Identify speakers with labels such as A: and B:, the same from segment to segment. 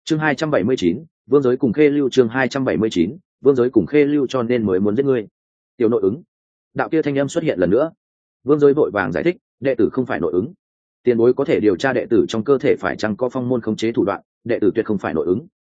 A: chương 279, vương giới cùng khê lưu. chương 279, vương giới cùng khê lưu, cho nên mới muốn giết ngươi. Tiểu nội ứng. Đạo kia thanh âm xuất hiện lần nữa. Vương giới vội vàng giải thích, đệ tử không phải nội ứng. Tiền bối có thể điều tra đệ tử trong cơ thể phải chăng có phong môn khống chế thủ đoạn, đệ tử tuyệt không phải nội ứng.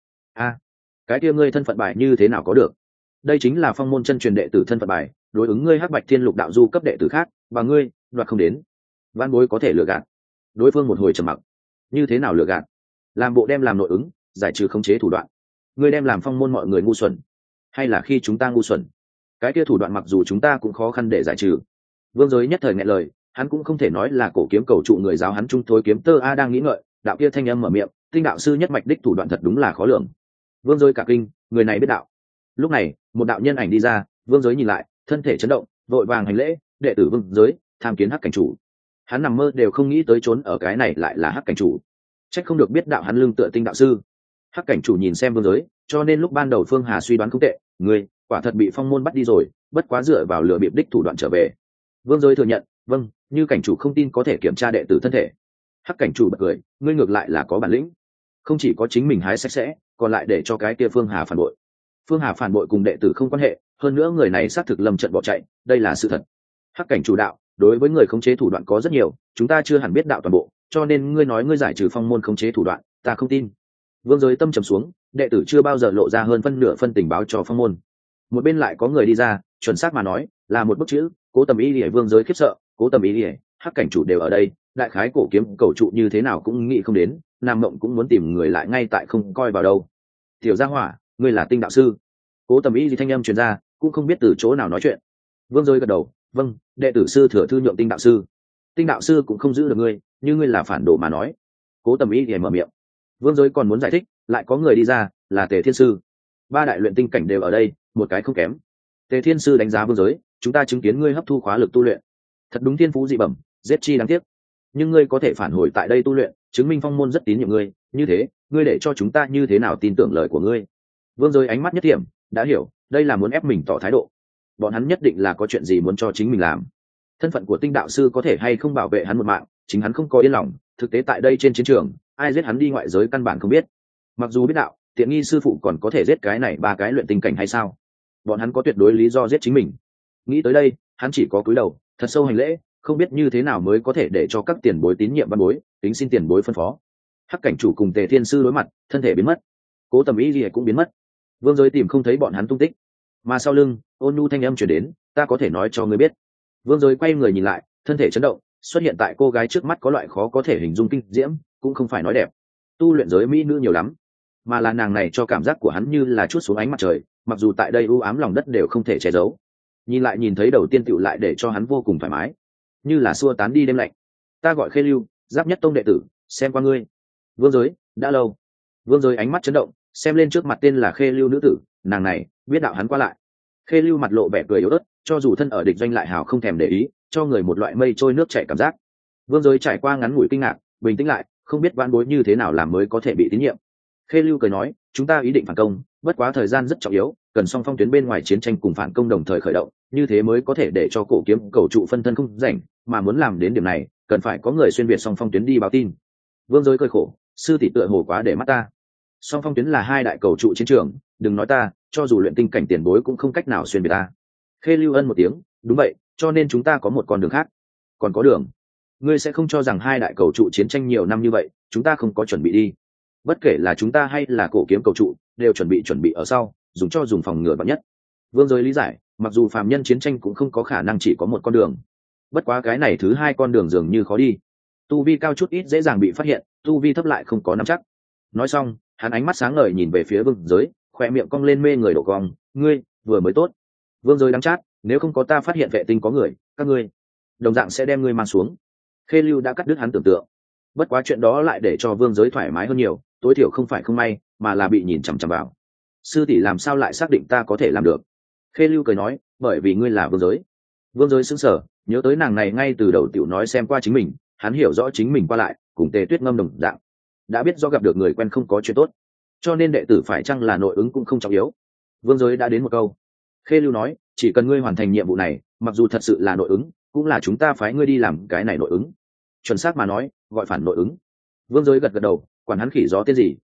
A: Cái kia ngươi thân phận bài như thế nào có được? Đây chính là phong môn chân truyền đệ tử thân phận bài, đối ứng ngươi Hắc Bạch Thiên Lục đạo du cấp đệ tử khác, và ngươi đoạt không đến. Vãn bối có thể lừa gạt. Đối phương một hồi trầm mặc. Như thế nào lừa gạt? Làm bộ đem làm nội ứng, giải trừ khống chế thủ đoạn. Ngươi đem làm phong môn mọi người ngu xuẩn, hay là khi chúng ta ngu xuẩn? Cái kia thủ đoạn mặc dù chúng ta cũng khó khăn để giải trừ. Vương giới nhất thời nghẹn lời, hắn cũng không thể nói là cổ kiếm cầu trụ người giáo hắn trung thối kiếm tơ a đang nghĩ ngợi, đạo kia thanh âm mở miệng, tinh đạo sư nhất mạch đích thủ đoạn thật đúng là khó lường. Vương giới cả kinh, người này biết đạo. Lúc này một đạo nhân ảnh đi ra, vương giới nhìn lại, thân thể chấn động, vội vàng hành lễ, đệ tử vương giới tham kiến Hắc cảnh chủ. Hắn nằm mơ đều không nghĩ tới trốn ở cái này lại là Hắc cảnh chủ, trách không được biết đạo hắn lưng tựa tinh đạo sư. Hắc cảnh chủ nhìn xem vương giới, cho nên lúc ban đầu Phương Hà suy đoán không tệ, người quả thật bị phong môn bắt đi rồi, bất quá dựa vào lừa bịp đích thủ đoạn trở về. Vương giới thừa nhận, vâng, như cảnh chủ không tin có thể kiểm tra đệ tử thân thể. Hắc cảnh chủ bật cười, ngươi ngược lại là có bản lĩnh, không chỉ có chính mình hái sạch sẽ, còn lại để cho cái kia Phương Hà phản bội. Phương Hà phản bội cùng đệ tử không quan hệ, hơn nữa người này xác thực lâm trận bỏ chạy, đây là sự thật. Hắc cảnh chủ đạo, đối với người khống chế thủ đoạn có rất nhiều, chúng ta chưa hẳn biết đạo toàn bộ, cho nên ngươi nói ngươi giải trừ phong môn khống chế thủ đoạn, ta không tin. Vương giới tâm trầm xuống, đệ tử chưa bao giờ lộ ra hơn phân nửa phân tình báo cho phong môn. Một bên lại có người đi ra, chuẩn xác mà nói là một bức chữ, Cố Tầm Y Lìa. Vương giới khiếp sợ, Cố Tầm Y Lìa, Hắc cảnh chủ đều ở đây, đại khái cổ kiếm cầu trụ như thế nào cũng nghĩ không đến, nam mộng cũng muốn tìm người lại ngay tại không coi vào đâu. Tiểu gia hỏa, ngươi là tinh đạo sư? Cố Tầm Y Lìa thanh âm truyền ra, cũng không biết từ chỗ nào nói chuyện. Vương giới gật đầu, vâng, đệ tử sư thừa thư nhượng tinh đạo sư. Tinh đạo sư cũng không giữ được ngươi, như ngươi là phản đồ mà nói. Cố Tầm Y Lìa mở miệng. Vương giới còn muốn giải thích, lại có người đi ra, là Tề Thiên sư. Ba đại luyện tinh cảnh đều ở đây, một cái không kém. Tề Thiên sư đánh giá vương giới, chúng ta chứng kiến ngươi hấp thu khóa lực tu luyện, thật đúng thiên phú dị bẩm, giết chi đáng tiếc. Nhưng ngươi có thể phản hồi tại đây tu luyện, chứng minh phong môn rất tín nhiệm ngươi, như thế, ngươi để cho chúng ta như thế nào tin tưởng lời của ngươi? Vương giới ánh mắt nhất điểm, đã hiểu, đây là muốn ép mình tỏ thái độ. Bọn hắn nhất định là có chuyện gì muốn cho chính mình làm. Thân phận của tinh đạo sư có thể hay không bảo vệ hắn một mạng, chính hắn không có yên lòng, thực tế tại đây trên chiến trường, ai giết hắn đi ngoại giới căn bản không biết. Mặc dù biết đạo, tiện nghi sư phụ còn có thể giết cái này ba cái luyện tinh cảnh hay sao? Bọn hắn có tuyệt đối lý do giết chính mình. Nghĩ tới đây, hắn chỉ có cúi đầu, thật sâu hành lễ, không biết như thế nào mới có thể để cho các tiền bối tín nhiệm văn bối, tính xin tiền bối phân phó. Hắc cảnh chủ cùng Tề Thiên sư đối mặt, thân thể biến mất, Cố Tầm Y Lìa cũng biến mất. Vương giới tìm không thấy bọn hắn tung tích, mà sau lưng ôn nhu thanh âm truyền đến, ta có thể nói cho ngươi biết. Vương giới quay người nhìn lại, thân thể chấn động, xuất hiện tại cô gái trước mắt có loại khó có thể hình dung kinh diễm, cũng không phải nói đẹp, tu luyện giới mỹ nữ nhiều lắm, mà là nàng này cho cảm giác của hắn như là chút xuống ánh mặt trời, mặc dù tại đây u ám lòng đất đều không thể che giấu. Nhìn lại nhìn thấy đầu tiên tựu lại để cho hắn vô cùng thoải mái, như là xua tán đi đêm lạnh. Ta gọi Khê Lưu, Giáp Nhất Tông đệ tử, xem qua ngươi. Vương giới, đã lâu. Vương giới ánh mắt chấn động, xem lên trước mặt tên là Khê Lưu nữ tử, nàng này biết đạo hắn qua lại. Khê Lưu mặt lộ vẻ cười yếu ớt, cho dù thân ở địch doanh lại hào không thèm để ý, cho người một loại mây trôi nước chảy cảm giác. Vương giới trải qua ngắn ngủi kinh ngạc, bình tĩnh lại, không biết vãn bối như thế nào làm mới có thể bị tín nhiệm. Khê Lưu cười nói, chúng ta ý định phản công, bất quá thời gian rất trọng yếu, cần song phong tuyến bên ngoài chiến tranh cùng phản công đồng thời khởi động, như thế mới có thể để cho cổ kiếm cầu trụ phân thân không rảnh, mà muốn làm đến điểm này, cần phải có người xuyên việt song phong tuyến đi báo tin. Vương giới cười khổ, sư tỷ tựa hồ quá để mắt ta. Song phong tuyến là hai đại cầu trụ chiến trường, đừng nói ta, cho dù luyện tinh cảnh tiền bối cũng không cách nào xuyên việt ta. Khê Lưu ân một tiếng, đúng vậy, cho nên chúng ta có một con đường khác. Còn có đường? Ngươi sẽ không cho rằng hai đại cầu trụ chiến tranh nhiều năm như vậy, chúng ta không có chuẩn bị đi. Bất kể là chúng ta hay là cổ kiếm cầu trụ, đều chuẩn bị ở sau, dùng phòng ngừa vạn nhất. Vương giới lý giải, mặc dù phàm nhân chiến tranh cũng không có khả năng chỉ có một con đường, bất quá cái này thứ hai con đường dường như khó đi. Tu vi cao chút ít dễ dàng bị phát hiện, tu vi thấp lại không có nắm chắc. Nói xong, hắn ánh mắt sáng ngời nhìn về phía vương giới, khoe miệng cong lên mê người độ cong, ngươi vừa mới tốt. Vương giới đắng chát, nếu không có ta phát hiện vệ tinh có người, các ngươi đồng dạng sẽ đem ngươi mang xuống. Khê Lưu đã cắt đứt hắn tưởng tượng, bất quá chuyện đó lại để cho vương giới thoải mái hơn nhiều, tối thiểu không phải không may, mà là bị nhìn chằm chằm vào. Sư tỷ làm sao lại xác định ta có thể làm được? Khê Lưu cười nói, bởi vì ngươi là vương giới. Vương giới sững sờ, nhớ tới nàng này ngay từ đầu tiểu nói xem qua chính mình, hắn hiểu rõ chính mình qua lại cùng Tề Tuyết Ngâm đồng dạng, đã biết do gặp được người quen không có chuyện tốt, cho nên đệ tử phải chăng là nội ứng cũng không trọng yếu. Vương giới đã đến một câu. Khê Lưu nói, chỉ cần ngươi hoàn thành nhiệm vụ này, mặc dù thật sự là nội ứng, cũng là chúng ta phái ngươi đi làm cái này nội ứng. Chuẩn xác mà nói, gọi phản nội ứng. Vương giới gật gật đầu, quản hắn khỉ gió tên gì,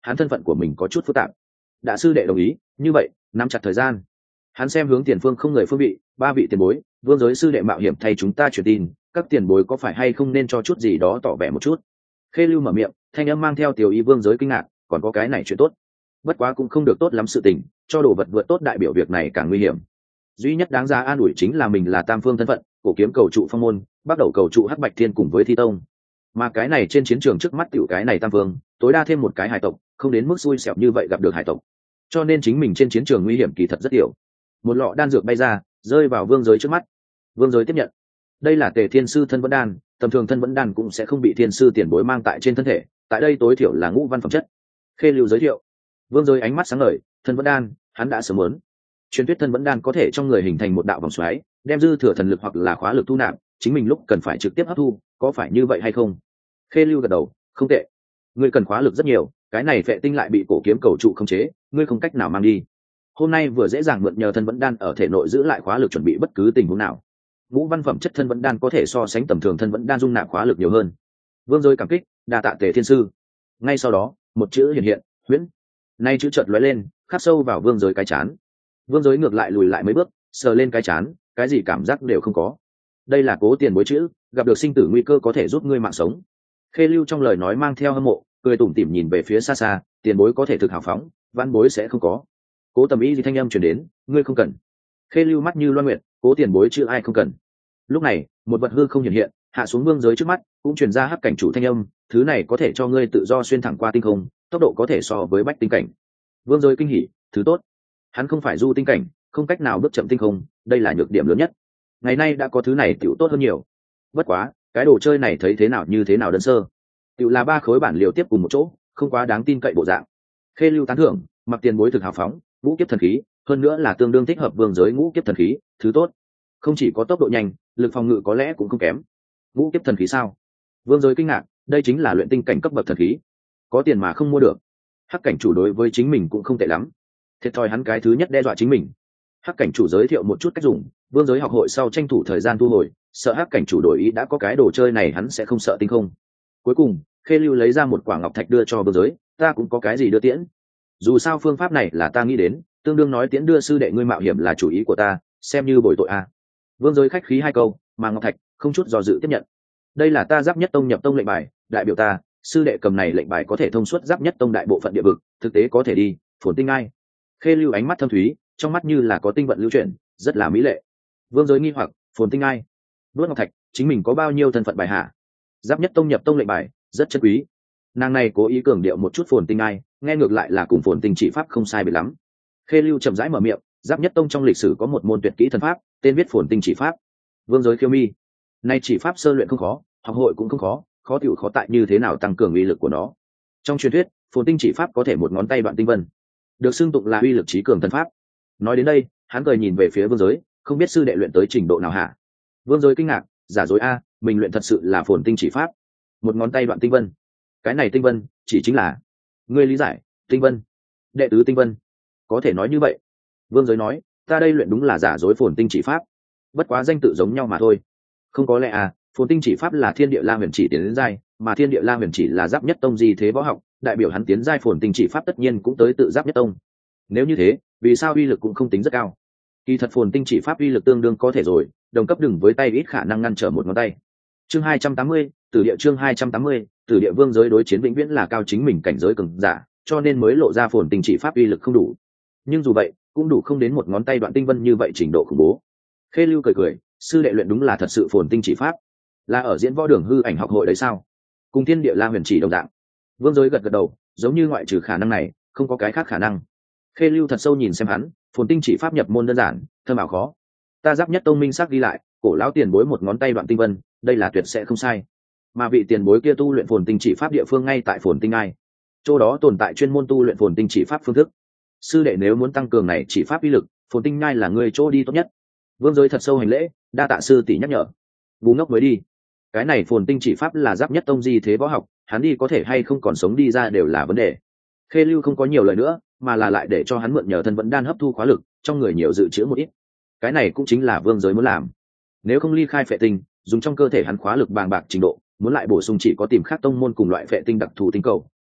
A: hắn thân phận của mình có chút phức tạp. Đã sư đệ đồng ý, như vậy nắm chặt thời gian. Hắn xem hướng tiền phương không người phương vị, ba vị tiền bối, vương giới sư đệ mạo hiểm thay chúng ta truyền tin, các tiền bối có phải hay không nên cho chút gì đó tỏ vẻ một chút. Khê Lưu mở miệng, thanh âm mang theo tiểu ý vương giới kinh ngạc, còn có cái này chuyện tốt. Bất quá cũng không được tốt lắm sự tình, cho đồ vật vượt tốt đại biểu việc này càng nguy hiểm. Duy nhất đáng giá an ủi chính là mình là tam phương thân phận, cổ kiếm cầu trụ phong môn, bắt đầu cầu trụ hắc bạch thiên cùng với thi tông. Mà cái này trên chiến trường trước mắt tiểu cái này tam phương, tối đa thêm một cái hải tộc, không đến mức xui xẻo như vậy gặp được hải tộc. Cho nên chính mình trên chiến trường nguy hiểm kỳ thật rất tiểu. Một lọ đan dược bay ra, rơi vào vương giới trước mắt. Vương giới tiếp nhận. Đây là Tề Thiên sư thân vẫn đan, tầm thường thân vẫn đan cũng sẽ không bị thiên sư tiền bối mang tại trên thân thể, tại đây tối thiểu là ngũ văn phẩm chất. Khê Lưu giới thiệu. Vương giới ánh mắt sáng ngời, thân vẫn đan, hắn đã sớm muốn. Truyền thuyết thân vẫn đan có thể trong người hình thành một đạo vòng xoáy, đem dư thừa thần lực hoặc là khóa lực thu nạp, chính mình lúc cần phải trực tiếp hấp thu, có phải như vậy hay không? Khê Lưu gật đầu, không tệ. Ngươi cần khóa lực rất nhiều, cái này vệ tinh lại bị cổ kiếm cầu trụ khống chế, ngươi không cách nào mang đi. Hôm nay vừa dễ dàng mượn nhờ thân vẫn đan ở thể nội giữ lại khóa lực chuẩn bị bất cứ tình huống nào. Ngũ văn phẩm chất thân vẫn đan có thể so sánh tầm thường thân vẫn đan dung nạp khóa lực nhiều hơn. Vương giới cảm kích, đa tạ Tề Thiên sư. Ngay sau đó, một chữ hiện, huyễn. Nay chữ chợt lóe lên, khắc sâu vào vương giới cái chán. Vương giới ngược lại lùi lại mấy bước, sờ lên cái chán, cái gì cảm giác đều không có. Đây là cố tiền bối chữ, gặp được sinh tử nguy cơ có thể giúp ngươi mạng sống. Khê Lưu trong lời nói mang theo hâm mộ, cười tủm tỉm nhìn về phía xa xa, tiền bối có thể thực hào phóng, văn bối sẽ không có. Cố Tầm Ý gì thanh âm truyền đến, ngươi không cần. Khê Lưu mắt như loan nguyện, cố tiền bối chữ ai không cần. Lúc này, một vật hư không hiện hiện, hạ xuống vương giới trước mắt, cũng truyền ra hắc cảnh chủ thanh âm, thứ này có thể cho ngươi tự do xuyên thẳng qua tinh không, tốc độ có thể so với bách tinh cảnh. Vương giới kinh hỉ, thứ tốt. Hắn không phải du tinh cảnh, không cách nào bước chậm tinh không, đây là nhược điểm lớn nhất. Ngày nay đã có thứ này tiểu tốt hơn nhiều. Bất quá, cái đồ chơi này thấy thế nào như thế nào đơn sơ. Tiểu là ba khối bản liệu tiếp cùng một chỗ, không quá đáng tin cậy bộ dạng. Khê Lưu tán thưởng, mặc tiền bối thực hào phóng, ngũ kiếp thần khí, hơn nữa là tương đương thích hợp vương giới ngũ kiếp thần khí, thứ tốt. Không chỉ có tốc độ nhanh, lực phòng ngự có lẽ cũng không kém. Ngũ kiếp thần khí sao? Vương giới kinh ngạc, đây chính là luyện tinh cảnh cấp bậc thần khí, có tiền mà không mua được. Hắc cảnh chủ đối với chính mình cũng không tệ lắm, thiệt thòi hắn cái thứ nhất đe dọa chính mình. Hắc cảnh chủ giới thiệu một chút cách dùng, vương giới học hội sau tranh thủ thời gian thu hồi, sợ hắc cảnh chủ đổi ý đã có cái đồ chơi này hắn sẽ không sợ tinh không. Cuối cùng, Khê Lưu lấy ra một quả ngọc thạch đưa cho vương giới, ta cũng có cái gì đưa tiễn. Dù sao phương pháp này là ta nghĩ đến, tương đương nói tiễn đưa sư đệ ngươi mạo hiểm là chủ ý của ta, xem như bồi tội a. Vương giới khách khí hai câu, mà ngọc thạch không chút do dự tiếp nhận. Đây là ta Giáp Nhất Tông nhập tông lệnh bài, đại biểu ta, sư đệ cầm này lệnh bài có thể thông suốt Giáp Nhất Tông đại bộ phận địa vực, thực tế có thể đi Phồn Tinh Ai. Khê Lưu ánh mắt thâm thúy, trong mắt như là có tinh vận lưu chuyển, rất là mỹ lệ. Vương giới nghi hoặc, Phồn Tinh Ai? Đuốt ngọc thạch, chính mình có bao nhiêu thân phận bài hạ? Giáp Nhất Tông nhập tông lệnh bài, rất chân quý. Nàng này cố ý cường điệu một chút Phồn Tinh Ai, nghe ngược lại là cùng Phồn Tinh chỉ pháp không sai biệt lắm. Khê Lưu chậm rãi mở miệng, Giáp Nhất Tông trong lịch sử có một môn tuyệt kỹ thần pháp, tên viết Phồn Tinh chỉ pháp. Vương giới khiêu mi, nay chỉ pháp sơ luyện không khó, học hội cũng không khó, khó tiểu khó tại như thế nào tăng cường uy lực của nó. Trong truyền thuyết, Phồn Tinh chỉ pháp có thể một ngón tay đoạn tinh vân, được xưng tụng là uy lực trí cường thần pháp. Nói đến đây, hắn cười nhìn về phía vương giới, không biết sư đệ luyện tới trình độ nào hả? Vương giới kinh ngạc, giả dối a, mình luyện thật sự là Phồn Tinh chỉ pháp, một ngón tay đoạn tinh vân. Cái này tinh vân chỉ chính là ngươi lý giải tinh vân, đệ tứ tinh vân, có thể nói như vậy. Vương giới nói, ta đây luyện đúng là giả dối Phồn Tinh chỉ pháp, bất quá danh tự giống nhau mà thôi. Không có lẽ à, Phồn Tinh chỉ pháp là Thiên Địa La Huyền chỉ tiến đến giai, mà Thiên Địa La Huyền chỉ là Giáp Nhất Tông di thế võ học, đại biểu hắn tiến giai Phồn Tinh chỉ pháp tất nhiên cũng tới tự Giáp Nhất Tông. Nếu như thế, vì sao uy lực cũng không tính rất cao? Kỳ thật Phồn Tinh chỉ pháp uy lực tương đương có thể rồi, đồng cấp đừng với tay ít khả năng ngăn trở một ngón tay. Chương 280, Tử Địa chương 280, Tử Địa vương giới đối chiến vĩnh viễn là cao chính mình cảnh giới cường giả, cho nên mới lộ ra Phồn Tinh chỉ pháp uy lực không đủ. Nhưng dù vậy, cũng đủ không đến một ngón tay đoạn tinh vân như vậy trình độ khủng bố. Khê Lưu cười cười, sư đệ luyện đúng là thật sự Phồn Tinh chỉ pháp, là ở diễn võ đường hư ảnh học hội đấy sao? Cùng Thiên Địa La Huyền chỉ đồng dạng. Vương giới gật gật đầu, giống như ngoại trừ khả năng này, không có cái khác khả năng. Khê Lưu thật sâu nhìn xem hắn, Phồn Tinh chỉ pháp nhập môn đơn giản, thơm ảo khó. Ta Giáp Nhất Tông minh xác ghi lại, cổ lão tiền bối một ngón tay đoạn tinh vân, đây là tuyệt sẽ không sai. Mà vị tiền bối kia tu luyện Phồn Tinh chỉ pháp địa phương ngay tại Phồn Tinh Ai, chỗ đó tồn tại chuyên môn tu luyện Phồn Tinh chỉ pháp phương thức. Sư đệ nếu muốn tăng cường này chỉ pháp uy lực, Phồn Tinh Ai là người chỗ đi tốt nhất. Vương giới thật sâu hành lễ, đa tạ sư tỷ nhắc nhở. Bù ngốc mới đi. Cái này Phồn Tinh chỉ pháp là Giáp Nhất Tông di thế võ học, hắn đi có thể hay không còn sống đi ra đều là vấn đề. Khê Lưu không có nhiều lời nữa, mà là lại để cho hắn mượn nhờ thân vẫn đan hấp thu khóa lực, trong người nhiều dự trữ một ít. Cái này cũng chính là vương giới muốn làm. Nếu không ly khai phệ tinh, dùng trong cơ thể hắn khóa lực bàng bạc trình độ, muốn lại bổ sung chỉ có tìm khác tông môn cùng loại phệ tinh đặc thù tinh cầu,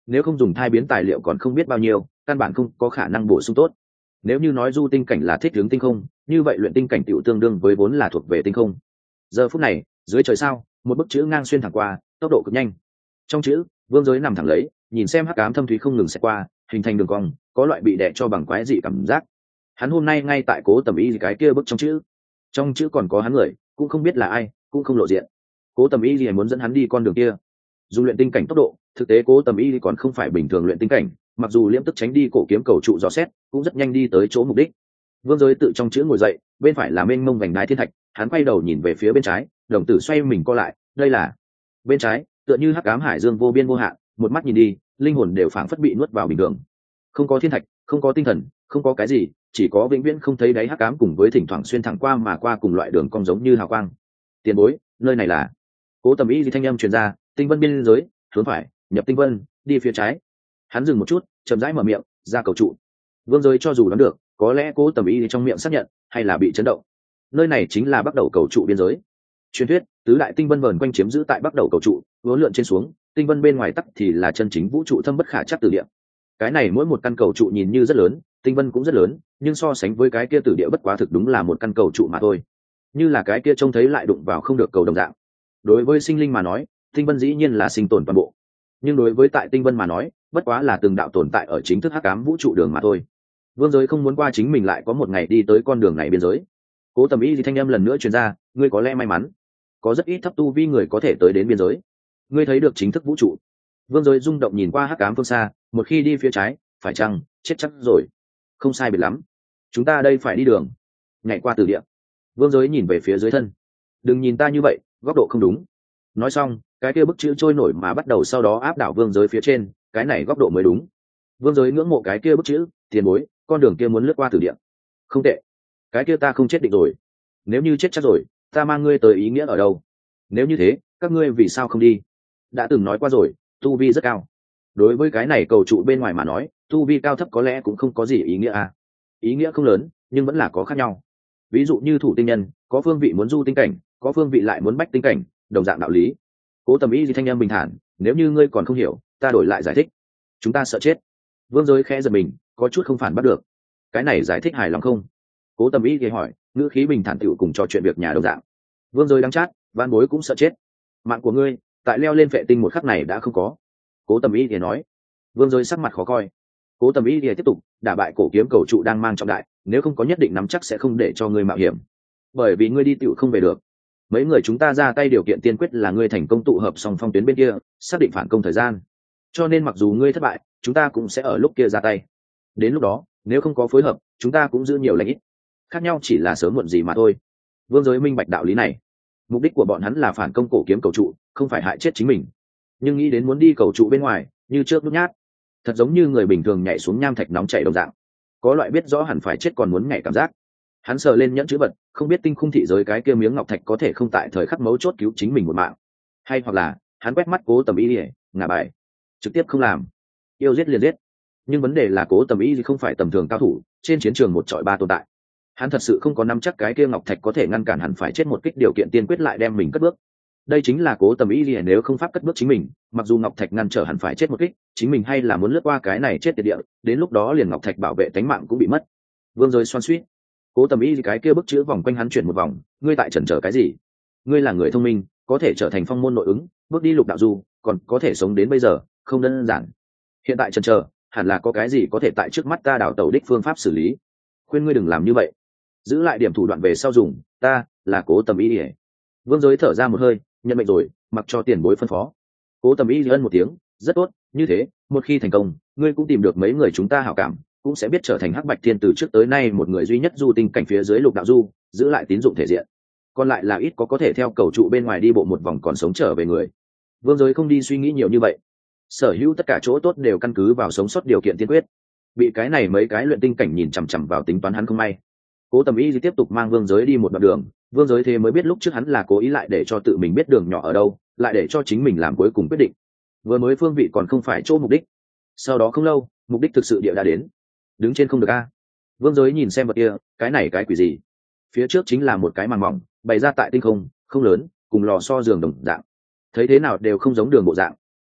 A: nếu không dùng thai biến tài liệu còn không biết bao nhiêu, căn bản không có khả năng bổ sung tốt. Nếu như nói du tinh cảnh là thích hướng tinh không, như vậy luyện tinh cảnh tựu tương đương với vốn là thuộc về tinh không. Giờ phút này, dưới trời sao, một bức chữ ngang xuyên thẳng qua, tốc độ cực nhanh. Trong chữ, Vương Giới nằm thẳng lấy, nhìn xem hắc ám thâm thúy không ngừng xẹt qua, hình thành đường cong, có loại bị đè cho bằng quái dị cảm giác. Hắn hôm nay ngay tại Cố Tầm Y cái kia bức trong chữ còn có hắn người, cũng không biết là ai, cũng không lộ diện. Cố Tầm Y muốn dẫn hắn đi con đường kia. Dù luyện tinh cảnh tốc độ, thực tế Cố Tầm Y còn không phải bình thường luyện tinh cảnh, mặc dù liễm tức tránh đi cổ kiếm cầu trụ dò xét, cũng rất nhanh đi tới chỗ mục đích. Vương Giới tự trong chữ ngồi dậy, bên phải là mênh mông vành đái thiên thạch, hắn quay đầu nhìn về phía bên trái, đồng tử xoay mình co lại, đây là bên trái, tựa như hắc ám hải dương vô biên vô hạn, một mắt nhìn đi, linh hồn đều phảng phất bị nuốt vào bình thường. Không có thiên thạch, không có tinh thần, không có cái gì, chỉ có vĩnh viễn không thấy đáy hắc ám cùng với thỉnh thoảng xuyên thẳng qua mà qua cùng loại đường cong giống như hào quang. Tiền bối, nơi này là. Cố Tầm Y thanh âm truyền ra, tinh vân biên giới, hướng phải, nhập tinh vân, đi phía trái. Hắn dừng một chút, chậm rãi mở miệng, ra cầu trụ. Vương Giới cho dù đoán được, có lẽ Cố Tầm Y trong miệng xác nhận, hay là bị chấn động. Nơi này chính là bắt đầu cầu trụ biên giới. Truyền thuyết, tứ đại tinh vân vờn quanh chiếm giữ tại bắt đầu cầu trụ, uốn lượn trên xuống, tinh vân bên ngoài tắc thì là chân chính vũ trụ thâm bất khả trắc tử địa. Cái này mỗi một căn cầu trụ nhìn như rất lớn, tinh vân cũng rất lớn, nhưng so sánh với cái kia tử địa bất quá thực đúng là một căn cầu trụ mà thôi. Như là cái kia trông thấy lại đụng vào không được cầu đồng dạng. Đối với sinh linh mà nói, tinh vân dĩ nhiên là sinh tồn toàn bộ. Nhưng đối với tại tinh vân mà nói, bất quá là từng đạo tồn tại ở chính thức hắc ám vũ trụ đường mà thôi. Vương Giới không muốn qua chính mình lại có một ngày đi tới con đường này biên giới. Cố Tầm Y thanh âm lần nữa truyền ra, ngươi có lẽ may mắn, có rất ít thấp tu vi người có thể tới đến biên giới. Ngươi thấy được chính thức vũ trụ. Vương Giới rung động nhìn qua hắc ám phương xa, một khi đi phía trái, phải chăng chết chắc rồi? Không sai biệt lắm, chúng ta đây phải đi đường, nhảy qua từ địa. Vương Giới nhìn về phía dưới thân, đừng nhìn ta như vậy, góc độ không đúng. Nói xong, cái kia bức chữ trôi nổi mà bắt đầu sau đó áp đảo Vương Giới phía trên, cái này góc độ mới đúng. Vương Giới ngưỡng mộ cái kia bức chữ, tiền bối, con đường kia muốn lướt qua từ địa. Không tệ, cái kia ta không chết định rồi. Nếu như chết chắc rồi, ta mang ngươi tới ý nghĩa ở đâu? Nếu như thế, các ngươi vì sao không đi? Đã từng nói qua rồi, tu vi rất cao. Đối với cái này cầu trụ bên ngoài mà nói, tu vi cao thấp có lẽ cũng không có gì ý nghĩa à. Ý nghĩa không lớn, nhưng vẫn là có khác nhau. Ví dụ như thủ tinh nhân, có phương vị muốn du tinh cảnh, có phương vị lại muốn bách tinh cảnh, đồng dạng đạo lý. Cố Tầm Y thanh em bình thản, nếu như ngươi còn không hiểu, ta đổi lại giải thích. Chúng ta sợ chết. Vương Giới khẽ giật mình, có chút không phản bắt được. Cái này giải thích hài lòng không? Cố Tầm Y thì hỏi, ngữ khí bình thản tựu cùng trò chuyện việc nhà đồng dạng. Vương Giới đắng chát, van bối cũng sợ chết. Mạng của ngươi, tại leo lên vệ tinh một khắc này đã không có. Cố Tầm Y thì nói. Vương Giới sắc mặt khó coi. Cố Tầm Y thì tiếp tục, đả bại cổ kiếm cầu trụ đang mang trọng đại, nếu không có nhất định nắm chắc sẽ không để cho ngươi mạo hiểm. Bởi vì ngươi đi tựu không về được. Mấy người chúng ta ra tay điều kiện tiên quyết là ngươi thành công tụ hợp song phong tuyến bên kia, xác định phản công thời gian. Cho nên mặc dù ngươi thất bại, chúng ta cũng sẽ ở lúc kia ra tay. Đến lúc đó, nếu không có phối hợp, chúng ta cũng giữ nhiều lãnh ít. Khác nhau chỉ là sớm muộn gì mà thôi. Vương Giới minh bạch đạo lý này. Mục đích của bọn hắn là phản công cổ kiếm cầu trụ, không phải hại chết chính mình. Nhưng nghĩ đến muốn đi cầu trụ bên ngoài, như trước nhút nhát, thật giống như người bình thường nhảy xuống nham thạch nóng chảy đồng dạng, có loại biết rõ hẳn phải chết còn muốn nhảy cảm giác. Hắn sờ lên nhẫn chữ vật, không biết tinh khung thị giới cái kia miếng ngọc thạch có thể không tại thời khắc mấu chốt cứu chính mình một mạng, hay hoặc là hắn quét mắt Cố Tầm Y, ngả bài, trực tiếp không làm, yêu giết liền giết. Nhưng vấn đề là Cố Tầm Y không phải tầm thường cao thủ, trên chiến trường một trọi ba tồn tại. Hắn thật sự không có nắm chắc cái kia ngọc thạch có thể ngăn cản hắn phải chết một kích điều kiện tiên quyết lại đem mình cất bước. Đây chính là Cố Tầm Y nếu không pháp cất bước chính mình, mặc dù ngọc thạch ngăn trở hẳn phải chết một kích, chính mình hay là muốn lướt qua cái này chết tiệt địa, đến lúc đó liền ngọc thạch bảo vệ tính mạng cũng bị mất. Vương Giới xoan xuýt. Cố Tầm Y cái kia bức chữ vòng quanh hắn chuyển một vòng, ngươi tại chần chờ cái gì? Ngươi là người thông minh, có thể trở thành phong môn nội ứng, bước đi lục đạo du, còn có thể sống đến bây giờ, không đơn giản. Hiện tại chần chờ, hẳn là có cái gì có thể tại trước mắt ta đảo tẩu đích phương pháp xử lý. Khuyên ngươi đừng làm như vậy, giữ lại điểm thủ đoạn về sau dùng. Ta là Cố Tầm Y. Vương Giới thở ra một hơi, nhận mệnh rồi, mặc cho tiền bối phân phó. Cố Tầm Y ân một tiếng, rất tốt, như thế, một khi thành công, ngươi cũng tìm được mấy người chúng ta hảo cảm, cũng sẽ biết trở thành Hắc Bạch Thiên từ trước tới nay một người duy nhất du tinh cảnh phía dưới lục đạo du, giữ lại tín dụng thể diện. Còn lại là ít có thể theo cầu trụ bên ngoài đi bộ một vòng còn sống trở về người. Vương Giới không đi suy nghĩ nhiều như vậy, sở hữu tất cả chỗ tốt đều căn cứ vào sống sót điều kiện tiên quyết. Bị cái này mấy cái luyện tinh cảnh nhìn chằm chằm vào tính toán hắn không may. Cố Tầm Y tiếp tục mang Vương Giới đi một đoạn đường, Vương Giới thế mới biết lúc trước hắn là cố ý lại để cho tự mình biết đường nhỏ ở đâu, lại để cho chính mình làm cuối cùng quyết định. Vừa mới phương vị còn không phải chỗ mục đích. Sau đó không lâu, mục đích thực sự địa đã đến. Đứng trên không được a. Vương Giới nhìn xem vật kia, cái này cái quỷ gì? Phía trước chính là một cái màn mỏng, bày ra tại tinh không, không lớn, cùng lò xo giường đồng dạng. Thấy thế nào đều không giống đường bộ dạng.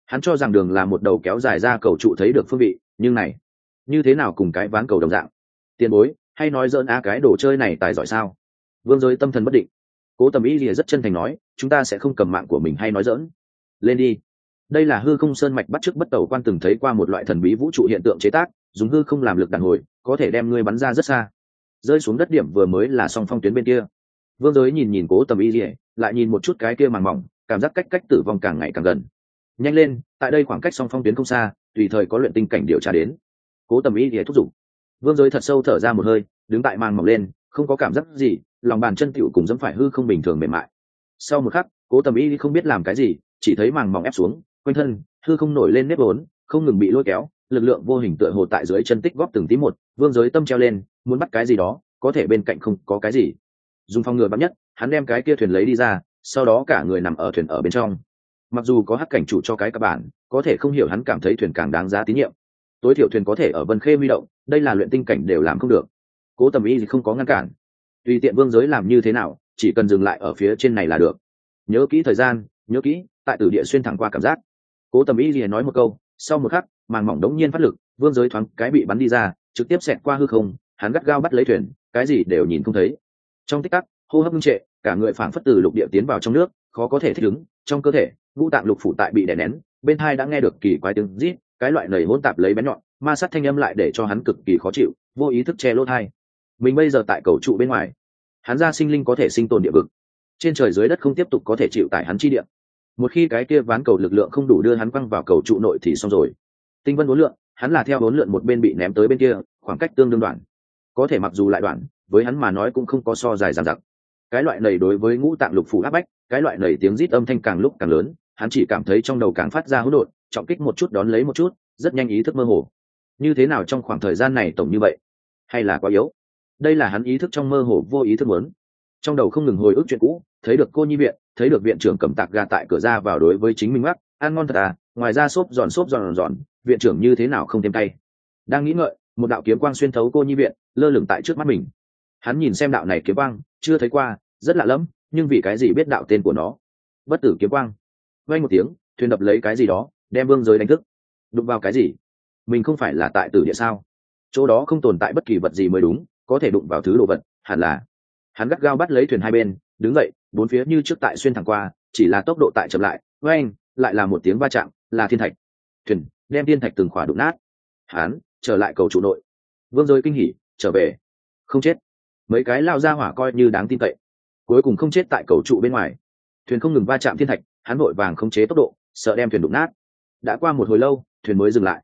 A: Hắn cho rằng đường là một đầu kéo dài ra cầu trụ thấy được phương vị, nhưng này như thế nào cùng cái ván cầu đồng dạng. Tiền bối, hay nói dỡn cái đồ chơi này tài giỏi sao? Vương Giới tâm thần bất định. Cố Tầm Y lìa rất chân thành nói, chúng ta sẽ không cầm mạng của mình hay nói dỡn. Lên đi. Đây là hư không sơn mạch bắt chước bất tẩu quan từng thấy qua một loại thần bí vũ trụ hiện tượng chế tác, dùng hư không làm lực đàn hồi, có thể đem ngươi bắn ra rất xa. Rơi xuống đất điểm vừa mới là song phong tuyến bên kia. Vương Giới nhìn nhìn Cố Tầm Y lìa, lại nhìn một chút cái kia màng mỏng, cảm giác cách tử vong càng ngày càng gần. Nhanh lên, tại đây khoảng cách song phong tuyến không xa, tùy thời có luyện tinh cảnh điều tra đến. Cố Tầm Y lìa thúc giục. Vương Giới thật sâu thở ra một hơi, đứng tại màng mỏng lên, không có cảm giác gì, lòng bàn chân tựu cùng dẫm phải hư không bình thường mềm mại. Sau một khắc, Cố Tầm Y không biết làm cái gì, chỉ thấy màng mỏng ép xuống, quanh thân hư không nổi lên nếp vốn, không ngừng bị lôi kéo, lực lượng vô hình tựa hồ tại dưới chân tích góp từng tí một. Vương Giới tâm treo lên, muốn bắt cái gì đó, có thể bên cạnh không có cái gì. Dùng phong ngừa bắn nhất, hắn đem cái kia thuyền lấy đi ra, sau đó cả người nằm ở thuyền ở bên trong. Mặc dù có hắc cảnh chủ cho cái các bạn, có thể không hiểu hắn cảm thấy thuyền càng đáng giá tín nhiệm. Tối thiểu thuyền có thể ở Vân Khê huy động, đây là luyện tinh cảnh đều làm không được. Cố Tầm Y thì không có ngăn cản, tùy tiện Vương Giới làm như thế nào, chỉ cần dừng lại ở phía trên này là được. Nhớ kỹ thời gian, nhớ kỹ tại tử địa xuyên thẳng qua cảm giác. Cố Tầm Y liền nói một câu, sau một khắc màn mỏng đống nhiên phát lực, Vương Giới thoáng cái bị bắn đi ra, trực tiếp xẹt qua hư không. Hắn gắt gao bắt lấy thuyền, cái gì đều nhìn không thấy. Trong tích tắc, hô hấp ngưng trệ, cả người phảng phất từ lục địa tiến vào trong nước, khó có thể thích ứng. Trong cơ thể ngũ tạng lục phủ tại bị đè nén, bên hai đã nghe được kỳ quái tiếng rít, cái loại nầy hỗn tạp lấy bén nhọn ma sát thanh âm lại để cho hắn cực kỳ khó chịu, vô ý thức che lỗ tai. Mình bây giờ tại cầu trụ bên ngoài, hắn ra sinh linh có thể sinh tồn địa vực, trên trời dưới đất không tiếp tục có thể chịu tải hắn chi địa. Một khi cái kia ván cầu lực lượng không đủ đưa hắn quăng vào cầu trụ nội thì xong rồi. Tinh vân uốn lượn, hắn là theo uốn lượn một bên bị ném tới bên kia, khoảng cách tương đương đoạn. Có thể mặc dù lại đoạn, với hắn mà nói cũng không có so dài dằng dặc. Cái loại này đối với ngũ tạng lục phủ áp bách, cái loại này tiếng rít âm thanh càng lúc càng lớn, hắn chỉ cảm thấy trong đầu càng phát ra hỗn độn, trọng kích một chút đón lấy một chút, rất nhanh ý thức mơ hồ. Như thế nào trong khoảng thời gian này tổng như vậy, hay là quá yếu? Đây là hắn ý thức trong mơ hồ vô ý thức muốn. Trong đầu không ngừng hồi ức chuyện cũ, thấy được cô nhi viện, thấy được viện trưởng cầm tạc gà tại cửa ra vào đối với chính mình mắc, ăn ngon thật à, ngoài ra xốp giòn, viện trưởng như thế nào không thêm tay. Đang nghĩ ngợi, một đạo kiếm quang xuyên thấu cô nhi viện, lơ lửng tại trước mắt mình. Hắn nhìn xem đạo này kiếm quang, chưa thấy qua, rất lạ lẫm, nhưng vì cái gì biết đạo tên của nó? Bất tử kiếm quang. Vang một tiếng, thuyền đập lấy cái gì đó, đem Vương Giới đánh thức. Đụng vào cái gì? Mình không phải là tại tử địa sao? Chỗ đó không tồn tại bất kỳ vật gì mới đúng, có thể đụng vào thứ đồ vật, hẳn là. Hắn gắt gao bắt lấy thuyền hai bên, đứng dậy, bốn phía như trước tại xuyên thẳng qua, chỉ là tốc độ tại chậm lại. Vang, lại là một tiếng va chạm, là thiên thạch. Thuyền đem thiên thạch từng khỏa đụng nát. Hắn trở lại cầu trụ nội. Vương Giới kinh hỉ, trở về, không chết. Mấy cái lao ra hỏa coi như đáng tin cậy, cuối cùng không chết tại cầu trụ bên ngoài. Thuyền không ngừng va chạm thiên thạch, hắn vội vàng khống chế tốc độ, sợ đem thuyền đụng nát. Đã qua một hồi lâu, thuyền mới dừng lại.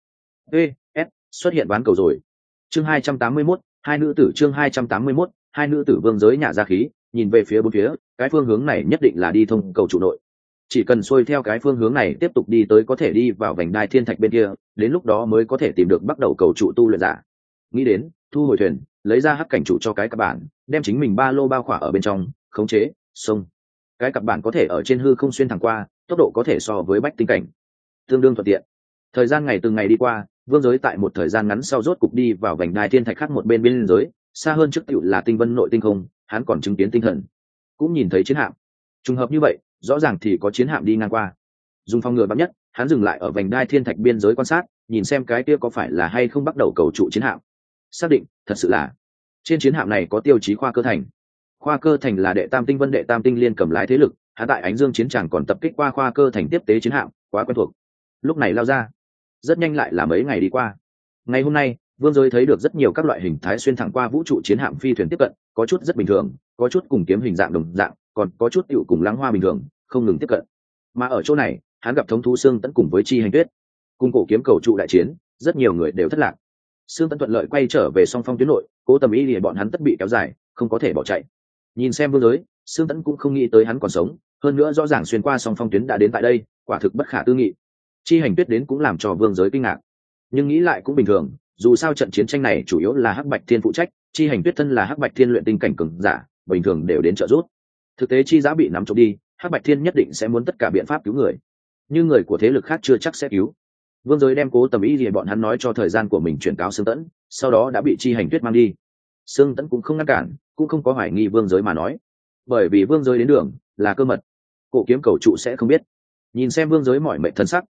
A: S xuất hiện ván cầu rồi. Chương 281, hai nữ tử. Chương 281, hai nữ tử. Vương Giới nhả ra khí, nhìn về phía bốn phía, cái phương hướng này nhất định là đi thông cầu trụ nội. Chỉ cần xuôi theo cái phương hướng này tiếp tục đi tới có thể đi vào vành đai thiên thạch bên kia, đến lúc đó mới có thể tìm được bắt đầu cầu trụ tu luyện giả. Nghĩ đến, thu hồi thuyền, lấy ra hắc cảnh chủ cho cái cặp bản, đem chính mình ba lô bao khỏa ở bên trong, khống chế xông. Cái cặp bản có thể ở trên hư không xuyên thẳng qua, tốc độ có thể so với bách tinh cảnh, tương đương thuận tiện. Thời gian ngày từng ngày đi qua, Vương Giới tại một thời gian ngắn sau rốt cục đi vào vành đai thiên thạch khác một bên biên giới, xa hơn trước tựu là tinh vân nội tinh không. Hắn còn chứng kiến tinh thần, cũng nhìn thấy chiến hạm. Trùng hợp như vậy, rõ ràng thì có chiến hạm đi ngang qua. Dùng phong ngừa bắn nhất, hắn dừng lại ở vành đai thiên thạch biên giới quan sát, nhìn xem cái kia có phải là hay không bắt đầu cầu trụ chiến hạm. Xác định, thật sự là trên chiến hạm này có tiêu chí khoa cơ thành. Khoa cơ thành là đệ tam tinh vân đệ tam tinh liên cầm lái thế lực, hắn tại ánh dương chiến tràng còn tập kích qua khoa cơ thành tiếp tế chiến hạm, quá quen thuộc. Lúc này lao ra, rất nhanh lại là mấy ngày đi qua. Ngày hôm nay, Vương Giới thấy được rất nhiều các loại hình thái xuyên thẳng qua vũ trụ chiến hạm phi thuyền tiếp cận, có chút rất bình thường, có chút cùng kiếm hình dạng đồng dạng, còn có chút tựu cùng lăng hoa bình thường, không ngừng tiếp cận. Mà ở chỗ này, hắn gặp thống thú xương tẫn cùng với chi hành tuyết, cùng cổ kiếm cầu trụ đại chiến, rất nhiều người đều thất lạc. Xương tẫn thuận lợi quay trở về song phong tuyến nội, Cố Tầm Y lìa bọn hắn tất bị kéo dài, không có thể bỏ chạy. Nhìn xem Vương Giới, Xương tẫn cũng không nghĩ tới hắn còn sống, hơn nữa rõ ràng xuyên qua song phong tuyến đã đến tại đây, quả thực bất khả tư nghị. Chi hành tuyết đến cũng làm cho Vương Giới kinh ngạc, nhưng nghĩ lại cũng bình thường, dù sao trận chiến tranh này chủ yếu là hắc bạch thiên phụ trách, chi hành tuyết thân là hắc bạch thiên luyện tinh cảnh cường giả, bình thường đều đến trợ giúp. Thực tế chi giá bị nắm trộm đi, hắc bạch thiên nhất định sẽ muốn tất cả biện pháp cứu người, nhưng người của thế lực khác chưa chắc sẽ cứu. Vương Giới đem Cố Tầm Y lìa bọn hắn nói cho thời gian của mình chuyển cáo Xương Tẫn, sau đó đã bị chi hành tuyết mang đi. Xương Tẫn cũng không ngăn cản, cũng không có hoài nghi Vương Giới mà nói, bởi vì Vương Giới đến đường là cơ mật, cổ kiếm cầu trụ sẽ không biết. Nhìn xem Vương Giới mỏi mệt thân sắc,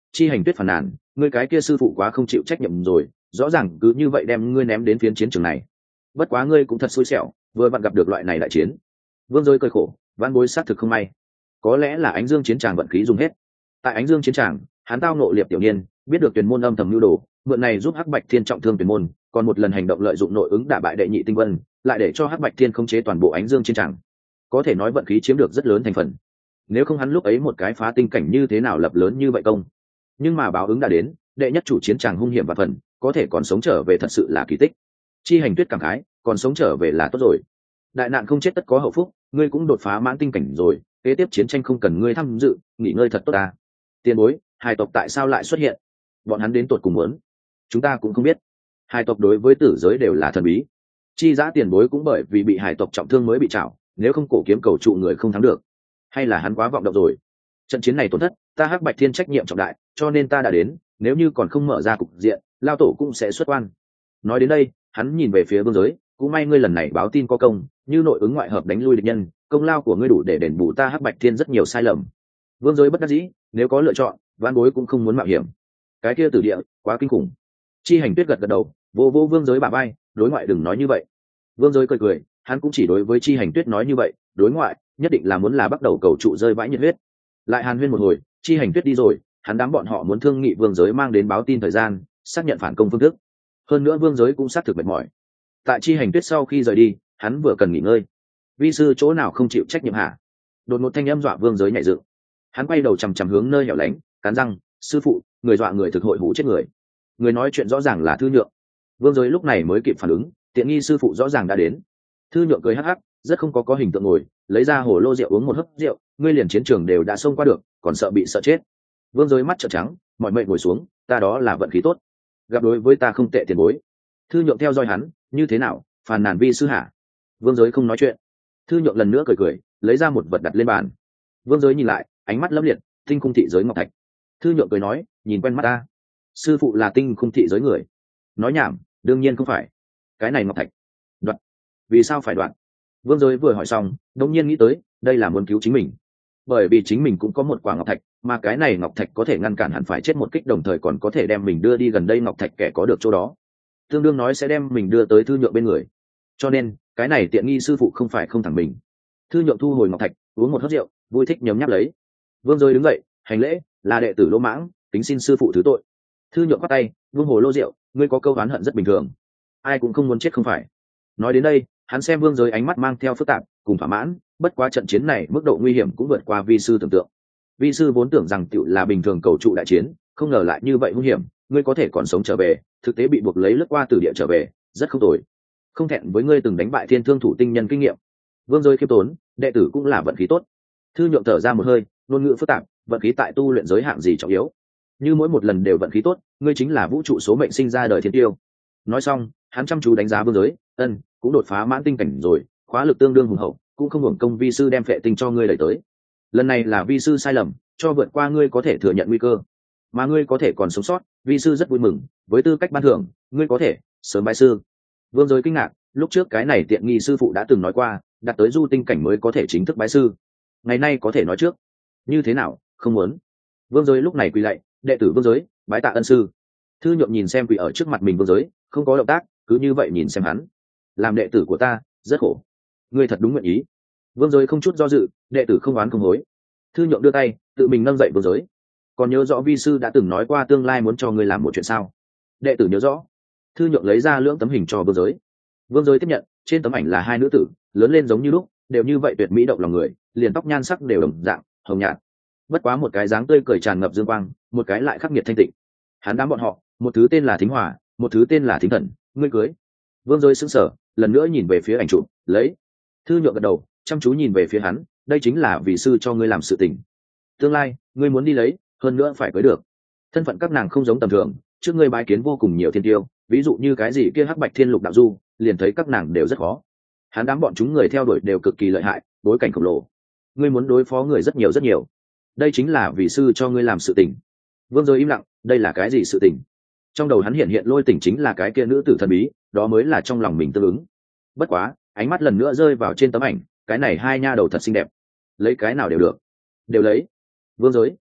A: Chi Hành Tuyết phàn nàn, ngươi cái kia sư phụ quá không chịu trách nhiệm rồi, rõ ràng cứ như vậy đem ngươi ném đến phiến chiến trường này. Bất quá ngươi cũng thật xui xẻo, vừa vặn gặp được loại này đại chiến. Vương Giới cười khổ, Vãn Bối xác thực không may, có lẽ là Ánh Dương chiến tràng vận khí dùng hết. Tại Ánh Dương chiến tràng, hắn tao nộ Liệp Tiểu Niên, biết được Tuyền môn âm thầm lưu đồ, mượn này giúp Hắc Bạch Thiên trọng thương Tuyền môn, còn một lần hành động lợi dụng nội ứng đả bại đệ nhị tinh vân, lại để cho Hắc Bạch Thiên khống chế toàn bộ Ánh Dương chiến tràng. Có thể nói vận khí chiếm được rất lớn thành phần. Nếu không hắn lúc ấy một cái phá tinh cảnh như thế nào lập lớn như vậy công. Nhưng mà báo ứng đã đến, đệ nhất chủ chiến tràng hung hiểm và phần, có thể còn sống trở về thật sự là kỳ tích. Chi Hành Tuyết cảm khái, còn sống trở về là tốt rồi. Đại nạn không chết tất có hậu phúc, ngươi cũng đột phá mãn tinh cảnh rồi, kế tiếp chiến tranh không cần ngươi tham dự, nghỉ ngơi thật tốt ta. Tiền bối, hài tộc tại sao lại xuất hiện? Bọn hắn đến tụt cùng muốn, chúng ta cũng không biết. Hài tộc đối với tử giới đều là thần bí. Chi Giã tiền bối cũng bởi vì bị hài tộc trọng thương mới bị trảo, nếu không cổ kiếm cầu trụ người không thắng được. Hay là hắn quá vọng động rồi? Trận chiến này tổn thất, ta Hắc Bạch Thiên trách nhiệm trọng đại, cho nên ta đã đến, nếu như còn không mở ra cục diện, lao tổ cũng sẽ xuất quan. Nói đến đây, hắn nhìn về phía Vương Giới, cũng may ngươi lần này báo tin có công, như nội ứng ngoại hợp đánh lui địch nhân, công lao của ngươi đủ để đền bù ta Hắc Bạch Thiên rất nhiều sai lầm. Vương Giới bất đắc dĩ, nếu có lựa chọn, Vãn Bối cũng không muốn mạo hiểm. Cái kia tử địa quá kinh khủng. Chi Hành Tuyết gật gật đầu, vô vô Vương Giới bả vai, đối ngoại đừng nói như vậy. Vương Giới cười cười, hắn cũng chỉ đối với Chi Hành Tuyết nói như vậy, đối ngoại nhất định là muốn là bắt đầu cầu trụ rơi vãi nhiệt huyết. Lại hàn huyên một hồi, Chi Hành Tuyết đi rồi, hắn đám bọn họ muốn thương nghị Vương Giới mang đến báo tin thời gian, xác nhận phản công phương thức. Hơn nữa Vương Giới cũng xác thực mệt mỏi. Tại Chi Hành Tuyết sau khi rời đi, hắn vừa cần nghỉ ngơi. Vi sư chỗ nào không chịu trách nhiệm hả? Đột ngột thanh âm dọa Vương Giới nhảy dựng. Hắn quay đầu chằm chằm hướng nơi hẻo lánh, cắn răng, sư phụ, người dọa người thực hội hủ chết người. Người nói chuyện rõ ràng là Thư Nhượng. Vương Giới lúc này mới kịp phản ứng, tiện nghi sư phụ rõ ràng đã đến. Thư Nhượng cười hắc hắc, rất không có hình tượng ngồi, lấy ra hồ lô rượu uống một hớp rượu, ngươi liền chiến trường đều đã xông qua được, còn sợ bị sợ chết. Vương Giới mắt trợn trắng, mọi mệnh ngồi xuống, ta đó là vận khí tốt, gặp đối với ta không tệ tiền bối. Thư Nhượng theo dõi hắn, như thế nào, phàn nàn vi sư hả? Vương Giới không nói chuyện. Thư Nhượng lần nữa cười cười, lấy ra một vật đặt lên bàn. Vương Giới nhìn lại, ánh mắt lấp liệt, tinh khung thị giới ngọc thạch. Thư Nhượng cười nói, nhìn quen mắt ta, sư phụ là tinh khung thị giới người. Nói nhảm, đương nhiên không phải. Cái này ngọc thạch, đoạn, vì sao phải đoạn? Vương Giới vừa hỏi xong, đống nhiên nghĩ tới, đây là muốn cứu chính mình, bởi vì chính mình cũng có một quả ngọc thạch, mà cái này ngọc thạch có thể ngăn cản hẳn phải chết một kích, đồng thời còn có thể đem mình đưa đi gần đây ngọc thạch kẻ có được chỗ đó, tương đương nói sẽ đem mình đưa tới Thư Nhượng bên người. Cho nên cái này tiện nghi sư phụ không phải không thẳng mình. Thư Nhượng thu hồi ngọc thạch, uống một hớp rượu, vui thích nhấm nháp lấy. Vương Giới đứng dậy, hành lễ, là đệ tử Lỗ Mãng, kính xin sư phụ thứ tội. Thư Nhượng bắt tay, vung hồ lô rượu, ngươi có câu oán hận rất bình thường, ai cũng không muốn chết không phải. Nói đến đây, hắn xem Vương Giới ánh mắt mang theo phức tạp cùng thỏa mãn, bất quá trận chiến này mức độ nguy hiểm cũng vượt qua vi sư tưởng tượng. Vi sư vốn tưởng rằng tựu là bình thường cầu trụ đại chiến, không ngờ lại như vậy nguy hiểm, ngươi có thể còn sống trở về, thực tế bị buộc lấy lướt qua từ địa trở về, rất không tồi. Không thẹn với ngươi từng đánh bại thiên thương thủ tinh nhân kinh nghiệm. Vương Giới khiêm tốn, đệ tử cũng là vận khí tốt. Thư Nhượng thở ra một hơi, ngôn ngữ phức tạp, vận khí tại tu luyện giới hạng gì trọng yếu? Như mỗi một lần đều vận khí tốt, ngươi chính là vũ trụ số mệnh sinh ra đời thiên tiêu. Nói xong, hắn chăm chú đánh giá Vương Giới, cũng đột phá mãn tinh cảnh rồi, khóa lực tương đương hùng hậu, cũng không hưởng công vi sư đem phệ tinh cho ngươi đẩy tới. Lần này là vi sư sai lầm, cho vượt qua ngươi có thể thừa nhận nguy cơ, mà ngươi có thể còn sống sót, vi sư rất vui mừng, với tư cách ban thưởng, ngươi có thể sớm bái sư. Vương Giới kinh ngạc, lúc trước cái này tiện nghi sư phụ đã từng nói qua, đạt tới du tinh cảnh mới có thể chính thức bái sư, ngày nay có thể nói trước. Như thế nào, không muốn? Vương Giới lúc này quỳ lạy, đệ tử Vương Giới, bái tạ ân sư. Thư Nhượng nhìn xem quỳ ở trước mặt mình Vương Giới, không có động tác, cứ như vậy nhìn xem hắn. Làm đệ tử của ta rất khổ, ngươi thật đúng nguyện ý. Vương Giới không chút do dự, đệ tử không oán không hối. Thư Nhượng đưa tay, tự mình nâng dậy Vương Giới. Còn nhớ rõ vi sư đã từng nói qua tương lai muốn cho ngươi làm một chuyện sao? Đệ tử nhớ rõ. Thư Nhượng lấy ra lưỡng tấm hình cho Vương Giới. Vương Giới tiếp nhận, trên tấm ảnh là hai nữ tử, lớn lên giống như lúc, đều như vậy tuyệt mỹ động lòng người, liền tóc nhan sắc đều đồng dạng, hồng nhạt. Bất quá một cái dáng tươi cười tràn ngập dương quang, một cái lại khắc nghiệt thanh tịnh. Hắn đám bọn họ, một thứ tên là Thính Hòa, một thứ tên là Thính Thần, ngươi cưới. Vương Giới sững sờ, lần nữa nhìn về phía ảnh chụp, lấy. Thư Nhượng gật đầu, chăm chú nhìn về phía hắn, đây chính là vì sư cho ngươi làm sự tình. Tương lai, ngươi muốn đi lấy, hơn nữa phải cưới được. Thân phận các nàng không giống tầm thường, trước ngươi bái kiến vô cùng nhiều thiên tiêu, ví dụ như cái gì kia Hắc Bạch Thiên Lục đạo du, liền thấy các nàng đều rất khó. Hắn đám bọn chúng người theo đuổi đều cực kỳ lợi hại, bối cảnh khổng lồ. Ngươi muốn đối phó người rất nhiều rất nhiều. Đây chính là vì sư cho ngươi làm sự tình. Vương Giới im lặng, đây là cái gì sự tình? Trong đầu hắn hiện lôi tỉnh chính là cái kia nữ tử thần bí, đó mới là trong lòng mình tương ứng. Bất quá, ánh mắt lần nữa rơi vào trên tấm ảnh, cái này hai nha đầu thật xinh đẹp, lấy cái nào đều được, đều lấy. Vương Giới,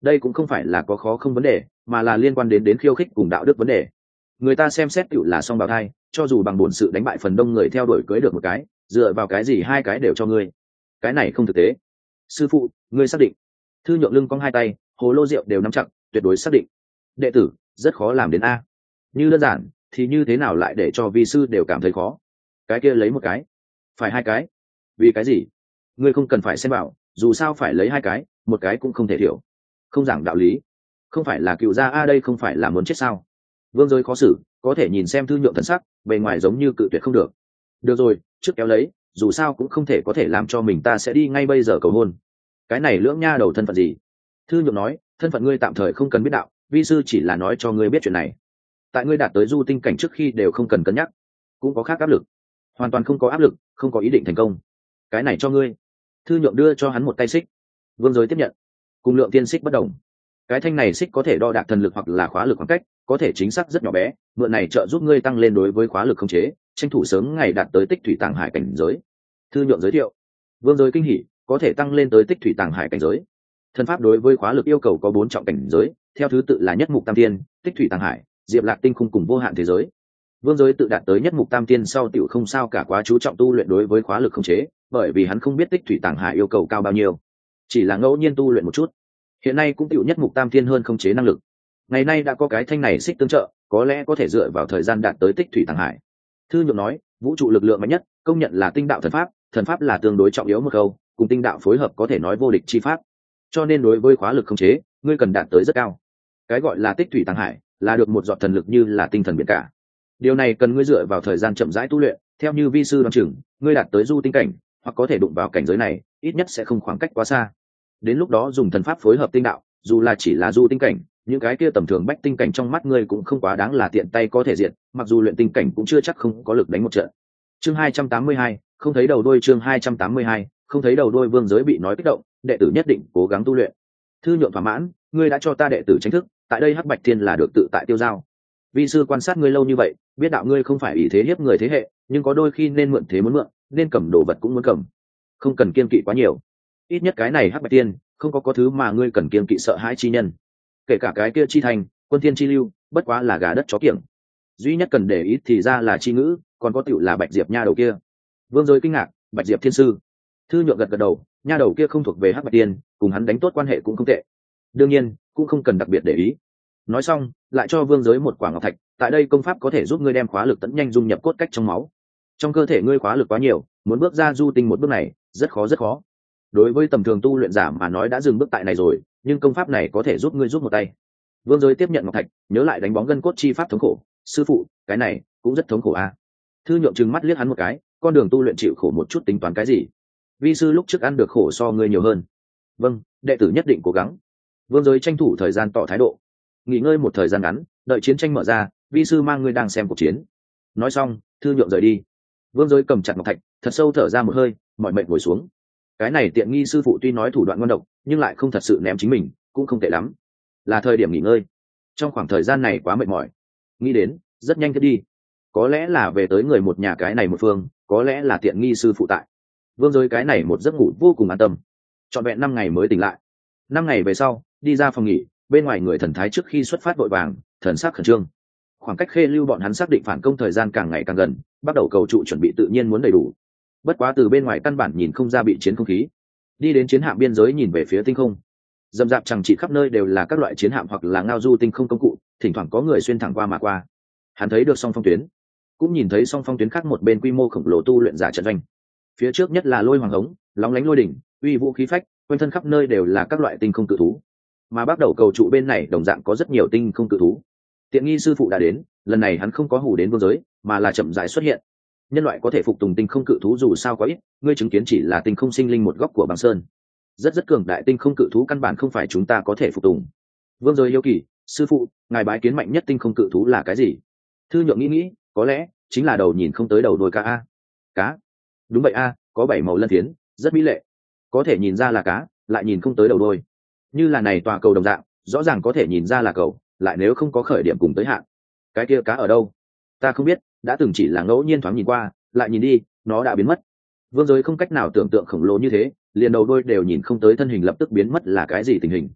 A: đây cũng không phải là có khó không vấn đề, mà là liên quan đến khiêu khích cùng đạo đức vấn đề. Người ta xem xét tựu là song bào thai, cho dù bằng bổn sự đánh bại phần đông người theo đuổi cưới được một cái, dựa vào cái gì hai cái đều cho ngươi? Cái này không thực tế. Sư phụ, ngươi xác định? Thư Nhượng lưng cong hai tay, hồ lô rượu đều nắm chặt, tuyệt đối xác định. Đệ tử rất khó làm đến a. Như đơn giản thì như thế nào lại để cho vi sư đều cảm thấy khó? Cái kia lấy một cái, phải hai cái. Vì cái gì? Ngươi không cần phải xem bảo, dù sao phải lấy hai cái, một cái cũng không thể thiểu. Không giảng đạo lý, không phải là cựu gia a, đây không phải là muốn chết sao? Vương Giới khó xử, có thể nhìn xem Thư Nhượng thần sắc, bề ngoài giống như cự tuyệt không được. Được rồi, trước kéo lấy, dù sao cũng không thể có thể làm cho mình ta sẽ đi ngay bây giờ cầu hôn. Cái này lưỡng nha đầu thân phận gì? Thư Nhượng nói, thân phận ngươi tạm thời không cần biết đạo, vi sư chỉ là nói cho ngươi biết chuyện này. Tại ngươi đạt tới du tinh cảnh trước khi đều không cần cân nhắc, cũng có khác áp lực. Hoàn toàn không có áp lực, không có ý định thành công. Cái này cho ngươi. Thư Nhượng đưa cho hắn một tay xích. Vương Giới tiếp nhận. Cùng lượng tiên xích bất đồng, cái thanh này xích có thể đo đạc thần lực hoặc là khóa lực khoảng cách, có thể chính xác rất nhỏ bé, mượn này trợ giúp ngươi tăng lên đối với khóa lực khống chế, tranh thủ sớm ngày đạt tới tích thủy tàng hải cảnh giới. Thư Nhượng giới thiệu. Vương Giới kinh hỉ, có thể tăng lên tới tích thủy tàng hải cảnh giới. Thần pháp đối với khóa lực yêu cầu có 4 trọng cảnh giới, theo thứ tự là nhất mục tam tiên, tích thủy tàng hải, diệp lạc tinh khung cùng vô hạn thế giới. Vương Giới tự đạt tới nhất mục tam tiên sau tiểu không sao cả quá chú trọng tu luyện đối với khóa lực khống chế, bởi vì hắn không biết tích thủy tàng hải yêu cầu cao bao nhiêu, chỉ là ngẫu nhiên tu luyện một chút. Hiện nay cũng tiểu nhất mục tam tiên hơn khống chế năng lực. Ngày nay đã có cái thanh này xích tương trợ, có lẽ có thể dựa vào thời gian đạt tới tích thủy tàng hải. Thư Nhượng nói, vũ trụ lực lượng mạnh nhất, công nhận là tinh đạo thần pháp là tương đối trọng yếu một câu, cùng tinh đạo phối hợp có thể nói vô địch chi pháp. Cho nên đối với khóa lực khống chế, ngươi cần đạt tới rất cao. Cái gọi là tích thủy tàng hải, là được một giọt thần lực như là tinh thần biển cả. Điều này cần ngươi dựa vào thời gian chậm rãi tu luyện, theo như vi sư đoán chừng, ngươi đạt tới du tinh cảnh, hoặc có thể đụng vào cảnh giới này, ít nhất sẽ không khoảng cách quá xa. Đến lúc đó dùng thần pháp phối hợp tinh đạo, dù là chỉ là du tinh cảnh, những cái kia tầm thường bách tinh cảnh trong mắt ngươi cũng không quá đáng là tiện tay có thể diện, mặc dù luyện tinh cảnh cũng chưa chắc không có lực đánh một trận. Chương 282, không thấy đầu đuôi. Chương 282, không thấy đầu đuôi. Vương Giới bị nói kích động, đệ tử nhất định cố gắng tu luyện. Thư Nhượng thỏa mãn, ngươi đã cho ta đệ tử tranh thức, tại đây Hắc Bạch Thiên là được tự tại tiêu giao. Vi sư quan sát ngươi lâu như vậy, biết đạo ngươi không phải ý thế hiếp người thế hệ, nhưng có đôi khi nên mượn thế muốn mượn, nên cầm đồ vật cũng muốn cầm, không cần kiên kỵ quá nhiều. Ít nhất cái này Hắc Bạch Thiên không có thứ mà ngươi cần kiên kỵ sợ hãi chi nhân, kể cả cái kia chi thành quân thiên chi lưu, bất quá là gà đất chó kiểng. Duy nhất cần để ý thì ra là chi ngữ, còn có tiểu là Bạch Diệp nha đầu kia. Vương Giới kinh ngạc, Bạch Diệp thiên sư. Thư Nhượng gật gật đầu, nha đầu kia không thuộc về Hắc Bạch Tiên, cùng hắn đánh tốt quan hệ cũng không tệ, đương nhiên cũng không cần đặc biệt để ý. Nói xong lại cho Vương Giới một quả ngọc thạch, tại đây công pháp có thể giúp ngươi đem khóa lực tận nhanh dung nhập cốt cách trong máu. Trong cơ thể ngươi khóa lực quá nhiều, muốn bước ra du tinh một bước này rất khó rất khó. Đối với tầm thường tu luyện giả mà nói đã dừng bước tại này rồi, nhưng công pháp này có thể giúp ngươi giúp một tay. Vương Giới tiếp nhận ngọc thạch, nhớ lại đánh bóng gân cốt chi pháp thống khổ. Sư phụ, cái này cũng rất thống khổ a. Thư Nhượng trừng mắt liếc hắn một cái, con đường tu luyện chịu khổ một chút tính toán cái gì? Vi sư lúc trước ăn được khổ so ngươi nhiều hơn. Vâng, đệ tử nhất định cố gắng. Vương Giới tranh thủ thời gian tỏ thái độ. Nghỉ ngơi một thời gian ngắn, đợi chiến tranh mở ra, vi sư mang ngươi đang xem cuộc chiến. Nói xong, Thư Nhượng rời đi. Vương Giới cầm chặt ngọc thạch, thật sâu thở ra một hơi, mỏi mệt ngồi xuống. Cái này tiện nghi sư phụ tuy nói thủ đoạn ngon độc, nhưng lại không thật sự ném chính mình, cũng không tệ lắm. Là thời điểm nghỉ ngơi. Trong khoảng thời gian này quá mệt mỏi, nghĩ đến rất nhanh kết đi. Có lẽ là về tới người một nhà cái này một phương, có lẽ là tiện nghi sư phụ tại. Vương Giới cái này một giấc ngủ vô cùng an tâm. Trọn vẹn 5 ngày mới tỉnh lại. 5 ngày về sau, đi ra phòng nghỉ, bên ngoài người thần thái trước khi xuất phát vội vàng, thần sắc khẩn trương. Khoảng cách Khê Lưu bọn hắn xác định phản công thời gian càng ngày càng gần, bắt đầu cầu trụ chuẩn bị tự nhiên muốn đầy đủ. Bất quá từ bên ngoài căn bản nhìn không ra bị chiến không khí. Đi đến chiến hạm biên giới nhìn về phía tinh không, dầm dạp chẳng chỉ khắp nơi đều là các loại chiến hạm hoặc là ngao du tinh không công cụ, thỉnh thoảng có người xuyên thẳng qua mà qua. Hắn thấy được song phong tuyến, cũng nhìn thấy song phong tuyến khác một bên quy mô khổng lồ tu luyện giả trận doanh. Phía trước nhất là lôi hoàng hống, lóng lánh lôi đỉnh, uy vũ khí phách, quanh thân khắp nơi đều là các loại tinh không cự thú. Mà bắt đầu cầu trụ bên này đồng dạng có rất nhiều tinh không cự thú. Tiện nghi sư phụ đã đến, lần này hắn không có hù đến Vương Giới, mà là chậm rãi xuất hiện. Nhân loại có thể phục tùng tinh không cự thú dù sao có ít, ngươi chứng kiến chỉ là tinh không sinh linh một góc của băng sơn, rất cường đại tinh không cự thú căn bản không phải chúng ta có thể phục tùng. Vương Giới hiếu kỳ, sư phụ, ngài bái kiến mạnh nhất tinh không cự thú là cái gì? Thư Nhượng nghĩ, có lẽ chính là đầu nhìn không tới đầu đuôi cá a. Cá? Đúng vậy a, có 7 màu lân phiến, rất mỹ lệ. Có thể nhìn ra là cá, lại nhìn không tới đầu đuôi. Như là này tòa cầu đồng dạng, rõ ràng có thể nhìn ra là cầu, lại nếu không có khởi điểm cùng tới hạn. Cái kia cá ở đâu? Ta không biết, đã từng chỉ là ngẫu nhiên thoáng nhìn qua, lại nhìn đi, nó đã biến mất. Vương Giới không cách nào tưởng tượng khổng lồ như thế, liền đầu đuôi đều nhìn không tới thân hình lập tức biến mất là cái gì tình hình.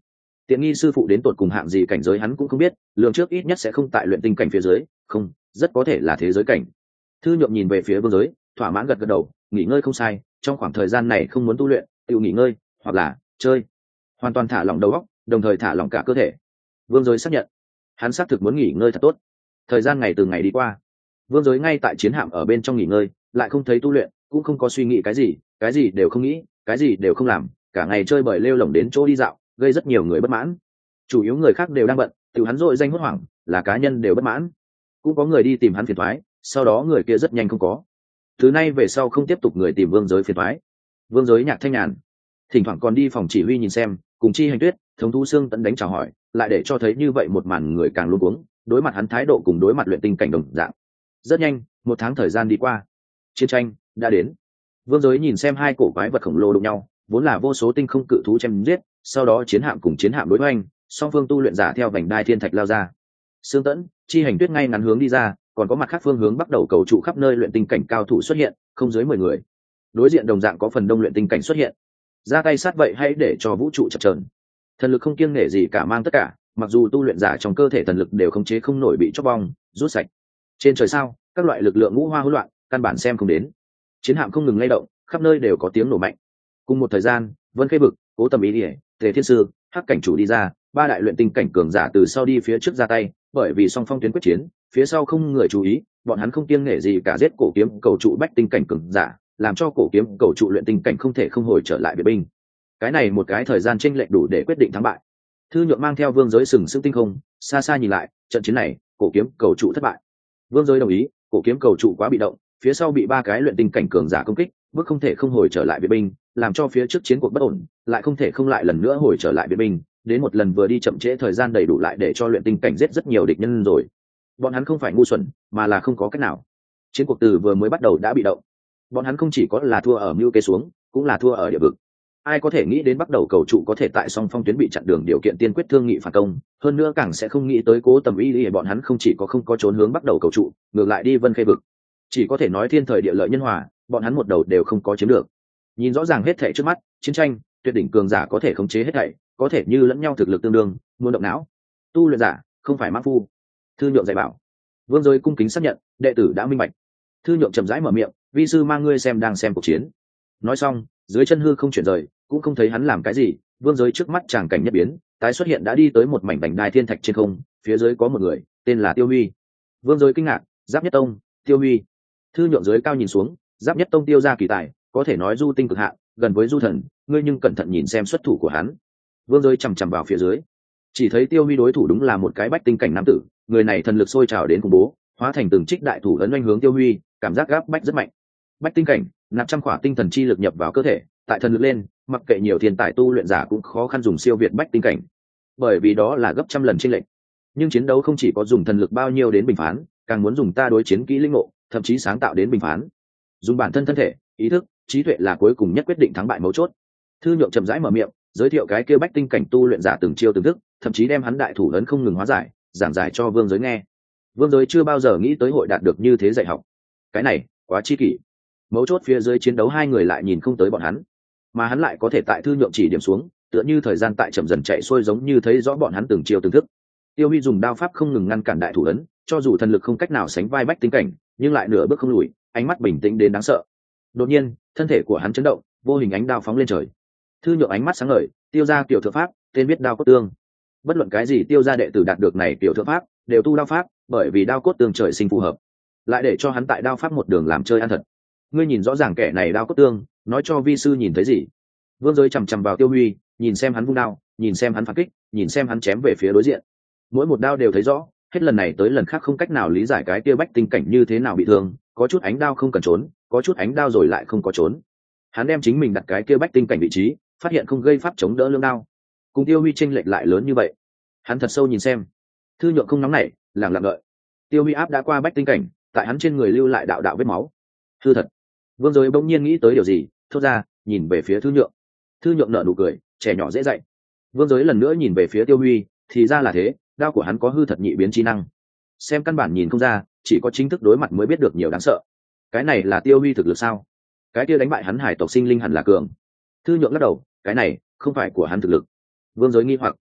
A: tiện nghi sư phụ đến tột cùng hạng gì cảnh giới hắn cũng không biết, lượng trước ít nhất sẽ không tại luyện tinh cảnh phía dưới, không, rất có thể là thế giới cảnh. Thư Nhượng nhìn về phía Vương Giới, thỏa mãn gật gật đầu, nghỉ ngơi không sai, trong khoảng thời gian này không muốn tu luyện, tự nghỉ ngơi, hoặc là chơi, hoàn toàn thả lỏng đầu óc, đồng thời thả lỏng cả cơ thể. Vương Giới xác nhận, hắn xác thực muốn nghỉ ngơi thật tốt. Thời gian ngày từng ngày đi qua, Vương Giới ngay tại chiến hạm ở bên trong nghỉ ngơi, lại không thấy tu luyện, cũng không có suy nghĩ cái gì đều không nghĩ, cái gì đều không làm, cả ngày chơi bời lêu lổng đến chỗ đi dạo, gây rất nhiều người bất mãn. Chủ yếu người khác đều đang bận, tự hắn dội danh hốt hoảng, là cá nhân đều bất mãn. Cũng có người đi tìm hắn phiền toái, sau đó người kia rất nhanh không có. Từ nay về sau không tiếp tục người tìm Vương Giới phiền toái. Vương Giới nhạc thanh nhàn, thỉnh thoảng còn đi phòng chỉ huy nhìn xem, cùng Chi Hành Tuyết, Thống Thú Xương Tấn đánh chào hỏi, lại để cho thấy như vậy một màn người càng luống cuống, đối mặt hắn thái độ cùng đối mặt luyện tinh cảnh đồng dạng. Rất nhanh, một tháng thời gian đi qua, chiến tranh đã đến. Vương Giới nhìn xem hai cổ quái vật khổng lồ đụng nhau, vốn là vô số tinh không cự thú chém giết, sau đó chiến hạm cùng chiến hạm đối hoành, song phương tu luyện giả theo vành đai thiên thạch lao ra. Xương Tẫn, Chi Hành Tuyết ngay ngắn hướng đi ra, còn có mặt khác phương hướng bắt đầu cầu trụ khắp nơi luyện tinh cảnh cao thủ xuất hiện, không dưới 10 người. Đối diện đồng dạng có phần đông luyện tinh cảnh xuất hiện. Ra tay sát vậy hãy để cho vũ trụ chập chờn. Thần lực không kiêng nể gì cả mang tất cả, mặc dù tu luyện giả trong cơ thể thần lực đều khống chế không nổi bị chóc bong, rút sạch. Trên trời sao, các loại lực lượng ngũ hoa hỗn loạn, căn bản xem không đến. Chiến hạm không ngừng lay động, khắp nơi đều có tiếng nổ mạnh. Cùng một thời gian, Vân Khê Vực, Cố Tầm Ý Điệp, Tề Thiên Sư, Hắc Cảnh Chủ đi ra, ba đại luyện tinh cảnh cường giả từ sau đi phía trước ra tay, bởi vì song phong tuyến quyết chiến, phía sau không người chú ý, bọn hắn không kiêng nể gì cả giết cổ kiếm cầu trụ bách tinh cảnh cường giả, làm cho cổ kiếm cầu trụ luyện tinh cảnh không thể không hồi trở lại biệt binh. Cái này một cái thời gian chênh lệch đủ để quyết định thắng bại. Thư Nhượng mang theo Vương Giới sừng sững tinh không, xa xa nhìn lại, trận chiến này, cổ kiếm cầu trụ thất bại. Vương Giới đồng ý, cổ kiếm cầu trụ quá bị động, phía sau bị ba cái luyện tinh cảnh cường giả công kích, bước không thể không hồi trở lại biệt binh, làm cho phía trước chiến cuộc bất ổn, lại không thể không lại lần nữa hồi trở lại biệt binh, đến một lần vừa đi chậm trễ thời gian đầy đủ lại để cho luyện tinh cảnh giết rất nhiều địch nhân rồi. Bọn hắn không phải ngu xuẩn, mà là không có cách nào. Chiến cuộc từ vừa mới bắt đầu đã bị động. Bọn hắn không chỉ có là thua ở mưu kế xuống, cũng là thua ở địa vực. Ai có thể nghĩ đến bắt đầu cầu trụ có thể tại song phong tuyến bị chặn đường điều kiện tiên quyết thương nghị phản công, hơn nữa càng sẽ không nghĩ tới Cố Tầm Ý Lý bọn hắn không chỉ có không có trốn hướng bắt đầu cầu trụ, ngược lại đi Vân Khê Vực. Chỉ có thể nói thiên thời địa lợi nhân hòa, bọn hắn một đầu đều không có chiếm được. Nhìn rõ ràng hết thảy trước mắt, chiến tranh, tuyệt đỉnh cường giả có thể khống chế hết thảy, có thể như lẫn nhau thực lực tương đương, muốn động não. Tu luyện giả, không phải mã phu. Thư Nhượng dạy bảo. Vương Giới cung kính xác nhận, đệ tử đã minh bạch. Thư Nhượng chậm rãi mở miệng, vi sư mang ngươi xem đang xem cuộc chiến. Nói xong, dưới chân hư không chuyển rời, cũng không thấy hắn làm cái gì. Vương Giới trước mắt tràng cảnh nhất biến, tái xuất hiện đã đi tới một mảnh vành đai thiên thạch trên không, phía dưới có một người, tên là Tiêu Huy. Vương Giới kinh ngạc, Giáp Nhất Tông, Tiêu Huy. Thư Nhượng dưới cao nhìn xuống, Giáp Nhất Tông tiêu ra kỳ tài, có thể nói du tinh cực hạn, gần với du thần, ngươi nhưng cẩn thận nhìn xem xuất thủ của hắn. Vương Giới chằm chằm vào phía dưới, chỉ thấy Tiêu Huy đối thủ đúng là một cái bách tinh cảnh nam tử, người này thần lực sôi trào đến khủng bố, hóa thành từng trích đại thủ ấn oanh hướng Tiêu Huy, cảm giác gáp bách rất mạnh. Bách tinh cảnh, nạp trăm khỏa tinh thần chi lực nhập vào cơ thể, tại thần lực lên, mặc kệ nhiều thiên tài tu luyện giả cũng khó khăn dùng siêu việt bách tinh cảnh, bởi vì đó là gấp trăm lần chênh lệch. Nhưng chiến đấu không chỉ có dùng thần lực bao nhiêu đến bình phán, càng muốn dùng ta đối chiến kỹ linh ngộ, thậm chí sáng tạo đến bình phán. Dùng bản thân thân thể, ý thức, trí tuệ là cuối cùng nhất quyết định thắng bại mấu chốt. Thư Nhượng chậm rãi mở miệng, giới thiệu cái kia bách tinh cảnh tu luyện giả từng chiêu từng thức, thậm chí đem hắn đại thủ ấn không ngừng hóa giải, giảng giải cho Vương Giới nghe. Vương Giới chưa bao giờ nghĩ tới hội đạt được như thế dạy học. Cái này, quá chi kỷ. Mấu chốt phía dưới chiến đấu hai người lại nhìn không tới bọn hắn, mà hắn lại có thể tại Thư Nhượng chỉ điểm xuống, tựa như thời gian tại chậm dần chạy xuôi giống như thấy rõ bọn hắn từng chiêu từng thức. Tiêu Huy dùng đao pháp không ngừng ngăn cản đại thủ ấn, cho dù thần lực không cách nào sánh vai bách tinh cảnh, nhưng lại nửa bước không lùi, ánh mắt bình tĩnh đến đáng sợ. Đột nhiên, thân thể của hắn chấn động, vô hình ánh đao phóng lên trời. Thư Nhượng ánh mắt sáng ngời, tiêu ra kiểu thượng pháp, tên biết đao cốt tương. Bất luận cái gì tiêu ra đệ tử đạt được này kiểu thượng pháp, đều tu đao pháp, bởi vì đao cốt tương trời sinh phù hợp. Lại để cho hắn tại đao pháp một đường làm chơi ăn thật. Ngươi nhìn rõ ràng kẻ này đao cốt tương, nói cho vi sư nhìn thấy gì? Vương Giới chằm chằm vào Tiêu Huy, nhìn xem hắn vung đao, nhìn xem hắn phản kích, nhìn xem hắn chém về phía đối diện. Mỗi một đao đều thấy rõ, hết lần này tới lần khác không cách nào lý giải cái kia bách tinh cảnh như thế nào bị thương, có chút ánh đao không cần trốn, có chút ánh đao rồi lại không có trốn. Hắn đem chính mình đặt cái kia bách tinh cảnh vị trí, phát hiện không gây pháp chống đỡ lưỡng đao. Cùng Tiêu Huy chênh lệch lại lớn như vậy. Hắn thật sâu nhìn xem. Thư Nhượng không nóng nảy, lặng lặng đợi. Tiêu Huy áp đã qua bách tinh cảnh, tại hắn trên người lưu lại đạo đạo vết máu. Hư thật. Vương Giới bỗng nhiên nghĩ tới điều gì, thốt ra, nhìn về phía Thư Nhượng. Thư Nhượng nở nụ cười, trẻ nhỏ dễ dạy. Vương Giới lần nữa nhìn về phía Tiêu Huy, thì ra là thế, đao của hắn có hư thật nhị biến chi năng. Xem căn bản nhìn không ra, chỉ có chính thức đối mặt mới biết được nhiều đáng sợ. Cái này là Tiêu Huy thực lực sao? Cái kia đánh bại hắn hải tộc sinh linh hẳn là cường. Thư Nhượng lắc đầu, cái này không phải của hắn thực lực. Vương Giới nghi hoặc.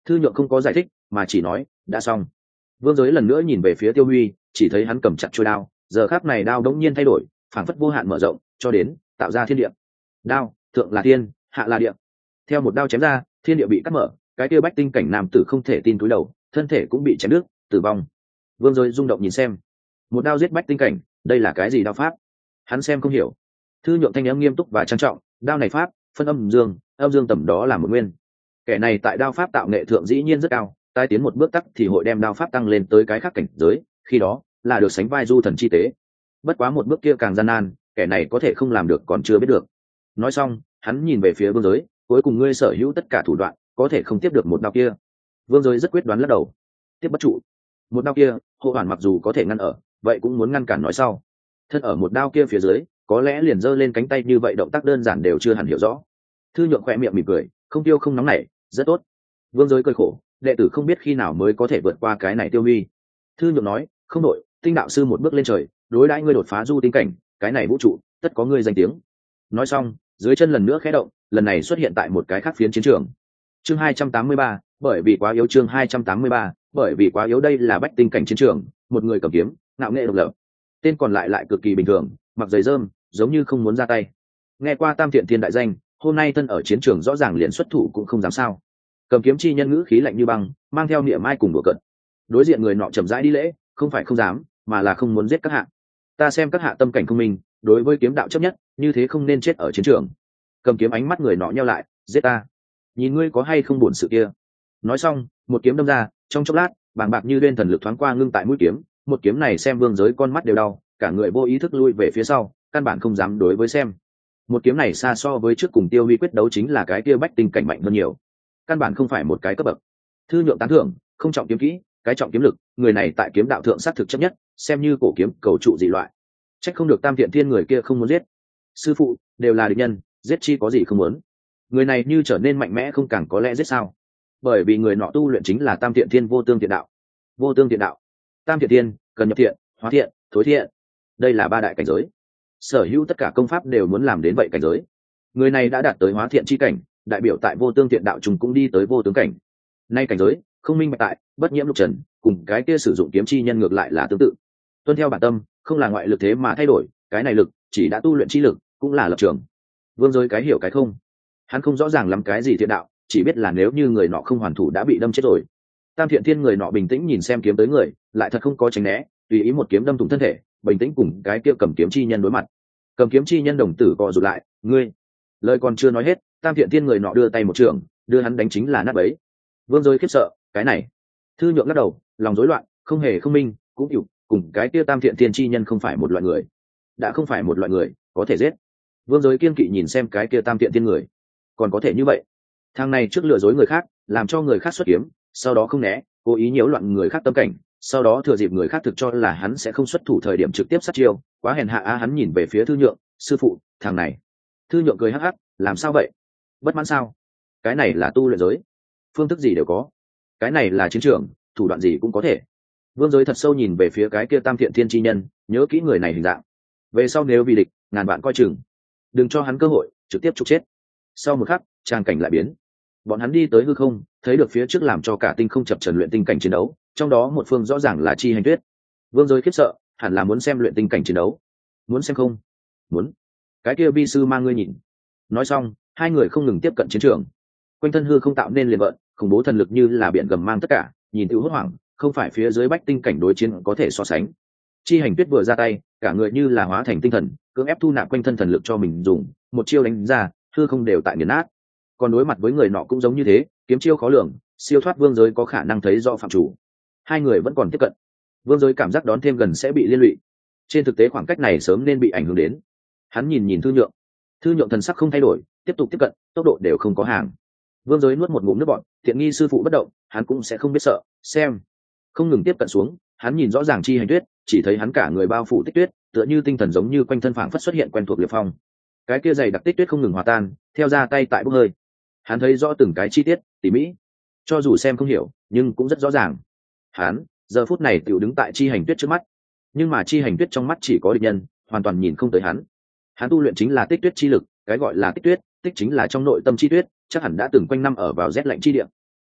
A: Thư Nhượng không có giải thích mà chỉ nói đã xong. Vương Giới lần nữa nhìn về phía Tiêu Huy, chỉ thấy hắn cầm chặt chuôi đao, giờ khắc này đao đống nhiên thay đổi, phảng phất vô hạn mở rộng cho đến tạo ra thiên địa. Đao thượng là thiên, hạ là địa. Theo một đao chém ra, thiên địa bị cắt mở, cái kia bách tinh cảnh nam tử không thể tin túi đầu, thân thể cũng bị chém đứt, tử vong. Vương Giới rung động nhìn xem, một đao giết bách tinh cảnh, đây là cái gì đao pháp? Hắn xem không hiểu. Thư Nhượng thanh âm nghiêm túc và trang trọng, đao này pháp phân âm dương tầm đó là một nguyên. Kẻ này tại đao pháp tạo nghệ thượng dĩ nhiên rất cao, tai tiến một bước tắc thì hội đem đao pháp tăng lên tới cái khác cảnh giới, khi đó là được sánh vai du thần chi tế. Bất quá một bước kia càng gian nan, kẻ này có thể không làm được còn chưa biết được. Nói xong, hắn nhìn về phía Vương Giới, cuối cùng ngươi sở hữu tất cả thủ đoạn, có thể không tiếp được một đao kia. Vương Giới rất quyết đoán lắc đầu, tiếp bất trụ. Một đao kia, hộ hoàn mặc dù có thể ngăn ở, vậy cũng muốn ngăn cản nói sau. Thân ở một đao kia phía dưới, có lẽ liền giơ lên cánh tay như vậy động tác đơn giản đều chưa hẳn hiểu rõ. Thư Nhượng khẽ miệng mỉm cười, không tiêu không nóng nảy, rất tốt. Vương Giới cười khổ, đệ tử không biết khi nào mới có thể vượt qua cái này Tiêu Huy. Thư Nhượng nói, không đội, tinh đạo sư một bước lên trời, đối đãi ngươi đột phá du tinh cảnh, cái này vũ trụ tất có ngươi danh tiếng. Nói xong, dưới chân lần nữa khẽ động, lần này xuất hiện tại một cái khác phiến chiến trường. Chương 283, bởi vì quá yếu. Chương 283, bởi vì quá yếu. Đây là bách tinh cảnh chiến trường, một người cầm kiếm, ngạo nghệ độc lập. Tên còn lại lại cực kỳ bình thường, mặc giày rơm, giống như không muốn ra tay. Nghe qua Tam Thiện Thiên đại danh, hôm nay thân ở chiến trường rõ ràng liền xuất thủ cũng không dám sao. Cầm kiếm chi nhân ngữ khí lạnh như băng, mang theo niệm ai cùng đùa cợt. Đối diện người nọ chậm rãi đi lễ, không phải không dám, mà là không muốn giết các hạ. Ta xem các hạ tâm cảnh không minh, đối với kiếm đạo chấp nhất, như thế không nên chết ở chiến trường. Cầm kiếm ánh mắt người nọ nheo lại, giết ta, nhìn ngươi có hay không buồn sự kia. Nói xong, một kiếm đâm ra, trong chốc lát, bàng bạc như uyên thần lực thoáng qua ngưng tại mũi kiếm. Một kiếm này xem Vương Giới con mắt đều đau, cả người vô ý thức lui về phía sau, căn bản không dám đối với xem. Một kiếm này xa so với trước cùng Tiêu Huy quyết đấu chính là cái kia bách tinh cảnh mạnh hơn nhiều, căn bản không phải một cái cấp bậc. Thư Nhượng tán thưởng, không trọng kiếm kỹ, cái trọng kiếm lực, người này tại kiếm đạo thượng sát thực chấp nhất, xem như cổ kiếm cầu trụ dị loại. Trách không được Tam Thiện Thiên người kia không muốn giết. Sư phụ, đều là địch nhân, giết chi có gì không muốn. Người này như trở nên mạnh mẽ không càng có lẽ giết sao? Bởi vì người nọ tu luyện chính là Tam Thiện Thiên vô tương thiện đạo. Vô tương thiện đạo, Tam Thiện Thiên cần nhập thiện, hóa thiện, thối thiện. Đây là ba đại cảnh giới. Sở hữu tất cả công pháp đều muốn làm đến vậy cảnh giới. Người này đã đạt tới hóa thiện chi cảnh, đại biểu tại vô tương thiện đạo chúng cũng đi tới vô tướng cảnh. Nay cảnh giới, không minh bạch tại, bất nhiễm lục trần, cùng cái kia sử dụng kiếm chi nhân ngược lại là tương tự. Tuân theo bản tâm, không là ngoại lực thế mà thay đổi, cái này lực chỉ đã tu luyện chi lực, cũng là lập trường. Vương Giới cái hiểu cái không. Hắn không rõ ràng lắm cái gì thiện đạo, chỉ biết là nếu như người nọ không hoàn thủ đã bị đâm chết rồi. Tam Thiện Thiên người nọ bình tĩnh nhìn xem kiếm tới người, lại thật không có tránh né, tùy ý một kiếm đâm thủng thân thể, bình tĩnh cùng cái kia cầm kiếm chi nhân đối mặt. Cầm kiếm chi nhân đồng tử co rụt lại, ngươi. Lời còn chưa nói hết, Tam Thiện Thiên người nọ đưa tay một trường, đưa hắn đánh chính là nát bấy. Vương Giới khiếp sợ, cái này. Thư Nhượng lắc đầu, lòng rối loạn, không hề không minh, cũng hiểu, cùng cái kia Tam Thiện Thiên chi nhân không phải một loại người. Đã không phải một loại người, có thể giết. Vương Giới kiên kỵ nhìn xem cái kia Tam Thiện Thiên người, còn có thể như vậy. Thằng này trước lừa dối người khác, làm cho người khác xuất kiếm, sau đó không né, cố ý nhiễu loạn người khác tâm cảnh, sau đó thừa dịp người khác thực cho là hắn sẽ không xuất thủ thời điểm trực tiếp sát chiêu, quá hèn hạ. Hắn nhìn về phía Thư Nhượng, sư phụ, thằng này. Thư Nhượng cười hắc hắc, làm sao vậy? Bất mãn sao? Cái này là tu luyện giới, phương thức gì đều có. Cái này là chiến trường, thủ đoạn gì cũng có thể. Vương Giới thật sâu nhìn về phía cái kia Tam Thiện Thiên chi nhân, nhớ kỹ người này hình dạng. Về sau nếu vì địch, ngàn vạn coi chừng, đừng cho hắn cơ hội, trực tiếp trục chết. Sau một khắc, trang cảnh lại biến. Bọn hắn đi tới hư không, thấy được phía trước làm cho cả tinh không chập chờn luyện tinh cảnh chiến đấu, trong đó một phương rõ ràng là Chi Hành Tuyết. Vương Giới khiếp sợ, hẳn là muốn xem luyện tinh cảnh chiến đấu. Muốn xem không? Muốn. Cái kia vi sư mang ngươi nhìn. Nói xong, hai người không ngừng tiếp cận chiến trường. Quanh thân hư không tạo nên liền vận, khủng bố thần lực như là biển gầm mang tất cả, nhìn tự hốt hoảng, không phải phía dưới bách tinh cảnh đối chiến có thể so sánh. Chi Hành Tuyết vừa ra tay, cả người như là hóa thành tinh thần, cưỡng ép thu nạp quanh thân thần lực cho mình dùng, một chiêu đánh ra, hư không đều tại nghiền nát. Còn đối mặt với người nọ cũng giống như thế, kiếm chiêu khó lường, siêu thoát Vương Giới có khả năng thấy do phạm chủ. Hai người vẫn còn tiếp cận. Vương Giới cảm giác đón thêm gần sẽ bị liên lụy. Trên thực tế khoảng cách này sớm nên bị ảnh hưởng đến. Hắn nhìn Thư Nhượng. Thư Nhượng thần sắc không thay đổi, tiếp tục tiếp cận, tốc độ đều không có hàng. Vương Giới nuốt một ngụm nước bọt, thiện nghi sư phụ bất động, hắn cũng sẽ không biết sợ. Xem, không ngừng tiếp cận xuống, hắn nhìn rõ ràng Chi Hành Tuyết, chỉ thấy hắn cả người bao phủ tích tuyết, tựa như tinh thần giống như quanh thân phảng phất xuất hiện quen thuộc liệt phong. Cái kia dày đặc tích tuyết không ngừng hòa tan, theo ra tay tại bốc hơi. Hắn thấy rõ từng cái chi tiết tỉ mỉ, cho dù xem không hiểu nhưng cũng rất rõ ràng. Hắn giờ phút này tiểu đứng tại Chi Hành Tuyết trước mắt, nhưng mà Chi Hành Tuyết trong mắt chỉ có địch nhân, hoàn toàn nhìn không tới hắn. Hắn tu luyện chính là tích tuyết chi lực, cái gọi là tích tuyết, tích chính là trong nội tâm chi tuyết, chắc hẳn đã từng quanh năm ở vào rét lạnh chi địa.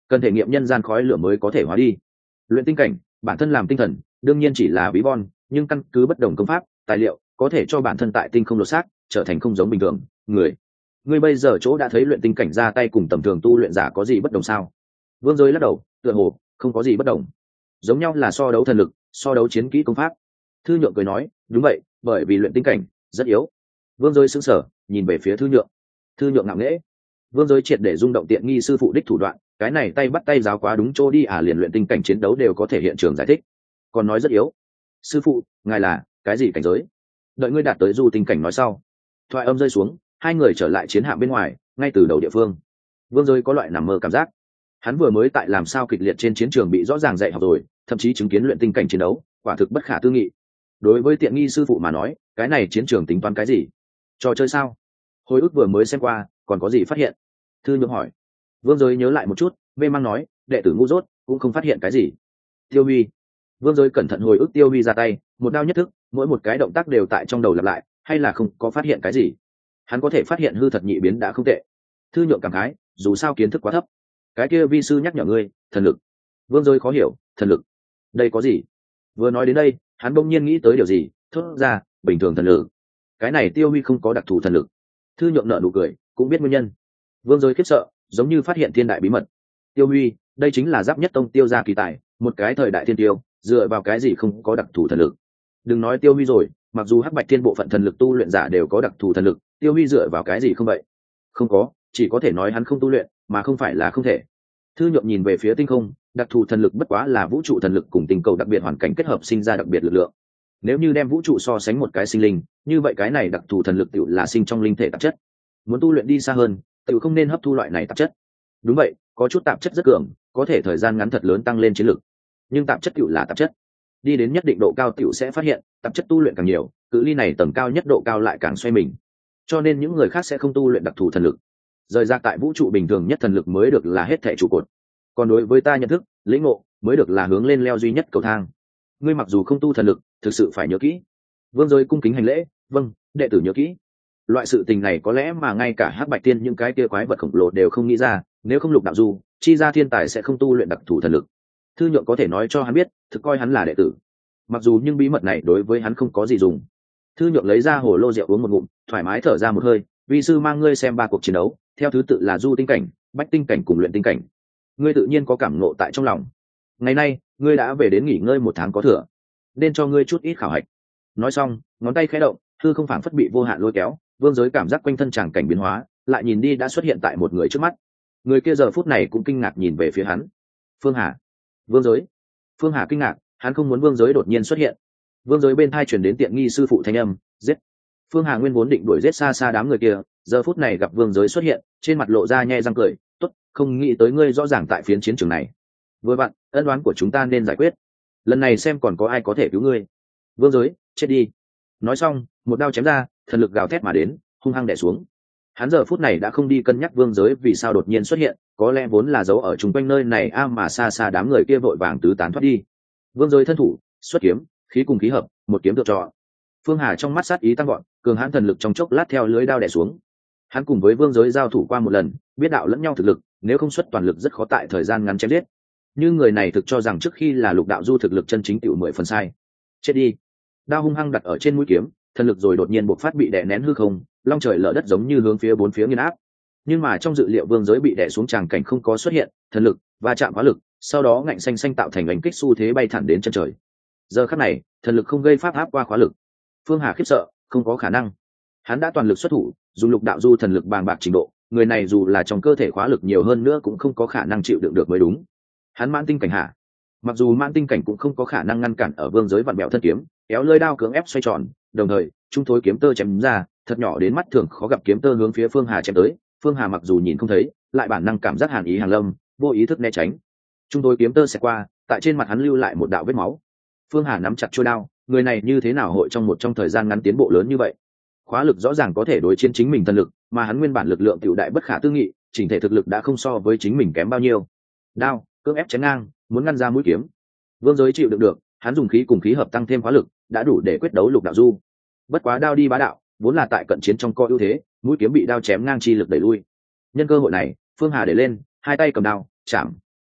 A: cần thể nghiệm nhân gian khói lửa mới có thể hóa đi. Luyện tinh cảnh bản thân làm tinh thần đương nhiên chỉ là ví von, nhưng căn cứ bất đồng công pháp tài liệu có thể cho bản thân tại tinh không lột xác trở thành không giống bình thường người bây giờ chỗ đã thấy luyện tinh cảnh ra tay cùng tầm thường tu luyện giả có gì bất đồng sao? Vương Giới lắc đầu, tựa hồ không có gì bất đồng, giống nhau là so đấu thần lực, so đấu chiến kỹ công pháp. Thư Nhượng cười nói, đúng vậy, bởi vì luyện tinh cảnh rất yếu. Vương Giới sững sờ nhìn về phía Thư Nhượng. Thư Nhượng ngạo nghễ. Vương Giới triệt để rung động tiện nghi sư phụ đích thủ đoạn, cái này tay bắt tay giáo quá đúng chỗ đi à, liền luyện tinh cảnh chiến đấu đều có thể hiện trường giải thích, còn nói rất yếu. Sư phụ, ngài là cái gì cảnh giới? Đợi ngươi đạt tới du tinh cảnh nói sau. Thoại âm rơi xuống, hai người trở lại chiến hạm bên ngoài, ngay từ đầu địa phương. Vương Giới có loại nằm mơ cảm giác, hắn vừa mới tại làm sao kịch liệt trên chiến trường bị rõ ràng dạy học rồi, thậm chí chứng kiến luyện tinh cảnh chiến đấu, quả thực bất khả tư nghị. Đối với tiện nghi sư phụ mà nói, cái này chiến trường tính toán cái gì? Trò chơi sao? Hồi ức vừa mới xem qua, còn có gì phát hiện? Thư Nhượng hỏi. Vương Giới nhớ lại một chút, mê mang nói, đệ tử ngu dốt cũng không phát hiện cái gì. Tiêu Huy. Vương Giới cẩn thận hồi ức Tiêu Huy ra tay, một đao nhất thức, mỗi một cái động tác đều tại trong đầu lặp lại, hay là không có phát hiện cái gì? Hắn có thể phát hiện hư thật nhị biến đã không tệ. Thư Nhượng cảm khái, dù sao kiến thức quá thấp. Cái kia vi sư nhắc nhở ngươi, thần lực. Vương Giới khó hiểu, thần lực đây có gì? Vừa nói đến đây, hắn bỗng nhiên nghĩ tới điều gì, thốt ra, bình thường thần lực. Cái này Tiêu Huy không có đặc thù thần lực. Thư Nhượng nở nụ cười, cũng biết nguyên nhân. Vương Giới khiếp sợ, giống như phát hiện thiên đại bí mật. Tiêu Huy, đây chính là Giáp Nhất Tông Tiêu gia kỳ tài, một cái thời đại thiên tiêu, dựa vào cái gì không có đặc thù thần lực? Đừng nói Tiêu Huy rồi, mặc dù Hắc Bạch Thiên bộ phận thần lực tu luyện giả đều có đặc thù thần lực, Tiêu Huy dựa vào cái gì không vậy? Không có, chỉ có thể nói hắn không tu luyện, mà không phải là không thể. Thư Nhượng nhìn về phía tinh không, đặc thù thần lực bất quá là vũ trụ thần lực cùng tinh cầu đặc biệt hoàn cảnh kết hợp sinh ra đặc biệt lực lượng. Nếu như đem vũ trụ so sánh một cái sinh linh, như vậy cái này đặc thù thần lực tựu là sinh trong linh thể tạp chất. Muốn tu luyện đi xa hơn, tựu không nên hấp thu loại này tạp chất. Đúng vậy, có chút tạp chất rất cường, có thể thời gian ngắn thật lớn tăng lên chiến lực. Nhưng tạp chất tựu là tạp chất. Đi đến nhất định độ cao tựu sẽ phát hiện, tạp chất tu luyện càng nhiều, cự ly này tầng cao nhất độ cao lại càng xoay mình. Cho nên những người khác sẽ không tu luyện đặc thù thần lực. Rời ra tại vũ trụ bình thường nhất thần lực mới được là hết thảy trụ cột. Còn đối với ta nhận thức, lĩnh ngộ mới được là hướng lên leo duy nhất cầu thang. Ngươi mặc dù không tu thần lực, thực sự phải nhớ kỹ. Vương Giới cung kính hành lễ, vâng, đệ tử nhớ kỹ. Loại sự tình này có lẽ mà ngay cả Hắc Bạch Tiên những cái kia quái vật khổng lồ đều không nghĩ ra, nếu không Lục Đạo Du, chi ra thiên tài sẽ không tu luyện đặc thù thần lực. Thư Nhượng có thể nói cho hắn biết, thực coi hắn là đệ tử. Mặc dù nhưng bí mật này đối với hắn không có gì dùng. Thư Nhượng lấy ra hồ lô rượu uống một ngụm, thoải mái thở ra một hơi, vi sư mang ngươi xem 3 cuộc chiến đấu, theo thứ tự là du tinh cảnh, bách tinh cảnh cùng luyện tinh cảnh. Ngươi tự nhiên có cảm ngộ tại trong lòng. Ngày nay, ngươi đã về đến nghỉ ngơi 1 tháng có thừa, nên cho ngươi chút ít khảo hạch. Nói xong, ngón tay khẽ động, thư không phảng phất bị vô hạn lôi kéo, Vương Giới cảm giác quanh thân tràng cảnh biến hóa, lại nhìn đi đã xuất hiện tại một người trước mắt. Người kia giờ phút này cũng kinh ngạc nhìn về phía hắn. Phương Hà. Vương Giới. Phương Hà kinh ngạc, hắn không muốn Vương Giới đột nhiên xuất hiện. Vương Giới bên tai truyền đến tiện nghi sư phụ thanh âm, giết. Phương Hà nguyên vốn định đuổi giết xa xa đám người kia, giờ phút này gặp Vương Giới xuất hiện, trên mặt lộ ra nhe răng cười, tốt, không nghĩ tới ngươi rõ ràng tại phiến chiến trường này. Vừa vặn, ân oán của chúng ta nên giải quyết. Lần này xem còn có ai có thể cứu ngươi. Vương Giới, chết đi. Nói xong, một đao chém ra, thần lực gào thét mà đến, hung hăng đè xuống. Hắn giờ phút này đã không đi cân nhắc Vương Giới vì sao đột nhiên xuất hiện, có lẽ vốn là giấu ở chung quanh nơi này mà xa xa đám người kia vội vàng tứ tán thoát đi. Vương Giới thân thủ, xuất kiếm, khí cùng khí hợp, một kiếm được trọ. Phương Hà trong mắt sát ý tăng gọn, cường hãn thần lực trong chốc lát theo lưới đao đè xuống. Hắn cùng với Vương Giới giao thủ qua một lần, biết đạo lẫn nhau thực lực, nếu không xuất toàn lực rất khó tại thời gian ngắn chém giết. Nhưng người này thực cho rằng trước khi là Lục Đạo Du thực lực chân chính tiểu 10 phần sai. Chết đi. Đao hung hăng đặt ở trên mũi kiếm, thần lực rồi đột nhiên bộc phát bị đè nén hư không, long trời lở đất giống như hướng phía bốn phía nghiền áp. Nhưng mà trong dự liệu Vương Giới bị đè xuống tràng cảnh không có xuất hiện, thần lực và chạm hóa lực, sau đó ngạnh xanh xanh tạo thành ảnh kích xu thế bay thẳng đến chân trời. Giờ khắc này, thần lực không gây pháp áp qua khóa lực. Phương Hà khiếp sợ, không có khả năng. Hắn đã toàn lực xuất thủ, dùng Lục Đạo Du thần lực bàng bạc trình độ, người này dù là trong cơ thể khóa lực nhiều hơn nữa cũng không có khả năng chịu đựng được mới đúng. Hắn mãn tinh cảnh hạ, mặc dù mãn tinh cảnh cũng không có khả năng ngăn cản ở Vương Giới vặn bẹo thân kiếm, kéo lưỡi đao cưỡng ép xoay tròn, đồng thời trung thối kiếm tơ chém ra, thật nhỏ đến mắt thường khó gặp kiếm tơ hướng phía Phương Hà chém tới. Phương Hà mặc dù nhìn không thấy, lại bản năng cảm giác hàn ý hàng lâm, vô ý thức né tránh. Trung thối kiếm tơ xẹt qua, tại trên mặt hắn lưu lại một đạo vết máu. Phương Hà nắm chặt chuôi đao, người này như thế nào hội trong thời gian ngắn tiến bộ lớn như vậy? Khóa lực rõ ràng có thể đối chiến chính mình thần lực, mà hắn nguyên bản lực lượng tiểu đại bất khả tư nghị, chỉnh thể thực lực đã không so với chính mình kém bao nhiêu. Đao cưỡng ép chém ngang, muốn ngăn ra mũi kiếm. Vương Giới chịu đựng được, hắn dùng khí cùng khí hợp tăng thêm khóa lực, đã đủ để quyết đấu Lục Đạo Du. Bất quá đao đi bá đạo, vốn là tại cận chiến trong co ưu thế, mũi kiếm bị đao chém ngang chi lực đẩy lui. Nhân cơ hội này, Phương Hà để lên, hai tay cầm đao, chạm.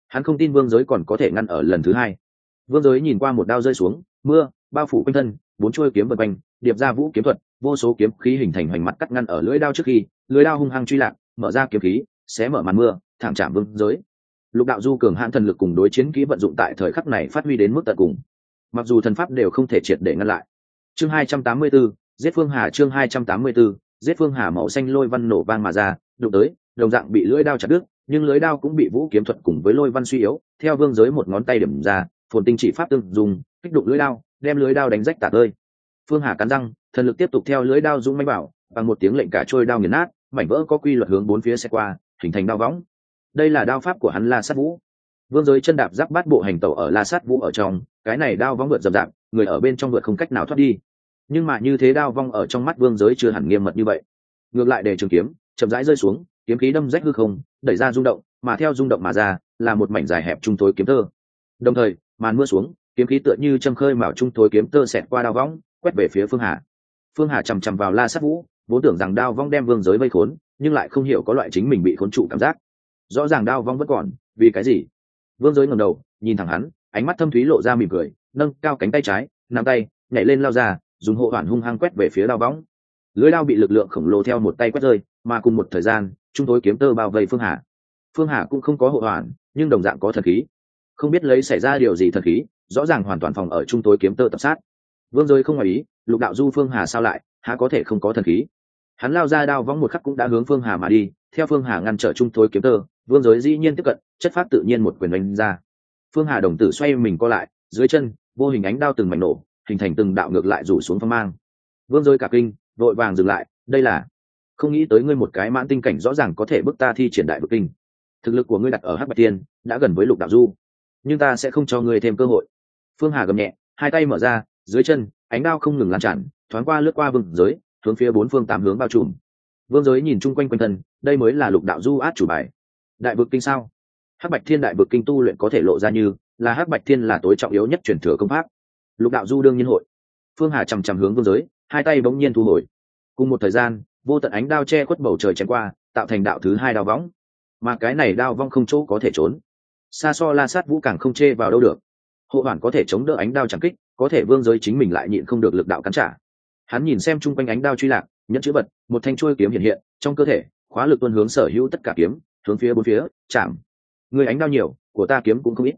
A: Hắn không tin vương giới còn có thể ngăn ở lần thứ hai. Vương giới nhìn qua một đao rơi xuống, mưa bao phủ quanh thân, bốn chuôi kiếm vần quanh, điệp ra vũ kiếm thuật, vô số kiếm khí hình thành hoành mặt cắt ngăn ở lưỡi đao trước khi lưỡi đao hung hăng truy lạc, mở ra kiếm khí, xé mở màn mưa, thẳng chạm vương giới. Lục đạo du cường hãn thần lực cùng đối chiến kỹ vận dụng tại thời khắc này phát huy đến mức tận cùng, mặc dù thần pháp đều không thể triệt để ngăn lại. Chương 284, giết Phương Hà. Chương 284, giết Phương Hà. Màu xanh lôi văn nổ vang mà ra, đụng tới, đồng dạng bị lưỡi đao chặt đứt, nhưng lưỡi đao cũng bị vũ kiếm thuật cùng với lôi văn suy yếu. Theo vương giới một ngón tay điểm ra, phồn tinh chỉ pháp tương dùng, kích đụng lưỡi đao, đem lưỡi đao đánh rách tả tơi. Phương Hà cắn răng, thần lực tiếp tục theo lưỡi đao dũng mãnh bảo, bằng một tiếng lệnh cả trôi đao nghiền nát, mảnh vỡ có quy luật hướng bốn phía sẽ qua, hình thành đao võng. Đây là đao pháp của hắn La Sát Vũ. Vương giới chân đạp giáp bát bộ hành tẩu ở La Sát Vũ ở trong, cái này đao võng vượt dập dạp, người ở bên trong vượt không cách nào thoát đi. Nhưng mà như thế đao vong ở trong mắt vương giới chưa hẳn nghiêm mật như vậy. Ngược lại để trường kiếm chậm rãi rơi xuống, kiếm khí đâm rách hư không, đẩy ra rung động, mà theo rung động mà ra là một mảnh dài hẹp trung tối kiếm tơ. Đồng thời màn mưa xuống, kiếm khí tựa như châm khơi mào trung tối kiếm tơ xẹt qua đao võng, quét về phía Phương Hà. Phương Hà chằm chằm vào La Sát Vũ, vốn tưởng rằng đao vong đem vương giới vây khốn, nhưng lại không hiểu có loại chính mình bị khốn trụ cảm giác. Rõ ràng đao vong vẫn còn, vì cái gì? Vương giới ngẩng đầu nhìn thẳng hắn, ánh mắt thâm thúy lộ ra mỉm cười, nâng cao cánh tay trái, nắm tay nhảy lên lao ra, dùng hộ hoàn hung hăng quét về phía đao võng. Lưỡi đao bị lực lượng khổng lồ theo một tay quét rơi, mà cùng một thời gian trung tối kiếm tơ bao vây Phương Hà. Phương Hà cũng không có hộ hoàn, nhưng đồng dạng có thần khí. Không biết lấy xảy ra điều gì thần khí, rõ ràng hoàn toàn phòng ở trung tối kiếm tơ tập sát. Vương giới không ngoài ý, lục đạo du Phương Hà sao lại há có thể không có thần khí? Hắn lao ra đao võng một khắc cũng đã hướng Phương Hà mà đi, theo Phương Hà ngăn trở trung tối kiếm tơ, vương giới dĩ nhiên tiếp cận, chất phát tự nhiên một quyền đánh ra. Phương Hà đồng tử xoay mình co lại, dưới chân vô hình ánh đao từng mảnh nổ, hình thành từng đạo ngược lại rủ xuống phong mang. Vương giới cả kinh, vội vàng dừng lại, đây là không nghĩ tới ngươi một cái mãn tinh cảnh rõ ràng có thể bức ta thi triển đại vực kinh. Thực lực của ngươi đặt ở Hắc Bạch Tiên đã gần với lục đạo du, nhưng ta sẽ không cho ngươi thêm cơ hội. Phương Hà gầm nhẹ, hai tay mở ra, dưới chân ánh đao không ngừng lan tràn, thoáng qua lướt qua vương giới, hướng phía bốn phương tám hướng bao trùm. Vương giới nhìn chung quanh quanh thân, đây mới là lục đạo du át chủ bài. Đại vực kinh sao? Hắc Bạch Thiên đại vực kinh tu luyện có thể lộ ra như là Hắc Bạch Thiên là tối trọng yếu nhất truyền thừa công pháp. Lục đạo du đương nhiên hội. Phương Hà chằm chằm hướng vương giới, hai tay bỗng nhiên thu hồi. Cùng một thời gian, vô tận ánh đao che khuất bầu trời chém qua, tạo thành đạo thứ hai đao võng. Mà cái này đao vong không chỗ có thể trốn. Xa so La Sát Vũ càng không chê vào đâu được. Hộ hoàn có thể chống đỡ ánh đao chẳng kích, có thể vương giới chính mình lại nhịn không được lực đạo cắn trả. Hắn nhìn xem chung quanh ánh đao truy lạc, nhẫn chữ vật, một thanh chuôi kiếm hiện hiện trong cơ thể, khóa lực tuôn hướng sở hữu tất cả kiếm, hướng phía bốn phía chạm. Người ánh đao nhiều, của ta kiếm cũng không ít.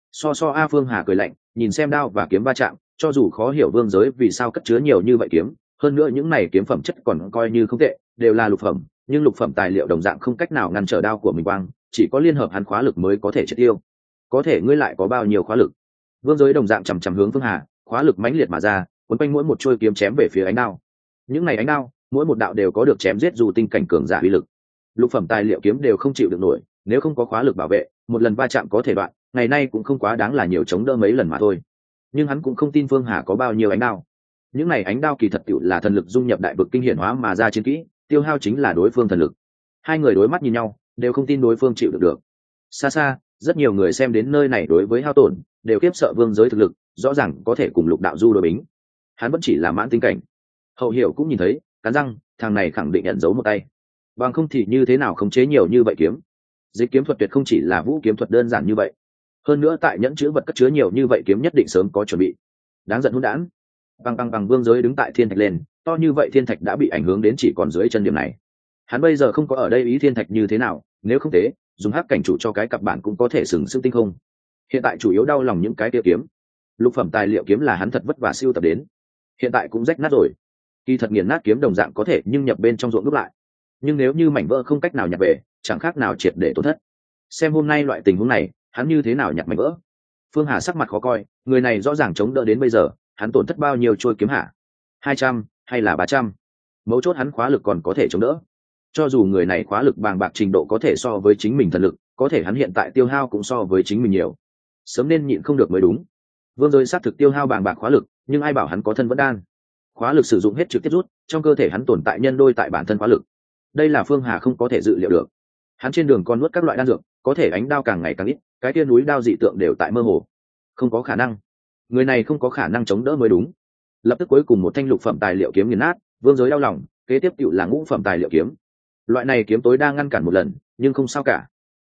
A: So A. Phương Hà cười lạnh, nhìn xem đao và kiếm va chạm, cho dù khó hiểu vương giới vì sao cất chứa nhiều như vậy kiếm, hơn nữa những này kiếm phẩm chất còn coi như không tệ, đều là lục phẩm, nhưng lục phẩm tài liệu đồng dạng không cách nào ngăn trở đao của mình quang, chỉ có liên hợp hắn khóa lực mới có thể triệt tiêu. Có thể ngươi lại có bao nhiêu khóa lực? Vương giới đồng dạng chằm chằm hướng Phương Hà, khóa lực mãnh liệt mà ra, cuốn quanh mỗi một chuôi kiếm chém về phía ánh đao. Những này ánh đao, mỗi một đạo đều có được chém giết dù tinh cảnh cường giả uy lực. Lục phẩm tài liệu kiếm đều không chịu được nổi, nếu không có khóa lực bảo vệ, một lần va chạm có thể đoạn, ngày nay cũng không quá đáng là nhiều chống đỡ mấy lần mà thôi. Nhưng hắn cũng không tin Phương Hà có bao nhiêu ánh đao. Những này ánh đao kỳ thật tựu là thần lực dung nhập đại vực kinh hiển hóa mà ra chiến kỹ, tiêu hao chính là đối phương thần lực. Hai người đối mắt nhìn nhau, đều không tin đối phương chịu được. Xa xa, rất nhiều người xem đến nơi này đối với hao tổn, đều kiếp sợ vương giới thực lực, rõ ràng có thể cùng lục đạo du đối bính. Hắn vẫn chỉ là mãn tinh cảnh. Hậu Hiểu cũng nhìn thấy, cắn răng, thằng này khẳng định nhận dấu một tay. Bằng không thì như thế nào khống chế nhiều như vậy kiếm? Dịch kiếm thuật tuyệt không chỉ là vũ kiếm thuật đơn giản như vậy. Hơn nữa tại nhẫn chữ vật cất chứa nhiều như vậy kiếm nhất định sớm có chuẩn bị. Đáng giận hỗn đản. Bằng vương giới đứng tại thiên thạch lên, to như vậy thiên thạch đã bị ảnh hưởng đến chỉ còn dưới chân điểm này. Hắn bây giờ không có ở đây ý thiên thạch như thế nào, nếu không thế, dùng hắc cảnh chủ cho cái cặp bản cũng có thể sừng sững tinh không. Hiện tại chủ yếu đau lòng những cái tiêu kiếm. Lục phẩm tài liệu kiếm là hắn thật vất vả siêu tập đến, hiện tại cũng rách nát rồi. Kỳ thật nghiền nát kiếm đồng dạng có thể, nhưng nhập bên trong ruộng đúc lại. Nhưng nếu như mảnh vỡ không cách nào nhặt về, chẳng khác nào triệt để tổn thất. Xem hôm nay loại tình huống này, hắn như thế nào nhặt mảnh vỡ? Phương Hà sắc mặt khó coi, người này rõ ràng chống đỡ đến bây giờ, hắn tổn thất bao nhiêu trôi kiếm hả? 200 hay là 300? Mấu chốt hắn khóa lực còn có thể chống đỡ. Cho dù người này khóa lực bàng bạc trình độ có thể so với chính mình thần lực, có thể hắn hiện tại tiêu hao cũng so với chính mình nhiều. Sớm nên nhịn không được mới đúng. Vương giới sát thực tiêu hao bàng bạc khóa lực, nhưng ai bảo hắn có thân vẫn đan. Khóa lực sử dụng hết trực tiếp rút, trong cơ thể hắn tồn tại nhân đôi tại bản thân khóa lực. Đây là Phương Hà không có thể dự liệu được. Hắn trên đường còn nuốt các loại đan dược, có thể ánh đao càng ngày càng ít, cái kia núi đao dị tượng đều tại mơ hồ. Không có khả năng. Người này không có khả năng chống đỡ mới đúng. Lập tức cuối cùng một thanh lục phẩm tài liệu kiếm nghiền nát, vương giới đau lòng, kế tiếp tựu là ngũ phẩm tài liệu kiếm. Loại này kiếm tối đa ngăn cản một lần, nhưng không sao cả.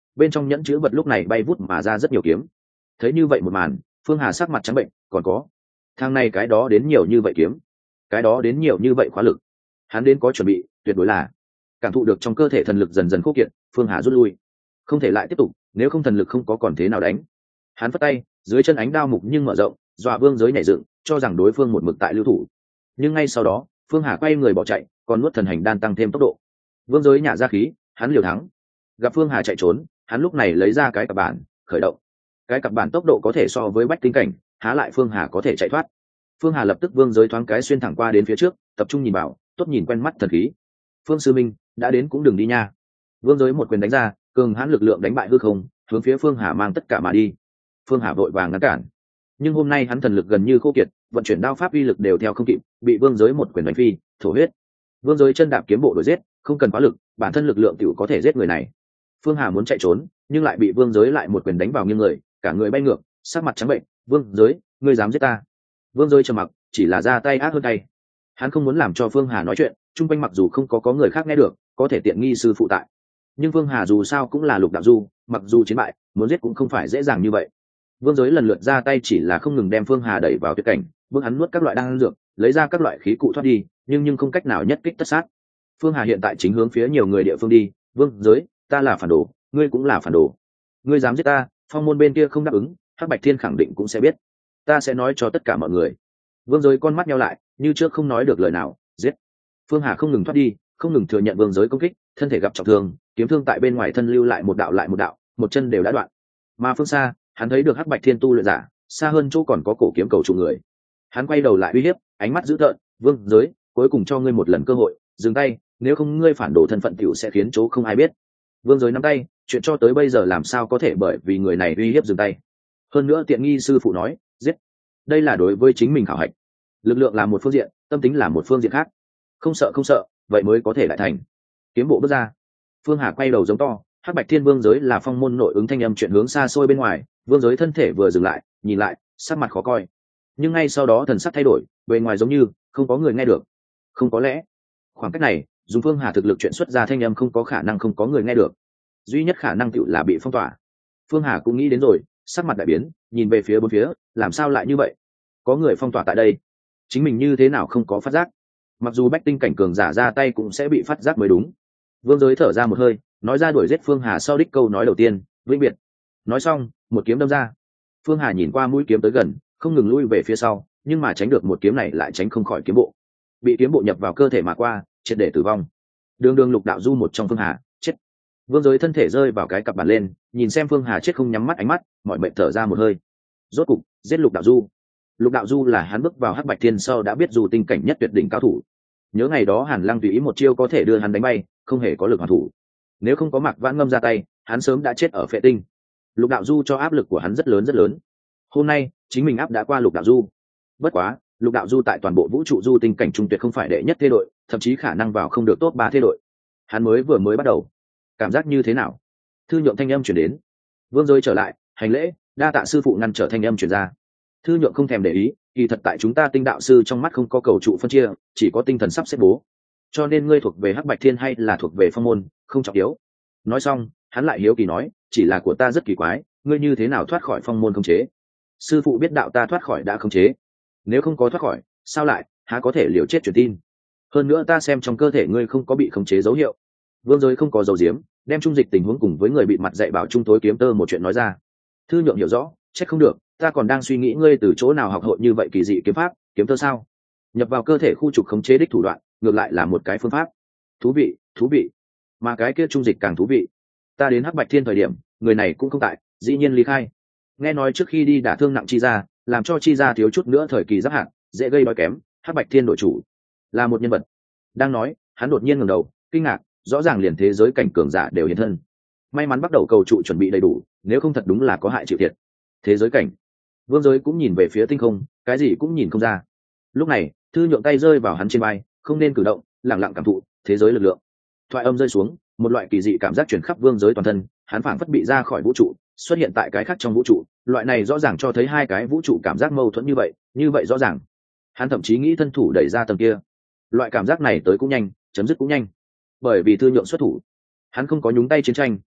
A: bên trong nhẫn chữ vật lúc này bay vút mà ra rất nhiều kiếm. Thấy như vậy một màn, Phương Hà sắc mặt trắng bệnh. Còn có thang này cái đó đến nhiều như vậy kiếm, cái đó đến nhiều như vậy khóa lực, hắn đến có chuẩn bị tuyệt đối là. Cảm thụ được trong cơ thể thần lực dần dần khô kiệt, Phương Hà rút lui, không thể lại tiếp tục, nếu không thần lực không có còn thế nào đánh. Hắn phất tay, dưới chân ánh đao mục nhưng mở rộng, dọa Vương Giới nhảy dựng, cho rằng đối phương một mực tại lưu thủ. Nhưng ngay sau đó, Phương Hà quay người bỏ chạy, còn nuốt thần hành đan tăng thêm tốc độ. Vương Giới nhả ra khí, hắn liều thắng. Gặp Phương Hà chạy trốn, hắn lúc này lấy ra cái cặp bản, khởi động. Cái cặp bản tốc độ có thể so với bách tinh cảnh, há lại Phương Hà có thể chạy thoát. Phương Hà lập tức Vương Giới thoáng cái xuyên thẳng qua đến phía trước, tập trung nhìn vào, tốt nhìn quen mắt thần khí. Phương sư minh, đã đến cũng đừng đi nha. Vương Giới một quyền đánh ra, cường hãn lực lượng đánh bại hư không, hướng phía Phương Hà mang tất cả mà đi. Phương Hà vội vàng ngăn cản, nhưng hôm nay hắn thần lực gần như khô kiệt, vận chuyển đao pháp uy lực đều theo không kịp, bị Vương Giới một quyền đánh phi, thổ huyết. Vương Giới chân đạp kiếm bộ đuổi giết, không cần quá lực, bản thân lực lượng tiểu có thể giết người này. Phương Hà muốn chạy trốn, nhưng lại bị Vương Giới lại một quyền đánh vào nghiêng người, cả người bay ngược, sắc mặt trắng bệnh. Vương Giới, ngươi dám giết ta? Vương Giới trầm mặc, chỉ là ra tay ác hơn tay. Hắn không muốn làm cho Phương Hà nói chuyện, chung quanh mặc dù không có người khác nghe được, có thể tiện nghi sư phụ tại, nhưng Phương Hà dù sao cũng là Lục Đạo Du, mặc dù chiến bại, muốn giết cũng không phải dễ dàng như vậy. Vương Giới lần lượt ra tay chỉ là không ngừng đem Phương Hà đẩy vào tuyệt cảnh, bước hắn nuốt các loại đan dược, lấy ra các loại khí cụ thoát đi, nhưng không cách nào nhất kích tất sát. Phương Hà hiện tại chính hướng phía nhiều người địa phương đi. Vương Giới, ta là phản đồ, ngươi cũng là phản đồ. Ngươi dám giết ta, phong môn bên kia không đáp ứng, Hắc Bạch Thiên khẳng định cũng sẽ biết. Ta sẽ nói cho tất cả mọi người. Vương Giới con mắt nheo lại, như trước không nói được lời nào. Giết. Phương Hà không ngừng thoát đi, không ngừng thừa nhận Vương Giới công kích, thân thể gặp trọng thương, kiếm thương tại bên ngoài thân lưu lại một đạo lại một đạo, một chân đều đã đoạn. Mà phương xa, hắn thấy được Hắc Bạch Thiên tu luyện giả, xa hơn chỗ còn có cổ kiếm cầu trụ người. Hắn quay đầu lại uy hiếp, ánh mắt dữ tợn. Vương Giới, cuối cùng cho ngươi một lần cơ hội, dừng tay, nếu không ngươi phản đồ thân phận tiểu sẽ khiến chỗ không ai biết. Vương Giới nắm tay, chuyện cho tới bây giờ làm sao có thể bởi vì người này uy hiếp dừng tay. Hơn nữa tiện nghi sư phụ nói, giết. Đây là đối với chính mình khảo hạch. Lực lượng là một phương diện, tâm tính là một phương diện khác. Không sợ không sợ, vậy mới có thể lại thành. Kiếm bộ bước ra. Phương Hà quay đầu giống to, Hắc Bạch Thiên Vương Giới là phong môn nội ứng thanh âm chuyện hướng xa xôi bên ngoài. Vương Giới thân thể vừa dừng lại, nhìn lại, sắc mặt khó coi. Nhưng ngay sau đó thần sắc thay đổi, bề ngoài giống như không có người nghe được. Không có lẽ, khoảng cách này, dùng Phương Hà thực lực chuyện xuất ra thanh âm không có khả năng không có người nghe được. Duy nhất khả năng tựu là bị phong tỏa. Phương Hà cũng nghĩ đến rồi, sắc mặt đại biến, nhìn về phía bốn phía, làm sao lại như vậy? Có người phong tỏa tại đây, chính mình như thế nào không có phát giác? Mặc dù bách tinh cảnh cường giả ra tay cũng sẽ bị phát giác mới đúng. Vương Giới thở ra một hơi, nói ra đuổi giết Phương Hà sau đích câu nói đầu tiên, vĩnh biệt. Nói xong, một kiếm đâm ra. Phương Hà nhìn qua mũi kiếm tới gần, không ngừng lui về phía sau, nhưng mà tránh được một kiếm này lại tránh không khỏi kiếm bộ. Bị kiếm bộ nhập vào cơ thể mà qua, triệt để tử vong. Đường Đường Lục Đạo Du một trong Phương Hà, chết. Vương Giới thân thể rơi vào cái cặp bàn lên, nhìn xem Phương Hà chết không nhắm mắt ánh mắt, mọi mệnh thở ra một hơi. Rốt cục, giết Lục Đạo Du. Lục Đạo Du là hắn bước vào Hắc Bạch Thiên sau đã biết dù tình cảnh nhất tuyệt đỉnh cao thủ. Nhớ ngày đó Hàn Lăng tùy ý một chiêu có thể đưa hắn đánh bay, không hề có lực hoàn thủ. Nếu không có Mạc Vãn Ngâm ra tay, hắn sớm đã chết ở Phệ Tinh. Lục Đạo Du cho áp lực của hắn rất lớn rất lớn. Hôm nay, chính mình áp đã qua Lục Đạo Du. Bất quá, Lục Đạo Du tại toàn bộ vũ trụ du tinh cảnh trung tuyệt không phải đệ nhất thế đội, thậm chí khả năng vào không được top 3 thế đội. Hắn vừa mới bắt đầu. Cảm giác như thế nào? Thư Nhượng thanh âm chuyển đến. Vương Giới trở lại, hành lễ, đa tạ sư phụ ngăn trở thanh âm chuyển ra. Thư Nhượng không thèm để ý, kỳ thật tại chúng ta tinh đạo sư trong mắt không có cầu trụ phân chia, chỉ có tinh thần sắp xếp bố. Cho nên ngươi thuộc về Hắc Bạch Thiên hay là thuộc về phong môn, không trọng yếu. Nói xong, hắn lại hiếu kỳ nói, chỉ là của ta rất kỳ quái, ngươi như thế nào thoát khỏi phong môn khống chế? Sư phụ biết đạo ta thoát khỏi đã khống chế, nếu không có thoát khỏi, sao lại há có thể liều chết truyền tin? Hơn nữa ta xem trong cơ thể ngươi không có bị khống chế dấu hiệu. Vương Giới không có dấu diếm, đem trung dịch tình huống cùng với người bị mặt dạy bảo trung tối kiếm tơ một chuyện nói ra. Thư Nhượng hiểu rõ, trách không được, ta còn đang suy nghĩ ngươi từ chỗ nào học hội như vậy kỳ dị kiếm pháp, kiếm tơ sao? Nhập vào cơ thể khu trục khống chế đích thủ đoạn, ngược lại là một cái phương pháp. Thú vị, thú vị. Mà cái kia trung dịch càng thú vị. Ta đến Hắc Bạch Thiên thời điểm, người này cũng không tại, dĩ nhiên ly khai. Nghe nói trước khi đi đả thương nặng chi ra, làm cho chi ra thiếu chút nữa thời kỳ giáp hạn, dễ gây đói kém. Hắc Bạch Thiên đội chủ là một nhân vật. Đang nói, hắn đột nhiên ngẩng đầu, kinh ngạc, rõ ràng liền thế giới cảnh cường giả đều hiện thân. May mắn bắt đầu cầu trụ chuẩn bị đầy đủ, nếu không thật đúng là có hại chịu thiệt. Thế giới cảnh. Vương Giới cũng nhìn về phía tinh không, cái gì cũng nhìn không ra. Lúc này, Thư Nhượng tay rơi vào hắn trên vai, không nên cử động, lặng lặng cảm thụ thế giới lực lượng. Thoại âm rơi xuống, một loại kỳ dị cảm giác truyền khắp Vương Giới toàn thân, hắn phảng phất bị ra khỏi vũ trụ, xuất hiện tại cái khác trong vũ trụ. Loại này rõ ràng cho thấy hai cái vũ trụ cảm giác mâu thuẫn như vậy rõ ràng. Hắn thậm chí nghĩ thân thủ đẩy ra tầng kia. Loại cảm giác này tới cũng nhanh, chấm dứt cũng nhanh. Bởi vì Thư Nhượng xuất thủ, hắn không có nhúng tay chiến tranh,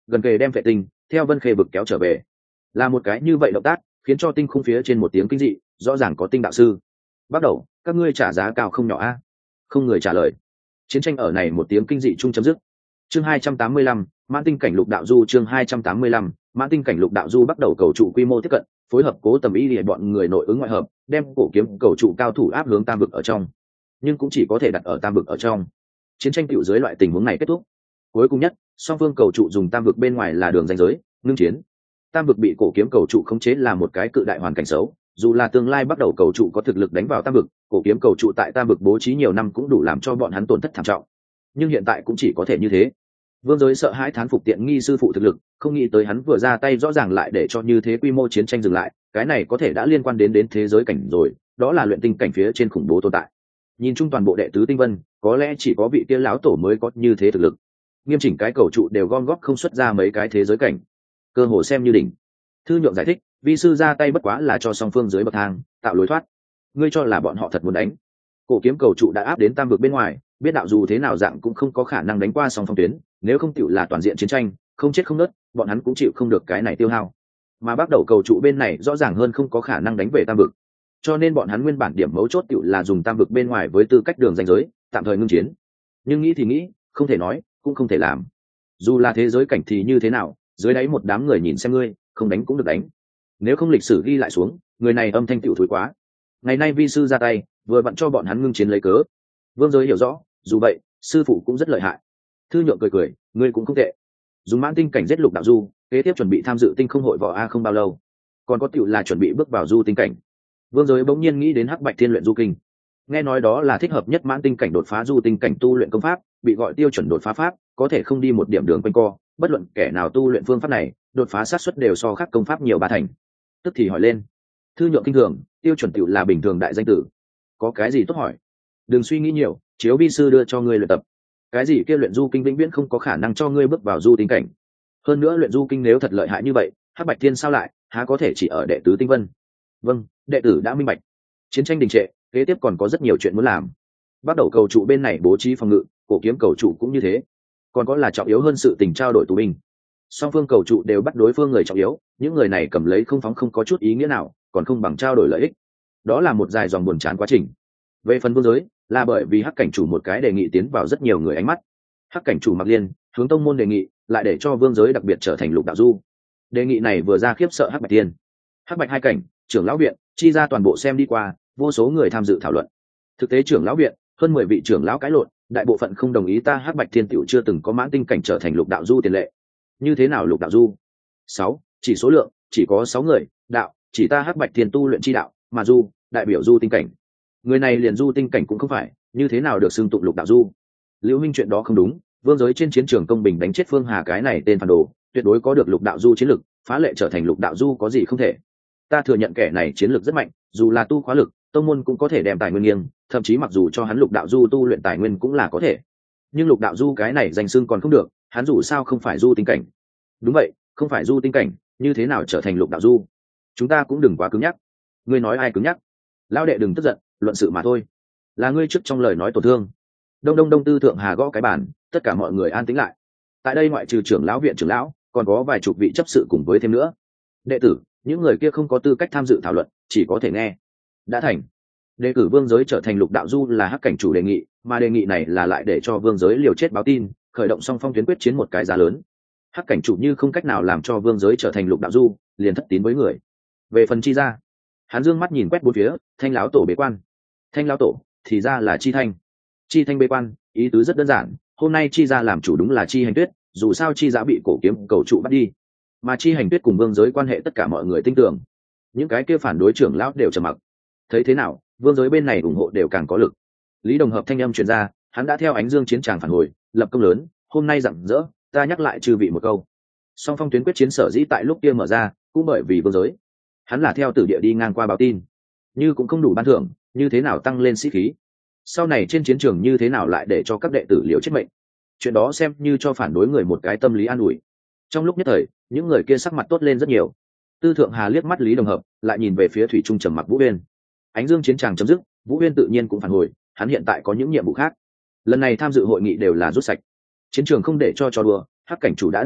A: gần kề đem vệ tinh theo vân khê vực kéo trở về. Là một cái như vậy động tác khiến cho tinh khung phía trên một tiếng kinh dị, rõ ràng có tinh đạo sư. Bắt đầu, các ngươi trả giá cao không nhỏ a? Không người trả lời. Chiến tranh ở này một tiếng kinh dị chung chấm dứt. Chương 285, mãn tinh cảnh lục đạo du. Chương 285, mãn tinh cảnh lục đạo du bắt đầu cầu trụ quy mô tiếp cận, phối hợp Cố Tầm Y để bọn người nội ứng ngoại hợp, đem cổ kiếm cầu trụ cao thủ áp hướng tam vực ở trong, nhưng cũng chỉ có thể đặt ở tam vực ở trong. Chiến tranh tiểu dưới loại tình huống này kết thúc. Cuối cùng nhất, song phương cầu trụ dùng tam vực bên ngoài là đường ranh giới, ngưng chiến. Tam vực bị cổ kiếm cầu trụ khống chế là một cái cự đại hoàn cảnh xấu, dù là tương lai bắt đầu cầu trụ có thực lực đánh vào tam vực, cổ kiếm cầu trụ tại tam vực bố trí nhiều năm cũng đủ làm cho bọn hắn tổn thất thảm trọng. Nhưng hiện tại cũng chỉ có thể như thế. Vương Giới sợ hãi thán phục tiện nghi sư phụ thực lực, không nghĩ tới hắn vừa ra tay rõ ràng lại để cho như thế quy mô chiến tranh dừng lại, cái này có thể đã liên quan đến thế giới cảnh rồi, đó là luyện tinh cảnh phía trên khủng bố tồn tại. Nhìn chung toàn bộ đệ tứ tinh vân, có lẽ chỉ có vị kia lão tổ mới có như thế thực lực. Nghiêm chỉnh cái cầu trụ đều gom góp không xuất ra mấy cái thế giới cảnh, cơ hồ xem như đỉnh. Thư Nhượng giải thích, vi sư ra tay bất quá là cho song phương dưới bậc thang tạo lối thoát. Ngươi cho là bọn họ thật muốn đánh? Cổ kiếm cầu trụ đã áp đến tam vực bên ngoài, biết đạo dù thế nào dạng cũng không có khả năng đánh qua song phong tuyến, nếu không chịu là toàn diện chiến tranh, không chết không nứt, bọn hắn cũng chịu không được cái này tiêu hao. Mà bắt đầu cầu trụ bên này rõ ràng hơn không có khả năng đánh về tam vực, cho nên bọn hắn nguyên bản điểm mấu chốt chịu là dùng tam vực bên ngoài với tư cách đường ranh giới, tạm thời ngưng chiến. Nhưng nghĩ thì nghĩ, không thể nói, cũng không thể làm. Dù là thế giới cảnh thì như thế nào, dưới đáy một đám người nhìn xem ngươi, không đánh cũng được đánh. Nếu không lịch sử ghi lại xuống, người này âm thanh tiểu thối quá. Ngày nay vi sư ra tay, vừa vặn cho bọn hắn ngưng chiến lấy cớ. Vương Giới hiểu rõ, dù vậy, sư phụ cũng rất lợi hại. Thư Nhượng cười cười, ngươi cũng không tệ. Dùng mãn tinh cảnh giết lục đạo du, kế tiếp chuẩn bị tham dự tinh không hội võ a không bao lâu, còn có tiểu là chuẩn bị bước vào du tinh cảnh. Vương Giới bỗng nhiên nghĩ đến Hắc Bạch Thiên luyện du kinh, nghe nói đó là thích hợp nhất mãn tinh cảnh đột phá du tinh cảnh tu luyện công pháp, bị gọi tiêu chuẩn đột phá pháp, có thể không đi một điểm đường quanh co, bất luận kẻ nào tu luyện phương pháp này, đột phá sát suất đều so khác công pháp nhiều ba thành. Tức thì hỏi lên, Thư Nhượng kinh thường, tiêu chuẩn tiểu là bình thường đại danh tử, có cái gì tốt hỏi? Đừng suy nghĩ nhiều, chiếu vi sư đưa cho ngươi luyện tập. Cái gì kia luyện du kinh vĩnh viễn không có khả năng cho ngươi bước vào du tinh cảnh. Hơn nữa luyện du kinh nếu thật lợi hại như vậy, Hắc Bạch Thiên sao lại há có thể chỉ ở đệ tứ tinh vân? Vâng, đệ tử đã minh bạch. Chiến tranh đình trệ, kế tiếp còn có rất nhiều chuyện muốn làm. Bắt đầu cầu trụ bên này bố trí phòng ngự, cổ kiếm cầu trụ cũng như thế. Còn có là trọng yếu hơn sự tình trao đổi tù binh. Song phương cầu trụ đều bắt đối phương người trọng yếu, những người này cầm lấy không phóng không có chút ý nghĩa nào, còn không bằng trao đổi lợi ích. Đó là một dài dòng buồn chán quá trình. Về phần Vương Giới, là bởi vì Hắc cảnh chủ một cái đề nghị tiến vào rất nhiều người ánh mắt. Hắc cảnh chủ Mặc Liên hướng tông môn đề nghị, lại để cho Vương Giới đặc biệt trở thành lục đạo du. Đề nghị này vừa ra khiếp sợ Hắc Bạch Thiên, Hắc Bạch hai cảnh, trưởng lão viện, chi ra toàn bộ xem đi qua, vô số người tham dự thảo luận. Thực tế trưởng lão viện, hơn 10 vị trưởng lão cãi lộn, đại bộ phận không đồng ý ta Hắc Bạch Thiên tiểu chưa từng có mãn tinh cảnh trở thành lục đạo du tiền lệ. Như thế nào lục đạo du? 6, chỉ số lượng, chỉ có 6 người, đạo, chỉ ta Hắc Bạch Thiên tu luyện chi đạo, mà du, đại biểu du tinh cảnh. Người này liền du tinh cảnh cũng không phải, như thế nào được xưng tụng lục đạo du? Lưu Minh chuyện đó không đúng, Vương Giới trên chiến trường công bình đánh chết Phương Hà cái này tên phản đồ, tuyệt đối có được lục đạo du chiến lực, phá lệ trở thành lục đạo du có gì không thể. Ta thừa nhận kẻ này chiến lực rất mạnh, dù là tu khóa lực, tông môn cũng có thể đem tài nguyên nghiêng, thậm chí mặc dù cho hắn lục đạo du tu luyện tài nguyên cũng là có thể. Nhưng lục đạo du cái này danh xưng còn không được, hắn dù sao không phải du tinh cảnh. Đúng vậy, không phải du tinh cảnh, như thế nào trở thành lục đạo du? Chúng ta cũng đừng quá cứng nhắc. Ngươi nói ai cứng nhắc? Lão đệ đừng tức giận, luận sự mà thôi. Là ngươi trước trong lời nói tổn thương. Đông Tư Thượng Hà gõ cái bàn, tất cả mọi người an tĩnh lại. Tại đây ngoại trừ trưởng lão viện trưởng lão, còn có vài chục vị chấp sự cùng với thêm nữa. Đệ tử, những người kia không có tư cách tham dự thảo luận, chỉ có thể nghe. Đã thành. Đề cử Vương Giới trở thành lục đạo du là Hắc cảnh chủ đề nghị, mà đề nghị này là lại để cho Vương Giới liều chết báo tin, khởi động song phong tuyến quyết chiến một cái giá lớn. Hắc cảnh chủ như không cách nào làm cho Vương Giới trở thành lục đạo du, liền thất tín với người. Về phần chi ra, hắn dương mắt nhìn quét bốn phía, Thanh lão tổ bế quan. Thanh lão tổ thì ra là Chi Thanh. Chi Thanh bế quan, ý tứ rất đơn giản, hôm nay Chi ra làm chủ đúng là Chi Hành Tuyết, dù sao Chi Giã bị cổ kiếm cầu trụ bắt đi, mà Chi Hành Tuyết cùng Vương Giới quan hệ tất cả mọi người tin tưởng. Những cái kia phản đối trưởng lão đều trầm mặc. Thấy thế nào, Vương Giới bên này ủng hộ đều càng có lực. Lý Đồng Hợp thanh âm truyền ra, hắn đã theo Ánh Dương chiến tràng phản hồi, lập công lớn, hôm nay rạng rỡ, ta nhắc lại chư vị một câu. Song phong tuyến quyết chiến sở dĩ tại lúc kia mở ra, cũng bởi vì Vương Giới. Hắn là theo tử địa đi ngang qua báo tin, như cũng không đủ ban thưởng, như thế nào tăng lên sĩ khí. Sau này trên chiến trường như thế nào lại để cho các đệ tử liều chết mệnh. Chuyện đó xem như cho phản đối người một cái tâm lý an ủi. Trong lúc nhất thời, những người kia sắc mặt tốt lên rất nhiều. Tư Thượng Hà liếc mắt Lý Đồng Hợp, lại nhìn về phía thủy trung trầm mặc Vũ Uyên. Ánh Dương chiến tràng chấm dứt, Vũ Uyên tự nhiên cũng phản hồi, hắn hiện tại có những nhiệm vụ khác. Lần này tham dự hội nghị đều là rút sạch. Chiến trường không để cho trò đùa, Hắc cảnh chủ đã đáp ứng,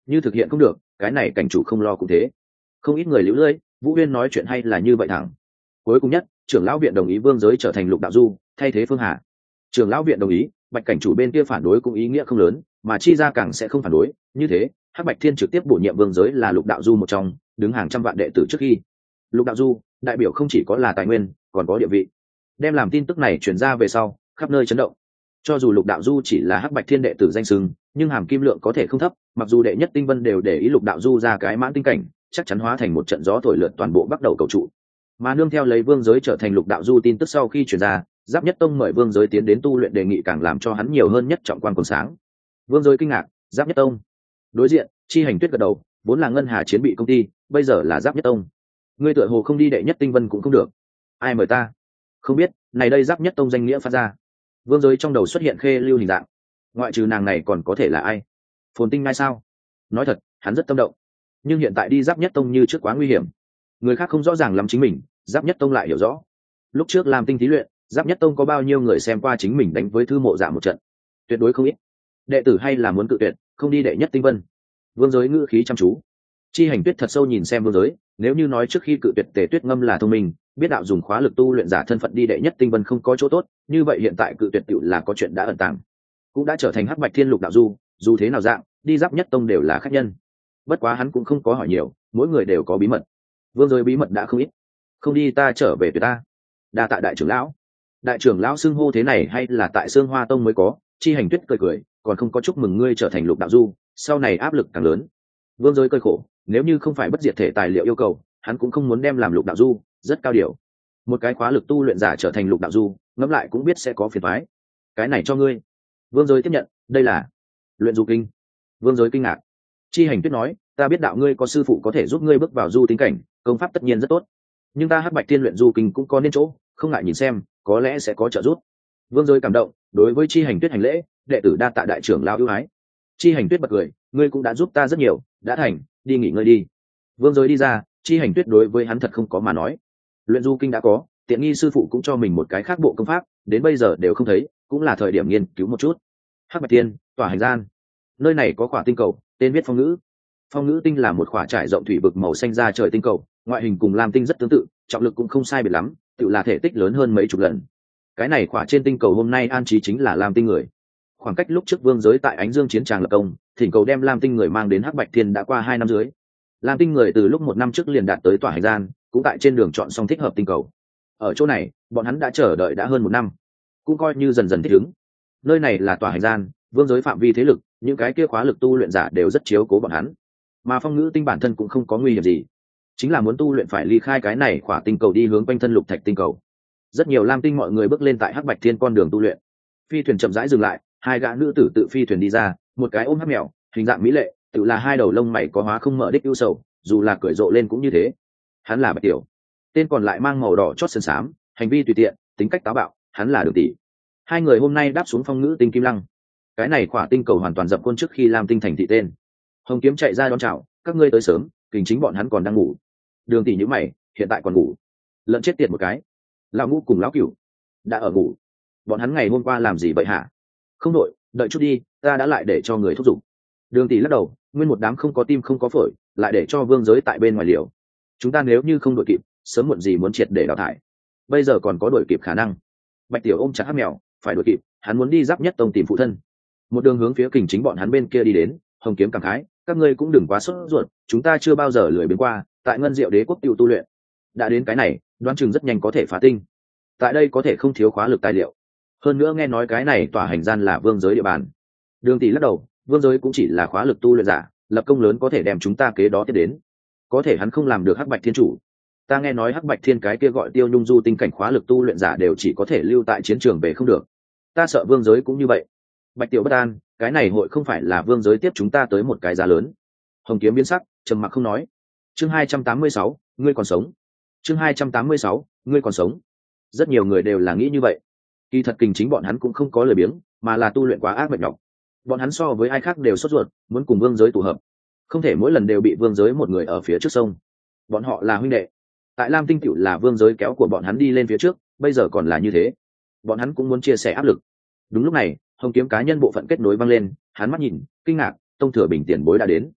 A: như thực hiện không được, cái này cảnh chủ không lo cũng thế. Không ít người liễu lưỡi, Vũ Huyên nói chuyện hay là như vậy thẳng. Cuối cùng nhất, trưởng lão viện đồng ý Vương Giới trở thành Lục Đạo Du, thay thế Phương Hà. Trưởng lão viện đồng ý, Bạch cảnh chủ bên kia phản đối cũng ý nghĩa không lớn, mà chi ra càng sẽ không phản đối, như thế, Hắc Bạch Thiên trực tiếp bổ nhiệm Vương Giới là Lục Đạo Du một trong, đứng hàng trăm vạn đệ tử trước khi. Lục Đạo Du, đại biểu không chỉ có là tài nguyên, còn có địa vị. Đem làm tin tức này truyền ra về sau, khắp nơi chấn động. Cho dù Lục Đạo Du chỉ là Hắc Bạch Thiên đệ tử danh xưng, nhưng hàm kim lượng có thể không thấp, mặc dù đệ nhất tinh vân đều để ý Lục Đạo Du ra cái mãn tinh cảnh, chắc chắn hóa thành một trận gió thổi lượn toàn bộ bắt đầu cầu trụ. Mà nương theo lấy Vương Giới trở thành Lục Đạo Du tin tức sau khi truyền ra, Giáp Nhất Tông mời Vương Giới tiến đến tu luyện đề nghị càng làm cho hắn nhiều hơn nhất trọng quan còn sáng. Vương Giới kinh ngạc, Giáp Nhất Tông. Đối diện, Chi Hành Tuyết gật đầu, vốn là Ngân Hà Chiến bị công ty, bây giờ là Giáp Nhất Tông. Ngươi tựa hồ không đi đệ nhất tinh vân cũng không được. Ai mời ta? Không biết, này đây Giáp Nhất Tông danh nghĩa phát ra. Vương Giới trong đầu xuất hiện Khê Lưu hình dạng. Ngoại trừ nàng này còn có thể là ai? Phồn Tinh ngay sao? Nói thật, hắn rất tâm động. Nhưng hiện tại đi Giáp Nhất Tông như trước quá nguy hiểm. Người khác không rõ ràng lắm chính mình, Giáp Nhất Tông lại hiểu rõ. Lúc trước làm tinh thí luyện, Giáp Nhất Tông có bao nhiêu người xem qua chính mình đánh với Thư Mộ Dạ một trận? Tuyệt đối không ít. Đệ tử hay là muốn cự tuyệt, không đi đệ nhất tinh vân. Vương Giới ngữ khí chăm chú. Chi Hành Tuyết thật sâu nhìn xem Vương Giới, nếu như nói trước khi cự tuyệt Tề Tuyết Ngâm là thông minh, biết đạo dùng khóa lực tu luyện giả thân phận đi đệ nhất tinh vân không có chỗ tốt, như vậy hiện tại cự tuyệt tựu là có chuyện đã ẩn tàng, cũng đã trở thành Hắc Bạch Thiên Lục Đạo Du, dù thế nào dạng, đi Giáp Nhất Tông đều là khách nhân. Bất quá hắn cũng không có hỏi nhiều, mỗi người đều có bí mật. Vương Giới bí mật đã không ít. Không đi ta trở về tuyệt ta. Đa tạ đại trưởng lão. Đại trưởng lão xưng hô thế này hay là tại Sương Hoa Tông mới có? Chi Hành Tuyết cười cười, còn không có chúc mừng ngươi trở thành Lục Đạo Du, sau này áp lực càng lớn. Vương Giới cười khổ, nếu như không phải bất diệt thể tài liệu yêu cầu, hắn cũng không muốn đem làm Lục Đạo Du, rất cao điều. Một cái khóa lực tu luyện giả trở thành Lục Đạo Du, ngẫm lại cũng biết sẽ có phiền toái. Cái này cho ngươi. Vương Giới tiếp nhận, đây là luyện du kinh. Vương Giới kinh ngạc. Chi Hành Tuyết nói, ta biết đạo ngươi có sư phụ có thể giúp ngươi bước vào du tính cảnh, công pháp tất nhiên rất tốt, nhưng ta Hắc Bạch Thiên luyện du kinh cũng có nên chỗ, không ngại nhìn xem, có lẽ sẽ có trợ giúp. Vương Giới cảm động, đối với Chi Hành Tuyết hành lễ, đệ tử đa tạ đại trưởng lão ưu ái. Chi Hành Tuyết bật cười, ngươi cũng đã giúp ta rất nhiều, đã thành, đi nghỉ ngơi đi. Vương Giới đi ra, Chi Hành Tuyết đối với hắn thật không có mà nói. Luyện du kinh đã có, tiện nghi sư phụ cũng cho mình một cái khác bộ công pháp, đến bây giờ đều không thấy, cũng là thời điểm nghiên cứu một chút. Hắc Bạch Thiên, tỏa hành gian. Nơi này có khỏa tinh cầu, tên viết Phong Ngữ. Phong Ngữ tinh là một khỏa trải rộng thủy vực màu xanh ra trời tinh cầu, ngoại hình cùng Lam tinh rất tương tự, trọng lực cũng không sai biệt lắm, tự là thể tích lớn hơn mấy chục lần. Cái này khỏa trên tinh cầu hôm nay an trí chính là Lam tinh người. Khoảng cách lúc trước Vương Giới tại Ánh Dương chiến tràng lập công, thỉnh cầu đem Lam tinh người mang đến Hắc Bạch Thiên đã qua 2 năm dưới. Lam tinh người từ lúc 1 năm trước liền đạt tới tỏa hành gian, cũng tại trên đường chọn xong thích hợp tinh cầu. Ở chỗ này, bọn hắn đã chờ đợi đã hơn 1 năm, cũng coi như dần dần thích ứng. Nơi này là tỏa hành gian, Vương Giới phạm vi thế lực, những cái kia khóa lực tu luyện giả đều rất chiếu cố bọn hắn. Mà Phong Ngữ tinh bản thân cũng không có nguy hiểm gì, chính là muốn tu luyện phải ly khai cái này khỏa tinh cầu đi hướng quanh thân Lục Thạch tinh cầu. Rất nhiều Lam tinh mọi người bước lên tại Hắc Bạch Thiên con đường tu luyện. Phi thuyền chậm rãi dừng lại, 2 gã nữ tử tự phi thuyền đi ra, một cái ôm hắc mèo, hình dạng mỹ lệ, tự là 2 đầu lông mày có hóa không mở đích ưu sầu, dù là cười rộ lên cũng như thế. Hắn là Bạch Tiểu. Tên còn lại mang màu đỏ chót sơn xám, hành vi tùy tiện, tính cách táo bạo, hắn là Đường Tỷ. 2 người hôm nay đáp xuống Phong Ngữ tinh Kim Lăng. Cái này khỏa tinh cầu hoàn toàn dập khuôn trước khi Lam tinh thành thị tên. Hồng Kiếm chạy ra đón chào, các ngươi tới sớm, kình chính bọn hắn còn đang ngủ. Đường Tỷ nhíu mày, hiện tại còn ngủ? Lợn chết tiệt một cái. Lão Ngũ cùng lão Cửu đã ở ngủ. Bọn hắn ngày hôm qua làm gì vậy hả? Không đội, đợi chút đi, ta đã lại để cho người thúc giục. Đường Tỷ lắc đầu, nguyên một đám không có tim không có phổi, lại để cho Vương Giới tại bên ngoài liều. Chúng ta nếu như không đội kịp, sớm muộn gì muốn triệt để đào thải. Bây giờ còn có đội kịp khả năng. Bạch Tiểu ôm chặt hắc mèo, phải đội kịp, hắn muốn đi Giáp Nhất Tông tìm phụ thân. Một đường hướng phía kình chính bọn hắn bên kia đi đến. Hồng Kiếm cảm khái, các ngươi cũng đừng quá sốt ruột, chúng ta chưa bao giờ lười biếng qua, tại Ngân Diệu Đế quốc tiêu tu luyện. Đã đến cái này, đoán chừng rất nhanh có thể phá tinh. Tại đây có thể không thiếu khóa lực tài liệu. Hơn nữa nghe nói cái này tỏa hành gian là Vương Giới địa bàn. Đường Tỷ lắc đầu, Vương Giới cũng chỉ là khóa lực tu luyện giả, lập công lớn có thể đem chúng ta kế đó tiếp đến. Có thể hắn không làm được Hắc Bạch Thiên chủ. Ta nghe nói Hắc Bạch Thiên cái kia gọi Tiêu Nhung Du tinh cảnh khóa lực tu luyện giả đều chỉ có thể lưu tại chiến trường về không được. Ta sợ Vương Giới cũng như vậy. Bạch Tiểu bất an, cái này hội không phải là Vương Giới tiếp chúng ta tới một cái giá lớn. Hồng Kiếm biến sắc, trầm mặc không nói. Chương 286, ngươi còn sống. Chương 286, ngươi còn sống. Rất nhiều người đều là nghĩ như vậy. Kỳ thật kình chính bọn hắn cũng không có lời biếng, mà là tu luyện quá ác mệt nhọc. Bọn hắn so với ai khác đều sốt ruột, muốn cùng Vương Giới tụ hợp. Không thể mỗi lần đều bị Vương Giới một người ở phía trước sông. Bọn họ là huynh đệ. Tại Lam tinh tiểu là Vương Giới kéo của bọn hắn đi lên phía trước, bây giờ còn là như thế. Bọn hắn cũng muốn chia sẻ áp lực. Đúng lúc này, Hồng Kiếm cá nhân bộ phận kết nối vang lên, hắn mắt nhìn, kinh ngạc, Tông Thừa Bình tiền bối đã đến.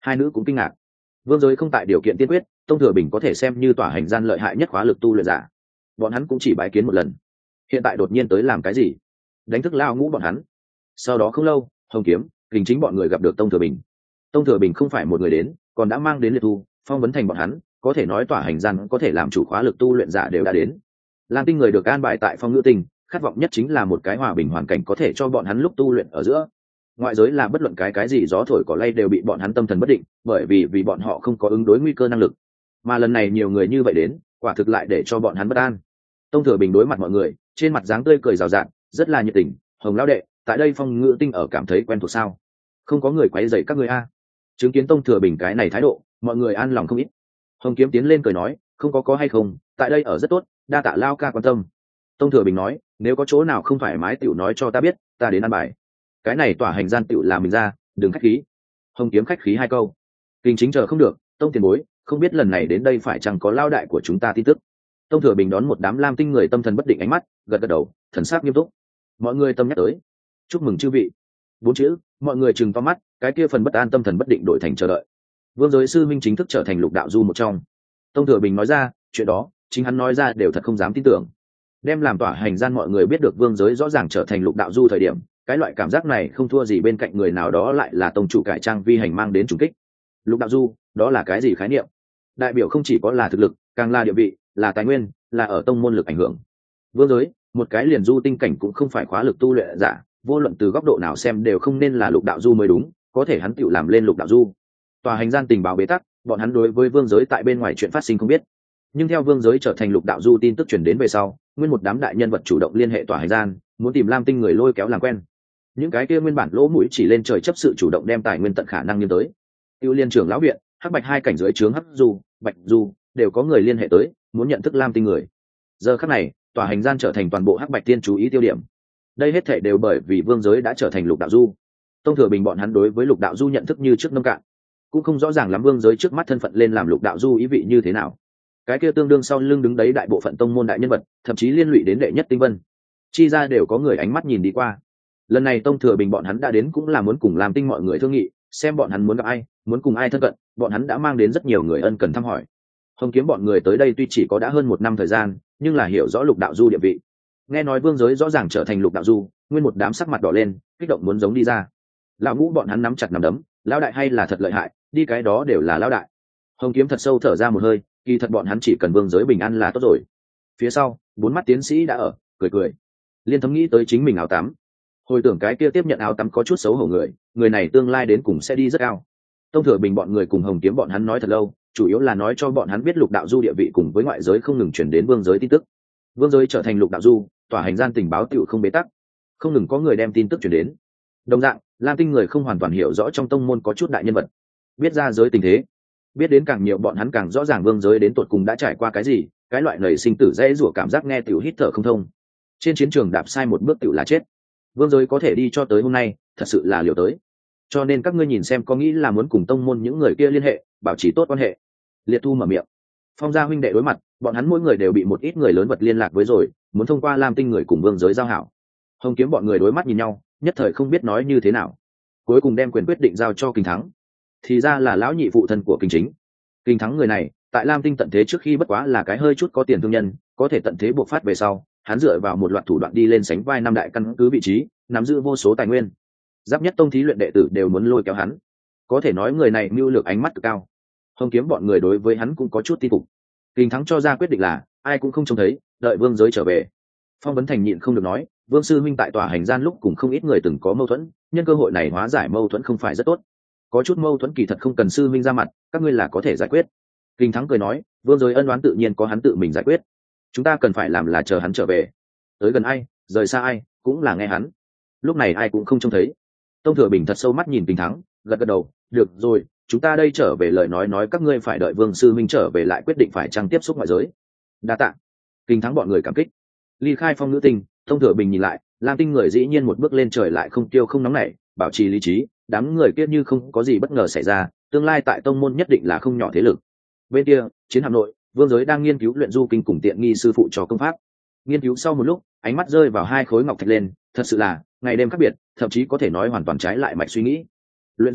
A: Hai nữ cũng kinh ngạc. Vương giới không tại điều kiện tiên quyết, tông thừa bình có thể xem như tỏa hành gian lợi hại nhất khóa lực tu luyện giả. Bọn hắn cũng chỉ bái kiến một lần, hiện tại đột nhiên tới làm cái gì? Đánh thức lao ngũ bọn hắn. Sau đó không lâu, Hồng Kiếm, Kình Chính bọn người gặp được tông thừa bình. Tông thừa bình không phải một người đến, còn đã mang đến liệt thu, Phong Vấn Thành bọn hắn, có thể nói tỏa hành gian có thể làm chủ khóa lực tu luyện giả đều đã đến. Lam Tinh người được an bài tại Phong Ngữ Tinh, khát vọng nhất chính là một cái hòa bình hoàn cảnh có thể cho bọn hắn lúc tu luyện ở giữa. Ngoại giới là bất luận cái gì gió thổi cỏ lay đều bị bọn hắn tâm thần bất định, bởi vì bọn họ không có ứng đối nguy cơ năng lực. Mà lần này nhiều người như vậy đến, quả thực lại để cho bọn hắn bất an. Tông thừa bình đối mặt mọi người, trên mặt dáng tươi cười rào rạt, rất là nhiệt tình. Hồng lão đệ, tại đây Phong Ngữ Tinh ở cảm thấy quen thuộc sao? Không có người quấy rầy các ngươi a? Chứng kiến tông thừa bình cái này thái độ, mọi người an lòng không ít. Hồng Kiếm tiến lên cười nói, không có hay không, tại đây ở rất tốt, đa tạ lao ca quan tâm. Tông thừa bình nói, nếu có chỗ nào không thoải mái tiểu nói cho ta biết, ta đến ăn bài. Cái này tỏa hành gian tiểu làm mình ra, đừng khách khí. Hồng Kiếm khách khí hai câu. Kinh Chính chờ không được, tông tiền bối, không biết lần này đến đây phải chăng có lao đại của chúng ta tin tức. Tông thừa bình đón một đám Lam Tinh người tâm thần bất định ánh mắt, gật gật đầu, thần sắc nghiêm túc. Mọi người tâm nhắc tới, chúc mừng chư vị. Bốn chữ, mọi người chừng to mắt, cái kia phần bất an tâm thần bất định đổi thành chờ đợi. Vương giới sư minh chính thức trở thành lục đạo du một trong. Tông thừa bình nói ra chuyện đó, chính hắn nói ra đều thật không dám tin tưởng. Đem làm tỏa hành gian mọi người biết được vương giới rõ ràng trở thành lục đạo du thời điểm, cái loại cảm giác này không thua gì bên cạnh người nào đó lại là tông chủ cải trang vi hành mang đến trùng kích. Lục đạo du, đó là cái gì khái niệm? Đại biểu không chỉ có là thực lực, càng là địa vị, là tài nguyên, là ở tông môn lực ảnh hưởng. Vương giới, một cái liền du tinh cảnh cũng không phải khóa lực tu luyện giả, vô luận từ góc độ nào xem đều không nên là lục đạo du mới đúng, có thể hắn tự làm lên lục đạo du. Tòa hành gian tình báo bế tắc, bọn hắn đối với vương giới tại bên ngoài chuyện phát sinh không biết, nhưng theo vương giới trở thành lục đạo du tin tức truyền đến về sau, nguyên một đám đại nhân vật chủ động liên hệ tòa hành gian, muốn tìm Lam Tinh người lôi kéo làm quen. Những cái kia nguyên bản lỗ mũi chỉ lên trời chấp sự chủ động đem tài nguyên tận khả năng nghiêng tới. Tiêu liên trưởng lão viện, hắc bạch hai cảnh dưới trướng hắc du, bạch du đều có người liên hệ tới, muốn nhận thức Lam Tinh người. Giờ khắc này, tòa hành gian trở thành toàn bộ hắc bạch tiên chú ý tiêu điểm. Đây hết thảy đều bởi vì vương giới đã trở thành lục đạo du. Tông thừa bình bọn hắn đối với lục đạo du nhận thức như trước nông cạn, cũng không rõ ràng lắm vương giới trước mắt thân phận lên làm lục đạo du ý vị như thế nào. Cái kia tương đương sau lưng đứng đấy đại bộ phận tông môn đại nhân vật, thậm chí liên lụy đến đệ nhất tinh vân, chi ra đều có người ánh mắt nhìn đi qua. Lần này tông thừa bình bọn hắn đã đến cũng là muốn cùng làm tinh mọi người thương nghị, xem bọn hắn muốn gặp ai, muốn cùng ai thân cận. Bọn hắn đã mang đến rất nhiều người ân cần thăm hỏi. Hồng Kiếm bọn người tới đây tuy chỉ có đã hơn một năm thời gian, nhưng là hiểu rõ lục đạo du địa vị. Nghe nói vương giới rõ ràng trở thành lục đạo du, nguyên một đám sắc mặt đỏ lên, kích động muốn giống đi ra. Lão ngũ bọn hắn nắm chặt nắm đấm, lão đại hay là thật lợi hại, đi cái đó đều là lão đại. Hồng Kiếm thật sâu thở ra một hơi, kỳ thật bọn hắn chỉ cần vương giới bình an là tốt rồi. Phía sau, bốn mắt tiến sĩ đã ở, cười cười. Liên Thấm nghĩ tới chính mình áo tắm, hồi tưởng cái kia tiếp nhận áo tắm có chút xấu hổ người này tương lai đến cùng sẽ đi rất cao. Tông thừa bình bọn người cùng Hồng Kiếm bọn hắn nói thật lâu, chủ yếu là nói cho bọn hắn biết lục đạo du địa vị cùng với ngoại giới không ngừng chuyển đến vương giới tin tức. Vương giới trở thành lục đạo du, tỏa hành gian tình báo tựu không bế tắc, không ngừng có người đem tin tức chuyển đến. Đồng dạng, Lam Tinh người không hoàn toàn hiểu rõ trong tông môn có chút đại nhân vật, biết ra giới tình thế, biết đến càng nhiều bọn hắn càng rõ ràng vương giới đến tột cùng đã trải qua cái gì, cái loại nảy sinh tử dễ rủa cảm giác nghe tiểu hít thở không thông. Trên chiến trường đạp sai một bước tiểu là chết. Vương giới có thể đi cho tới hôm nay, thật sự là liều tới. Cho nên các ngươi nhìn xem có nghĩ là muốn cùng tông môn những người kia liên hệ, bảo trì tốt quan hệ. Liệt Thu mở miệng. Phong gia huynh đệ đối mặt, bọn hắn mỗi người đều bị một ít người lớn vật liên lạc với rồi, muốn thông qua Lam Tinh người cùng vương giới giao hảo. Hồng Kiếm bọn người đối mắt nhìn nhau, nhất thời không biết nói như thế nào. Cuối cùng đem quyền quyết định giao cho Kình Thắng. Thì ra là lão nhị phụ thân của Kình Chính. Kình Thắng người này, tại Lam Tinh tận thế trước khi bất quá là cái hơi chút có tiền thương nhân, có thể tận thế buộc phát về sau, hắn dựa vào một loạt thủ đoạn đi lên sánh vai năm đại căn cứ vị trí, nắm giữ vô số tài nguyên. Giáp nhất tông thí luyện đệ tử đều muốn lôi kéo hắn. Có thể nói người này mưu lược ánh mắt cực cao. Hồng Kiếm bọn người đối với hắn cũng có chút tin phục. Kình Thắng cho ra quyết định là ai cũng không trông thấy, đợi vương giới trở về. Phong Vấn Thành nhịn không được nói, vương sư minh tại tòa hành gian lúc cùng không ít người từng có mâu thuẫn, nhân cơ hội này hóa giải mâu thuẫn không phải rất tốt. Có chút mâu thuẫn kỳ thật không cần sư minh ra mặt, các ngươi là có thể giải quyết. Kình Thắng cười nói, vương giới ân oán tự nhiên có hắn tự mình giải quyết, chúng ta cần phải làm là chờ hắn trở về. Tới gần ai, rời xa ai, cũng là nghe hắn. Lúc này ai cũng không trông thấy. Tông Thừa Bình thật sâu mắt nhìn Kình Thắng, gật gật đầu, được rồi, chúng ta đây trở về lời nói các ngươi phải đợi vương sư minh trở về lại quyết định phải chăng tiếp xúc ngoại giới. Đa tạ. Kình Thắng bọn người cảm kích. Ly khai Phong Nữ Tinh, Tông Thừa Bình nhìn lại, Lam Tinh người dĩ nhiên một bước lên trời lại không tiêu không nóng nảy, bảo trì lý trí, đám người kia như không có gì bất ngờ xảy ra, tương lai tại tông môn nhất định là không nhỏ thế lực. Bên kia, chiến hạm nội, vương giới đang nghiên cứu luyện du kinh cùng tiện nghi sư phụ cho công pháp. Nghiên cứu sau một lúc, ánh mắt rơi vào hai khối ngọc thạch lên, thật sự là ngày đêm khác biệt, thậm chí có thể nói hoàn toàn trái lại mạch suy nghĩ. Luyện du kinh,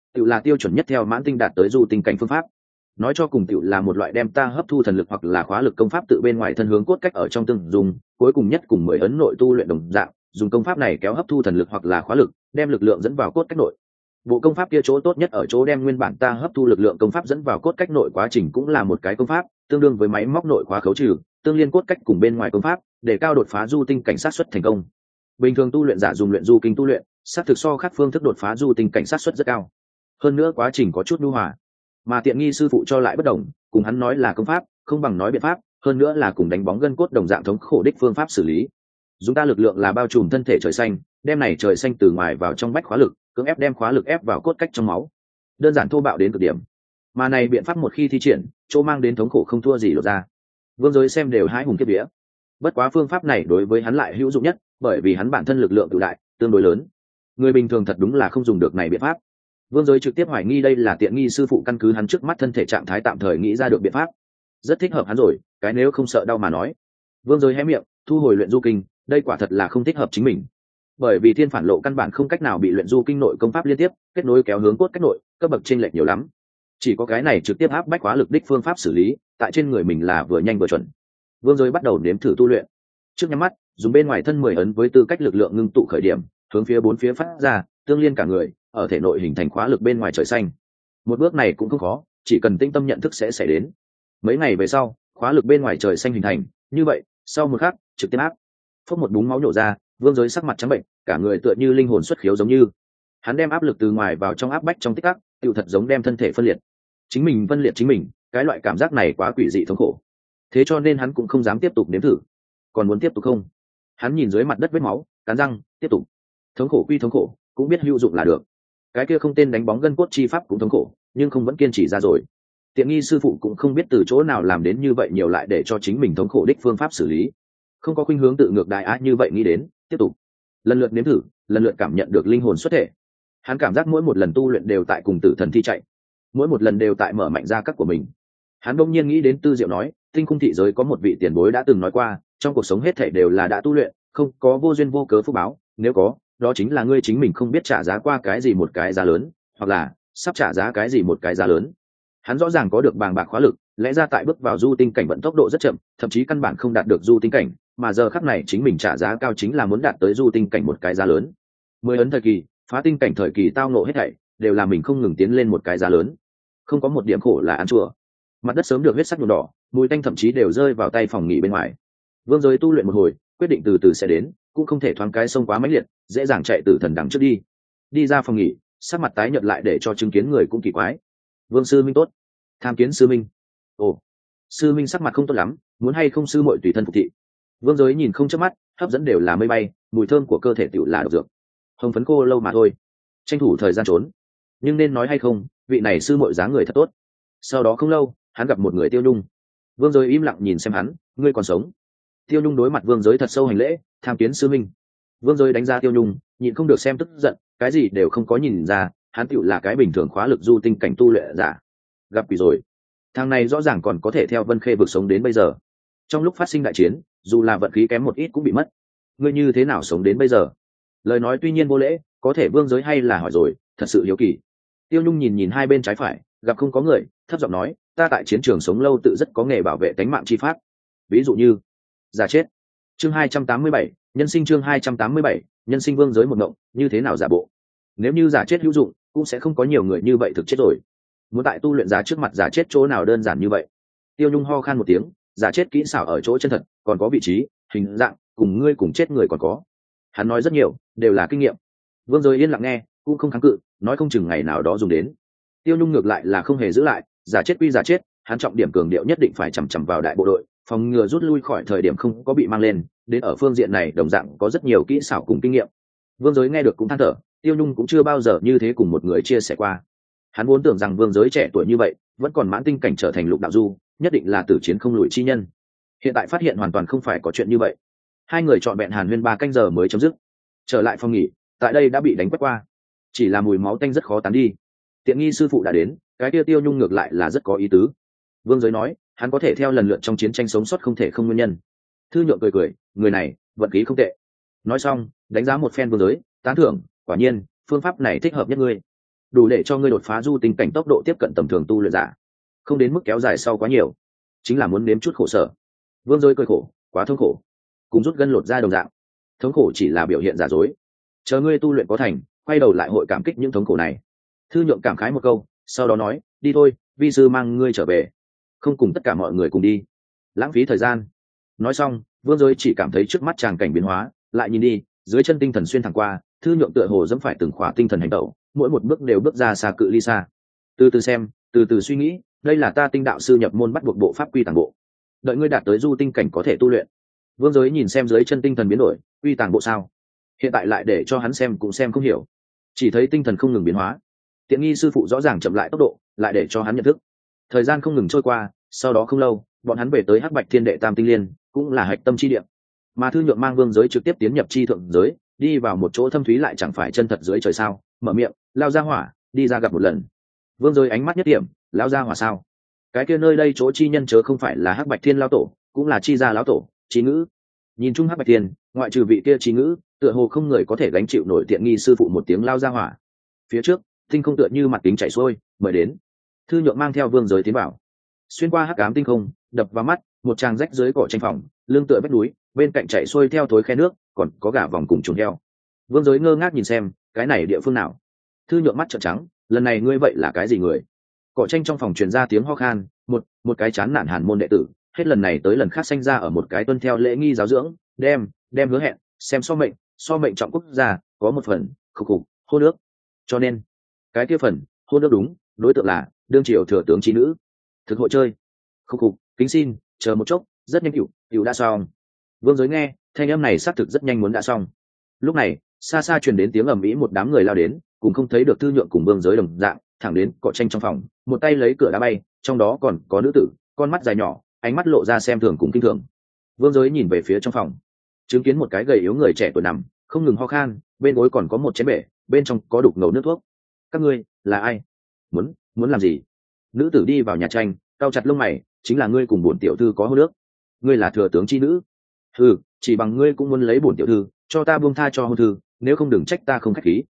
A: tự là tiêu chuẩn nhất theo mãn tinh đạt tới du tinh cảnh phương pháp. Nói cho cùng tự là một loại đem ta hấp thu thần lực hoặc là khóa lực công pháp tự bên ngoài thân hướng cốt cách ở trong tương dùng, cuối cùng nhất cùng 10 ấn nội tu luyện đồng dạng, dùng công pháp này kéo hấp thu thần lực hoặc là khóa lực, đem lực lượng dẫn vào cốt cách nội. Bộ công pháp kia chỗ tốt nhất ở chỗ đem nguyên bản ta hấp thu lực lượng công pháp dẫn vào cốt cách nội quá trình cũng là một cái công pháp, tương đương với máy móc nội khóa khấu trừ, tương liên cốt cách cùng bên ngoài công pháp, để cao đột phá du tinh cảnh sát xuất thành công. Bình thường tu luyện giả dùng luyện du kinh tu luyện, sát thực so khác phương thức đột phá du tinh cảnh sát xuất rất cao. Hơn nữa quá trình có chút nhu hòa, mà tiện nghi sư phụ cho lại bất đồng, cùng hắn nói là công pháp, không bằng nói biện pháp, hơn nữa là cùng đánh bóng gân cốt đồng dạng thống khổ đích phương pháp xử lý. Dùng ta lực lượng là bao trùm thân thể trời xanh, đem này trời xanh từ ngoài vào trong bách khóa lực, cưỡng ép đem khóa lực ép vào cốt cách trong máu. Đơn giản thô bạo đến cực điểm. Mà này biện pháp một khi thi triển, chỗ mang đến thống khổ không thua gì lột ra. Vương Giới xem đều hãi hùng kiếp vía. Bất quá phương pháp này đối với hắn lại hữu dụng nhất, bởi vì hắn bản thân lực lượng tự đại, tương đối lớn. Người bình thường thật đúng là không dùng được này biện pháp. Vương Giới trực tiếp hoài nghi đây là tiện nghi sư phụ căn cứ hắn trước mắt thân thể trạng thái tạm thời nghĩ ra được biện pháp. Rất thích hợp hắn rồi, cái nếu không sợ đau mà nói. Vương Giới hé miệng, thu hồi luyện du kinh, đây quả thật là không thích hợp chính mình. Bởi vì thiên phản lộ căn bản không cách nào bị luyện du kinh nội công pháp liên tiếp kết nối kéo hướng cốt cách nội, cấp bậc chênh lệch nhiều lắm. Chỉ có cái này trực tiếp áp bách khóa lực đích phương pháp xử lý, tại trên người mình là vừa nhanh vừa chuẩn. Vương Giới bắt đầu nếm thử tu luyện. Trước nhắm mắt, dùng bên ngoài thân 10 ấn với tư cách lực lượng ngưng tụ khởi điểm, hướng phía bốn phía phát ra, tương liên cả người, ở thể nội hình thành khóa lực bên ngoài trời xanh. Một bước này cũng không khó, chỉ cần tinh tâm nhận thức sẽ xảy đến. Mấy ngày về sau, khóa lực bên ngoài trời xanh hình thành, như vậy, sau một khắc, trực tiếp áp. Phốc một búng máu nhổ ra, Vương Giới sắc mặt trắng bệnh, cả người tựa như linh hồn xuất khiếu giống như. Hắn đem áp lực từ ngoài vào trong áp bách trong tích tắc, tựu thật giống đem thân thể phân liệt. Chính mình phân liệt chính mình, cái loại cảm giác này quá quỷ dị thống khổ. Thế cho nên hắn cũng không dám tiếp tục nếm thử. Còn muốn tiếp tục không? Hắn nhìn dưới mặt đất vết máu, cắn răng, tiếp tục. Thống khổ quy thống khổ, cũng biết hữu dụng là được. Cái kia không tên đánh bóng gân cốt chi pháp cũng thống khổ, nhưng không vẫn kiên trì ra rồi. Tiện nghi sư phụ cũng không biết từ chỗ nào làm đến như vậy nhiều lại để cho chính mình thống khổ đích phương pháp xử lý. Không có khuynh hướng tự ngược đại á như vậy nghĩ đến, tiếp tục. Lần lượt nếm thử, lần lượt cảm nhận được linh hồn xuất thể. Hắn cảm giác mỗi một lần tu luyện đều tại cùng tử thần thi chạy, mỗi một lần đều tại mở mạnh ra các của mình. Hắn đông nhiên nghĩ đến Tư Diệu nói, tinh khung thị giới có một vị tiền bối đã từng nói qua, trong cuộc sống hết thảy đều là đã tu luyện, không có vô duyên vô cớ phúc báo, nếu có, đó chính là ngươi chính mình không biết trả giá qua cái gì một cái giá lớn, hoặc là sắp trả giá cái gì một cái giá lớn. Hắn rõ ràng có được bàng bạc khóa lực, lẽ ra tại bước vào du tinh cảnh vận tốc độ rất chậm, thậm chí căn bản không đạt được du tinh cảnh, mà giờ khắc này chính mình trả giá cao chính là muốn đạt tới du tinh cảnh một cái giá lớn. 10 ấn thời kỳ, phá tinh cảnh thời kỳ tao ngộ hết thảy, đều là mình không ngừng tiến lên một cái giá lớn. Không có một điểm khổ là ăn chùa. Mặt đất sớm được huyết sắc nhuộm đỏ, mùi tanh thậm chí đều rơi vào tay phòng nghỉ bên ngoài. Vương Giới tu luyện một hồi, quyết định từ từ sẽ đến, cũng không thể thoáng cái sông quá mãnh liệt, dễ dàng chạy từ thần đằng trước đi. Đi ra phòng nghỉ, sắc mặt tái nhợt lại để cho chứng kiến người cũng kỳ quái. Vương sư minh tốt. Tham kiến sư minh. Ồ, sư minh sắc mặt không tốt lắm, muốn hay không sư muội tùy thân phục thị. Vương Giới nhìn không chớp mắt, hấp dẫn đều là mây bay, mùi thơm của cơ thể tựu là độc dược. Hồng phấn cô lâu mà thôi, tranh thủ thời gian trốn. Nhưng nên nói hay không, vị này sư muội dáng người thật tốt. Sau đó không lâu, hắn gặp một người Tiêu Nhung. Vương Giới im lặng nhìn xem hắn, ngươi còn sống. Tiêu Nhung đối mặt Vương Giới thật sâu hành lễ, tham kiến sư minh. Vương Giới đánh ra Tiêu Nhung, nhịn không được xem tức giận, cái gì đều không có nhìn ra, hắn tựu là cái bình thường khóa lực du tinh cảnh tu luyện giả. Gặp quỷ rồi. Thằng này rõ ràng còn có thể theo Vân Khê vực sống đến bây giờ. Trong lúc phát sinh đại chiến, dù là vận khí kém một ít cũng bị mất. Ngươi như thế nào sống đến bây giờ? Lời nói tuy nhiên vô lễ, có thể Vương Giới hay là hỏi rồi, thật sự hiếu kỳ. Tiêu Nhung nhìn nhìn hai bên trái phải, gặp không có người, thấp giọng nói, ta tại chiến trường sống lâu tự rất có nghề bảo vệ tính mạng chi pháp. Ví dụ như giả chết. Chương 287, nhân sinh chương 287, nhân sinh. Vương Giới một ngộng, như thế nào giả bộ? Nếu như giả chết hữu dụng, cũng sẽ không có nhiều người như vậy thực chết rồi. Muốn tại tu luyện giả trước mặt giả chết chỗ nào đơn giản như vậy? Tiêu Nhung ho khan một tiếng, giả chết kỹ xảo ở chỗ chân thật, còn có vị trí, hình dạng, cùng ngươi cùng chết người còn có. Hắn nói rất nhiều, đều là kinh nghiệm. Vương Giới yên lặng nghe, cũng không kháng cự, nói không chừng ngày nào đó dùng đến. Tiêu Nhung ngược lại là không hề giữ lại, giả chết quy giả chết, hắn trọng điểm cường điệu nhất định phải chằm chằm vào đại bộ đội, phòng ngừa rút lui khỏi thời điểm không có bị mang lên, đến ở phương diện này đồng dạng có rất nhiều kỹ xảo cùng kinh nghiệm. Vương Giới nghe được cũng than thở, Tiêu Nhung cũng chưa bao giờ như thế cùng một người chia sẻ qua. Hắn vốn tưởng rằng Vương Giới trẻ tuổi như vậy, vẫn còn mãn tinh cảnh trở thành lục đạo du, nhất định là tử chiến không lùi chi nhân. Hiện tại phát hiện hoàn toàn không phải có chuyện như vậy. Hai người chọn bẹn hàn huyên 3 canh giờ mới chấm dứt. Trở lại phòng nghỉ, tại đây đã bị đánh quét qua, chỉ là mùi máu tanh rất khó tán đi. Tiện nghi sư phụ đã đến, cái kia Tiêu Nhung ngược lại là rất có ý tứ. Vương Giới nói, hắn có thể theo lần lượt trong chiến tranh sống sót không thể không nguyên nhân. Thư Nhượng cười cười, người này vận khí không tệ. Nói xong, đánh giá một phen Vương Giới, tán thưởng, quả nhiên, phương pháp này thích hợp nhất ngươi. đủ để cho ngươi đột phá du tinh cảnh tốc độ tiếp cận tầm thường tu luyện giả, không đến mức kéo dài sau quá nhiều, chính là muốn nếm chút khổ sở. Vương Giới cười khổ, quá thống khổ, cùng rút gân lột da đồng dạng. Thống khổ chỉ là biểu hiện giả dối, chờ ngươi tu luyện có thành, quay đầu lại hội cảm kích những thống khổ này. Thư Nhượng cảm khái một câu, sau đó nói, đi thôi, vi sư mang ngươi trở về, không cùng tất cả mọi người cùng đi, lãng phí thời gian. Nói xong, Vương Giới chỉ cảm thấy trước mắt tràng cảnh biến hóa, lại nhìn đi, dưới chân tinh thần xuyên thẳng qua, Thư Nhượng tựa hồ dẫm phải từng khỏa tinh thần hành động, mỗi một bước đều bước ra xa cự ly xa. Từ từ xem, từ từ suy nghĩ, đây là ta tinh đạo sư nhập môn bắt buộc bộ pháp quy tàng bộ, đợi ngươi đạt tới du tinh cảnh có thể tu luyện. Vương Giới nhìn xem dưới chân tinh thần biến đổi, quy tàng bộ sao? Hiện tại lại để cho hắn xem cũng xem không hiểu, chỉ thấy tinh thần không ngừng biến hóa. Tiện nghi sư phụ rõ ràng chậm lại tốc độ, lại để cho hắn nhận thức. Thời gian không ngừng trôi qua, sau đó không lâu, bọn hắn về tới Hắc Bạch Thiên Đệ Tam Tinh Liên, cũng là hạch tâm chi địa. Mà Thư Nhượng mang Vương Giới trực tiếp tiến nhập chi thượng giới, đi vào một chỗ thâm thúy lại chẳng phải chân thật dưới trời sao, mở miệng, lao ra hỏa, đi ra gặp một lần. Vương Giới ánh mắt nhất điểm, lao ra hỏa sao? Cái kia nơi đây chỗ chi nhân chớ không phải là Hắc Bạch Thiên lão tổ, cũng là chi gia lão tổ, Trí Ngữ. Nhìn chung Hắc Bạch Thiên, ngoại trừ vị kia Trí Ngữ, tựa hồ không người có thể gánh chịu nổi tiện nghi sư phụ một tiếng lao ra hỏa. Phía trước, tinh không tựa như mặt kính chảy xuôi, mời đến. Thư Nhượng mang theo Vương Giới tiến vào, xuyên qua hắc ám tinh không, đập vào mắt một trang rách dưới cỏ tranh phòng, lưng tựa vách núi, bên cạnh chảy xuôi theo thối khe nước, còn có gà vòng cùng chuồng heo. Vương Giới ngơ ngác nhìn xem, cái này địa phương nào? Thư Nhượng mắt trợn trắng, lần này ngươi vậy là cái gì người? Cỏ tranh trong phòng truyền ra tiếng ho khan, một cái chán nản hàn môn đệ tử, hết lần này tới lần khác sanh ra ở một cái tuân theo lễ nghi giáo dưỡng, đem hứa hẹn, xem so mệnh trọng quốc gia, có một phần khục khục hô nước, cho nên cái kia phần hô nước đúng, đối tượng là đương triều thừa tướng trí nữ. Thực hội chơi, khục khục, kính xin chờ một chốc, rất nhanh cựu đã xong. Vương Giới nghe thanh âm này xác thực rất nhanh muốn đã xong. Lúc này xa xa truyền đến tiếng ầm ĩ, một đám người lao đến, cùng không thấy được Thư Nhượng cùng Vương Giới đồng dạng, thẳng đến cọ tranh trong phòng, một tay lấy cửa đá bay, trong đó còn có nữ tử, con mắt dài nhỏ, ánh mắt lộ ra xem thường cùng kinh thường. Vương Giới nhìn về phía trong phòng, chứng kiến một cái gầy yếu người trẻ tuổi nằm không ngừng ho khan, bên gối còn có một chén bể, bên trong có đục ngầu nước thuốc. Các ngươi là ai? Muốn làm gì? Nữ tử đi vào nhà tranh, cau chặt lông mày, chính là ngươi cùng bổn tiểu thư có hôn nước. Ngươi là thừa tướng chi nữ? Ừ, chỉ bằng ngươi cũng muốn lấy bổn tiểu thư, cho ta buông tha cho hôn thư, nếu không đừng trách ta không khách khí.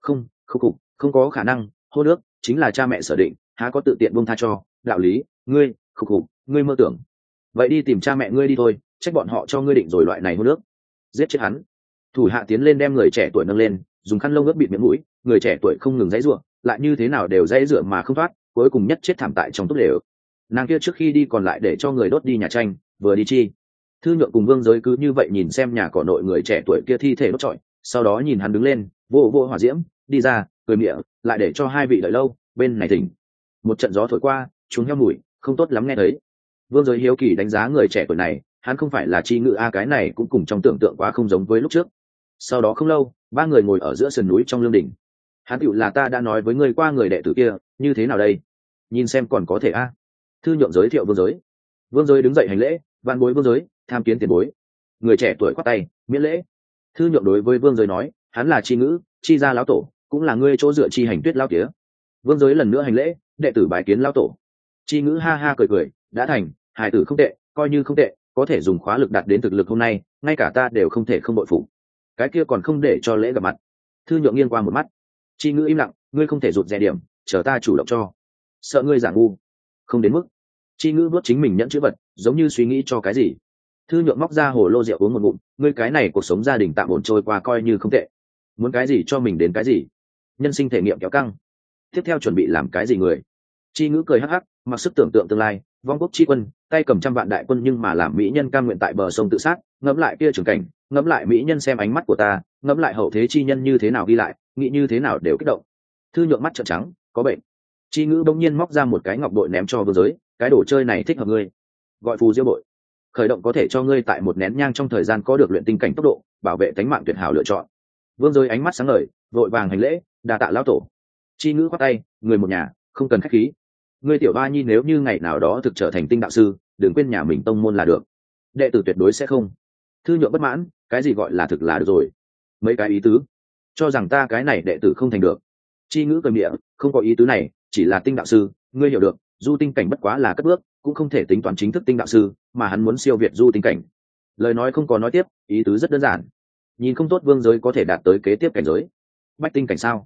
A: Không có khả năng, hôn nước chính là cha mẹ sở định, há có tự tiện buông tha cho, đạo lý, ngươi ngươi mơ tưởng. Vậy đi tìm cha mẹ ngươi đi thôi, trách bọn họ cho ngươi định rồi loại này hôn nước. Giết chết hắn. Thủ hạ tiến lên đem người trẻ tuổi nâng lên, dùng khăn lông ướt bịt miệng mũi, người trẻ tuổi không ngừng dãy giụa, lại như thế nào đều dãy giụa mà không thoát, cuối cùng nhất chết thảm tại trong túp lều. Nàng kia trước khi đi còn lại để cho người đốt đi nhà tranh, vừa đi chi. Thư Nhượng cùng Vương Giới cứ như vậy nhìn xem nhà cỏ nội người trẻ tuổi kia thi thể đốt trọi, sau đó nhìn hắn đứng lên, vô hỏa diễm, đi ra, cười miệng, lại để cho hai vị đợi lâu, bên này thỉnh. Một trận gió thổi qua, chúng heo mùi, không tốt lắm nghe thấy. Vương Giới hiếu kỳ đánh giá người trẻ tuổi này, hắn không phải là chi ngự a, cái này cũng cùng trong tưởng tượng quá không giống với lúc trước. Sau đó không lâu, ba người ngồi ở giữa sườn núi trong lương đỉnh. Hắn tựu là ta đã nói với ngươi qua người đệ tử kia, như thế nào đây? Nhìn xem còn có thể a. Thư Nhượng giới thiệu Vương Giới. Vương Giới đứng dậy hành lễ, vạn bối Vương Giới, tham kiến tiền bối. Người trẻ tuổi khoát tay, miễn lễ. Thư Nhượng đối với Vương Giới nói, hắn là chi ngữ, chi gia lão tổ, cũng là ngươi chỗ dựa chi hành tuyết lão tía. Vương Giới lần nữa hành lễ, đệ tử bái kiến lão tổ. Chi ngữ ha ha cười, đã thành, hài tử không tệ, coi như không tệ, có thể dùng khóa lực đạt đến thực lực hôm nay, ngay cả ta đều không thể không bội phụ. Cái kia còn không để cho lễ gặp mặt. Thư Nhượng nghiêng qua một mắt. Chi ngữ im lặng, ngươi không thể rụt rè điểm, chờ ta chủ động cho. Sợ ngươi giả ngu. Không đến mức. Chi ngữ nuốt chính mình nhẫn chữ vật, giống như suy nghĩ cho cái gì. Thư Nhượng móc ra hồ lô rượu uống một ngụm, ngươi cái này cuộc sống gia đình tạm ổn trôi qua coi như không tệ. Muốn cái gì cho mình đến cái gì. Nhân sinh thể nghiệm kéo căng. Tiếp theo chuẩn bị làm cái gì người? Chi ngữ cười hắc hắc, mặc sức tưởng tượng tương lai, vong quốc chi quân, tay cầm 100 vạn đại quân nhưng mà làm mỹ nhân cam nguyện tại bờ sông tự sát, ngẫm lại kia trường cảnh, ngẫm lại mỹ nhân xem ánh mắt của ta, ngẫm lại hậu thế chi nhân như thế nào ghi lại, nghĩ như thế nào đều kích động. Thư Nhượng mắt trợn trắng, có bệnh. Chi ngữ bỗng nhiên móc ra một cái ngọc bội ném cho Vương Giới, cái đồ chơi này thích hợp ngươi, gọi phù diêu bội, khởi động có thể cho ngươi tại một nén nhang trong thời gian có được luyện tinh cảnh tốc độ, bảo vệ tính mạng tuyệt hảo lựa chọn. Vương Giới ánh mắt sáng ngời, vội vàng hành lễ, đa tạ lão tổ. Chi ngữ khoát tay, người một nhà, không cần khách khí. Ngươi tiểu ba nhi nếu như ngày nào đó thực trở thành tinh đạo sư, đừng quên nhà mình tông môn là được. Đệ tử tuyệt đối sẽ không. Thư Nhượng bất mãn, cái gì gọi là thực là được rồi? Mấy cái ý tứ, cho rằng ta cái này đệ tử không thành được. Chi ngữ cười miệng, không có ý tứ này, chỉ là tinh đạo sư, ngươi hiểu được, du tinh cảnh bất quá là cất bước, cũng không thể tính toán chính thức tinh đạo sư, mà hắn muốn siêu việt du tinh cảnh. Lời nói không có nói tiếp, ý tứ rất đơn giản. Nhìn không tốt Vương Giới có thể đạt tới kế tiếp cảnh giới. Bách tinh cảnh sao?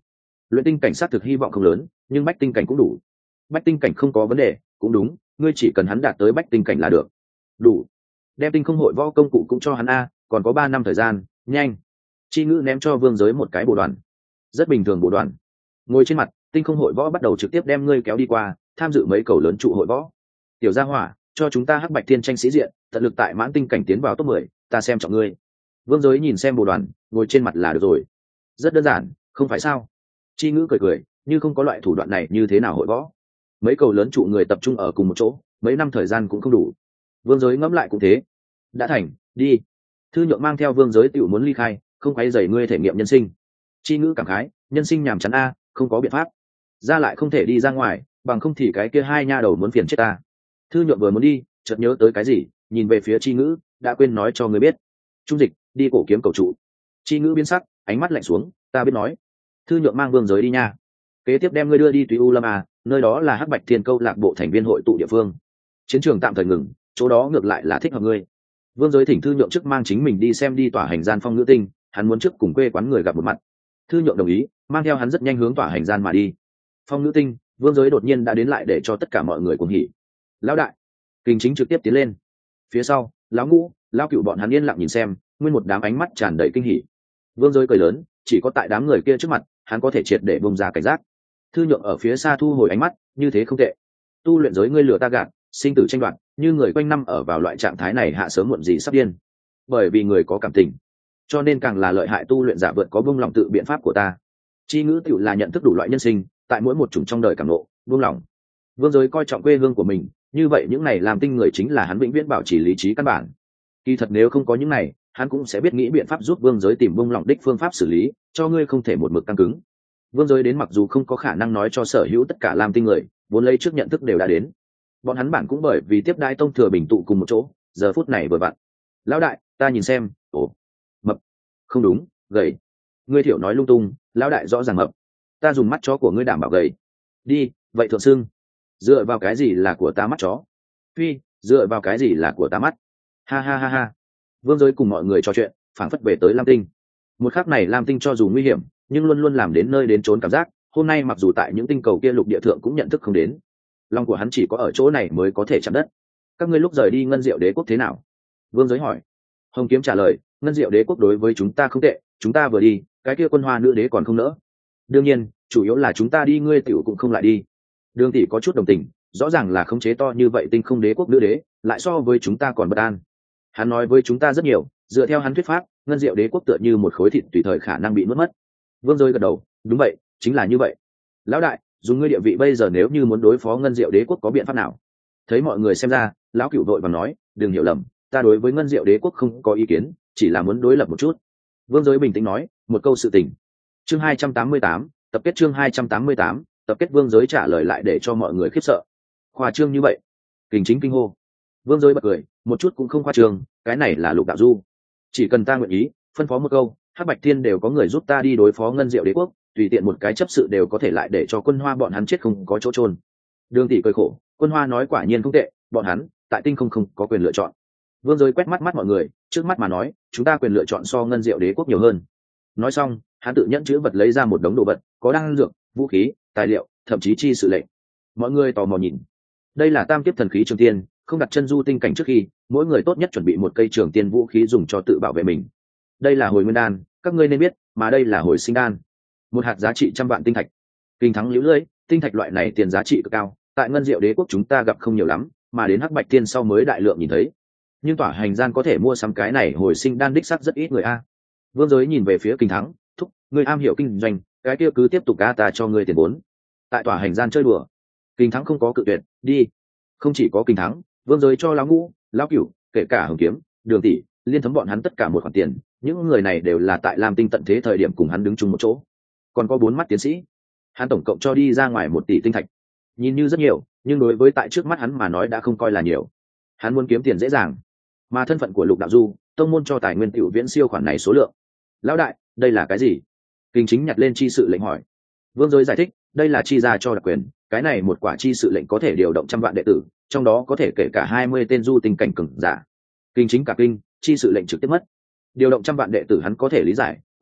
A: luyện tinh cảnh sát thực hy vọng không lớn, nhưng bách tinh cảnh cũng đủ. Bách tinh cảnh không có vấn đề, cũng đúng, ngươi chỉ cần hắn đạt tới bách tinh cảnh là được. Đủ. Đem tinh không hội võ công cụ cũng cho hắn a, còn có 3 năm thời gian, nhanh. Chi ngữ ném cho Vương Giới một cái bộ đoàn. Rất bình thường bộ đoàn. Ngồi trên mặt, tinh không hội võ bắt đầu trực tiếp đem ngươi kéo đi qua, tham dự mấy cầu lớn trụ hội võ. Tiểu gia hỏa, cho chúng ta Hắc Bạch Thiên tranh sĩ diện, tận lực tại mãn tinh cảnh tiến vào top 10, ta xem trọng ngươi. Vương Giới nhìn xem bộ đoàn, ngồi trên mặt là được rồi. Rất đơn giản, không phải sao? Chi ngữ cười cười, như không có loại thủ đoạn này như thế nào hội võ. Mấy cầu lớn trụ người tập trung ở cùng một chỗ, mấy năm thời gian cũng không đủ. Vương Giới ngẫm lại cũng thế. Đã thành, đi. Thư Nhượng mang theo Vương Giới tiểu muốn ly khai, không quấy rầy ngươi thể nghiệm nhân sinh. Chi ngữ cảm khái, nhân sinh nhàm chán a, không có biện pháp. Ra lại không thể đi ra ngoài, bằng không thì cái kia hai nha đầu muốn phiền chết ta. Thư Nhượng vừa muốn đi, chợt nhớ tới cái gì, nhìn về phía Chi ngữ, đã quên nói cho ngươi biết. Trung dịch, đi cổ kiếm cầu trụ. Chi ngữ biến sắc, ánh mắt lạnh xuống, ta biết nói. Thư Nhượng mang Vương Giới đi nha. Kế tiếp đem ngươi đưa đi Tùy U Lâm à, nơi đó là Hắc Bạch Thiên câu lạc bộ thành viên hội tụ địa phương. Chiến trường tạm thời ngừng, chỗ đó ngược lại là thích hợp ngươi. Vương Giới thỉnh Thư Nhượng trước mang chính mình đi xem đi tỏa hành gian phong ngữ tinh, hắn muốn trước cùng quê quán người gặp một mặt. Thư Nhượng đồng ý, mang theo hắn rất nhanh hướng tỏa hành gian mà đi. Phong ngữ tinh, Vương Giới đột nhiên đã đến lại để cho tất cả mọi người cuồng hỉ. Lão đại, Kình Chính trực tiếp tiến lên. Phía sau, lão Ngũ, lão Cửu bọn hắn yên lặng nhìn xem, nguyên một đám ánh mắt tràn đầy kinh hỉ. Vương Giới cười lớn, chỉ có tại đám người kia trước mặt, hắn có thể triệt để bung ra cảnh giác. Thư Nhượng ở phía xa thu hồi ánh mắt, như thế không tệ. Tu luyện giới ngươi lừa ta gạt, sinh tử tranh đoạt, như người quanh năm ở vào loại trạng thái này hạ sớm muộn gì sắp điên. Bởi vì người có cảm tình, cho nên càng là lợi hại tu luyện giả vượt có buông lòng tự biện pháp của ta. Chi ngữ tiểu là nhận thức đủ loại nhân sinh, tại mỗi một chủng trong đời cảm ngộ, buông lòng. Vương Giới coi trọng quê hương của mình, như vậy những này làm tinh người chính là hắn vĩnh viễn bảo trì lý trí căn bản. Kỳ thật nếu không có những này, hắn cũng sẽ biết nghĩ biện pháp giúp Vương Giới tìm buông lòng đích phương pháp xử lý, cho ngươi không thể một mực căng cứng. Vương Giới đến mặc dù không có khả năng nói cho sở hữu tất cả làm tinh người, vốn lấy trước nhận thức đều đã đến. Bọn hắn bản cũng bởi vì tiếp đai tông thừa bình tụ cùng một chỗ, giờ phút này vừa vặn. Lão đại, ta nhìn xem, ồ, mập, không đúng, gầy. Ngươi thiểu nói lung tung, lão đại rõ ràng mập. Ta dùng mắt chó của ngươi đảm bảo gầy. Đi, vậy thượng xưng. Dựa vào cái gì là của ta mắt chó? Phi, dựa vào cái gì là của ta mắt? Ha ha ha ha. Vương Giới cùng mọi người trò chuyện, phảng phất về tới Lam Tinh. Một khắc này Lam Tinh cho dù nguy hiểm, nhưng luôn luôn làm đến nơi đến trốn cảm giác. Hôm nay mặc dù tại những tinh cầu kia lục địa thượng cũng nhận thức không đến, lòng của hắn chỉ có ở chỗ này mới có thể chạm đất. Các ngươi lúc rời đi Ngân Diệu Đế quốc thế nào? Vương Giới hỏi. Hồng Kiếm trả lời, Ngân Diệu Đế quốc đối với chúng ta không tệ, chúng ta vừa đi, cái kia Quân Hoa nữ đế còn không nỡ. Đương nhiên, chủ yếu là chúng ta đi ngươi tiểu cũng không lại đi. Đường tỷ có chút đồng tình, rõ ràng là khống chế to như vậy tinh không đế quốc nữ đế, lại so với chúng ta còn bất an. Hắn nói với chúng ta rất nhiều, dựa theo hắn thuyết pháp, Ngân Diệu Đế quốc tựa như một khối thịt tùy thời khả năng bị nuốt mất. Vương Giới gật đầu, đúng vậy, chính là như vậy. Lão đại, dùng ngươi địa vị bây giờ nếu như muốn đối phó Ngân Diệu Đế quốc có biện pháp nào? Thấy mọi người xem ra, lão Cửu vội vàng nói, đừng hiểu lầm, ta đối với Ngân Diệu Đế quốc không có ý kiến, chỉ là muốn đối lập một chút. Vương Giới bình tĩnh nói, một câu sự tình. Chương 288, tập kết chương 288, tập kết. Vương Giới trả lời lại để cho mọi người khiếp sợ. Khoa trương như vậy? Kình Chính kinh hô. Vương Giới bật cười, một chút cũng không khoa trương, cái này là Lục Đạo Du. Chỉ cần ta nguyện ý, phân phó một câu, Hắc Bạch Thiên đều có người giúp ta đi đối phó Ngân Diệu Đế quốc, tùy tiện một cái chấp sự đều có thể lại để cho Quân Hoa bọn hắn chết không có chỗ chôn. Đường tỷ cười khổ, Quân Hoa nói quả nhiên không tệ, bọn hắn tại tinh không có quyền lựa chọn. Vương Giới quét mắt mọi người, trước mắt mà nói, chúng ta quyền lựa chọn so Ngân Diệu Đế quốc nhiều hơn. Nói xong, hắn tự nhẫn chữ vật lấy ra một đống đồ vật, có đan dược, vũ khí, tài liệu, thậm chí chi sự lệnh. Mọi người tò mò nhìn. Đây là Tam Kiếp Thần Khí Trường Tiên, không đặt chân du tinh cảnh trước khi, mỗi người tốt nhất chuẩn bị một cây trường tiên vũ khí dùng cho tự bảo vệ mình. Đây là Hồi Nguyên Đan, các ngươi nên biết, mà đây là Hồi Sinh Đan. Một hạt giá trị 100 vạn tinh thạch. Kinh Thắng liễu lưỡi, tinh thạch loại này tiền giá trị cực cao, tại Ngân Diệu Đế quốc chúng ta gặp không nhiều lắm, mà đến Hắc Bạch Thiên sau mới đại lượng nhìn thấy. Nhưng tỏa hành gian có thể mua sắm cái này Hồi Sinh Đan đích xác rất ít người a. Vương Giới nhìn về phía Kinh Thắng, thúc, ngươi am hiểu kinh doanh, cái kia cứ tiếp tục a, ta cho ngươi tiền vốn. Tại tỏa hành gian chơi đùa. Kinh Thắng không có cự tuyệt, đi. Không chỉ có Kinh Thắng, Vương Giới cho lão Ngũ, lão Cửu, kể cả Hồng Kiếm, Đường tỷ, liên thấm bọn hắn tất cả một khoản tiền, những người này đều là tại Lam Tinh tận thế thời điểm cùng hắn đứng chung một chỗ. Còn có 4 mắt tiến sĩ, hắn tổng cộng cho đi ra ngoài 1 tỷ tinh thạch. Nhìn như rất nhiều, nhưng đối với tại trước mắt hắn mà nói đã không coi là nhiều. Hắn muốn kiếm tiền dễ dàng, mà thân phận của Lục Đạo Du, tông môn cho tài nguyên tiểu viễn siêu khoản này số lượng. Lão đại, đây là cái gì? Kinh Chính nhặt lên chi sự lệnh hỏi. Vương Giới giải thích, đây là chi ra cho đặc quyền, cái này một quả chi sự lệnh có thể điều động 100 vạn đệ tử, trong đó có thể kể cả 20 tên du tinh cảnh cường giả. Kinh Chính cả kinh, chi sự lệnh trực tiếp mất. Điều động 100 vạn đệ tử hắn có thể lý giải,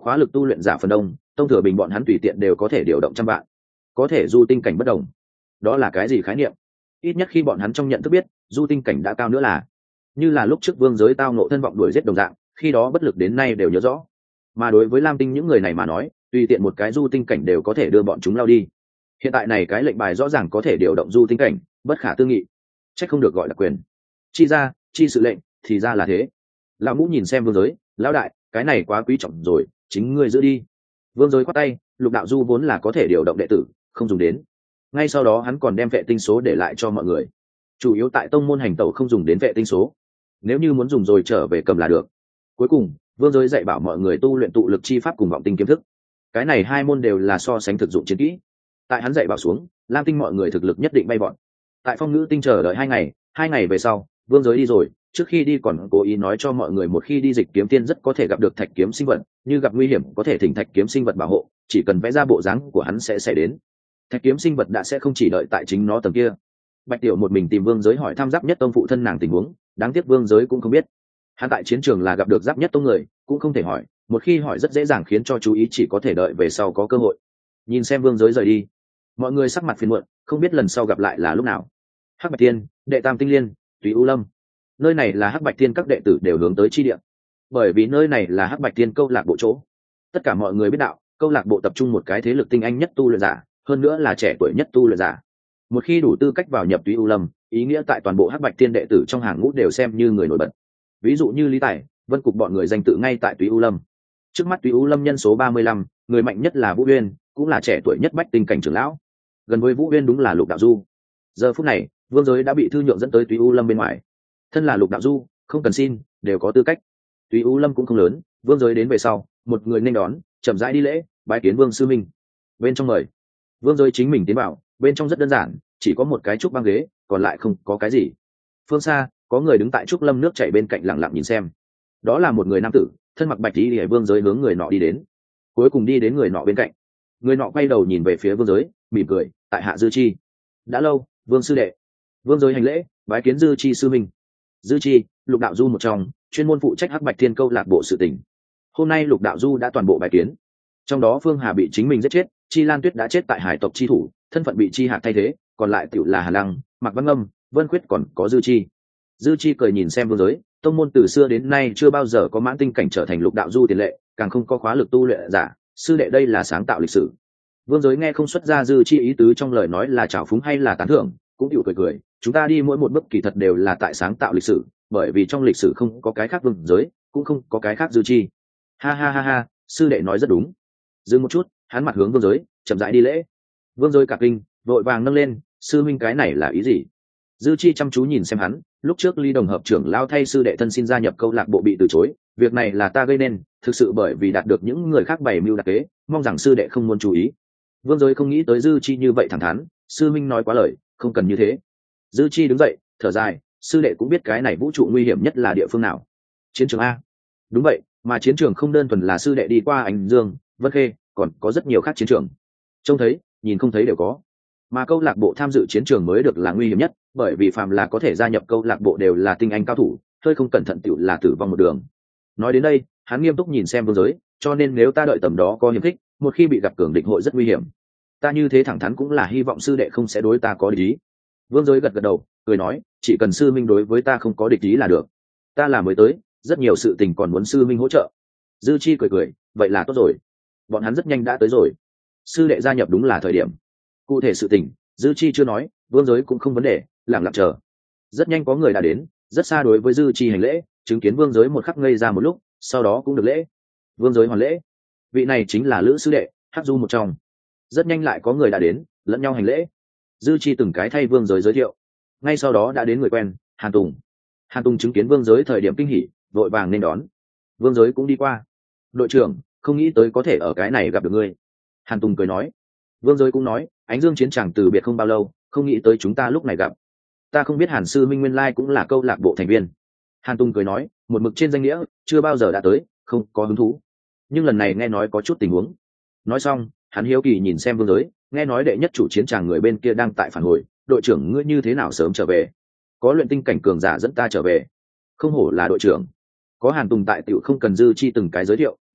A: khóa lực tu luyện giả phần đông, tông thừa bình bọn hắn tùy tiện đều có thể điều động trăm vạn, có thể du tinh cảnh bất đồng. Đó là cái gì khái niệm? Ít nhất khi bọn hắn trong nhận thức biết du tinh cảnh đã cao nữa là như là lúc trước vương giới tao nộ thân vọng đuổi giết đồng dạng, khi đó bất lực đến nay đều nhớ rõ. Mà đối với lam tinh những người này mà nói, tùy tiện một cái du tinh cảnh đều có thể đưa bọn chúng lao đi. Hiện tại này cái lệnh bài rõ ràng có thể điều động du tinh cảnh, bất khả tư nghị, trách không được gọi là quyền. Chi ra chi sự lệnh, thì ra là thế. Lão ngũ nhìn xem vương giới, lão đại, cái này quá quý trọng rồi, chính ngươi giữ đi. Vương giới khoát tay, lục đạo du vốn là có thể điều động đệ tử, không dùng đến. Ngay sau đó hắn còn đem vệ tinh số để lại cho mọi người, chủ yếu tại tông môn hành tẩu không dùng đến vệ tinh số, nếu như muốn dùng rồi trở về cầm là được. Cuối cùng vương giới dạy bảo mọi người tu luyện tụ lực chi pháp cùng vọng tinh kiếm thức, cái này hai môn đều là so sánh thực dụng chiến kỹ. Tại hắn dạy bảo xuống, lam tinh mọi người thực lực nhất định bay bọn. Tại phong ngữ tinh chờ đợi 2 ngày về sau, vương giới đi rồi, trước khi đi còn cố ý nói cho mọi người một khi đi dịch kiếm tiên rất có thể gặp được thạch kiếm sinh vật, như gặp nguy hiểm có thể thỉnh thạch kiếm sinh vật bảo hộ, chỉ cần vẽ ra bộ dáng của hắn sẽ đến. Thạch kiếm sinh vật đã sẽ không chỉ đợi tại chính nó tầng kia. Bạch Tiểu một mình tìm vương giới hỏi thăm Giáp Nhất Tông phụ thân nàng tình huống, đáng tiếc vương giới cũng không biết. Hắn tại chiến trường là gặp được Giáp Nhất Tông người, cũng không thể hỏi, một khi hỏi rất dễ dàng khiến cho chú ý, chỉ có thể đợi về sau có cơ hội. Nhìn xem vương giới rời đi, mọi người sắc mặt phiền muộn, không biết lần sau gặp lại là lúc nào. Hắc Bạch Tiên, Đệ Tam Tinh Liên, Tùy U Lâm, nơi này là Hắc Bạch Tiên các đệ tử đều hướng tới chi địa, bởi vì nơi này là Hắc Bạch Tiên câu lạc bộ chỗ. Tất cả mọi người biết đạo, câu lạc bộ tập trung một cái thế lực tinh anh nhất tu luyện giả, hơn nữa là trẻ tuổi nhất tu luyện giả. Một khi đủ tư cách vào nhập Tùy U Lâm, ý nghĩa tại toàn bộ Hắc Bạch Tiên đệ tử trong hàng ngũ đều xem như người nổi bật. Ví dụ như Lý Tài, Vân Cục bọn người danh tự ngay tại Tùy U Lâm. Trước mắt Tùy U Lâm nhân số 35, người mạnh nhất là Vũ Uyên, cũng là trẻ tuổi nhất bách tinh cảnh trưởng lão. Gần với Vũ Uyên đúng là Lục Đạo Du. Giờ phút này, vương giới đã bị thư nhượng dẫn tới Tùy U Lâm bên ngoài. Thân là Lục Đạo Du, không cần xin, đều có tư cách. Tùy U Lâm cũng không lớn, vương giới đến về sau, một người nên đón, chậm rãi đi lễ, bái kiến vương sư minh. Bên trong mời. Vương giới chính mình tiến vào, bên trong rất đơn giản, chỉ có một cái trúc băng ghế, còn lại không có cái gì. Phương xa, có người đứng tại trúc lâm nước chảy bên cạnh lặng lặng nhìn xem. Đó là một người nam tử, thân mặc bạch y, để vương giới hướng người nọ đi đến. Cuối cùng đi đến người nọ bên cạnh. Người nọ quay đầu nhìn về phía vương giới, mỉm cười, tại hạ Dư Chi. Đã lâu, vương sư đệ. Vương giới hành lễ, bái kiến Dư Chi sư minh. Dư Chi, Lục Đạo Du một trong, chuyên môn phụ trách Hắc Bạch Thiên câu lạc bộ sự tình. Hôm nay Lục Đạo Du đã toàn bộ bài kiến. Trong đó Phương Hà bị chính mình giết chết, Chi Lan Tuyết đã chết tại hải tộc chi thủ, thân phận bị Chi Hạc thay thế, còn lại tiểu là Hà Lăng, Mạc Văn Ngâm, Vân Quyết, còn có Dư Chi. Dư Chi cười nhìn xem vương giới, tông môn từ xưa đến nay chưa bao giờ có mãn tinh cảnh trở thành Lục Đạo Du tiền lệ, càng không có khóa lực tu luyện giả, sư đệ đây là sáng tạo lịch sử. Vương giới nghe không xuất ra Dư Chi ý tứ trong lời nói là trào phúng hay là tán thưởng, cũng chịu cười, chúng ta đi mỗi một bước kỳ thật đều là tại sáng tạo lịch sử, bởi vì trong lịch sử không có cái khác vương giới, cũng không có cái khác Dư Chi. Ha ha ha ha, sư đệ nói rất đúng. Dừng một chút, hắn mặt hướng vương giới, chậm rãi đi lễ. Vương giới cả kinh, vội vàng nâng lên, sư minh cái này là ý gì? Dư Chi chăm chú nhìn xem hắn, lúc trước Ly Đồng hợp trưởng lao thay sư đệ thân xin gia nhập câu lạc bộ bị từ chối, việc này là ta gây nên, thực sự bởi vì đạt được những người khác bày mưu đặc kế, mong rằng sư đệ không muốn chú ý. Vương giới không nghĩ tới Dư Chi như vậy thẳng thắn, sư minh nói quá lời, không cần như thế. Dư Chi đứng dậy, thở dài, sư đệ cũng biết cái này vũ trụ nguy hiểm nhất là địa phương nào. Chiến trường A. Đúng vậy, mà chiến trường không đơn thuần là sư đệ đi qua Ánh Dương, Vân Khê, còn có rất nhiều khác chiến trường. Trông thấy, nhìn không thấy đều có. Mà câu lạc bộ tham dự chiến trường mới được là nguy hiểm nhất, bởi vì phàm là có thể gia nhập câu lạc bộ đều là tinh anh cao thủ, hơi không cẩn thận tiểu là tử vong một đường. Nói đến đây, hắn nghiêm túc nhìn xem vương giới, cho nên nếu ta đợi tầm đó có hiểm khích, một khi bị gặp cường địch hội rất nguy hiểm. Ta như thế thẳng thắn cũng là hy vọng sư đệ không sẽ đối ta có địch ý. Vương giới gật gật đầu, cười nói, chỉ cần sư minh đối với ta không có địch ý là được. Ta là mới tới, rất nhiều sự tình còn muốn sư minh hỗ trợ. Dư Chi cười, vậy là tốt rồi. Bọn hắn rất nhanh đã tới rồi. Sư đệ gia nhập đúng là thời điểm. Cụ thể sự tình, Dư Chi chưa nói, vương giới cũng không vấn đề, lặng lặng chờ. Rất nhanh có người đã đến, rất xa đối với Dư Chi hành lễ, chứng kiến vương giới một khắc ngây ra một lúc, sau đó cũng được lễ. Vương giới hoàn lễ. Vị này chính là Lữ sư đệ, Hắc Du một trong. Rất nhanh lại có người đã đến, lẫn nhau hành lễ. Dư Chi từng cái thay vương giới giới thiệu. Ngay sau đó đã đến người quen, Hàn Tùng. Hàn Tùng chứng kiến vương giới thời điểm kinh hỉ, vội vàng nên đón. Vương giới cũng đi qua. Đội trưởng, không nghĩ tới có thể ở cái này gặp được ngươi. Hàn Tùng cười nói. Vương giới cũng nói, Ánh Dương chiến tràng từ biệt không bao lâu, không nghĩ tới chúng ta lúc này gặp. Ta không biết Hàn sư minh nguyên lai cũng là câu lạc bộ thành viên. Hàn Tùng cười nói, một mực trên danh nghĩa, chưa bao giờ đã tới, không có hứng thú. Nhưng lần này nghe nói có chút tình huống. Nói xong, hắn hiếu kỳ nhìn xem vương giới, nghe nói đệ nhất chủ chiến tràng người bên kia đang tại phản hồi, đội trưởng ngươi như thế nào sớm trở về? Có luyện tinh cảnh cường giả dẫn ta trở về. Không hổ là đội trưởng. Có Hàn Tùng tại tiểu không cần Dư Chi từng cái giới thiệu,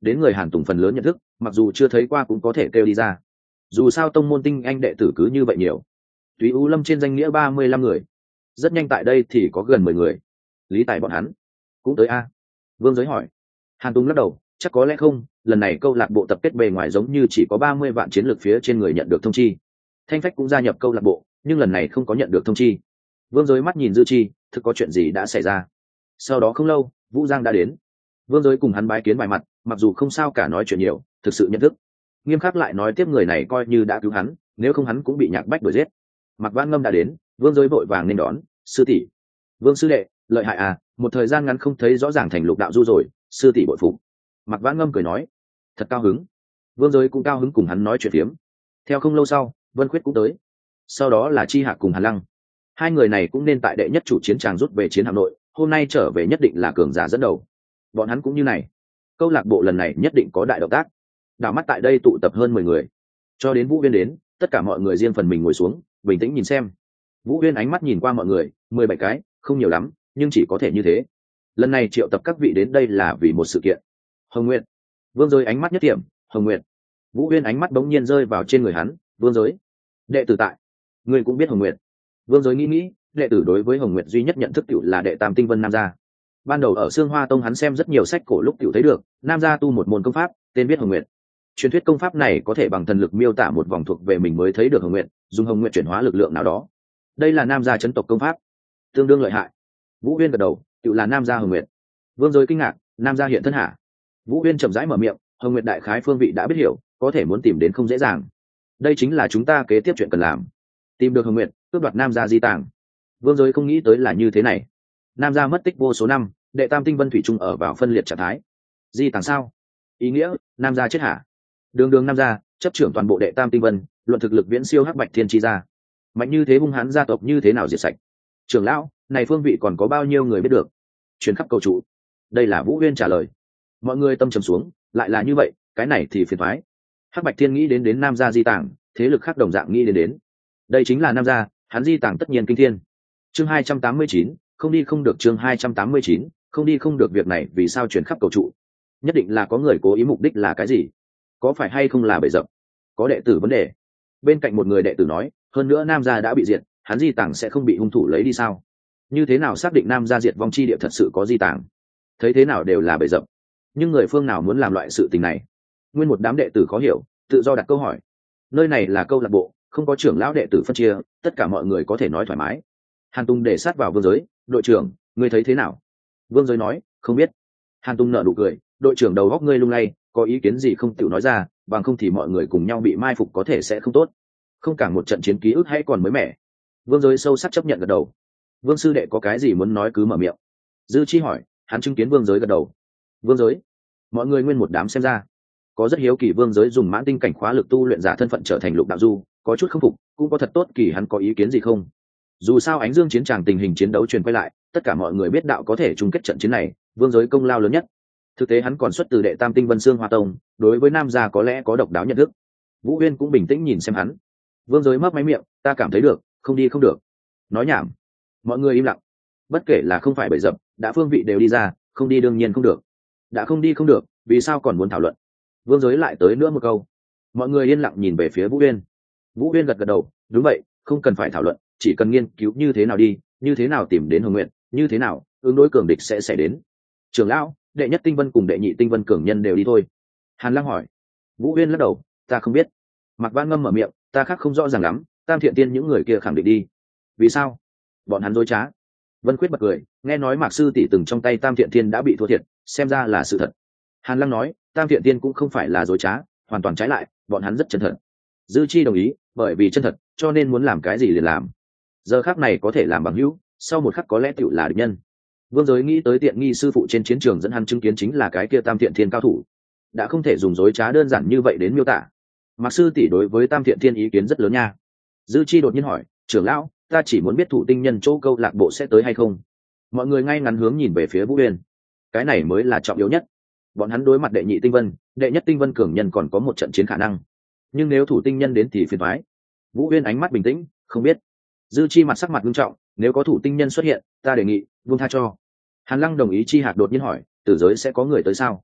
A: đến người Hàn Tùng phần lớn nhận thức, mặc dù chưa thấy qua cũng có thể kêu đi ra. Dù sao tông môn tinh anh đệ tử cứ như vậy nhiều. Túy U Lâm trên danh nghĩa 35 người, rất nhanh tại đây thì có gần 10 người. Lý Tài bọn hắn cũng tới a? Vương Giới hỏi. Hàn Tùng lắc đầu, chắc có lẽ không, lần này câu lạc bộ tập kết bề ngoài giống như chỉ có 30 vạn chiến lược phía trên người nhận được thông chi. Thanh Phách cũng gia nhập câu lạc bộ, nhưng lần này không có nhận được thông chi. Vương Giới mắt nhìn Dư Chi, thực có chuyện gì đã xảy ra. Sau đó không lâu, Vũ Giang đã đến. Vương Giới cùng hắn bái kiến vài mặt, mặc dù không sao cả nói chuyện nhiều, thực sự nhận thức. Nghiêm khắc lại nói tiếp người này coi như đã cứu hắn, nếu không hắn cũng bị Nhạc Bách đuổi giết. Mạc Vãn Ngâm đã đến, Vương Giới vội vàng nên đón, sư tỷ. Vương sư đệ, lợi hại à, một thời gian ngắn không thấy rõ ràng thành Lục đạo du rồi, sư tỷ bội phục. Mạc Vãn Ngâm cười nói, thật cao hứng. Vương Giới cũng cao hứng cùng hắn nói chuyện phiếm. Theo không lâu sau, Vân Khuyết cũng tới. Sau đó là Chi Hạc cùng Hàn Lăng. Hai người này cũng nên tại đệ nhất chủ chiến tràng rút về chiến Hà Nội, hôm nay trở về nhất định là cường giả dẫn đầu. Bọn hắn cũng như này. Câu lạc bộ lần này nhất định có đại động tác. Đảo mắt tại đây tụ tập hơn 10 người. Cho đến Vũ Viên đến, tất cả mọi người riêng phần mình ngồi xuống, bình tĩnh nhìn xem. Vũ Viên ánh mắt nhìn qua mọi người, 17 cái, không nhiều lắm, nhưng chỉ có thể như thế. Lần này triệu tập các vị đến đây là vì một sự kiện. Hồng Nguyệt. Vương Giới ánh mắt nhất điểm, Hồng Nguyệt. Vũ Viên ánh mắt bỗng nhiên rơi vào trên người hắn, Vương Giới. Đệ tử tại. Ngươi cũng biết Hồng Nguyệt. Vương Giới nghĩ, đệ tử đối với Hồng Nguyệt duy nhất nhận thức tiểu là đệ Tam Tinh Vân Nam gia. Ban đầu ở Sương Hoa Tông hắn xem rất nhiều sách cổ lúc tiểu thấy được, Nam gia tu một môn công pháp, tên viết Hồng Nguyệt. Truyền thuyết công pháp này có thể bằng thần lực miêu tả một vòng thuộc về mình mới thấy được Hồng Nguyệt, dùng Hồng Nguyệt chuyển hóa lực lượng nào đó. Đây là Nam gia chấn tộc công pháp, tương đương lợi hại. Vũ Uyên gật đầu, tiểu là Nam gia Hồng Nguyệt. Vương Giới kinh ngạc, Nam gia hiện thân hạ. Vũ Uyên chậm rãi mở miệng, Hồng Nguyệt đại khái phương vị đã biết hiểu, có thể muốn tìm đến không dễ dàng. Đây chính là chúng ta kế tiếp chuyện cần làm. Tìm được Hồng Nguyệt, cướp đoạt Nam gia di tàng. Vương Giới không nghĩ tới là như thế này. Nam gia mất tích vô số năm, đệ Tam Tinh Vân thủy chung ở vào phân liệt trạng thái. Di tàng sao? Ý nghĩa, Nam gia chết hả? Đường Nam gia chấp trưởng toàn bộ đệ Tam Tinh Vân, luận thực lực viễn siêu Hắc Bạch Thiên Chi gia. Mạnh như thế hung hãn gia tộc như thế nào diệt sạch? Trưởng lão, này phương vị còn có bao nhiêu người biết được? Truyền khắp cầu trụ. Đây là Vũ Uyên trả lời. Mọi người tâm trầm xuống, lại là như vậy, cái này thì phiền toái. Hắc Bạch Thiên nghĩ đến Nam gia di tàng, thế lực khác đồng dạng nghĩ đến. Đây chính là Nam gia, hắn di tàng tất nhiên kinh thiên. Chương 289, không đi không được. Chương 289, không đi không được. Việc này vì sao truyền khắp cầu trụ? Nhất định là có người cố ý, mục đích là cái gì? Có phải hay không là bẫy dập? Có đệ tử vấn đề. Bên cạnh một người đệ tử nói, hơn nữa Nam gia đã bị diệt, hắn di tàng sẽ không bị hung thủ lấy đi sao? Như thế nào xác định Nam gia diệt vong chi địa thật sự có di tàng? Thấy thế nào đều là bẫy dập. Nhưng người phương nào muốn làm loại sự tình này? Nguyên một đám đệ tử khó hiểu, tự do đặt câu hỏi. Nơi này là câu lạc bộ, không có trưởng lão đệ tử phân chia, tất cả mọi người có thể nói thoải mái. Hàn Tùng để sát vào Vương Giới, đội trưởng, ngươi thấy thế nào? Vương Giới nói, không biết. Hàn Tùng nở nụ cười, đội trưởng đầu góc ngươi lung lay, có ý kiến gì không tự nói ra, bằng không thì mọi người cùng nhau bị mai phục có thể sẽ không tốt. Không cả một trận chiến ký ức hay còn mới mẻ. Vương Giới sâu sắc chấp nhận gật đầu. Vương sư đệ có cái gì muốn nói cứ mở miệng. Dư Chi hỏi, hắn chứng kiến Vương Giới gật đầu. Vương Giới. Mọi người nguyên một đám xem ra. Có rất hiếu kỳ Vương Giới dùng mãn tinh cảnh khóa lực tu luyện giả thân phận trở thành Lục đạo du, có chút không phục, cũng có thật tốt kỳ hắn có ý kiến gì không. Dù sao Ánh Dương chiến tràng tình hình chiến đấu truyền quay lại, tất cả mọi người biết đạo có thể chung kết trận chiến này, Vương Giới công lao lớn nhất. Thực tế hắn còn xuất từ đệ Tam Tinh Vân Sương Hoa Tông, đối với Nam gia có lẽ có độc đáo nhận thức. Vũ Uyên cũng bình tĩnh nhìn xem hắn. Vương Giới mấp máy miệng, ta cảm thấy được, không đi không được. Nói nhảm. Mọi người im lặng. Bất kể là không phải bẫy dập, đã phương vị đều đi ra, không đi đương nhiên không được. Đã không đi không được, vì sao còn muốn thảo luận? Vương Giới lại tới nữa một câu. Mọi người yên lặng nhìn về phía Vũ Uyên. Vũ Uyên gật gật đầu, đúng vậy, không cần phải thảo luận, chỉ cần nghiên cứu như thế nào đi, như thế nào tìm đến Hồng Nguyện, như thế nào ứng đối cường địch sẽ xảy đến. Trưởng lão, đệ nhất Tinh Vân cùng đệ nhị Tinh Vân cường nhân đều đi thôi. Hàn Lăng hỏi. Vũ Uyên lắc đầu, ta không biết. Mạc Vãn Ngâm mở miệng, ta khác không rõ ràng lắm, Tam Thiện Tiên những người kia khẳng định đi. Vì sao? Bọn hắn dối trá. Vân Khuyết bật cười, nghe nói Mạc sư tỷ từng trong tay Tam Thiện Tiên đã bị thua thiệt, xem ra là sự thật. Hàn Lăng nói, Tam Thiện Tiên cũng không phải là dối trá, hoàn toàn trái lại, bọn hắn rất chân thật. Dư Chi đồng ý, bởi vì chân thật, cho nên muốn làm cái gì liền làm. Giờ khắc này có thể làm bằng hữu, sau một khắc có lẽ tựu là địch nhân. Vương Giới nghĩ tới tiện nghi sư phụ trên chiến trường dẫn hắn chứng kiến chính là cái kia Tam Thiện Thiên cao thủ, đã không thể dùng dối trá đơn giản như vậy đến miêu tả. Mạc sư tỷ đối với Tam Thiện Thiên ý kiến rất lớn nha. Dư Chi đột nhiên hỏi, trưởng lão, ta chỉ muốn biết thủ tinh nhân chỗ câu lạc bộ sẽ tới hay không. Mọi người ngay ngắn hướng nhìn về phía Vũ Uyên. Cái này mới là trọng yếu nhất. Bọn hắn đối mặt đệ nhị Tinh Vân, đệ nhất Tinh Vân cường nhân còn có một trận chiến khả năng, nhưng nếu thủ tinh nhân đến thì phiền toái. Vũ Uyên ánh mắt bình tĩnh, không biết. Dư Chi mặt sắc mặt nghiêm trọng, nếu có thủ tinh nhân xuất hiện, ta đề nghị buông tha cho. Hàn Lăng đồng ý. Chi Hạc đột nhiên hỏi, tử giới sẽ có người tới sao?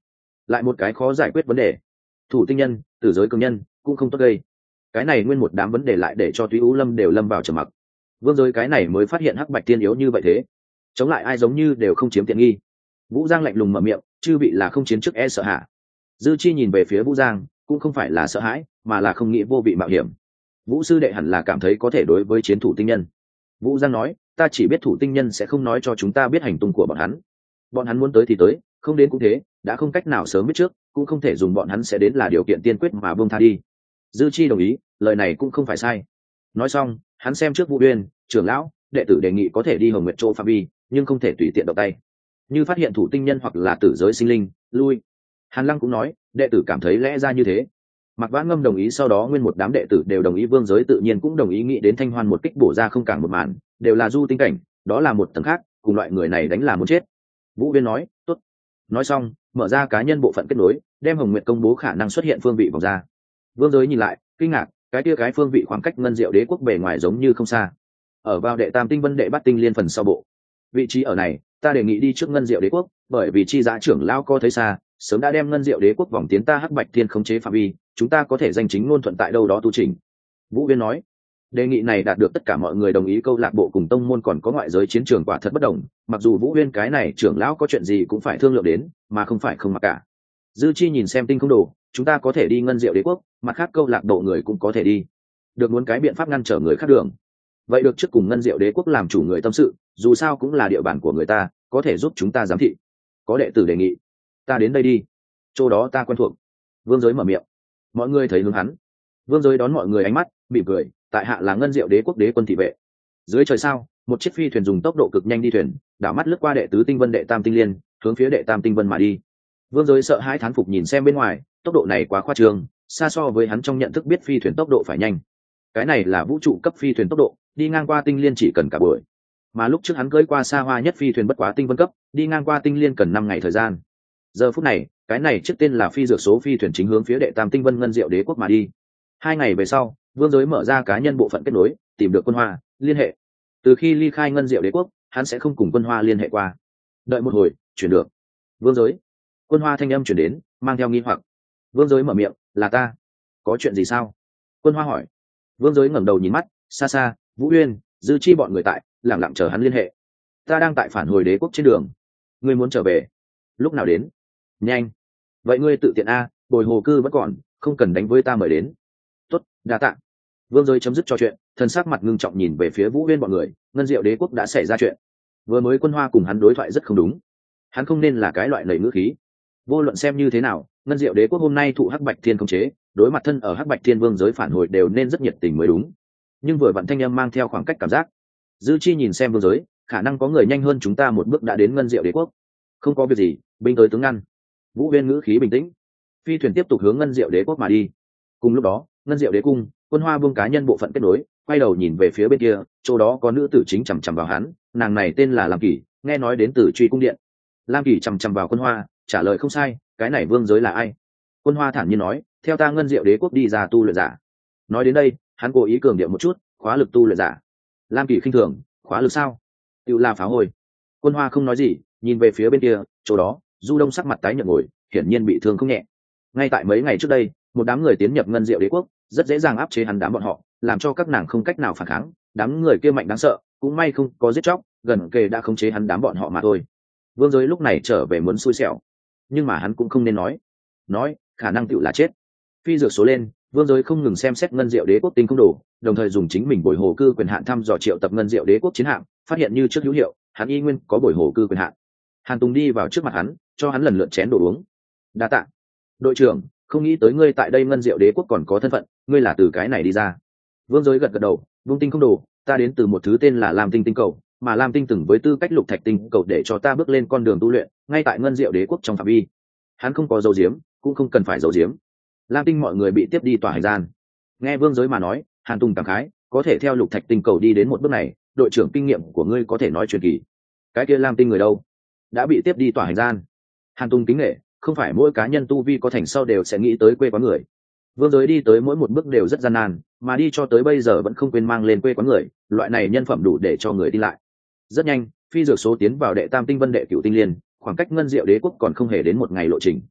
A: lại một cái khó giải quyết vấn đề. Thủ tinh nhân, tử giới cường nhân cũng không tốt gây. Cái này nguyên một đám vấn đề lại để cho Túy Ú Lâm đều lâm vào trầm mặc. Vương giới cái này mới phát hiện hắc bạch thiên yếu như vậy thế, chống lại ai giống như đều không chiếm tiện nghi. Vũ Giang lạnh lùng mở miệng, chư vị là không chiến trước e sợ hả? Dư Chi nhìn về phía Vũ Giang, cũng không phải là sợ hãi, mà là không nghĩ vô vị mạo hiểm. Vũ sư đệ hẳn là cảm thấy có thể đối với chiến thủ tinh nhân. Vũ Giang nói, ta chỉ biết thủ tinh nhân sẽ không nói cho chúng ta biết hành tung của bọn hắn muốn tới thì tới, không đến cũng thế, đã không cách nào sớm biết trước, cũng không thể dùng bọn hắn sẽ đến là điều kiện tiên quyết mà buông tha đi. Dư Chi đồng ý, lời này cũng không phải sai. Nói xong, hắn xem trước Vũ Uyên, trưởng lão, đệ tử đề nghị có thể đi Hồng Nguyệt Châu phạm vi, nhưng không thể tùy tiện động tay. Như phát hiện thủ tinh nhân hoặc là tử giới sinh linh, lui. Hàn Lăng cũng nói, đệ tử cảm thấy lẽ ra như thế. Mạc Vãn Ngâm đồng ý, sau đó nguyên một đám đệ tử đều đồng ý, vương giới tự nhiên cũng đồng ý, nghĩ đến Thanh Hoan một kích bổ ra không cản một màn, đều là du tinh cảnh, đó là một tầng khác, cùng loại người này đánh là muốn chết. Vũ Uyên nói, tốt. Nói xong, mở ra cá nhân bộ phận kết nối, đem Hồng Nguyệt công bố khả năng xuất hiện phương vị vòng ra. Vương giới nhìn lại, kinh ngạc, cái phương vị khoảng cách Ngân Diệu Đế quốc bề ngoài giống như không xa. Ở vào đệ tam tinh vân đệ bát tinh liên phần sau bộ. Vị trí ở này, ta đề nghị đi trước Ngân Diệu Đế quốc, bởi vì chi giá trưởng lao co thấy xa, sớm đã đem Ngân Diệu Đế quốc vòng tiến ta hắc bạch thiên khống chế phạm vi, chúng ta có thể danh chính ngôn thuận tại đâu đó tu chỉnh. Vũ Uyên nói, đề nghị này đạt được tất cả mọi người đồng ý, câu lạc bộ cùng tông môn còn có ngoại giới chiến trường quả thật bất đồng, mặc dù Vũ Uyên cái này trưởng lão có chuyện gì cũng phải thương lượng đến, mà không phải không mặc cả. Dư Chi nhìn xem tinh không đồ, chúng ta có thể đi Ngân Diệu Đế quốc, mặt khác câu lạc bộ người cũng có thể đi, được muốn cái biện pháp ngăn trở người khác đường. Vậy được trước cùng Ngân Diệu Đế quốc làm chủ người tâm sự, dù sao cũng là địa bàn của người ta, có thể giúp chúng ta giám thị. Có đệ tử đề nghị, ta đến đây đi, chỗ đó ta quen thuộc. Vương giới mở miệng, mọi người thấy hướng hắn. Vương giới đón mọi người ánh mắt, mỉm cười, tại hạ là Ngân Diệu Đế quốc đế quân thị vệ. Dưới trời sao, một chiếc phi thuyền dùng tốc độ cực nhanh đi thuyền, đảo mắt lướt qua đệ tứ tinh vân đệ tam tinh liên, hướng phía đệ tam tinh vân mà đi. Vương giới sợ hãi thán phục nhìn xem bên ngoài, tốc độ này quá khoa trương, xa so với hắn trong nhận thức biết phi thuyền tốc độ phải nhanh. Cái này là vũ trụ cấp phi thuyền tốc độ, đi ngang qua tinh liên chỉ cần cả buổi, mà lúc trước hắn cưỡi qua xa hoa nhất phi thuyền bất quá tinh vân cấp, đi ngang qua tinh liên cần 5 ngày thời gian. Giờ phút này, cái này trước tên là phi dược số phi thuyền chính hướng phía đệ tam tinh vân Ngân Diệu Đế quốc mà đi. 2 ngày về sau, vương giới mở ra cá nhân bộ phận kết nối, tìm được Quân Hoa, liên hệ. Từ khi ly khai Ngân Diệu Đế quốc, hắn sẽ không cùng Quân Hoa liên hệ qua. Đợi một hồi, chuyển được. Vương giới. Quân Hoa thanh âm chuyển đến, mang theo nghi hoặc. Vương giới mở miệng, là ta. Có chuyện gì sao? Quân Hoa hỏi. Vương giới ngẩng đầu nhìn mắt, xa xa, Vũ Uyên, Dư Chi bọn người tại, lặng lặng chờ hắn liên hệ. Ta đang tại phản hồi đế quốc trên đường. Ngươi muốn trở về? Lúc nào đến? Nhanh. Vậy ngươi tự tiện a, bồi hồ cư vẫn còn, không cần đánh với ta mời đến. Tốt, đa tạ. Vương giới chấm dứt trò chuyện, thân sắc mặt ngưng trọng nhìn về phía Vũ Uyên bọn người, Ngân Diệu Đế quốc đã xảy ra chuyện. Vừa mới Quân Hoa cùng hắn đối thoại rất không đúng, hắn không nên là cái loại lầy ngữ khí. Vô luận xem như thế nào, Ngân Diệu Đế quốc hôm nay thụ hắc bạch thiên khống chế, đối mặt thân ở hắc bạch thiên vương giới phản hồi đều nên rất nhiệt tình mới đúng. Nhưng vừa vặn thanh âm mang theo khoảng cách cảm giác. Dư Chi nhìn xem vương giới, khả năng có người nhanh hơn chúng ta một bước đã đến Ngân Diệu Đế quốc. Không có việc gì, binh tới tướng ngăn. Vũ Uyên ngữ khí bình tĩnh. Phi thuyền tiếp tục hướng Ngân Diệu Đế quốc mà đi. Cùng lúc đó, Ngân Diệu Đế cung, Quân Hoa buông cá nhân bộ phận kết nối, quay đầu nhìn về phía bên kia, chỗ đó có nữ tử chính chằm chằm vào hắn, nàng này tên là Lam Kỳ, nghe nói đến từ Truy cung điện. Lam Kỳ chằm chằm vào Quân Hoa, trả lời không sai, cái này vương giới là ai? Quân Hoa thản nhiên nói, theo ta Ngân Diệu Đế quốc đi ra tu luyện giả. Nói đến đây, hắn cố ý cường điệu một chút, khóa lực tu luyện giả. Lam Kỳ khinh thường, khóa lực sao? Tự là phá hồi. Quân Hoa không nói gì, nhìn về phía bên kia, chỗ đó, Du Đông sắc mặt tái nhợt ngồi, hiển nhiên bị thương không nhẹ. Ngay tại mấy ngày trước đây, một đám người tiến nhập Ngân Diệu Đế quốc, rất dễ dàng áp chế hắn đám bọn họ, làm cho các nàng không cách nào phản kháng. Đám người kia mạnh đáng sợ, cũng may không có giết chóc, gần kề đã khống chế hắn đám bọn họ mà thôi. Vương giới lúc này trở về muốn xui xẻo, nhưng mà hắn cũng không nên nói khả năng tựu là chết. Phi dược số lên, vương giới không ngừng xem xét Ngân Diệu Đế quốc tinh không đồ, đồng thời dùng chính mình bồi hồ cư quyền hạn thăm dò triệu tập Ngân Diệu Đế quốc chiến hạm, phát hiện như trước hữu hiệu, hắn y nguyên có bồi hồ cư quyền hạn. Hàn Tùng đi vào trước mặt hắn, cho hắn lần lượt chén đồ uống. Đa tạ. Đội trưởng, không nghĩ tới ngươi tại đây Ngân Diệu Đế quốc còn có thân phận, ngươi là từ cái này đi ra? Vương giới gật gật đầu, vung tinh không đồ, ta đến từ một thứ tên là Lam Tinh tinh cầu, mà Lam Tinh từng với tư cách lục thạch tinh cầu để cho ta bước lên con đường tu luyện, ngay tại Ngân Diệu Đế quốc trong phạm vi. Hắn không có dấu diếm, cũng không cần phải dấu diếm. Lam Tinh mọi người bị tiếp đi tòa hành gian. Nghe vương giới mà nói, Hàn Tùng cảm khái, có thể theo lục thạch tinh cầu đi đến một bước này, đội trưởng kinh nghiệm của ngươi có thể nói truyền kỳ. Cái kia Lam Tinh người đâu? Đã bị tiếp đi tòa hành gian. Hàn Tùng kính nghệ, không phải mỗi cá nhân tu vi có thành sau đều sẽ nghĩ tới quê quán người. Vương giới đi tới mỗi một bước đều rất gian nan, mà đi cho tới bây giờ vẫn không quên mang lên quê quán người, loại này nhân phẩm đủ để cho người đi lại. Rất nhanh, phi dược số tiến vào đệ tam tinh vân đệ cửu tinh liên, khoảng cách Ngân Diệu Đế quốc còn không hề đến 1 ngày lộ trình.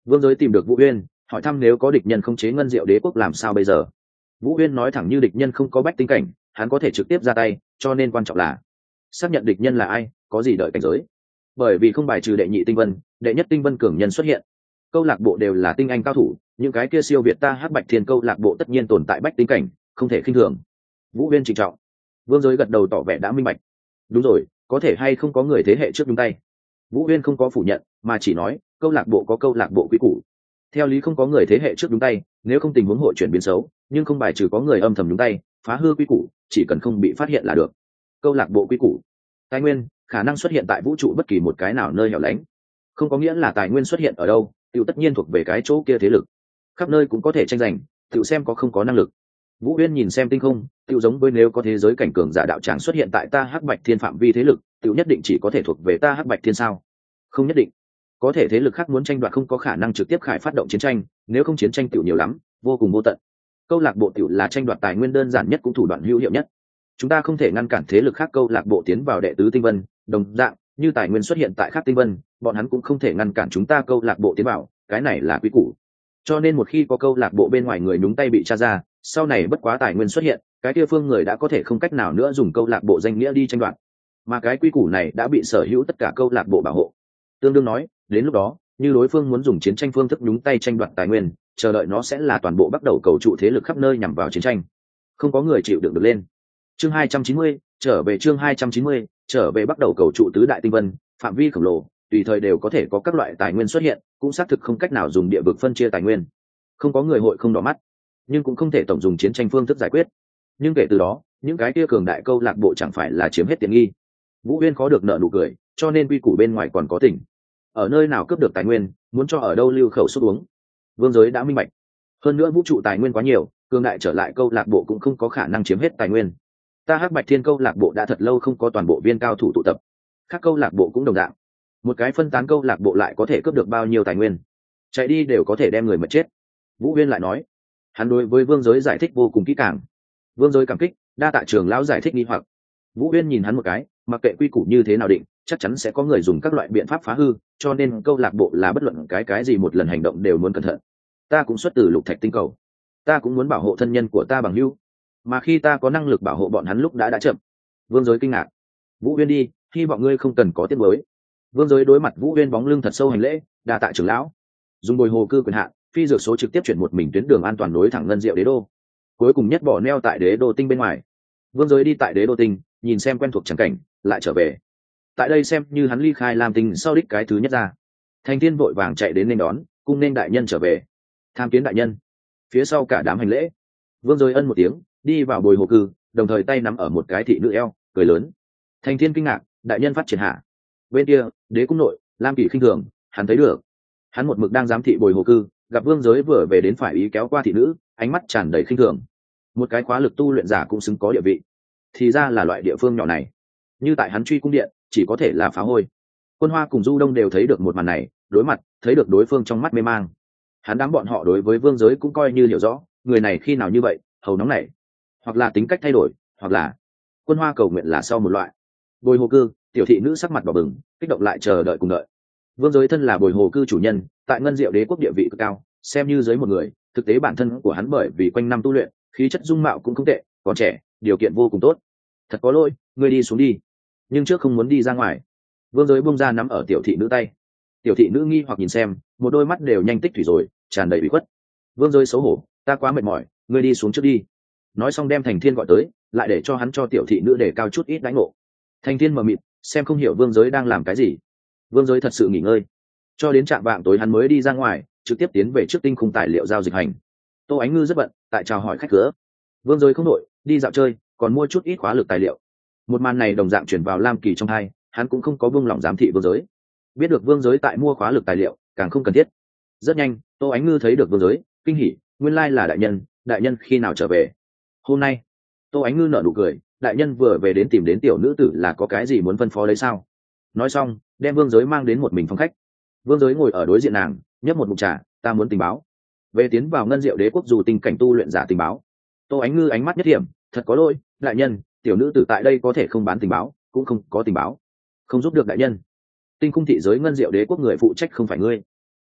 A: Vương Giới tìm được Vũ Uyên, hỏi thăm nếu có địch nhân khống chế Ngân Diệu Đế quốc làm sao bây giờ. Vũ Uyên nói thẳng như địch nhân không có bách tinh cảnh, hắn có thể trực tiếp ra tay, cho nên quan trọng là xác nhận địch nhân là ai, có gì đợi cảnh giới. Bởi vì không bài trừ đệ nhị tinh vân, đệ nhất tinh vân cường nhân xuất hiện. Câu lạc bộ đều là tinh anh cao thủ, những cái kia siêu việt ta Hắc Bạch Thiên câu lạc bộ tất nhiên tồn tại bách tinh cảnh, không thể khinh thường. Vũ Uyên trịnh trọng. Vương Giới gật đầu tỏ vẻ đã minh bạch. Đúng rồi, có thể hay không có người thế hệ trước nhúng tay. Vũ Uyên không có phủ nhận, mà chỉ nói câu lạc bộ có câu lạc bộ quý củ. Theo lý không có người thế hệ trước nhúng tay, nếu không tình huống hội chuyển biến xấu, nhưng không bài trừ có người âm thầm nhúng tay, phá hư quý củ, chỉ cần không bị phát hiện là được. Câu lạc bộ quý củ, tài nguyên khả năng xuất hiện tại vũ trụ bất kỳ một cái nào nơi hẻo lánh, không có nghĩa là tài nguyên xuất hiện ở đâu tự tất nhiên thuộc về cái chỗ kia thế lực, khắp nơi cũng có thể tranh giành, tự xem có không có năng lực. Vũ Uyên nhìn xem tinh không, tự giống với nếu có thế giới cảnh cường giả đạo tràng xuất hiện tại ta Hắc Bạch Thiên phạm vi thế lực, tự nhất định chỉ có thể thuộc về ta Hắc Bạch Thiên sao? Không nhất định, có thể thế lực khác muốn tranh đoạt không có khả năng trực tiếp khởi phát động chiến tranh, nếu không chiến tranh tự nhiều lắm, vô cùng vô tận. Câu lạc bộ tự là tranh đoạt tài nguyên đơn giản nhất cũng thủ đoạn hữu hiệu nhất. Chúng ta không thể ngăn cản thế lực khác câu lạc bộ tiến vào đệ tứ tinh vân, đồng dạng như tài nguyên xuất hiện tại khác tinh vân, bọn hắn cũng không thể ngăn cản chúng ta câu lạc bộ tiến vào, cái này là quy củ. Cho nên một khi có câu lạc bộ bên ngoài người nhúng tay bị tra ra, sau này bất quá tài nguyên xuất hiện, cái kia phương người đã có thể không cách nào nữa dùng câu lạc bộ danh nghĩa đi tranh đoạt, mà cái quy củ này đã bị sở hữu tất cả câu lạc bộ bảo hộ. Tương đương nói, đến lúc đó, như đối phương muốn dùng chiến tranh phương thức nhúng tay tranh đoạt tài nguyên, chờ đợi nó sẽ là toàn bộ bắt đầu cầu trụ thế lực khắp nơi nhằm vào chiến tranh. Không có người chịu đựng được lên. Chương 290, trở về chương 290, trở về bắt đầu cầu trụ tứ đại tinh vân, phạm vi khổng lồ, tùy thời đều có thể có các loại tài nguyên xuất hiện, cũng xác thực không cách nào dùng địa vực phân chia tài nguyên. Không có người hội không đỏ mắt, nhưng cũng không thể tổng dùng chiến tranh phương thức giải quyết. Nhưng kể từ đó, những cái kia cường đại câu lạc bộ chẳng phải là chiếm hết tiện nghi. Vũ Uyên khó được nợ nụ cười, cho nên quy củ bên ngoài còn có tỉnh. Ở nơi nào cướp được tài nguyên, muốn cho ở đâu lưu khẩu xuất uống. Vương Giới đã minh bạch. Hơn nữa vũ trụ tài nguyên quá nhiều, cường đại trở lại câu lạc bộ cũng không có khả năng chiếm hết tài nguyên. Ta Hắc Bạch Thiên câu lạc bộ đã thật lâu không có toàn bộ viên cao thủ tụ tập, các câu lạc bộ cũng đồng dạng. Một cái phân tán câu lạc bộ lại có thể cướp được bao nhiêu tài nguyên, chạy đi đều có thể đem người mà chết. Vũ Uyên lại nói, hắn đối với Vương Giới giải thích vô cùng kỹ càng. Vương Giới cảm kích, đa tạ trường lão giải thích nghi hoặc. Vũ Uyên nhìn hắn một cái, mặc kệ quy củ như thế nào định, chắc chắn sẽ có người dùng các loại biện pháp phá hư, cho nên câu lạc bộ là bất luận cái gì một lần hành động đều muốn cẩn thận. Ta cũng xuất từ Lục Thạch tinh cầu, ta cũng muốn bảo hộ thân nhân của ta bằng hữu, mà khi ta có năng lực bảo hộ bọn hắn lúc đã chậm. Vương Giới kinh ngạc. Vũ Uyên đi, hy vọng ngươi không cần có tiếc nuối. Vương Giới đối mặt Vũ Uyên bóng lưng thật sâu hành lễ, đa tạ trưởng lão. Dùng bồi hồ cư quyền hạn, phi dược số trực tiếp chuyển một mình tuyến đường an toàn nối thẳng Ngân Diệu Đế đô, cuối cùng nhất bỏ neo tại Đế đô tinh bên ngoài. Vương Giới đi tại Đế đô tinh, nhìn xem quen thuộc trắng cảnh, lại trở về. Tại đây xem như hắn ly khai Lam Tinh sau đích cái thứ nhất ra. Thành Thiên vội vàng chạy đến nên đón, cung nên đại nhân trở về. Tham kiến đại nhân. Phía sau cả đám hành lễ. Vương Giới ân một tiếng, đi vào bồi hồ cư, đồng thời tay nắm ở một cái thị nữ eo, cười lớn. Thành Thiên kinh ngạc, đại nhân phát triển hạ. Bên kia, Đế cung nội, Lam Kỳ khinh thường, hắn thấy được. Hắn một mực đang giám thị bồi hồ cư, gặp Vương Giới vừa về đến phải ý kéo qua thị nữ, ánh mắt tràn đầy khinh thường. Một cái khóa lực tu luyện giả cũng xứng có địa vị, thì ra là loại địa phương nhỏ này. Như tại hắn truy cung điện, chỉ có thể là phá hôi. Quân Hoa cùng Du Đông đều thấy được một màn này, đối mặt, thấy được đối phương trong mắt mê mang. Hắn đám bọn họ đối với Vương Giới cũng coi như hiểu rõ, người này khi nào như vậy, hầu nóng này, hoặc là tính cách thay đổi, hoặc là Quân Hoa cầu nguyện là sau một loại. Bồi hồ cư, tiểu thị nữ sắc mặt đỏ bừng, kích động lại chờ đợi cùng đợi. Vương Giới thân là bồi hồ cư chủ nhân, tại Ngân Diệu Đế quốc địa vị cực cao, xem như dưới một người, thực tế bản thân của hắn bởi vì quanh năm tu luyện, khí chất dung mạo cũng không tệ, còn trẻ, điều kiện vô cùng tốt. Thật có lỗi, ngươi đi xuống đi, nhưng trước không muốn đi ra ngoài. Vương Giới bung ra nắm ở tiểu thị nữ tay. Tiểu thị nữ nghi hoặc nhìn xem, một đôi mắt đều nhanh tích thủy rồi, tràn đầy ủy khuất. Vương Giới xấu hổ, ta quá mệt mỏi, ngươi đi xuống trước đi. Nói xong đem Thành Thiên gọi tới, lại để cho hắn cho tiểu thị nữ để cao chút ít đánh ngộ. Thành Thiên mờ mịt, xem không hiểu Vương Giới đang làm cái gì. Vương Giới thật sự nghỉ ngơi, cho đến trạm vạng tối hắn mới đi ra ngoài, trực tiếp tiến về trước tinh khung tài liệu giao dịch hành. Tô Ánh Ngư rất bận, tại chào hỏi khách cửa. Vương Giới không đội, đi dạo chơi, còn mua chút ít khóa lực tài liệu. Một màn này đồng dạng chuyển vào Lam Kỳ trong hai, hắn cũng không có buông lỏng giám thị Vương Giới. Biết được Vương Giới tại mua khóa lực tài liệu, càng không cần thiết. Rất nhanh, Tô Ánh Ngư thấy được Vương Giới, kinh hỉ, nguyên lai là đại nhân khi nào trở về? Hôm nay. Tô Ánh Ngư nở nụ cười, đại nhân vừa về đến tìm đến tiểu nữ tử là có cái gì muốn phân phó đấy sao? Nói xong, đem Vương Giới mang đến một mình phòng khách. Vương Giới ngồi ở đối diện nàng, nhấp một ngụm trà, ta muốn tình báo về tiến vào Ngân Diệu Đế quốc dù tình cảnh tu luyện giả tình báo. Tô Ánh Ngư ánh mắt nhất điểm, thật có lỗi, đại nhân, tiểu nữ tử tại đây có thể không bán tình báo, cũng không có tình báo, không giúp được đại nhân. Tinh khung thị giới Ngân Diệu Đế quốc người phụ trách không phải ngươi.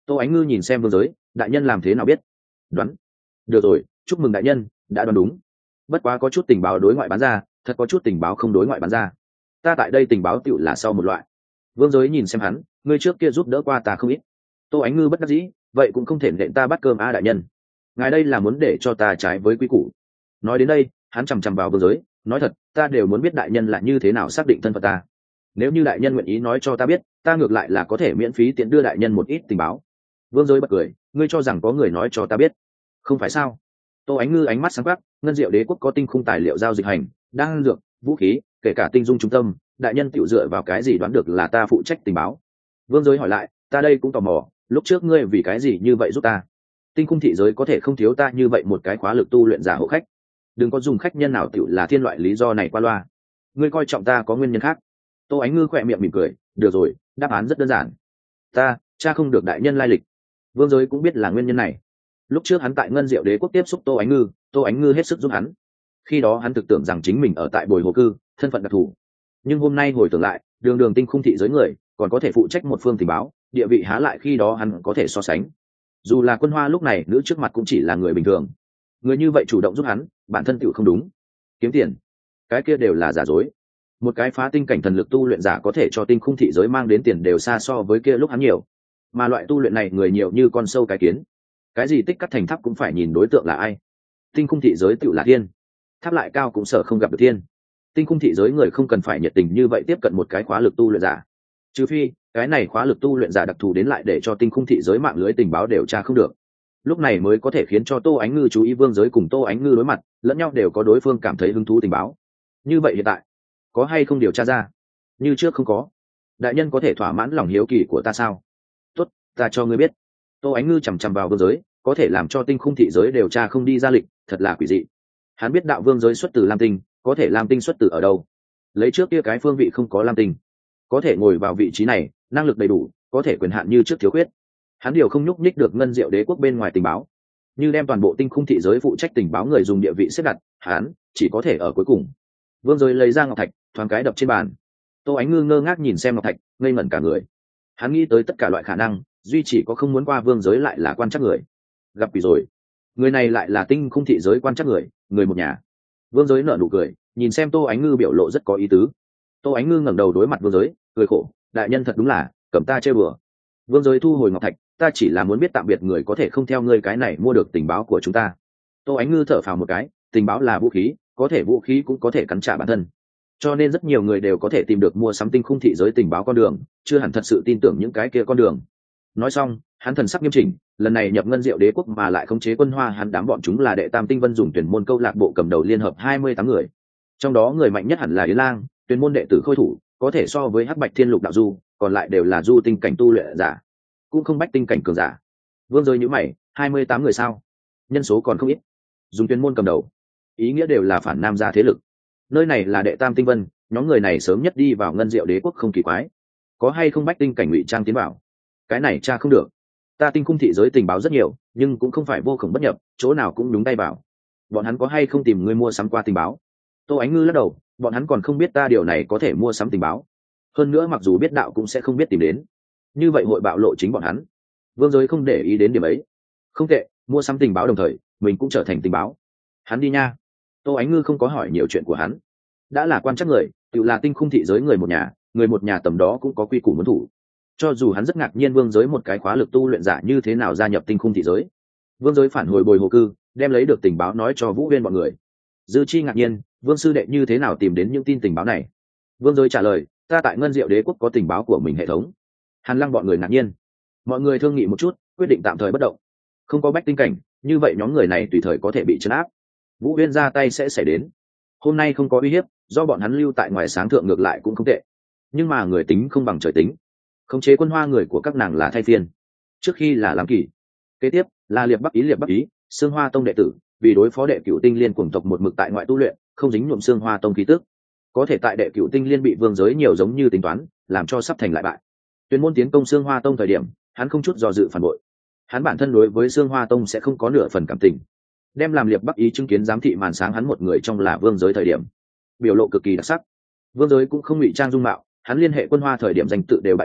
A: Tô Ánh Ngư nhìn xem Vương Giới, đại nhân làm thế nào biết? Đoán. Được rồi, chúc mừng đại nhân, đã đoán đúng. Bất quá có chút tình báo đối ngoại bán ra, thật có chút tình báo không đối ngoại bán ra. Ta tại đây tình báo tựu là sau một loại. Vương Giới nhìn xem hắn, ngươi trước kia giúp đỡ qua ta không ít. Tô Ánh Ngư bất đắc dĩ, vậy cũng không thể nện ta bắt cơm a đại nhân. Ngài đây là muốn để cho ta trái với quy củ. Nói đến đây, hắn chằm chằm vào Vương Giới, nói thật, ta đều muốn biết đại nhân là như thế nào xác định thân phận ta. Nếu như đại nhân nguyện ý nói cho ta biết, ta ngược lại là có thể miễn phí tiện đưa đại nhân một ít tình báo. Vương Giới bật cười, ngươi cho rằng có người nói cho ta biết? Không phải sao? Tô Ánh Ngư ánh mắt sáng quắc, ngân diệu đế quốc có tinh khung tài liệu giao dịch hành, đan dược, vũ khí, kể cả tinh dung trung tâm, đại nhân tiểu dựa vào cái gì đoán được là ta phụ trách tình báo? Vương Giới hỏi lại, ta đây cũng tò mò, lúc trước ngươi vì cái gì như vậy giúp ta? Tinh khung thị giới có thể không thiếu ta như vậy một cái khóa lực tu luyện giả hộ khách. Đừng có dùng khách nhân nào tiểu là thiên loại lý do này qua loa. Ngươi coi trọng ta có nguyên nhân khác. Tô Ánh Ngư khỏe miệng mỉm cười, được rồi, đáp án rất đơn giản. Ta cha không được đại nhân lai lịch. Vương Giới cũng biết là nguyên nhân này. Lúc trước hắn tại ngân diệu đế quốc tiếp xúc Tô Ánh Ngư hết sức giúp hắn. Khi đó hắn thực tưởng rằng chính mình ở tại bồi hồ cư, thân phận đặc thù. Nhưng hôm nay hồi tưởng lại, đường đường tinh khung thị giới người, còn có thể phụ trách một phương tình báo, địa vị há lại khi đó hắn có thể so sánh. Dù là Quân Hoa lúc này nữ trước mặt cũng chỉ là người bình thường. Người như vậy chủ động giúp hắn, bản thân tựu không đúng. Kiếm tiền, cái kia đều là giả dối. Một cái phá tinh cảnh thần lực tu luyện giả có thể cho tinh khung thị giới mang đến tiền đều xa so với kia lúc hắn nhiều. Mà loại tu luyện này người nhiều như con sâu cái kiến. Cái gì tích cắt thành tháp cũng phải nhìn đối tượng là ai. Tinh khung thị giới tựu là thiên, tháp lại cao cũng sợ không gặp được thiên. Tinh khung thị giới người không cần phải nhiệt tình như vậy tiếp cận một cái khóa lực tu luyện giả, trừ phi cái này khóa lực tu luyện giả đặc thù đến lại để cho tinh khung thị giới mạng lưới tình báo điều tra không được, lúc này mới có thể khiến cho Tô Ánh Ngư chú ý Vương Giới cùng Tô Ánh Ngư đối mặt lẫn nhau đều có đối phương cảm thấy hứng thú tình báo. Như vậy hiện tại có hay không điều tra ra? Như trước không có. Đại nhân có thể thỏa mãn lòng hiếu kỳ của ta sao? Tốt, ta cho ngươi biết. Tô Ánh Ngư chằm chằm vào Vương Giới, có thể làm cho tinh khung thị giới điều tra không đi ra lịch, thật là quỷ dị. Hắn biết đạo Vương Giới xuất từ Lam Tinh, có thể Lam Tinh xuất từ ở đâu? Lấy trước kia cái phương vị không có Lam Tinh, có thể ngồi vào vị trí này, năng lực đầy đủ, có thể quyền hạn như trước thiếu khuyết. Hắn điều không nhúc nhích được ngân diệu đế quốc bên ngoài tình báo, như đem toàn bộ tinh khung thị giới phụ trách tình báo người dùng địa vị xếp đặt, hắn chỉ có thể ở cuối cùng. Vương Giới lấy ra ngọc thạch, thoáng cái đập trên bàn. Tô Ánh Ngư ngơ ngác nhìn xem ngọc thạch, ngây ngẩn cả người. Hắn nghĩ tới tất cả loại khả năng, duy chỉ có không muốn qua Vương Giới lại là quan trắc người. Gặp quỷ rồi, người này lại là tinh khung thị giới quan trắc người, người một nhà. Vương Giới nở nụ cười, nhìn xem Tô Ánh Ngư biểu lộ rất có ý tứ. Tô Ánh Ngư ngẩng đầu đối mặt Vương Giới, cười khổ, đại nhân thật đúng là cầm ta chơi bừa. Vương Giới thu hồi ngọc thạch, ta chỉ là muốn biết tạm biệt người có thể không theo ngươi cái này mua được tình báo của chúng ta. Tô Ánh Ngư thở phào một cái, tình báo là vũ khí, có thể vũ khí cũng có thể cắn trả bản thân, cho nên rất nhiều người đều có thể tìm được mua sắm tinh khung thị giới tình báo con đường, chưa hẳn thật sự tin tưởng những cái kia con đường. Nói xong, hắn thần sắc nghiêm chỉnh, lần này nhập ngân diệu đế quốc mà lại khống chế Quân Hoa, hắn đám bọn chúng là đệ tam tinh vân dùng tuyển môn câu lạc bộ cầm đầu liên hợp 28 người, trong đó người mạnh nhất hẳn là Yến Lang, tuyển môn đệ tử khôi thủ, có thể so với Hắc Bạch Thiên Lục đạo du, còn lại đều là du tinh cảnh tu luyện giả, cũng không bách tinh cảnh cường giả. Vương Giới nhíu mày, 28 người sao? Nhân số còn không ít. Dùng tuyển môn cầm đầu, ý nghĩa đều là phản nam gia thế lực. Nơi này là đệ tam tinh vân, nhóm người này sớm nhất đi vào ngân diệu đế quốc không kỳ quái. Có hay không bách tinh cảnh ngụy trang tiến vào? Cái này tra không được. Ta tinh khung thị giới tình báo rất nhiều, nhưng cũng không phải vô khổng bất nhập, chỗ nào cũng đúng tay vào. Bọn hắn có hay không tìm người mua sắm qua tình báo? Tô Ánh Ngư lắc đầu, bọn hắn còn không biết ta điều này có thể mua sắm tình báo. Hơn nữa mặc dù biết đạo cũng sẽ không biết tìm đến. Như vậy hội bạo lộ chính bọn hắn. Vương Giới không để ý đến điểm ấy. Không tệ, mua sắm tình báo đồng thời, mình cũng trở thành tình báo. Hắn đi nha. Tô Ánh Ngư không có hỏi nhiều chuyện của hắn. Đã là quan chắc người, tự là tinh khung thị giới người một nhà tầm đó cũng có quy củ muốn thủ. Cho dù hắn rất ngạc nhiên Vương Giới một cái khóa lực tu luyện giả như thế nào gia nhập tinh khung thị giới. Vương Giới phản hồi bồi hồ cư, đem lấy được tình báo nói cho Vũ Huyên bọn người. Dư Chi ngạc nhiên, Vương sư đệ như thế nào tìm đến những tin tình báo này? Vương Giới trả lời, ta tại ngân diệu đế quốc có tình báo của mình hệ thống. Hàn Lăng bọn người ngạc nhiên. Mọi người thương nghị một chút, quyết định tạm thời bất động. Không có bách tinh cảnh, như vậy nhóm người này tùy thời có thể bị trấn áp. Vũ Huyên ra tay sẽ xảy đến. Hôm nay không có uy hiếp, do bọn hắn lưu tại ngoài sáng thượng ngược lại cũng không tệ. Nhưng mà người tính không bằng trời tính. Khống chế Quân Hoa người của các nàng là thay phiên. Trước khi là Lam Kỳ, kế tiếp là Liệp Bắc Ý, Xương Hoa Tông đệ tử, vì đối phó đệ cửu tinh liên cuồng tộc một mực tại ngoại tu luyện, không dính nhuộm Xương Hoa Tông khí tức. Có thể tại đệ cửu tinh liên bị Vương Giới nhiều giống như tính toán, làm cho sắp thành lại bại. Tuyên môn tiến công Xương Hoa Tông thời điểm, hắn không chút do dự phản bội. Hắn bản thân đối với Xương Hoa Tông sẽ không có nửa phần cảm tình. Đem làm Liệp Bắc Ý chứng kiến giám thị màn sáng hắn một người trong là Vương Giới thời điểm, biểu lộ cực kỳ đặc sắc. Vương Giới cũng không ngụy trang dung mạo, hắn liên hệ Quân Hoa thời điểm danh tự đều bại lộ,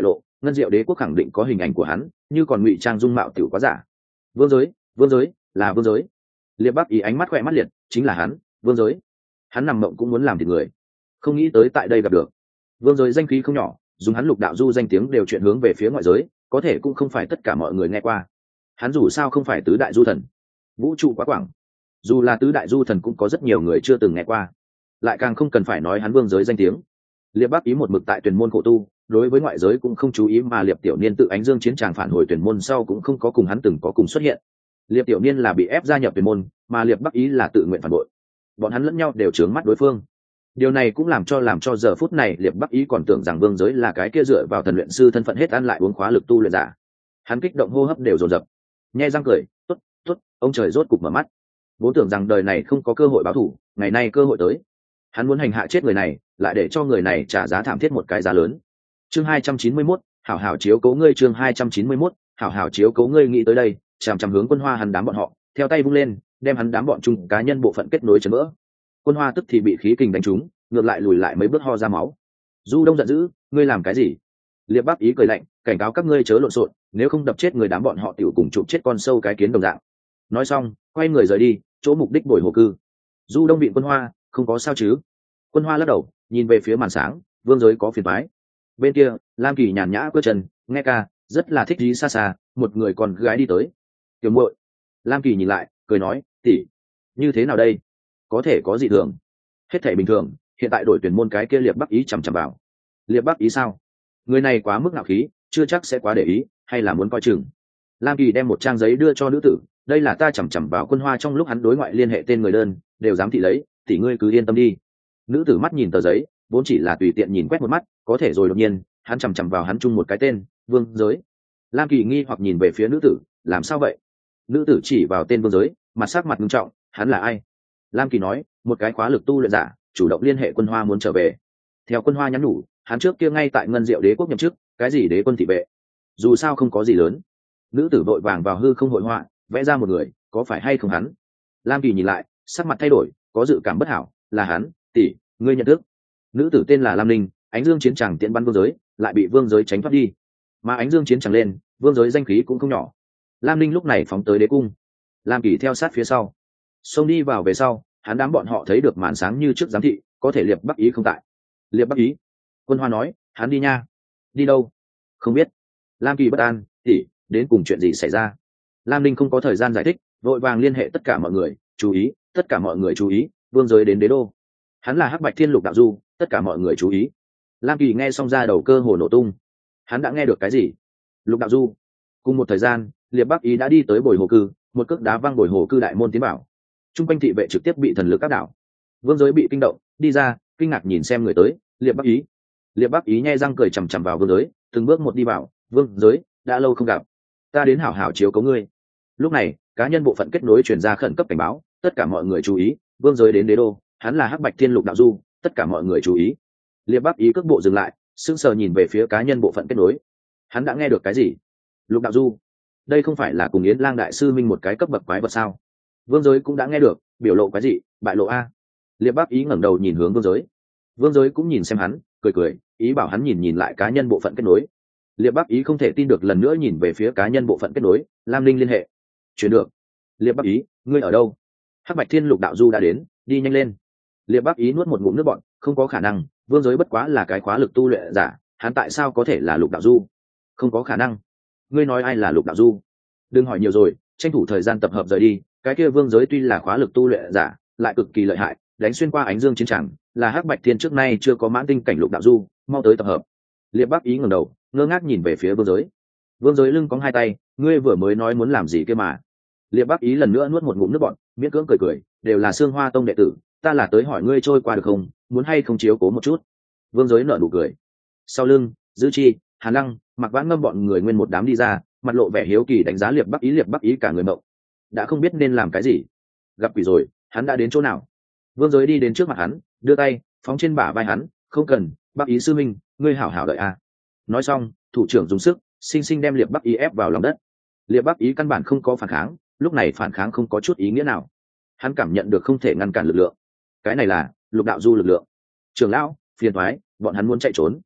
A: ngân diệu đế quốc khẳng định có hình ảnh của hắn, như còn ngụy trang dung mạo tiểu quá giả. Vương giới, vương giới, là vương giới. Liệp Bắc Ý ánh mắt khỏe mắt liệt, chính là hắn, vương giới. Hắn nằm mộng cũng muốn làm thịt người, không nghĩ tới tại đây gặp được. Vương giới danh khí không nhỏ, dùng hắn Lục Đạo Du danh tiếng đều chuyển hướng về phía ngoại giới, có thể cũng không phải tất cả mọi người nghe qua. Hắn dù sao không phải tứ đại du thần, vũ trụ quá quảng, dù là tứ đại du thần cũng có rất nhiều người chưa từng nghe qua, lại càng không cần phải nói hắn vương giới danh tiếng. Liệp Bắc Ý một mực tại Tuyền môn khổ tu, đối với ngoại giới cũng không chú ý, mà Liệp Tiểu Niên tự Ánh Dương chiến tràng phản hồi Tuyền môn sau cũng không có cùng hắn từng có cùng xuất hiện. Liệp Tiểu Niên là bị ép gia nhập Tuyền môn, mà Liệp Bắc Ý là tự nguyện phản bội, bọn hắn lẫn nhau đều trướng mắt đối phương. Điều này cũng làm cho giờ phút này Liệp Bắc Ý còn tưởng rằng vương giới là cái kia dựa vào thần luyện sư thân phận hết ăn lại uống khóa lực tu luyện giả. Hắn kích động hô hấp đều dồn dập, nhe răng cười, tốt tốt, ông trời rốt cục mở mắt. Vốn tưởng rằng đời này không có cơ hội báo thù, ngày nay cơ hội tới. Hắn muốn hành hạ chết người này, lại để cho người này trả giá thảm thiết một cái giá lớn. Chương 291, hảo hảo chiếu cố ngươi. Chương 291, hảo hảo chiếu cố ngươi. Nghĩ tới đây, chằm chằm hướng Quân Hoa hắn đám bọn họ, theo tay vung lên, đem hắn đám bọn chung cá nhân bộ phận kết nối chấn vỡ. Quân Hoa tức thì bị khí kình đánh trúng, ngược lại lùi lại mấy bước ho ra máu. Du Đông giận dữ, ngươi làm cái gì? Liệp Bắc Ý cười lạnh, cảnh cáo các ngươi chớ lộn xộn, nếu không đập chết người đám bọn họ tiểu cùng chụp chết con sâu cái kiến đồng dạng. Nói xong, quay người rời đi, chỗ mục đích bồi hồ cư. Du Đông bị Quân Hoa, không có sao chứ? Quân Hoa lắc đầu, nhìn về phía màn sáng, vương giới có phiền toái. Bên kia, Lam Kỳ nhàn nhã bước chân, nghe ca, rất là thích dí xa xa, một người còn gái đi tới. Tiểu muội. Lam Kỳ nhìn lại, cười nói, tỷ, như thế nào đây? Có thể có gì thường? Hết thảy bình thường, hiện tại đổi tuyển môn cái kia Liệp Bắc Ý chằm chằm vào. Liệp Bắc Ý sao? Người này quá mức ngạo khí, chưa chắc sẽ quá để ý, hay là muốn coi chừng. Lam Kỳ đem một trang giấy đưa cho nữ tử, đây là ta chằm chằm vào Quân Hoa trong lúc hắn đối ngoại liên hệ tên người đơn, đều dám thị lấy, tỷ ngươi cứ yên tâm đi. Nữ tử mắt nhìn tờ giấy, vốn chỉ là tùy tiện nhìn quét một mắt, có thể rồi đột nhiên, hắn chằm chằm vào hắn chung một cái tên, vương giới. Lam Kỳ nghi hoặc nhìn về phía nữ tử, làm sao vậy? Nữ tử chỉ vào tên vương giới, mặt sắc mặt nghiêm trọng, hắn là ai? Lam Kỳ nói, một cái khóa lực tu luyện giả, chủ động liên hệ Quân Hoa muốn trở về. Theo Quân Hoa nhắn nhủ, hắn trước kia ngay tại Ngân Diệu Đế quốc nhậm chức, cái gì đế quân thị vệ, dù sao không có gì lớn. Nữ tử vội vàng vào hư không hội họa, vẽ ra một người, có phải hay không hắn? Lam Kỳ nhìn lại, sắc mặt thay đổi, có dự cảm bất hảo, là hắn, tỷ, ngươi nhận thức. Nữ tử tên là Lam Ninh, Ánh Dương chiến tràng tiễn bắn vương giới, lại bị vương giới tránh thoát đi, mà Ánh Dương chiến tràng lên, vương giới danh khí cũng không nhỏ. Lam Ninh lúc này phóng tới đế cung, Lam Kỳ theo sát phía sau, xông đi vào về sau, hắn đám bọn họ thấy được màn sáng như trước giám thị, có thể Liệp Bắc Ý không tại. Liệp Bắc Ý? Quân Hoa nói, hắn đi nha. Đi đâu? Không biết. Lam Kỳ bất an, tỷ, đến cùng chuyện gì xảy ra? Lam Ninh không có thời gian giải thích, vội vàng liên hệ tất cả mọi người, chú ý, tất cả mọi người chú ý, vương giới đến đế đô. Hắn là Hắc Bạch Thiên Lục Đạo Du, tất cả mọi người chú ý. Lam Kỳ nghe xong ra đầu cơ hồ nổ tung. Hắn đã nghe được cái gì? Lục Đạo Du. Cùng một thời gian, Liệp Bắc Ý đã đi tới bồi hồ cư, một cước đá văng bồi hồ cư đại môn tiến bảo. Trung quanh thị vệ trực tiếp bị thần lực áp đảo. Vương giới bị kinh động, đi ra, kinh ngạc nhìn xem người tới, Liệp Bắc Ý. Liệp Bắc Ý nhe răng cười chằm chằm vào vương giới, từng bước một đi vào, vương giới, đã lâu không gặp, ta đến hảo hảo chiếu cố ngươi. Lúc này, cá nhân bộ phận kết nối truyền ra khẩn cấp cảnh báo, tất cả mọi người chú ý, vương giới đến đế đô, hắn là Hắc Bạch Thiên Lục Đạo Du, tất cả mọi người chú ý. Liệp Bắc Ý cước bộ dừng lại, sững sờ nhìn về phía cá nhân bộ phận kết nối. Hắn đã nghe được cái gì? Lục Đạo Du, đây không phải là cùng Yến Lang đại sư minh một cái cấp bậc quái vật sao? Vương giới cũng đã nghe được, biểu lộ cái gì? Bại lộ a. Liệp Bắc Ý ngẩng đầu nhìn hướng vương giới. Vương giới cũng nhìn xem hắn, cười cười, ý bảo hắn nhìn nhìn lại cá nhân bộ phận kết nối. Liệp Bắc Ý không thể tin được lần nữa nhìn về phía cá nhân bộ phận kết nối, Lam Linh liên hệ. Chuyển được. Liệp Bắc Ý, ngươi ở đâu? Hắc Bạch Thiên Lục Đạo Du đã đến, đi nhanh lên. Liệp Bắc Ý nuốt một ngụm nước bọt, không có khả năng, vương giới bất quá là cái khóa lực tu luyện giả, hắn tại sao có thể là Lục Đạo Du? Không có khả năng. Ngươi nói ai là Lục Đạo Du? Đừng hỏi nhiều rồi, tranh thủ thời gian tập hợp rời đi, cái kia vương giới tuy là khóa lực tu luyện giả, lại cực kỳ lợi hại, đánh xuyên qua Ánh Dương chiến tràng, là Hắc Bạch Thiên trước nay chưa có mãn tinh cảnh Lục Đạo Du, mau tới tập hợp. Liệp Bắc Ý ngẩng đầu, ngơ ngác nhìn về phía vương giới. Vương giới lưng cóng hai tay, ngươi vừa mới nói muốn làm gì kia mà? Liệp Bắc Ý lần nữa nuốt một ngụm nước bọt, miễn cưỡng cười cười, đều là Sương Hoa Tông đệ tử, ta là tới hỏi ngươi trôi qua được không, muốn hay không chiếu cố một chút. Vương giới nở nụ cười. Sau lưng, Dư Chi, Hàn Lăng, Mặc Vãn Ngâm bọn người nguyên một đám đi ra, mặt lộ vẻ hiếu kỳ đánh giá Liệp Bắc Ý. Liệp Bắc Ý cả người mộng, đã không biết nên làm cái gì. Gặp quỷ rồi, hắn đã đến chỗ nào? Vương giới đi đến trước mặt hắn, đưa tay phóng trên bả vai hắn, không cần, Bắc Ý sư minh, ngươi hảo hảo đợi a. Nói xong, thủ trưởng dùng sức sinh sinh đem Liệp Bắc Ý ép vào lòng đất. Liệp Bắc Ý căn bản không có phản kháng, lúc này phản kháng không có chút ý nghĩa nào. Hắn cảm nhận được không thể ngăn cản lực lượng, cái này là Lục Đạo Du lực lượng. Trưởng lão, phiền thoái, bọn hắn muốn chạy trốn.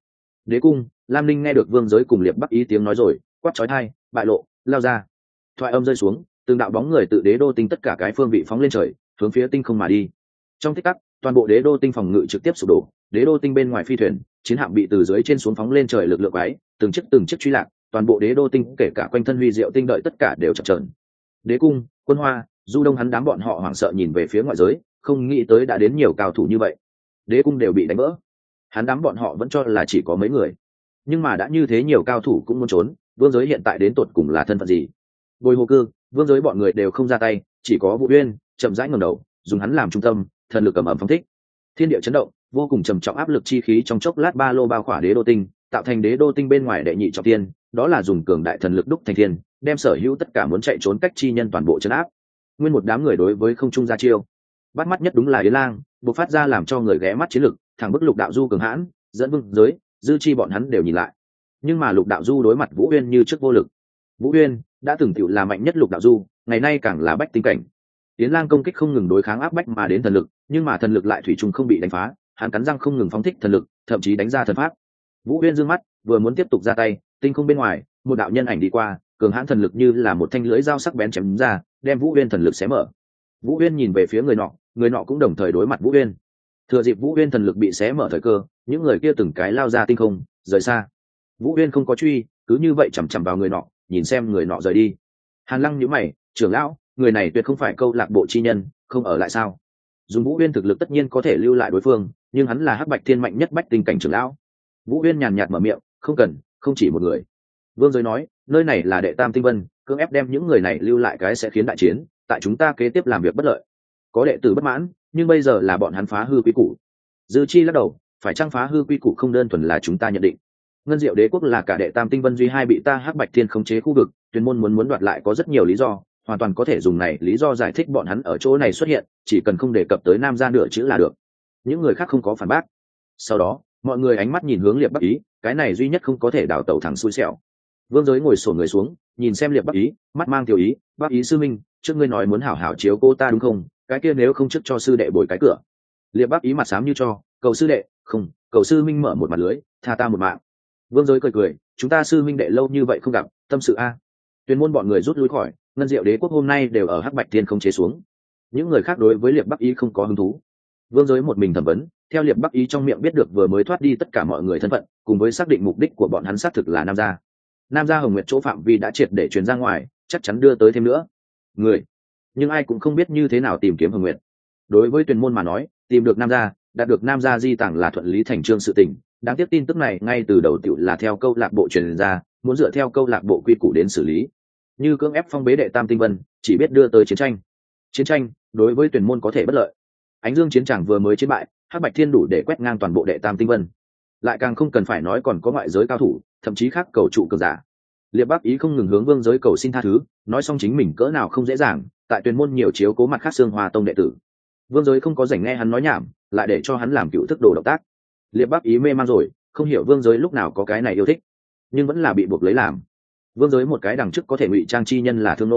A: Đế cung, Lam Linh nghe được vương giới cùng liệp bắc ý tiếng nói rồi, quát chói tai, bại lộ, lao ra. Thoại âm rơi xuống, từng đạo bóng người tự đế đô tinh tất cả cái phương vị phóng lên trời, hướng phía tinh không mà đi. Trong tích tắc, toàn bộ đế đô tinh phòng ngự trực tiếp sụp đổ, đế đô tinh bên ngoài phi thuyền, chiến hạm bị từ dưới trên xuống phóng lên trời lực lượng quái, từng chiếc truy lạc, toàn bộ đế đô tinh kể cả quanh thân huy diệu tinh đợi tất cả đều chập chờn. Đế cung, Quân Hoa, Du Đông hắn đám bọn họ hoảng sợ nhìn về phía ngoại giới, không nghĩ tới đã đến nhiều cao thủ như vậy. Đế cung đều bị đánh vỡ. Hắn đám bọn họ vẫn cho là chỉ có mấy người, nhưng mà đã như thế nhiều cao thủ cũng muốn trốn. Vương giới hiện tại đến tột cùng là thân phận gì? Bồi hồ cư, vương giới bọn người đều không ra tay, chỉ có Vũ Uyên chậm rãi ngẩng đầu, dùng hắn làm trung tâm, thần lực ầm ầm phóng thích, thiên địa chấn động, vô cùng trầm trọng áp lực chi khí trong chốc lát ba lô bao khỏa đế đô tinh, tạo thành đế đô tinh bên ngoài đệ nhị trọng thiên, đó là dùng cường đại thần lực đúc thành thiên, đem sở hữu tất cả muốn chạy trốn cách chi nhân toàn bộ chấn áp. Nguyên một đám người đối với không trung ra chiêu, bắt mắt nhất đúng là Yến Lang, bộc phát ra làm cho người ghé mắt chiến lực, thẳng bức Lục Đạo Du cường hãn, dẫn vương giới, dư chi bọn hắn đều nhìn lại. Nhưng mà Lục Đạo Du đối mặt Vũ Uyên như trước vô lực. Vũ Uyên đã từng tựu là mạnh nhất Lục Đạo Du, ngày nay càng là bách tinh cảnh. Yến Lang công kích không ngừng đối kháng áp bách mà đến thần lực, nhưng mà thần lực lại thủy chung không bị đánh phá, hắn cắn răng không ngừng phóng thích thần lực, thậm chí đánh ra thần pháp. Vũ Uyên dương mắt, vừa muốn tiếp tục ra tay, tinh không bên ngoài, một đạo nhân ảnh đi qua, cường hãn thần lực như là một thanh lưỡi dao sắc bén chém ra, đem Vũ Uyên thần lực xé mở. Vũ Uyên nhìn về phía người nọ cũng đồng thời đối mặt Vũ Uyên. Thừa dịp Vũ Uyên thần lực bị xé mở thời cơ, những người kia từng cái lao ra tinh không, rời xa. Vũ Uyên không có truy, cứ như vậy chằm chằm vào người nọ, nhìn xem người nọ rời đi. Hàn Lăng nhíu mày, trưởng lão, người này tuyệt không phải câu lạc bộ chi nhân, không ở lại sao? Dùng Vũ Uyên thực lực tất nhiên có thể lưu lại đối phương, nhưng hắn là Hắc Bạch Thiên mạnh nhất bách tinh cảnh trưởng lão. Vũ Uyên nhàn nhạt mở miệng, không cần, không chỉ một người. Vương Giới nói, nơi này là đệ tam tinh vân, cưỡng ép đem những người này lưu lại cái sẽ khiến đại chiến, tại chúng ta kế tiếp làm việc bất lợi. Có đệ tử bất mãn, nhưng bây giờ là bọn hắn phá hư quy củ. Dư Chi lắc đầu, phải chăng phá hư quy củ không đơn thuần là chúng ta nhận định. Ngân Diệu Đế quốc là cả đệ tam tinh vân duy hai bị ta Hắc Bạch Thiên khống chế khu vực, Tuyền môn muốn đoạt lại có rất nhiều lý do, hoàn toàn có thể dùng này lý do giải thích bọn hắn ở chỗ này xuất hiện, chỉ cần không đề cập tới Nam gia nửa chữ là được. Những người khác không có phản bác. Sau đó, mọi người ánh mắt nhìn hướng Liệp Bắc Ý, cái này duy nhất không có thể đào tẩu thẳng xui xẻo. Vương Giới ngồi xổm người xuống, nhìn xem Liệp Bắc Ý, mắt mang tiểu ý, Bắc Ý sư minh, trước ngươi nói muốn hảo hảo chiếu cô ta đúng không? Cái kia nếu không trước cho sư đệ bồi cái cửa. Liệp Bắc Ý mặt xám như cho, cầu sư đệ, không, cầu sư minh mở một mặt lưới, tha ta một mạng. Vương Giới cười, chúng ta sư minh đệ lâu như vậy không gặp, tâm sự a. Tuyền môn bọn người rút lui khỏi, Ngân Diệu Đế quốc hôm nay đều ở Hắc Bạch Thiên không chế xuống. Những người khác đối với Liệp Bắc Ý không có hứng thú. Vương Giới một mình thẩm vấn, theo Liệp Bắc Ý trong miệng biết được vừa mới thoát đi tất cả mọi người thân phận, cùng với xác định mục đích của bọn hắn xác thực là Nam gia. Nam gia Hồng Nguyệt chỗ phạm vi đã triệt để truyền ra ngoài, chắc chắn đưa tới thêm nữa người, nhưng ai cũng không biết như thế nào tìm kiếm Hồng Nguyệt. Đối với Tuyền môn mà nói, tìm được Nam gia, đạt được Nam gia di tàng là thuận lý thành trương sự tình. Đáng tiếc tin tức này ngay từ đầu tiểu là theo câu lạc bộ truyền ra, muốn dựa theo câu lạc bộ quy củ đến xử lý. Như cưỡng ép phong bế đệ tam tinh vân, chỉ biết đưa tới chiến tranh đối với Tuyền môn có thể bất lợi. Ánh Dương chiến tràng vừa mới chiến bại, Hắc Bạch Thiên đủ để quét ngang toàn bộ đệ tam tinh vân, lại càng không cần phải nói còn có ngoại giới cao thủ, thậm chí khác cầu trụ cường giả. Liệp Bắc Ý không ngừng hướng Vương Giới cầu xin tha thứ, nói xong chính mình cỡ nào không dễ dàng, tại Tuyền môn nhiều chiếu cố mặt khác Xương Hoa tông đệ tử. Vương Giới không có rảnh nghe hắn nói nhảm, lại để cho hắn làm cựu thức đồ động tác. Liệp Bắc Ý mê man rồi, không hiểu Vương Giới lúc nào có cái này yêu thích, nhưng vẫn là bị buộc lấy làm. Vương Giới một cái đằng trước có thể ngụy trang chi nhân là Thương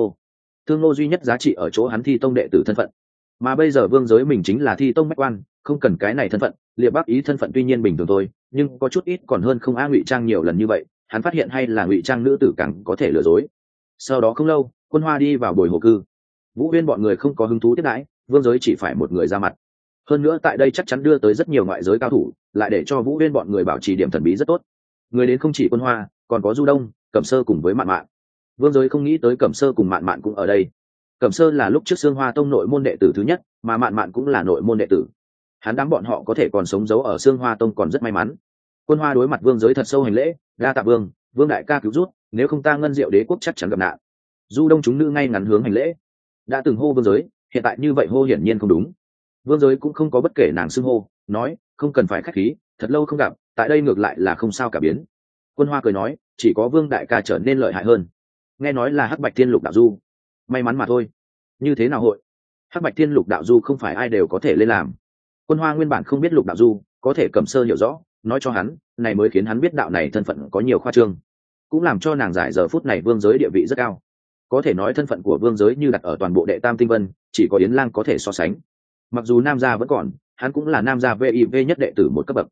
A: Nô duy nhất giá trị ở chỗ hắn Thi tông đệ tử thân phận, mà bây giờ Vương Giới mình chính là Thi tông bách quan, không cần cái này thân phận. Liệp Bắc Ý thân phận tuy nhiên bình thường thôi, nhưng có chút ít còn hơn không ngụy trang nhiều lần như vậy. Hắn phát hiện hay là ngụy trang nữ tử càng có thể lừa dối. Sau đó không lâu, Quân Hoa đi vào bồi hồ cư. Vũ Uyên bọn người không có hứng thú tiếp đãi, Vương Giới chỉ phải một người ra mặt. Hơn nữa tại đây chắc chắn đưa tới rất nhiều ngoại giới cao thủ, lại để cho Vũ Uyên bọn người bảo trì điểm thần bí rất tốt. Người đến không chỉ Quân Hoa, còn có Du Đông, Cẩm Sơ cùng với Mạn Mạn. Vương Giới không nghĩ tới Cẩm Sơ cùng Mạn Mạn cũng ở đây. Cẩm Sơ là lúc trước Xương Hoa tông nội môn đệ tử thứ nhất, mà Mạn Mạn cũng là nội môn đệ tử. Hắn đám bọn họ có thể còn sống giấu ở Xương Hoa tông còn rất may mắn. Quân Hoa đối mặt Vương Giới thật sâu hành lễ, đa tạ Vương đại ca cứu rút, nếu không ta Ngân Diệu Đế quốc chắc chắn gặp nạn. Du Đông chúng nữ ngay ngắn hướng hành lễ, đã từng hô Vương Giới, hiện tại như vậy hô hiển nhiên không đúng. Vương Giới cũng không có bất kể nàng xưng hô, nói không cần phải khách khí, thật lâu không gặp, tại đây ngược lại là không sao cả biến. Quân Hoa cười nói, chỉ có Vương đại ca trở nên lợi hại hơn. Nghe nói là Hắc Bạch Thiên Lục đạo du, may mắn mà thôi. Như thế nào hội? Hắc Bạch Thiên Lục đạo du không phải ai đều có thể lên làm. Quân Hoa nguyên bản không biết Lục đạo du, có thể Cẩm Sơ hiểu rõ, nói cho hắn, này mới khiến hắn biết đạo này thân phận có nhiều khoa trương, cũng làm cho nàng giải giờ phút này Vương Giới địa vị rất cao. Có thể nói thân phận của Vương Giới như đặt ở toàn bộ đệ tam tinh vân, chỉ có Yến Lang có thể so sánh. Mặc dù Nam gia vẫn còn, hắn cũng là Nam gia VIV nhất đệ tử một cấp bậc.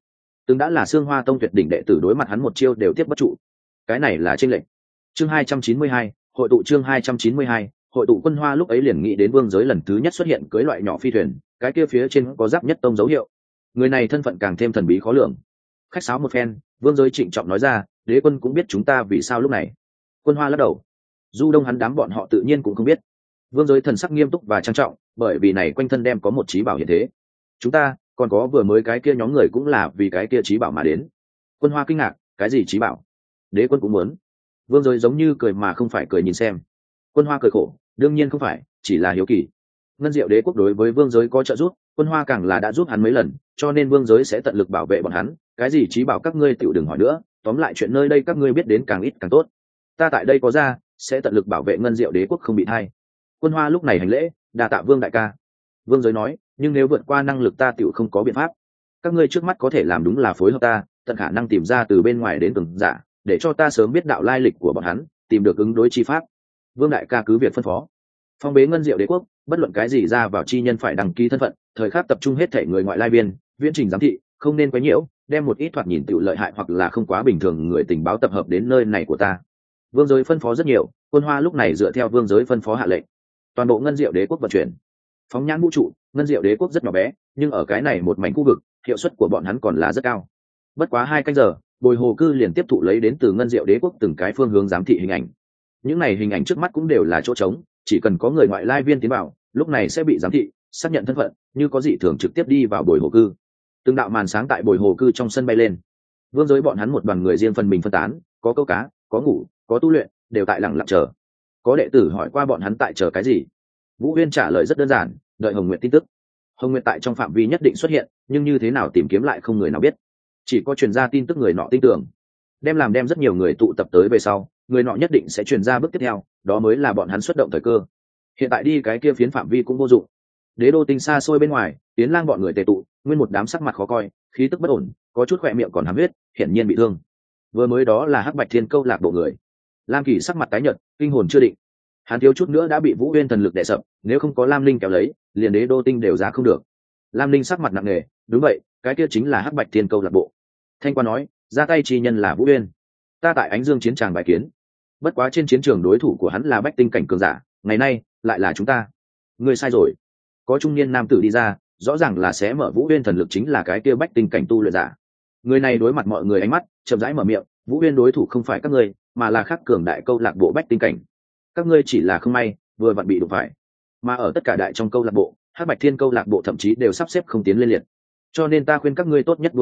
A: từng đã là Xương Hoa Tông tuyệt đỉnh đệ tử đối mặt hắn một chiêu đều tiếp bất trụ. Cái này là chênh lệch. Chương 292, hội tụ chương 292, hội tụ. Quân Hoa lúc ấy liền nghĩ đến vương giới lần thứ nhất xuất hiện cưới loại nhỏ phi thuyền, cái kia phía trên có giáp nhất tông dấu hiệu. Người này thân phận càng thêm thần bí khó lường. Khách sáo một phen, vương giới trịnh trọng nói ra, đế quân cũng biết chúng ta vì sao lúc này. Quân Hoa lắc đầu. Du Đông hắn đám bọn họ tự nhiên cũng không biết. Vương giới thần sắc nghiêm túc và trang trọng, bởi vì này quanh thân đem có một trí bảo hiện thế. Chúng ta còn có vừa mới cái kia nhóm người cũng là vì cái kia trí bảo mà đến. Quân Hoa kinh ngạc, cái gì trí bảo? Đế quân cũng muốn. Vương giới giống như cười mà không phải cười nhìn xem. Quân Hoa cười khổ, đương nhiên không phải, chỉ là hiếu kỳ. Ngân Diệu Đế quốc đối với vương giới có trợ giúp, Quân Hoa càng là đã giúp hắn mấy lần, cho nên vương giới sẽ tận lực bảo vệ bọn hắn. Cái gì trí bảo các ngươi tiểu đừng hỏi nữa, tóm lại chuyện nơi đây các ngươi biết đến càng ít càng tốt. Ta tại đây có ra, sẽ tận lực bảo vệ Ngân Diệu Đế quốc không bị thay. Quân Hoa lúc này hành lễ, đa tạ vương đại ca. Vương giới nói, nhưng nếu vượt qua năng lực ta tiểu không có biện pháp. Các ngươi trước mắt có thể làm đúng là phối hợp ta, tận khả năng tìm ra từ bên ngoài đến cường giả, để cho ta sớm biết đạo lai lịch của bọn hắn, tìm được ứng đối chi pháp. Vương đại ca cứ việc phân phó. Phong bế Ngân Diệu Đế quốc, bất luận cái gì ra vào chi nhân phải đăng ký thân phận, thời khắc tập trung hết thể người ngoại lai biên, viễn trình giám thị, không nên quấy nhiễu, đem một ít thoạt nhìn tiểu lợi hại hoặc là không quá bình thường người tình báo tập hợp đến nơi này của ta. Vương giới phân phó rất nhiều, Quân Hoa lúc này dựa theo vương giới phân phó hạ lệnh. Toàn bộ Ngân Diệu Đế quốc vận chuyển. Phóng nhãn vũ trụ, Ngân Diệu Đế quốc rất nhỏ bé, nhưng ở cái này một mảnh khu vực, hiệu suất của bọn hắn còn là rất cao. Bất quá 2 canh giờ, Bồi Hồ Cư liền tiếp thụ lấy đến từ Ngân Diệu Đế quốc từng cái phương hướng giám thị hình ảnh. Những này hình ảnh trước mắt cũng đều là chỗ trống, chỉ cần có người ngoại lai viên tiến vào, lúc này sẽ bị giám thị, xác nhận thân phận, như có dị thường trực tiếp đi vào Bồi Hồ Cư. Từng đạo màn sáng tại Bồi Hồ Cư trong sân bay lên. Vương giới bọn hắn một đoàn người riêng phần mình phân tán, có câu cá, có ngủ, có tu luyện, đều tại lặng lặng chờ. Có đệ tử hỏi qua bọn hắn tại chờ cái gì. Vũ Huyên trả lời rất đơn giản, đợi Hồng Nguyệt tin tức. Hồng Nguyệt tại trong phạm vi nhất định xuất hiện, nhưng như thế nào tìm kiếm lại không người nào biết. Chỉ có truyền ra tin tức người nọ tin tưởng. Đem rất nhiều người tụ tập tới về sau, người nọ nhất định sẽ truyền ra bước tiếp theo, đó mới là bọn hắn xuất động thời cơ. Hiện tại đi cái kia phiến phạm vi cũng vô dụng. Đế đô tinh xa xôi bên ngoài, Tiến Lang bọn người tề tụ, nguyên một đám sắc mặt khó coi, khí tức bất ổn, có chút khỏe miệng còn hàm huyết, hiển nhiên bị thương. Vừa mới đó là Hắc Bạch Thiên Câu lạc bộ người. Lam Kỳ sắc mặt tái nhợt, kinh hồn chưa định. Hắn thiếu chút nữa đã bị Vũ Uyên thần lực đè sập, nếu không có Lam Linh kéo lấy, liền Đế đô tinh đều ra không được. Lam Linh sắc mặt nặng nề, đúng vậy, cái kia chính là Hắc Bạch Thiên Câu lạc bộ. Thanh Quan nói, ra tay chi nhân là Vũ Uyên. Ta tại Ánh Dương chiến tràng bài kiến. Bất quá trên chiến trường đối thủ của hắn là Bách Tinh cảnh cường giả, ngày nay lại là chúng ta. Ngươi sai rồi. Có trung niên nam tử đi ra, rõ ràng là sẽ mở Vũ Uyên thần lực chính là cái kia Bách Tinh cảnh tu luyện giả. Người này đối mặt mọi người ánh mắt, chậm rãi mở miệng, Vũ Uyên đối thủ không phải các ngươi, mà là khắc cường đại câu lạc bộ Bách Tinh cảnh. Các ngươi chỉ là không may, vừa vặn bị đụng phải. Mà ở tất cả đại trong câu lạc bộ, Hắc Bạch Thiên câu lạc bộ thậm chí đều sắp xếp không tiến lên liệt. Cho nên ta khuyên các ngươi tốt nhất buông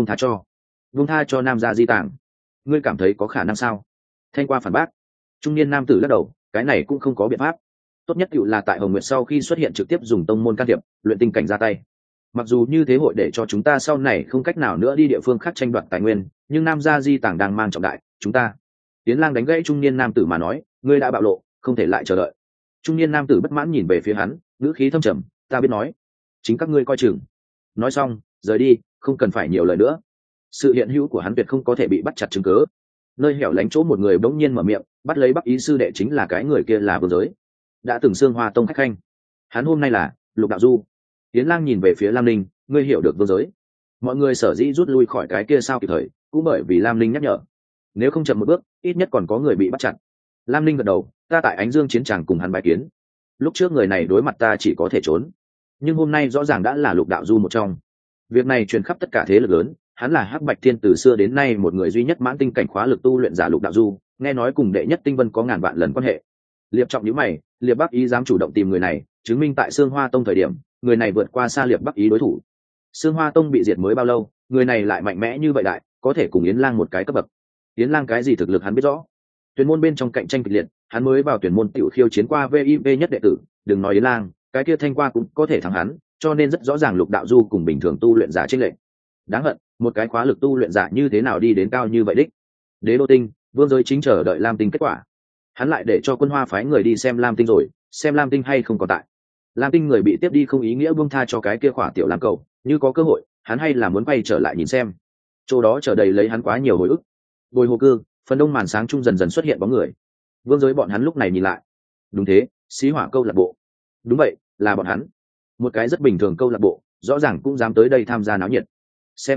A: tha cho Nam gia di tàng. Ngươi cảm thấy có khả năng sao? Thanh Qua phản bác. Trung niên nam tử lắc đầu, cái này cũng không có biện pháp. Tốt nhất tựu là tại Hồng Nguyệt sau khi xuất hiện trực tiếp dùng tông môn can thiệp, luyện tinh cảnh ra tay. Mặc dù như thế hội để cho chúng ta sau này không cách nào nữa đi địa phương khác tranh đoạt tài nguyên, nhưng Nam gia di tàng đang mang trọng đại, chúng ta. Tiến Lang đánh gãy trung niên nam tử mà nói, ngươi đã bạo lộ, không thể lại chờ đợi. Trung niên nam tử bất mãn nhìn về phía hắn, ngữ khí thâm trầm, ta biết nói, chính các ngươi coi chừng. Nói xong, rời đi, không cần phải nhiều lời nữa. Sự hiện hữu của hắn tuyệt không có thể bị bắt chặt chứng cớ. Nơi hẻo lánh chỗ một người bỗng nhiên mở miệng, bắt lấy Bắc Ý sư đệ chính là cái người kia là Vương giới, đã từng Xương Hoa Tông khách khanh. Hắn hôm nay là Lục Đạo Du. Tiến Lang nhìn về phía Lam Linh, ngươi hiểu được Vương giới. Mọi người sở dĩ rút lui khỏi cái kia sao kịp thời, cũng bởi vì Lam Linh nhắc nhở. Nếu không chậm một bước, ít nhất còn có người bị bắt chặt. Lam Linh gật đầu, ta tại Ánh Dương chiến tràng cùng hắn bài kiến. Lúc trước người này đối mặt ta chỉ có thể trốn, nhưng hôm nay rõ ràng đã là Lục Đạo Du một trong. Việc này truyền khắp tất cả thế lực lớn, hắn là Hắc Bạch Thiên từ xưa đến nay một người duy nhất mãn tinh cảnh khóa lực tu luyện giả Lục Đạo Du, nghe nói cùng đệ nhất tinh vân có ngàn vạn lần quan hệ. Liệp Trọng nhíu mày, Liệp Bắc Ý dám chủ động tìm người này, chứng minh tại Xương Hoa Tông thời điểm, người này vượt qua xa Liệp Bắc Ý đối thủ. Xương Hoa Tông bị diệt mới bao lâu, người này lại mạnh mẽ như vậy đại, có thể cùng Yến Lang một cái cấp bậc. Yến Lang cái gì thực lực hắn biết rõ. Tuyển môn bên trong cạnh tranh kịch liệt, hắn mới vào tuyển môn tiểu khiêu chiến qua VIV nhất đệ tử, đừng nói Yến Lang, cái kia Thanh Qua cũng có thể thắng hắn, cho nên rất rõ ràng Lục Đạo Du cùng bình thường tu luyện giả chênh lệch. Đáng hận, một cái khóa lực tu luyện giả như thế nào đi đến cao như vậy đích. Đế đô tinh, Vương giới chính chờ đợi Lam tinh kết quả. Hắn lại để cho Quân Hoa phái người đi xem Lam tinh rồi, xem Lam tinh hay không còn tại. Lam tinh người bị tiếp đi không ý nghĩa buông tha cho cái kia khỏa tiểu Lam cầu, như có cơ hội, hắn hay là muốn quay trở lại nhìn xem. Chỗ đó chờ đầy lấy hắn quá nhiều hồi ức. Bồi Hồ Cư, phần đông màn sáng trung dần dần xuất hiện bóng người. Vương giới bọn hắn lúc này nhìn lại. Đúng thế, Xí Hỏa câu lạc bộ. Đúng vậy, là bọn hắn. Một cái rất bình thường câu lạc bộ, rõ ràng cũng dám tới đây tham gia náo nhiệt. Xem cái khác,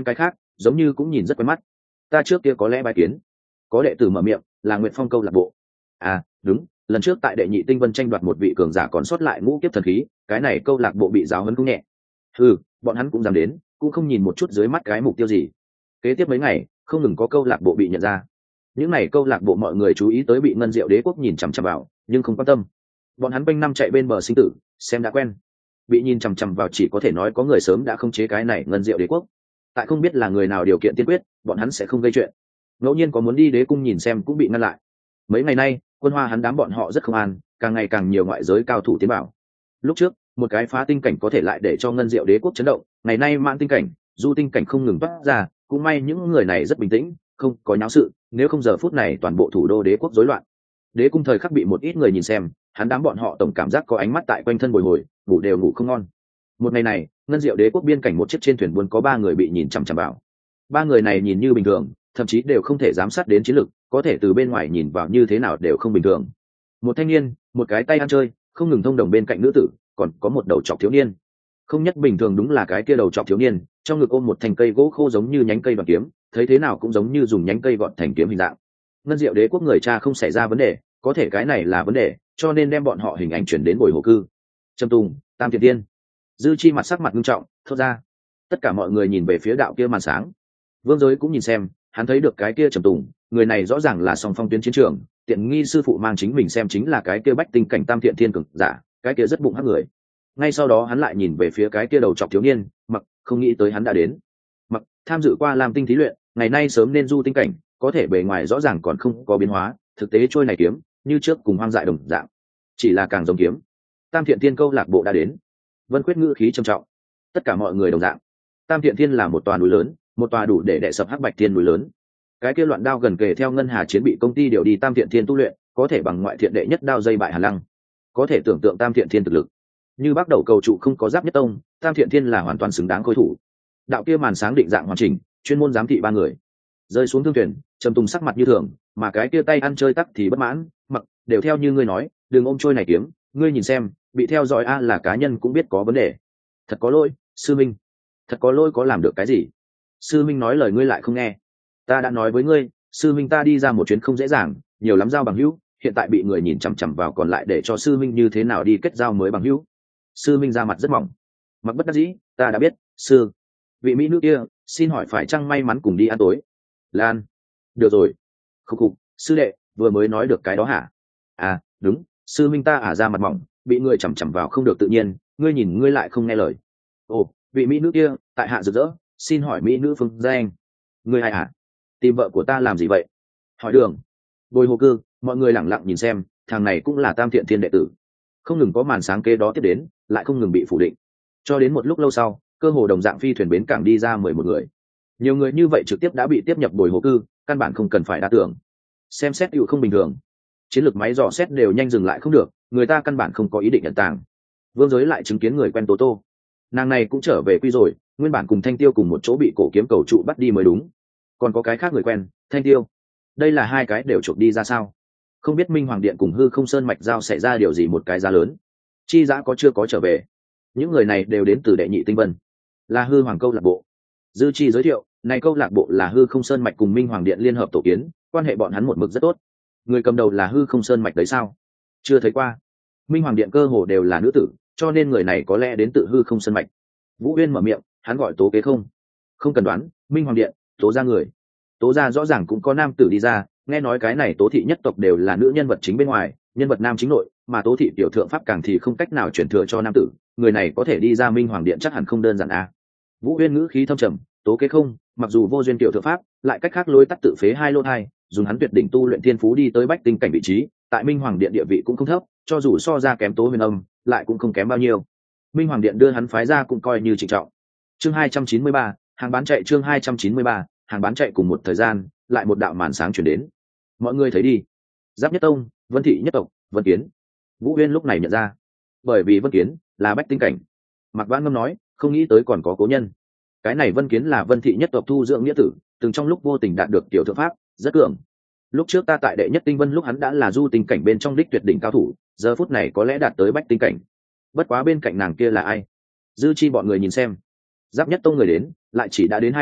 A: giống như cũng nhìn rất quen mắt. Ta trước kia có lẽ bài kiến. Có đệ tử mở miệng, là Nguyệt Phong câu lạc bộ. À đúng, lần trước tại đệ nhị tinh vân tranh đoạt một vị cường giả còn sót lại ngũ kiếp thần khí, cái này câu lạc bộ bị giáo huấn cũng nhẹ. Bọn hắn cũng dám đến, cũng không nhìn một chút dưới mắt cái mục tiêu gì. Kế tiếp mấy ngày không ngừng có câu lạc bộ bị nhận ra. Những này câu lạc bộ mọi người chú ý tới bị Ngân Diệu Đế quốc nhìn chằm chằm vào, nhưng không quan tâm. Bọn hắn quanh năm chạy bên bờ sinh tử, xem đã quen. Bị nhìn chằm chằm vào chỉ có thể nói có người sớm đã khống chế cái này Ngân Diệu Đế quốc. Tại không biết là người nào điều kiện tiên quyết, bọn hắn sẽ không gây chuyện. Ngẫu nhiên có muốn đi đế cung nhìn xem cũng bị ngăn lại. Mấy ngày nay Quân Hoa hắn đám bọn họ rất không an, càng ngày càng nhiều ngoại giới cao thủ tiến vào. Lúc trước một cái phá tinh cảnh có thể lại để cho Ngân Diệu Đế quốc chấn động, ngày nay mãn tinh cảnh, du tinh cảnh không ngừng toát ra, cũng may những người này rất bình tĩnh, không có nháo sự, nếu không giờ phút này toàn bộ thủ đô đế quốc rối loạn. Đế cung thời khắc bị một ít người nhìn xem, hắn đám bọn họ tổng cảm giác có ánh mắt tại quanh thân bồi hồi, ngủ đều ngủ không ngon. Một ngày này Ngân Diệu Đế quốc biên cảnh một chiếc trên thuyền buôn có 3 người bị nhìn chằm chằm vào. 3 người này nhìn như bình thường, thậm chí đều không thể giám sát đến chiến lược, có thể từ bên ngoài nhìn vào như thế nào đều không bình thường. Một thanh niên, một cái tay ăn chơi không ngừng thông đồng bên cạnh nữ tử, còn có một đầu trọc thiếu niên. Không nhất bình thường đúng là cái kia đầu trọc thiếu niên, trong ngực ôm một thanh cây gỗ khô giống như nhánh cây bằng kiếm, thấy thế nào cũng giống như dùng nhánh cây gọt thành kiếm hình dạng. Ngân Diệu Đế quốc người cha không xảy ra vấn đề, có thể cái này là vấn đề, cho nên đem bọn họ hình ảnh chuyển đến Bồi Hồ Cư. Trầm Tùng, Tam Thiện Tiên. Dư Chi mặt sắc mặt nghiêm trọng, thốt ra. Tất cả mọi người nhìn về phía đạo kia màn sáng. Vương Giới cũng nhìn xem, hắn thấy được cái kia Trầm Tùng, người này rõ ràng là song phong tuyến chiến trường, tiện nghi sư phụ mang chính mình xem chính là cái kia bách tinh cảnh Tam Thiện Thiên cường giả, cái kia rất bụng hắc người. Ngay sau đó hắn lại nhìn về phía cái kia đầu trọc thiếu niên, Mặc, không nghĩ tới hắn đã đến. Mặc tham dự qua Lam Tinh thí luyện, ngày nay sớm nên du tinh cảnh, có thể bề ngoài rõ ràng còn không có biến hóa, thực tế trôi này kiếm như trước cùng hoang dại đồng dạng, chỉ là càng giống kiếm. Tam Thiện Thiên câu lạc bộ đã đến. Vân Quyết ngữ khí trầm trọng. Tất cả mọi người đồng dạng. Tam Thiện Thiên là một tòa núi lớn, một tòa đủ để đè sập Hắc Bạch Thiên núi lớn. Cái kia loạn đao gần kề theo Ngân Hà chiến bị công ty điều đi Tam Thiện Thiên tu luyện, có thể bằng ngoại thiện đệ nhất đao dây bại Hàn Lăng. Có thể tưởng tượng Tam Thiện Thiên thực lực. Như bắt đầu cầu trụ không có giáp nhất tông, Tam Thiện Thiên là hoàn toàn xứng đáng khôi thủ. Đạo kia màn sáng định dạng hoàn chỉnh, chuyên môn giám thị 3 người. Rơi xuống thương thuyền, Trầm Tùng sắc mặt như thường, mà cái kia tay ăn chơi tắc thì bất mãn, Mặc, đều theo như ngươi nói, đừng ôm trôi này kiếm, ngươi nhìn xem, bị theo dõi a là cá nhân cũng biết có vấn đề. Thật có lỗi, sư minh. Thật có lỗi có làm được cái gì? Sư minh nói lời ngươi lại không nghe. Ta đã nói với ngươi, sư minh ta đi ra một chuyến không dễ dàng, nhiều lắm giao bằng hữu, hiện tại bị người nhìn chằm chằm vào còn lại để cho sư minh như thế nào đi kết giao mới bằng hữu. Sư minh ra mặt rất mỏng. Mặc bất đắc dĩ, ta đã biết, sư. Vị mỹ nữ kia, xin hỏi phải chăng may mắn cùng đi ăn tối? Lan. Được rồi. Khúc khục, sư đệ, vừa mới nói được cái đó hả? À, đúng, sư minh ta ra mặt mỏng, bị người chằm chằm vào không được tự nhiên, ngươi nhìn ngươi lại không nghe lời. Ồ, vị mỹ nữ kia, tại hạ rực rỡ, xin hỏi mỹ nữ phương danh. Ngươi ai hả? Tìm vợ của ta làm gì vậy? Hỏi đường. Bồi Hồ Cư, mọi người lẳng lặng nhìn xem, thằng này cũng là Tam Thiện Thiên đệ tử. Không ngừng có màn sáng kế đó tiếp đến, lại không ngừng bị phủ định. Cho đến một lúc lâu sau, cơ hồ đồng dạng phi thuyền bến cảng đi ra 11 người. Nhiều người như vậy trực tiếp đã bị tiếp nhập Bồi Hồ Cư, căn bản không cần phải đa tưởng. Xem xét hữu không bình thường. Chiến lược máy dò xét đều nhanh dừng lại không được, người ta căn bản không có ý định nhận tàng. Vương Giới lại chứng kiến người quen Tố Tô. Nàng này cũng trở về quy rồi, nguyên bản cùng Thanh Tiêu cùng một chỗ bị cổ kiếm cầu trụ bắt đi mới đúng. Còn có cái khác người quen, Thanh Tiêu. Đây là 2 cái đều chuộc đi ra sao? Không biết Minh Hoàng Điện cùng Hư Không Sơn mạch giao xảy ra điều gì một cái giá lớn. Chi Dã có chưa có trở về? Những người này đều đến từ đệ nhị tinh vân, là Hư Hoàng câu lạc bộ. Dư Chi giới thiệu, này câu lạc bộ là Hư Không Sơn mạch cùng Minh Hoàng Điện liên hợp tổ kiến, quan hệ bọn hắn một mực rất tốt. Người cầm đầu là Hư Không Sơn mạch đấy sao? Chưa thấy qua. Minh Hoàng Điện cơ hồ đều là nữ tử, cho nên người này có lẽ đến từ Hư Không Sơn mạch. Vũ Uyên mở miệng, hắn gọi Tố Kế không? Không cần đoán, Minh Hoàng Điện, Tố gia người. Tố gia rõ ràng cũng có nam tử đi ra, nghe nói cái này Tố thị nhất tộc đều là nữ nhân vật chính bên ngoài, nhân vật nam chính nội, mà Tố thị tiểu thượng pháp càng thì không cách nào chuyển thừa cho nam tử, người này có thể đi ra Minh Hoàng Điện chắc hẳn không đơn giản a. Vũ Uyên ngữ khí thâm trầm, Tố Kế không, mặc dù vô duyên tiểu thượng pháp, lại cách khác lối tắt tự phế 2 lô thai, dùng hắn tuyệt đỉnh tu luyện thiên phú đi tới bách tinh cảnh vị trí, tại Minh Hoàng Điện địa vị cũng không thấp, cho dù so ra kém Tố Huyền Âm, lại cũng không kém bao nhiêu. Minh Hoàng Điện đưa hắn phái ra cũng coi như trịnh trọng. Chương 293, hàng bán chạy. Chương 293, hàng bán chạy. Cùng một thời gian, lại một đạo màn sáng truyền đến. Mọi người thấy đi, Giáp Nhất Tông, Vân Thị nhất tộc, Vân Kiến. Vũ Uyên lúc này nhận ra, bởi vì Vân Kiến là bách tinh cảnh. Mạc Vãn Ngâm nói, không nghĩ tới còn có cố nhân. Cái này Vân Kiến là Vân Thị nhất tộc thu dưỡng nghĩa tử, từng trong lúc vô tình đạt được tiểu thượng pháp, rất cường. Lúc trước ta tại đệ nhất tinh vân lúc hắn đã là du tinh cảnh bên trong đích tuyệt đỉnh cao thủ, giờ phút này có lẽ đạt tới bách tinh cảnh. Bất quá bên cạnh nàng kia là ai? Dư Chi bọn người nhìn xem, Giáp Nhất Tông người đến, lại chỉ đã đến 2 cái,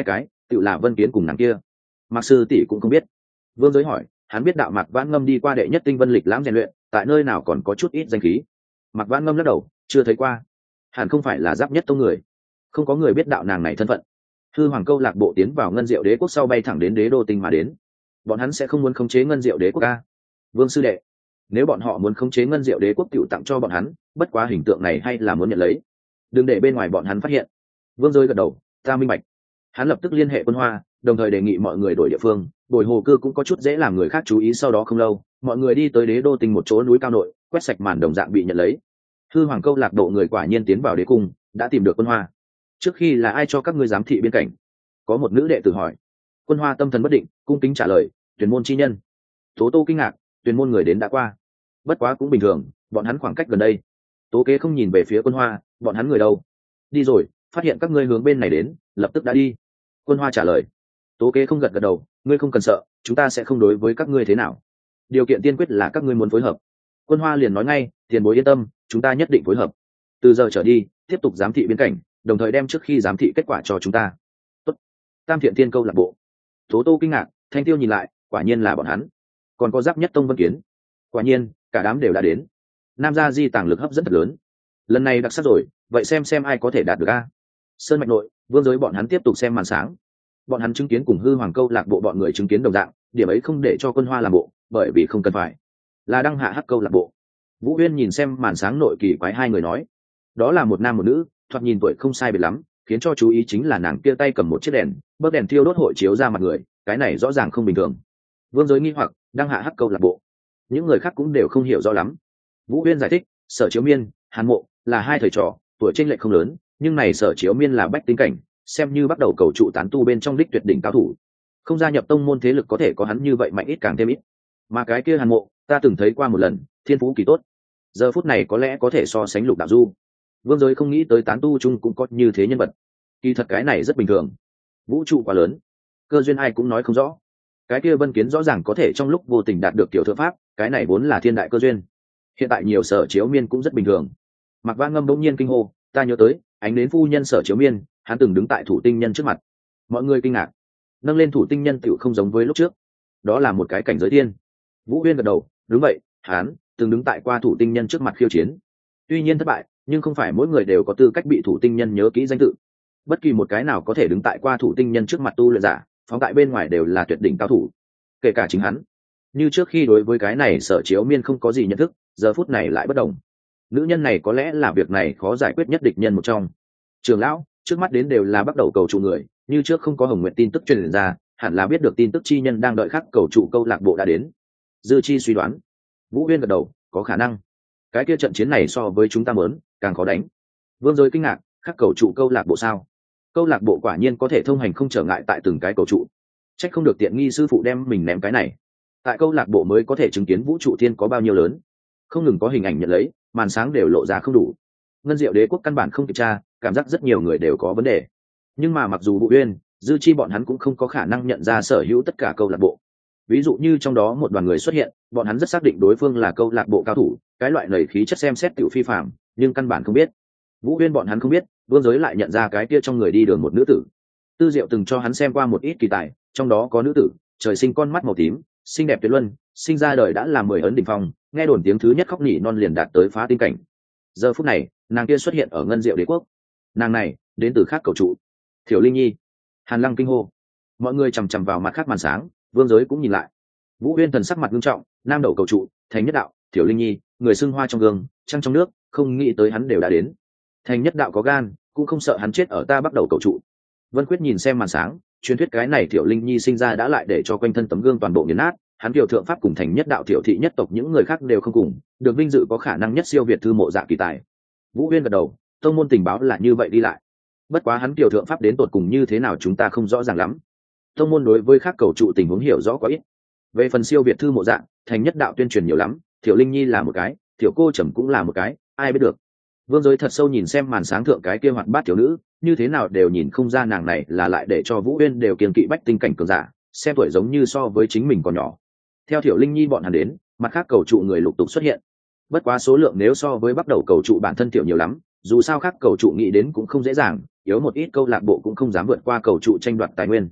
A: tự là Vân Kiến cùng nàng kia. Mạc sư tỷ cũng không biết. Vương Giới hỏi, hắn biết đạo Mạc Vãn Ngâm đi qua đệ nhất tinh vân lịch lãm rèn luyện, tại nơi nào còn có chút ít danh khí. Mạc Vãn Ngâm lắc đầu, chưa thấy qua. Hẳn không phải là giáp nhất tông người, không có người biết đạo nàng này thân phận. Hư Hoàng câu lạc bộ tiến vào Ngân Diệu Đế quốc sau bay thẳng đến Đế đô tinh mà đến. Bọn hắn sẽ không muốn khống chế Ngân Diệu Đế quốc a? Vương sư đệ, nếu bọn họ muốn khống chế Ngân Diệu Đế quốc tiểu tặng cho bọn hắn, bất quá hình tượng này hay là muốn nhận lấy, đừng để bên ngoài bọn hắn phát hiện. Vương Giới gật đầu, ta minh bạch. Hắn lập tức liên hệ Quân Hoa, đồng thời đề nghị mọi người đổi địa phương. Đổi hồ cư cũng có chút dễ làm người khác chú ý. Sau đó không lâu, mọi người đi tới Đế đô tinh một chỗ núi cao nội, quét sạch màn đồng dạng bị nhận lấy. Hư Hoàng câu lạc bộ người quả nhiên tiến vào đế cung, đã tìm được Quân Hoa. Trước khi là ai cho các ngươi giám thị biên cảnh? Có một nữ đệ tử hỏi. Quân Hoa tâm thần bất định, cung kính trả lời, Tuyền môn chi nhân. Tố Tô kinh ngạc, Tuyền môn người đến đã qua. Bất quá cũng bình thường, bọn hắn khoảng cách gần đây. Tố Kế không nhìn về phía Quân Hoa, bọn hắn người đâu? Đi rồi, phát hiện các ngươi hướng bên này đến, lập tức đã đi. Quân Hoa trả lời. Tố Kế không gật gật đầu, ngươi không cần sợ, chúng ta sẽ không đối với các ngươi thế nào. Điều kiện tiên quyết là các ngươi muốn phối hợp. Quân Hoa liền nói ngay, tiền bối yên tâm, chúng ta nhất định phối hợp. Từ giờ trở đi, tiếp tục giám thị biên cảnh, đồng thời đem trước khi giám thị kết quả cho chúng ta. Tốt. Tam Thiện Tiên câu lạc bộ. Tố Tô kinh ngạc, Thanh Tiêu nhìn lại, quả nhiên là bọn hắn. Còn có Giáp Nhất Tông Vân Kiến. Quả nhiên, cả đám đều đã đến. Nam gia di tàng lực hấp dẫn thật lớn. Lần này đặc sắc rồi, vậy xem ai có thể đạt được a. Sơn mạch nội, Vương Giới bọn hắn tiếp tục xem màn sáng. Bọn hắn chứng kiến cùng Hư Hoàng câu lạc bộ bọn người chứng kiến đồng dạng, điểm ấy không để cho Quân Hoa làm bộ, bởi vì không cần phải. Là Đăng Hạ Hắc câu lạc bộ. Vũ Uyên nhìn xem màn sáng nội kỳ quái hai người nói, đó là một nam một nữ, thoạt nhìn tuổi không sai biệt lắm, khiến cho chú ý chính là nàng kia tay cầm một chiếc đèn, bấc đèn thiêu đốt hội chiếu ra mặt người, cái này rõ ràng không bình thường. Vương Giới nghi hoặc, Đăng Hạ Hắc câu lạc bộ. Những người khác cũng đều không hiểu rõ lắm. Vũ Uyên giải thích, Sở Chiếu Miên, Hàn Mộ là hai thầy trò, tuổi chênh lệch không lớn, nhưng này Sở Chiếu Miên là bách tính cảnh, xem như bắt đầu cầu trụ tán tu bên trong đích tuyệt đỉnh cao thủ. Không gia nhập tông môn thế lực có thể có hắn như vậy mạnh ít càng thêm ít. Mà cái kia Hàn Mộ, ta từng thấy qua một lần, thiên phú kỳ tốt. Giờ phút này có lẽ có thể so sánh Lục Đạo Du. Vương Giới không nghĩ tới tán tu chung cũng có như thế nhân vật. Kỳ thật cái này rất bình thường. Vũ trụ quá lớn, cơ duyên ai cũng nói không rõ. Cái kia Vân Kiến rõ ràng có thể trong lúc vô tình đạt được tiểu thượng pháp, cái này vốn là thiên đại cơ duyên. Hiện tại nhiều Sở Chiếu Miên cũng rất bình thường. Mạc Vãn Ngâm bỗng nhiên kinh hô, ta nhớ tới, ánh đến phu nhân Sở Chiếu Miên, hắn từng đứng tại thủ tinh nhân trước mặt. Mọi người kinh ngạc. Nâng lên thủ tinh nhân tựu không giống với lúc trước. Đó là một cái cảnh giới thiên. Vũ Uyên gật đầu, đúng vậy, hắn từng đứng tại qua thủ tinh nhân trước mặt khiêu chiến. Tuy nhiên thất bại, nhưng không phải mỗi người đều có tư cách bị thủ tinh nhân nhớ kỹ danh tự. Bất kỳ một cái nào có thể đứng tại qua thủ tinh nhân trước mặt tu luyện giả, phóng tại bên ngoài đều là tuyệt đỉnh cao thủ. Kể cả chính hắn. Như trước khi đối với cái này Sở Chiếu Miên không có gì nhận thức, giờ phút này lại bất đồng. Nữ nhân này có lẽ là việc này khó giải quyết nhất địch nhân một trong. Trường lão, trước mắt đến đều là bắt đầu cầu trụ người, như trước không có Hồng Nguyện tin tức truyền ra, hẳn là biết được tin tức chi nhân đang đợi khắc cầu trụ câu lạc bộ đã đến. Dư Chi suy đoán. Vũ Uyên gật đầu, có khả năng. Cái kia trận chiến này so với chúng ta muốn càng khó đánh. Vương Giới kinh ngạc, khắc cầu trụ câu lạc bộ sao? Câu lạc bộ quả nhiên có thể thông hành không trở ngại tại từng cái cầu trụ. Trách không được tiện nghi sư phụ đem mình ném cái này. Tại câu lạc bộ mới có thể chứng kiến vũ trụ thiên có bao nhiêu lớn. Không ngừng có hình ảnh nhận lấy, màn sáng đều lộ ra không đủ. Ngân Diệu Đế quốc căn bản không kịp tra, cảm giác rất nhiều người đều có vấn đề. Nhưng mà mặc dù Vũ Uyên, Dư Chi bọn hắn cũng không có khả năng nhận ra sở hữu tất cả câu lạc bộ. Ví dụ như trong đó một đoàn người xuất hiện, bọn hắn rất xác định đối phương là câu lạc bộ cao thủ, cái loại nảy khí chất xem xét tiểu phi phàm, nhưng căn bản không biết. Vũ Uyên bọn hắn không biết, Vương Giới lại nhận ra cái kia trong người đi đường một nữ tử. Tư Diệu từng cho hắn xem qua một ít kỳ tài, trong đó có nữ tử, trời sinh con mắt màu tím, xinh đẹp tuyệt luân, sinh ra đời đã là 10 ấn đỉnh phong, nghe đồn tiếng thứ nhất khóc nỉ non liền đạt tới phá tinh cảnh. Giờ phút này, nàng kia xuất hiện ở Ngân Diệu Đế quốc. Nàng này, đến từ khác cầu trụ. Thiểu Linh Nhi. Hàn Lăng kinh hô. Mọi người chằm chằm vào mặt khác màn sáng, Vương Giới cũng nhìn lại. Vũ Uyên thần sắc mặt nghiêm trọng, nam đầu cầu trụ, Thành Nhất Đạo, Thiểu Linh Nhi, người xưng hoa trong gương, trăng trong nước, không nghĩ tới hắn đều đã đến. Thành Nhất Đạo có gan, cũng không sợ hắn chết ở ta bắt đầu cầu trụ. Vân Quyết nhìn xem màn sáng, truyền thuyết cái này Thiểu Linh Nhi sinh ra đã lại để cho quanh thân tấm gương toàn bộ nghiền nát, hắn Tiểu Thượng Pháp cùng Thành Nhất Đạo Thiểu thị nhất tộc những người khác đều không cùng, được vinh dự có khả năng nhất siêu việt thư mộ dạ kỳ tài. Vũ Uyên gật đầu, tông môn tình báo là như vậy đi lại. Bất quá hắn Tiểu Thượng Pháp đến tột cùng như thế nào chúng ta không rõ ràng lắm. Tông môn đối với khác cầu trụ tình huống hiểu rõ quá ít. Về phần siêu việt thư mộ dạng, Thành Nhất Đạo tuyên truyền nhiều lắm, Thiểu Linh Nhi là một cái, Thiểu Cô Trầm cũng là một cái, ai biết được. Vương Giới thật sâu nhìn xem màn sáng thượng cái kia hoạt bát tiểu nữ, như thế nào đều nhìn không ra nàng này là lại để cho Vũ Uyên đều kiêng kỵ bách tinh cảnh cường giả, xem tuổi giống như so với chính mình còn nhỏ. Theo Thiểu Linh Nhi bọn hắn đến, mặt khác cầu trụ người lục tục xuất hiện. Bất quá số lượng nếu so với bắt đầu cầu trụ bản thân tiểu nhiều lắm, dù sao khác cầu trụ nghĩ đến cũng không dễ dàng, yếu một ít câu lạc bộ cũng không dám vượt qua cầu trụ tranh đoạt tài nguyên.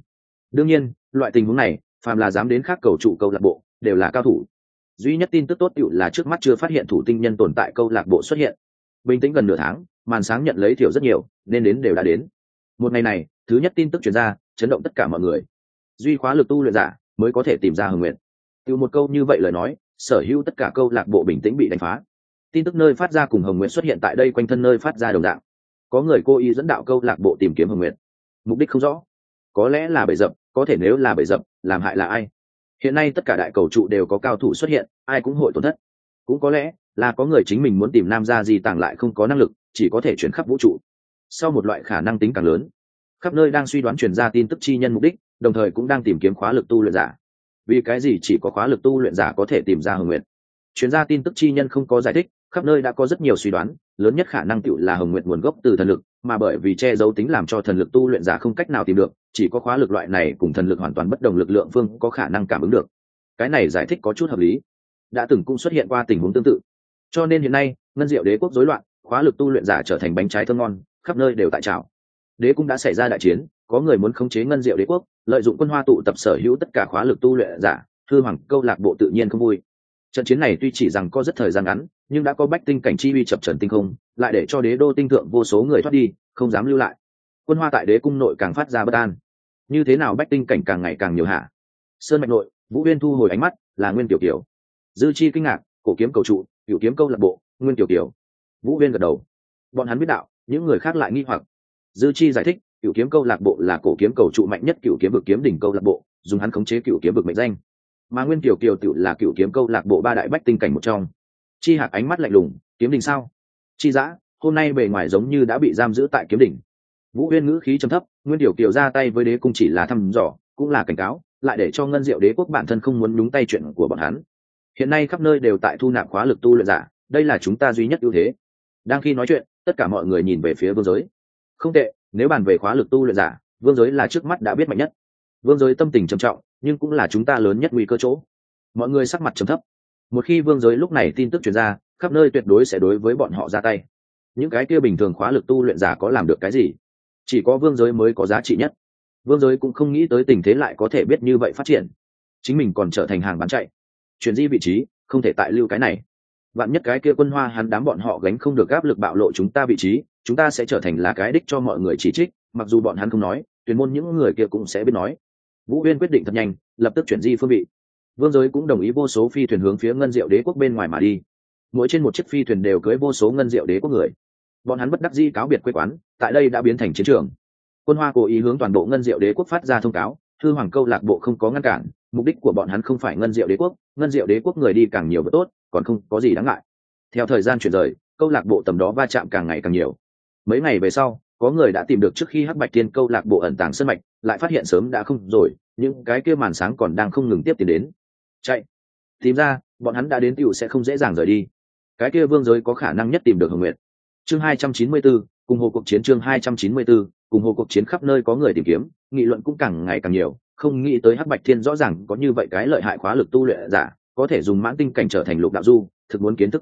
A: Đương nhiên loại tình huống này phàm là dám đến khác cầu trụ câu lạc bộ đều là cao thủ. Duy nhất tin tức tốt tựu là trước mắt chưa phát hiện thủ tinh nhân tồn tại câu lạc bộ xuất hiện. Bình tĩnh gần nửa tháng, màn sáng nhận lấy thiểu rất nhiều nên đến đều đã đến. Một ngày này thứ nhất tin tức truyền ra chấn động tất cả mọi người. Duy khóa lực tu luyện giả mới có thể tìm ra Hồng Nguyệt. Từ một câu như vậy lời nói, sở hữu tất cả câu lạc bộ bình tĩnh bị đánh phá. Tin tức nơi phát ra cùng Hồng Nguyệt xuất hiện tại đây quanh thân nơi phát ra đồng dạng. Có người cố ý dẫn đạo câu lạc bộ tìm kiếm Hồng Nguyệt, mục đích không rõ. Có lẽ là bẫy dập, có thể nếu là bẫy dập, làm hại là ai? Hiện nay tất cả đại cầu trụ đều có cao thủ xuất hiện, ai cũng hội tổn thất. Cũng có lẽ là có người chính mình muốn tìm nam gia gì tàng lại không có năng lực, chỉ có thể chuyển khắp vũ trụ. Sau một loại khả năng tính càng lớn, khắp nơi đang suy đoán truyền ra tin tức chi nhân mục đích, đồng thời cũng đang tìm kiếm khóa lực tu luyện giả. Vì cái gì chỉ có khóa lực tu luyện giả có thể tìm ra Hồng Nguyệt? Truyền ra tin tức chi nhân không có giải thích, khắp nơi đã có rất nhiều suy đoán, lớn nhất khả năng tựu là Hồng Nguyệt nguồn gốc từ thần lực, mà bởi vì che giấu tính làm cho thần lực tu luyện giả không cách nào tìm được, chỉ có khóa lực loại này cùng thần lực hoàn toàn bất đồng lực lượng phương có khả năng cảm ứng được. Cái này giải thích có chút hợp lý. Đã từng cũng xuất hiện qua tình huống tương tự. Cho nên hiện nay, ngân diệu đế quốc rối loạn, khóa lực tu luyện giả trở thành bánh trái thơm ngon, khắp nơi đều tại trào. Đế cũng đã xảy ra đại chiến, có người muốn khống chế ngân diệu đế quốc, lợi dụng quân hoa tụ tập sở hữu tất cả khóa lực tu luyện giả, hư hoàng câu lạc bộ tự nhiên không vui. Trận chiến này tuy chỉ rằng có rất thời gian ngắn, nhưng đã có bách tinh cảnh chi uy chập trần tinh không, lại để cho đế đô tinh thượng vô số người thoát đi, không dám lưu lại. Quân hoa tại đế cung nội càng phát ra bất an. Như thế nào bách tinh cảnh càng ngày càng nhiều hả? Sơn mạch nội, Vũ Uyên thu hồi ánh mắt, là Nguyên Tiểu Kiều. Dư Chi kinh ngạc, cổ kiếm cầu trụ, Cửu kiếm câu lạc bộ, Nguyên Tiểu Kiều. Vũ Uyên gật đầu. Bọn hắn biết đạo, những người khác lại nghi hoặc. Dư Chi giải thích, Cửu kiếm câu lạc bộ là cổ kiếm cầu trụ mạnh nhất Cửu kiếm vực kiếm đỉnh câu lạc bộ, dùng hắn khống chế Cửu kiếm vực mệnh danh. Mà Nguyên Tiểu Kiều tự là Cửu kiếm câu lạc bộ ba đại bách tinh cảnh một trong. Chi Hạc ánh mắt lạnh lùng, kiếm đỉnh sao? Chi Dã, hôm nay bề ngoài giống như đã bị giam giữ tại kiếm đỉnh. Vũ Uyên ngữ khí trầm thấp, Nguyên Tiểu Kiều ra tay với đế cung chỉ là thăm dò, cũng là cảnh cáo, lại để cho ngân diệu đế quốc bản thân không muốn nhúng tay chuyện của bọn hắn. Hiện nay khắp nơi đều tại thu nạp khóa lực tu luyện giả, đây là chúng ta duy nhất ưu thế. Đang khi nói chuyện, tất cả mọi người nhìn về phía vương giới. Không tệ, nếu bàn về khóa lực tu luyện giả, vương giới là trước mắt đã biết mạnh nhất. Vương giới tâm tình trầm trọng, nhưng cũng là chúng ta lớn nhất nguy cơ chỗ. Mọi người sắc mặt trầm thấp. Một khi vương giới lúc này tin tức truyền ra, khắp nơi tuyệt đối sẽ đối với bọn họ ra tay. Những cái kia bình thường khóa lực tu luyện giả có làm được cái gì? Chỉ có vương giới mới có giá trị nhất. Vương giới cũng không nghĩ tới tình thế lại có thể biết như vậy phát triển, chính mình còn trở thành hàng bán chạy. Chuyển di vị trí, không thể tại lưu cái này. Vạn nhất cái kia quân hoa hắn đám bọn họ gánh không được áp lực bạo lộ chúng ta vị trí, chúng ta sẽ trở thành là cái đích cho mọi người chỉ trích, mặc dù bọn hắn không nói, tuyển môn những người kia cũng sẽ biết nói. Vũ Uyên quyết định thật nhanh, lập tức chuyển di phương vị. Vương giới cũng đồng ý vô số phi thuyền hướng phía ngân diệu đế quốc bên ngoài mà đi. Mỗi trên một chiếc phi thuyền đều cưới vô số ngân diệu đế quốc người. Bọn hắn bất đắc dĩ cáo biệt quê quán, tại đây đã biến thành chiến trường. Quân hoa cố ý hướng toàn bộ ngân diệu đế quốc phát ra thông cáo, thư hoàng câu lạc bộ không có ngăn cản, mục đích của bọn hắn không phải ngân diệu đế quốc người đi càng nhiều vẫn tốt, còn không có gì đáng ngại. Theo thời gian chuyển rời, câu lạc bộ tầm đó va chạm càng ngày càng nhiều. Mấy ngày về sau, có người đã tìm được trước khi hắc bạch thiên câu lạc bộ ẩn tàng sơn mạch, lại phát hiện sớm đã không rồi, những cái kia màn sáng còn đang không ngừng tiếp tiến đến. Chạy, tìm ra, bọn hắn đã đến tiểu sẽ không dễ dàng rời đi. Cái kia vương giới có khả năng nhất tìm được Hồng Nguyệt. Chương 294, cùng hồ cuộc chiến. Chương 294, cùng hồ cuộc chiến. Khắp nơi có người tìm kiếm, nghị luận cũng càng ngày càng nhiều, không nghĩ tới hắc bạch thiên rõ ràng có như vậy cái lợi hại khóa lực tu luyện giả, có thể dùng mãn tinh cảnh trở thành lục đạo du, thực muốn kiến thức.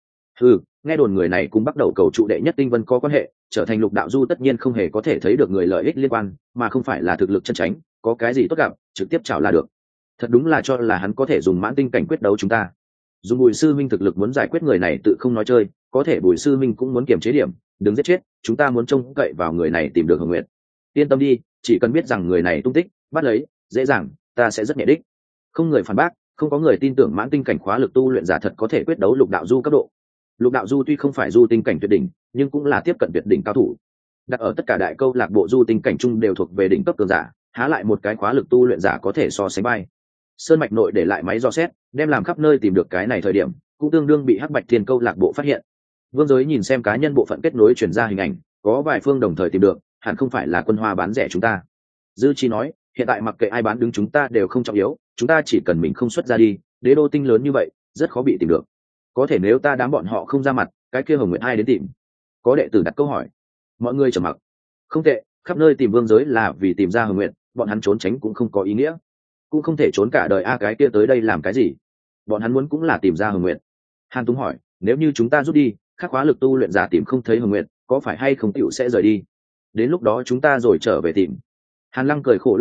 A: Nghe đồn người này cũng bắt đầu cầu trụ đệ nhất tinh vân có quan hệ, trở thành lục đạo du tất nhiên không hề có thể thấy được người lợi ích liên quan, mà không phải là thực lực chân tránh, có cái gì tốt gặp, trực tiếp chảo là được. Thật đúng là cho là hắn có thể dùng mãn tinh cảnh quyết đấu chúng ta. Dùng Bùi sư minh thực lực muốn giải quyết người này tự không nói chơi, có thể Bùi sư minh cũng muốn kiềm chế điểm, đừng giết chết, chúng ta muốn trông cậy vào người này tìm được Hồng Nguyệt. Yên tâm đi, chỉ cần biết rằng người này tung tích, bắt lấy, dễ dàng, ta sẽ rất nhẹ đích. Không người phản bác, không có người tin tưởng mãn tinh cảnh khóa lực tu luyện giả thật có thể quyết đấu lục đạo du cấp độ. Lục đạo du tuy không phải du tinh cảnh tuyệt đỉnh, nhưng cũng là tiếp cận tuyệt đỉnh cao thủ. Đặt ở tất cả đại câu lạc bộ du tinh cảnh chung đều thuộc về đỉnh cấp cường giả, há lại một cái khóa lực tu luyện giả có thể so sánh bay. Sơn mạch nội để lại máy dò xét, đem làm khắp nơi tìm được cái này thời điểm, cũng tương đương bị hắc bạch thiên câu lạc bộ phát hiện. Vương giới nhìn xem cá nhân bộ phận kết nối chuyển ra hình ảnh, có vài phương đồng thời tìm được, hẳn không phải là quân hoa bán rẻ chúng ta. Dư Chi nói, hiện tại mặc kệ ai bán đứng chúng ta đều không trọng yếu, chúng ta chỉ cần mình không xuất ra đi, đế đô tinh lớn như vậy, rất khó bị tìm được. Có thể nếu ta đám bọn họ không ra mặt, cái kia Hồng Nguyệt ai đến tìm? Có đệ tử đặt câu hỏi. Mọi người trầm mặc. không tệ, khắp nơi tìm vương giới là vì tìm ra Hồng Nguyệt, bọn hắn trốn tránh cũng không có ý nghĩa, cũng không thể trốn cả đời a cái kia tới đây làm cái gì, bọn hắn muốn cũng là tìm ra Hồng Nguyệt. Hàn Túng hỏi, nếu như chúng ta rút đi, khắc khóa lực tu luyện giả tìm không thấy Hồng Nguyệt, có phải hay không tiểu sẽ rời đi, đến lúc đó chúng ta rồi trở về tìm. Hàn Lăng cười khổ lắc đầu,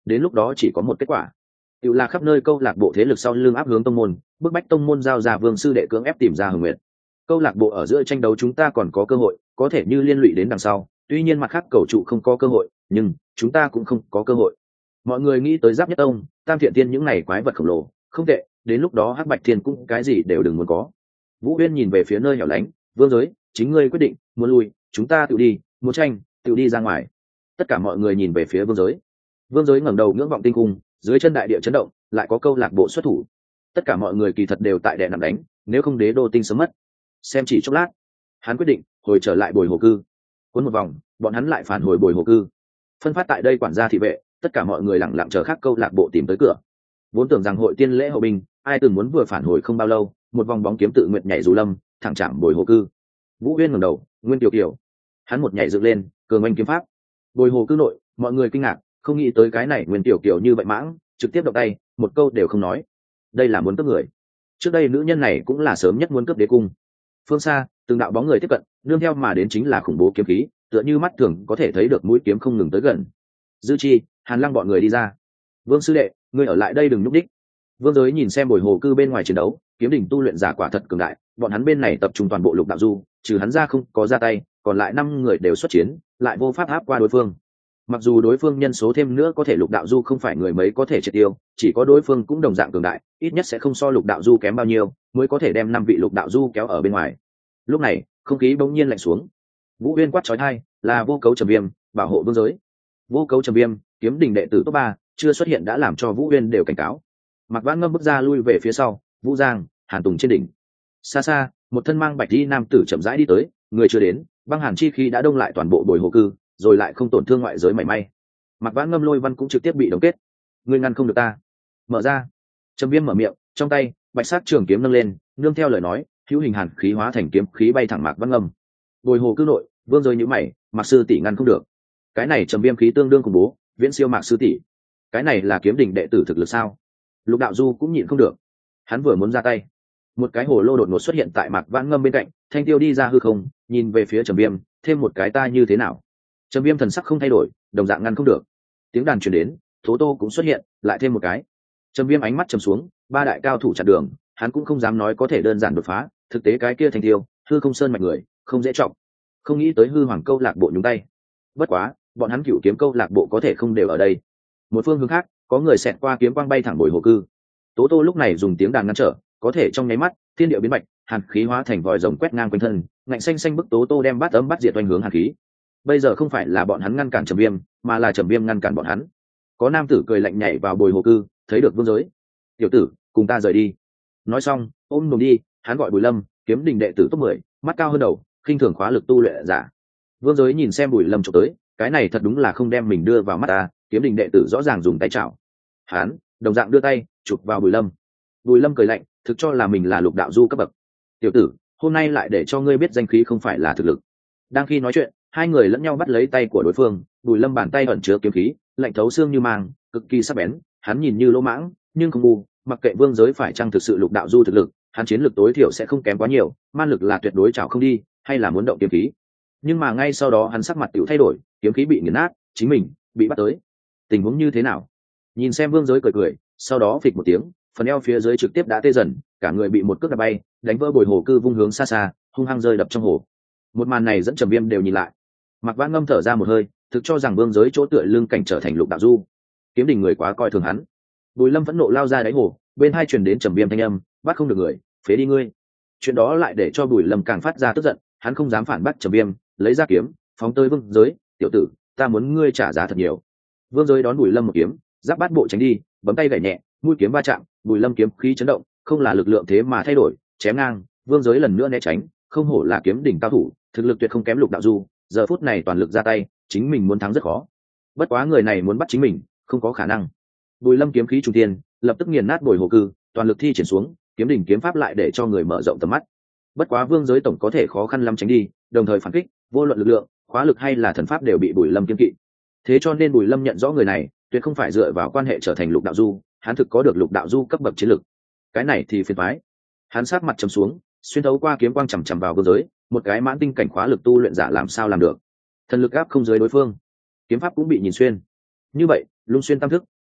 A: đến lúc đó chỉ có một kết quả, tự là khắp nơi câu lạc bộ thế lực sau lưng áp hướng tông môn, bức bách tông môn giao ra vương sư đệ cưỡng ép tìm ra Hồng Nguyệt. Câu lạc bộ ở giữa tranh đấu chúng ta còn có cơ hội, có thể như liên lụy đến đằng sau, tuy nhiên mặt khác cầu trụ không có cơ hội, nhưng chúng ta cũng không có cơ hội. Mọi người nghĩ tới Giáp Nhất Tông, Tam Thiện Tiên những này quái vật khổng lồ, không tệ, đến lúc đó Hắc Bạch Thiên cũng cái gì đều đừng muốn có. Vũ Uyên nhìn về phía nơi hẻo lánh, vương giới, chính ngươi quyết định, muốn lui, chúng ta tự đi, muốn tranh, tự đi ra ngoài. Tất cả mọi người nhìn về phía vương giới. Vương giới ngẩng đầu ngưỡng vọng tinh cung, dưới chân đại địa chấn động, lại có câu lạc bộ xuất thủ. Tất cả mọi người kỳ thật đều tại đè nằm đánh, nếu không đế đô tinh sớm mất. Xem chỉ chốc lát, hắn quyết định hồi trở lại Bồi Hồ Cư. Cuốn một vòng, bọn hắn lại phản hồi Bồi Hồ Cư. Phân phát tại đây quản gia thị vệ, tất cả mọi người lặng lặng chờ khác câu lạc bộ tìm tới cửa. Vốn tưởng rằng hội tiên lễ hậu binh, ai từng muốn vừa phản hồi không bao lâu, một vòng bóng kiếm tự nguyện nhảy dù lâm, thẳng chạm Bồi Hồ Cư. Vũ Uyên ngẩng đầu, Nguyên Kiều Kiều. Hắn một nhảy dựng lên, cường oanh kiếm pháp. Bồi Hồ Cư nội, mọi người kinh ngạc, không nghĩ tới cái này Nguyên Kiều Kiều như vậy mãng, trực tiếp động tay, một câu đều không nói. Đây là muốn cướp người. Trước đây nữ nhân này cũng là sớm nhất muốn cướp đế cung. Phương xa, từng đạo bóng người tiếp cận, nương theo mà đến chính là khủng bố kiếm khí, tựa như mắt thường có thể thấy được mũi kiếm không ngừng tới gần. Dư Chi, Hàn Lăng bọn người đi ra. Vương sư đệ, ngươi ở lại đây đừng nhúc đích. Vương giới nhìn xem Bồi Hồ Cư bên ngoài chiến đấu, kiếm đỉnh tu luyện giả quả thật cường đại, bọn hắn bên này tập trung toàn bộ lục đạo du, trừ hắn ra không có ra tay, còn lại 5 người đều xuất chiến, lại vô pháp áp qua đối phương. Mặc dù đối phương nhân số thêm nữa có thể lục đạo du không phải người mấy có thể triệt tiêu, chỉ có đối phương cũng đồng dạng cường đại, ít nhất sẽ không so lục đạo du kém bao nhiêu, mới có thể đem 5 vị lục đạo du kéo ở bên ngoài. Lúc này, không khí bỗng nhiên lạnh xuống. Vũ Uyên quát chói tai, là Vô Cấu Trầm Viêm, bảo hộ vương giới. Vô Cấu Trầm Viêm, kiếm đỉnh đệ tử top 3, chưa xuất hiện đã làm cho Vũ Uyên đều cảnh cáo. Mạc Vãn Ngâm bước ra lui về phía sau, Vũ Giang, Hàn Tùng trên đỉnh. Xa xa, một thân mang bạch y nam tử chậm rãi đi tới, người chưa đến, băng hàn chi khí đã đông lại toàn bộ Bồi Hồ Cư, rồi lại không tổn thương ngoại giới mảy may. Mạc Vãn Ngâm lôi văn cũng trực tiếp bị đóng kết. Ngươi ngăn không được ta. Mở ra. Trầm Viêm mở miệng, trong tay, bạch sắc trường kiếm nâng lên, nương theo lời nói, hữu hình hàn khí hóa thành kiếm khí bay thẳng Mạc Vãn Ngâm. Bồi Hồ Cư nội, vương rơi nhíu mày, Mạc sư tỷ ngăn không được. Cái này Trầm Viêm khí tương đương khủng bố, viễn siêu Mạc sư tỷ. Cái này là kiếm đỉnh đệ tử thực lực sao? Lục đạo du cũng nhịn không được, hắn vừa muốn ra tay, một cái hồ lô đột ngột xuất hiện tại Mạc Vãn Ngâm bên cạnh, thanh tiêu đi ra hư không, nhìn về phía Trầm Viêm, thêm một cái ta như thế nào? Trầm Viêm thần sắc không thay đổi, đồng dạng ngăn không được. Tiếng đàn truyền đến, Tố Tô cũng xuất hiện, lại thêm một cái. Trầm Viêm ánh mắt trầm xuống, 3 đại cao thủ chặn đường, hắn cũng không dám nói có thể đơn giản đột phá, thực tế cái kia thanh tiêu, hư không sơn mạch người, không dễ trọng. Không nghĩ tới hư hoàng câu lạc bộ nhúng tay. Bất quá, bọn hắn Cửu Kiếm câu lạc bộ có thể không đều ở đây. Một phương hướng khác, có người xẹt qua kiếm quang bay thẳng Bồi Hồ Cư. Tố Tô lúc này dùng tiếng đàn ngăn trở, có thể trong nháy mắt, thiên địa biến bạch, hàn khí hóa thành vòi rồng quét ngang quanh thân, ngạnh xanh xanh bức Tố Tô đem bát ấm bắt diệt oanh hướng hàn khí. Bây giờ không phải là bọn hắn ngăn cản Trầm Viêm, mà là Trầm Viêm ngăn cản bọn hắn. Có nam tử cười lạnh nhảy vào Bồi Hồ Cư, thấy được vương giới. Tiểu tử, cùng ta rời đi. Nói xong, ôm đồm đi, hắn gọi Bùi Lâm, kiếm đình đệ tử top 10, mắt cao hơn đầu, khinh thường khóa lực tu luyện giả. Vương giới nhìn xem Bùi Lâm chụp tới, cái này thật đúng là không đem mình đưa vào mắt ta, kiếm đình đệ tử rõ ràng dùng tay chảo. Hắn đồng dạng đưa tay chụp vào Bùi Lâm. Bùi Lâm cười lạnh, thực cho là mình là lục đạo du cấp bậc. Tiểu tử, hôm nay lại để cho ngươi biết danh khí không phải là thực lực. Đang khi nói chuyện, hai người lẫn nhau bắt lấy tay của đối phương. Bùi Lâm bàn tay ẩn chứa kiếm khí, lạnh thấu xương như mang, cực kỳ sắc bén. Hắn nhìn như lỗ mãng, nhưng không ngu. Mặc kệ vương giới phải chăng thực sự lục đạo du thực lực, hắn chiến lực tối thiểu sẽ không kém quá nhiều, man lực là tuyệt đối chảo không đi, hay là muốn động kiếm khí. Nhưng mà ngay sau đó hắn sắc mặt tiểu thay đổi, kiếm khí bị nghiền nát, chính mình bị bắt tới. Tình huống như thế nào? Nhìn xem vương giới cười cười, sau đó phịch một tiếng, phần eo phía dưới trực tiếp đã tê dần, cả người bị một cước đập bay, đánh vỡ Bồi Hồ Cư vung hướng xa xa, hung hăng rơi đập trong hồ. Một màn này dẫn Trầm Viêm đều nhìn lại. Mạc Vãn Ngâm thở ra một hơi, thực cho rằng vương giới chỗ tựa lưng cảnh trở thành lục đạo du. Kiếm đình người quá coi thường hắn. Bùi Lâm phẫn nộ lao ra đáy hồ, bên hai truyền đến Trầm Viêm thanh âm, bắt không được người, phế đi ngươi. Chuyện đó lại để cho Bùi Lâm càng phát ra tức giận, hắn không dám phản bác Trầm Viêm, lấy ra kiếm, phóng tới vương giới. Tiểu tử, ta muốn ngươi trả giá thật nhiều. Vương giới đón Bùi Lâm một kiếm, giáp bát bộ tránh đi, bấm tay gảy nhẹ, mũi kiếm va chạm, Bùi Lâm kiếm khí chấn động, không là lực lượng thế mà thay đổi, chém ngang. Vương giới lần nữa né tránh, không hổ là kiếm đỉnh cao thủ, thực lực tuyệt không kém lục đạo du. Giờ phút này toàn lực ra tay, chính mình muốn thắng rất khó. Bất quá người này muốn bắt chính mình, không có khả năng. Bùi Lâm kiếm khí trung thiên, lập tức nghiền nát Bồi Hồ Cư, toàn lực thi triển xuống, kiếm đỉnh kiếm pháp lại để cho người mở rộng tầm mắt. Bất quá vương giới tổng có thể khó khăn lắm tránh đi, đồng thời phản kích, vô luận lực lượng, khóa lực hay là thần pháp đều bị Bùi Lâm kiêng kỵ. Thế cho nên Bùi Lâm nhận rõ người này, tuyệt không phải dựa vào quan hệ trở thành lục đạo du, hắn thực có được lục đạo du cấp bậc chiến lực. Cái này thì phiền toái. Hắn sát mặt trầm xuống, xuyên thấu qua kiếm quang chằm chằm vào vương giới, một cái mãn tinh cảnh khóa lực tu luyện giả làm sao làm được? Thần lực áp không dưới đối phương, kiếm pháp cũng bị nhìn xuyên. Như vậy, lung xuyên tam thức,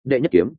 A: đệ nhất kiếm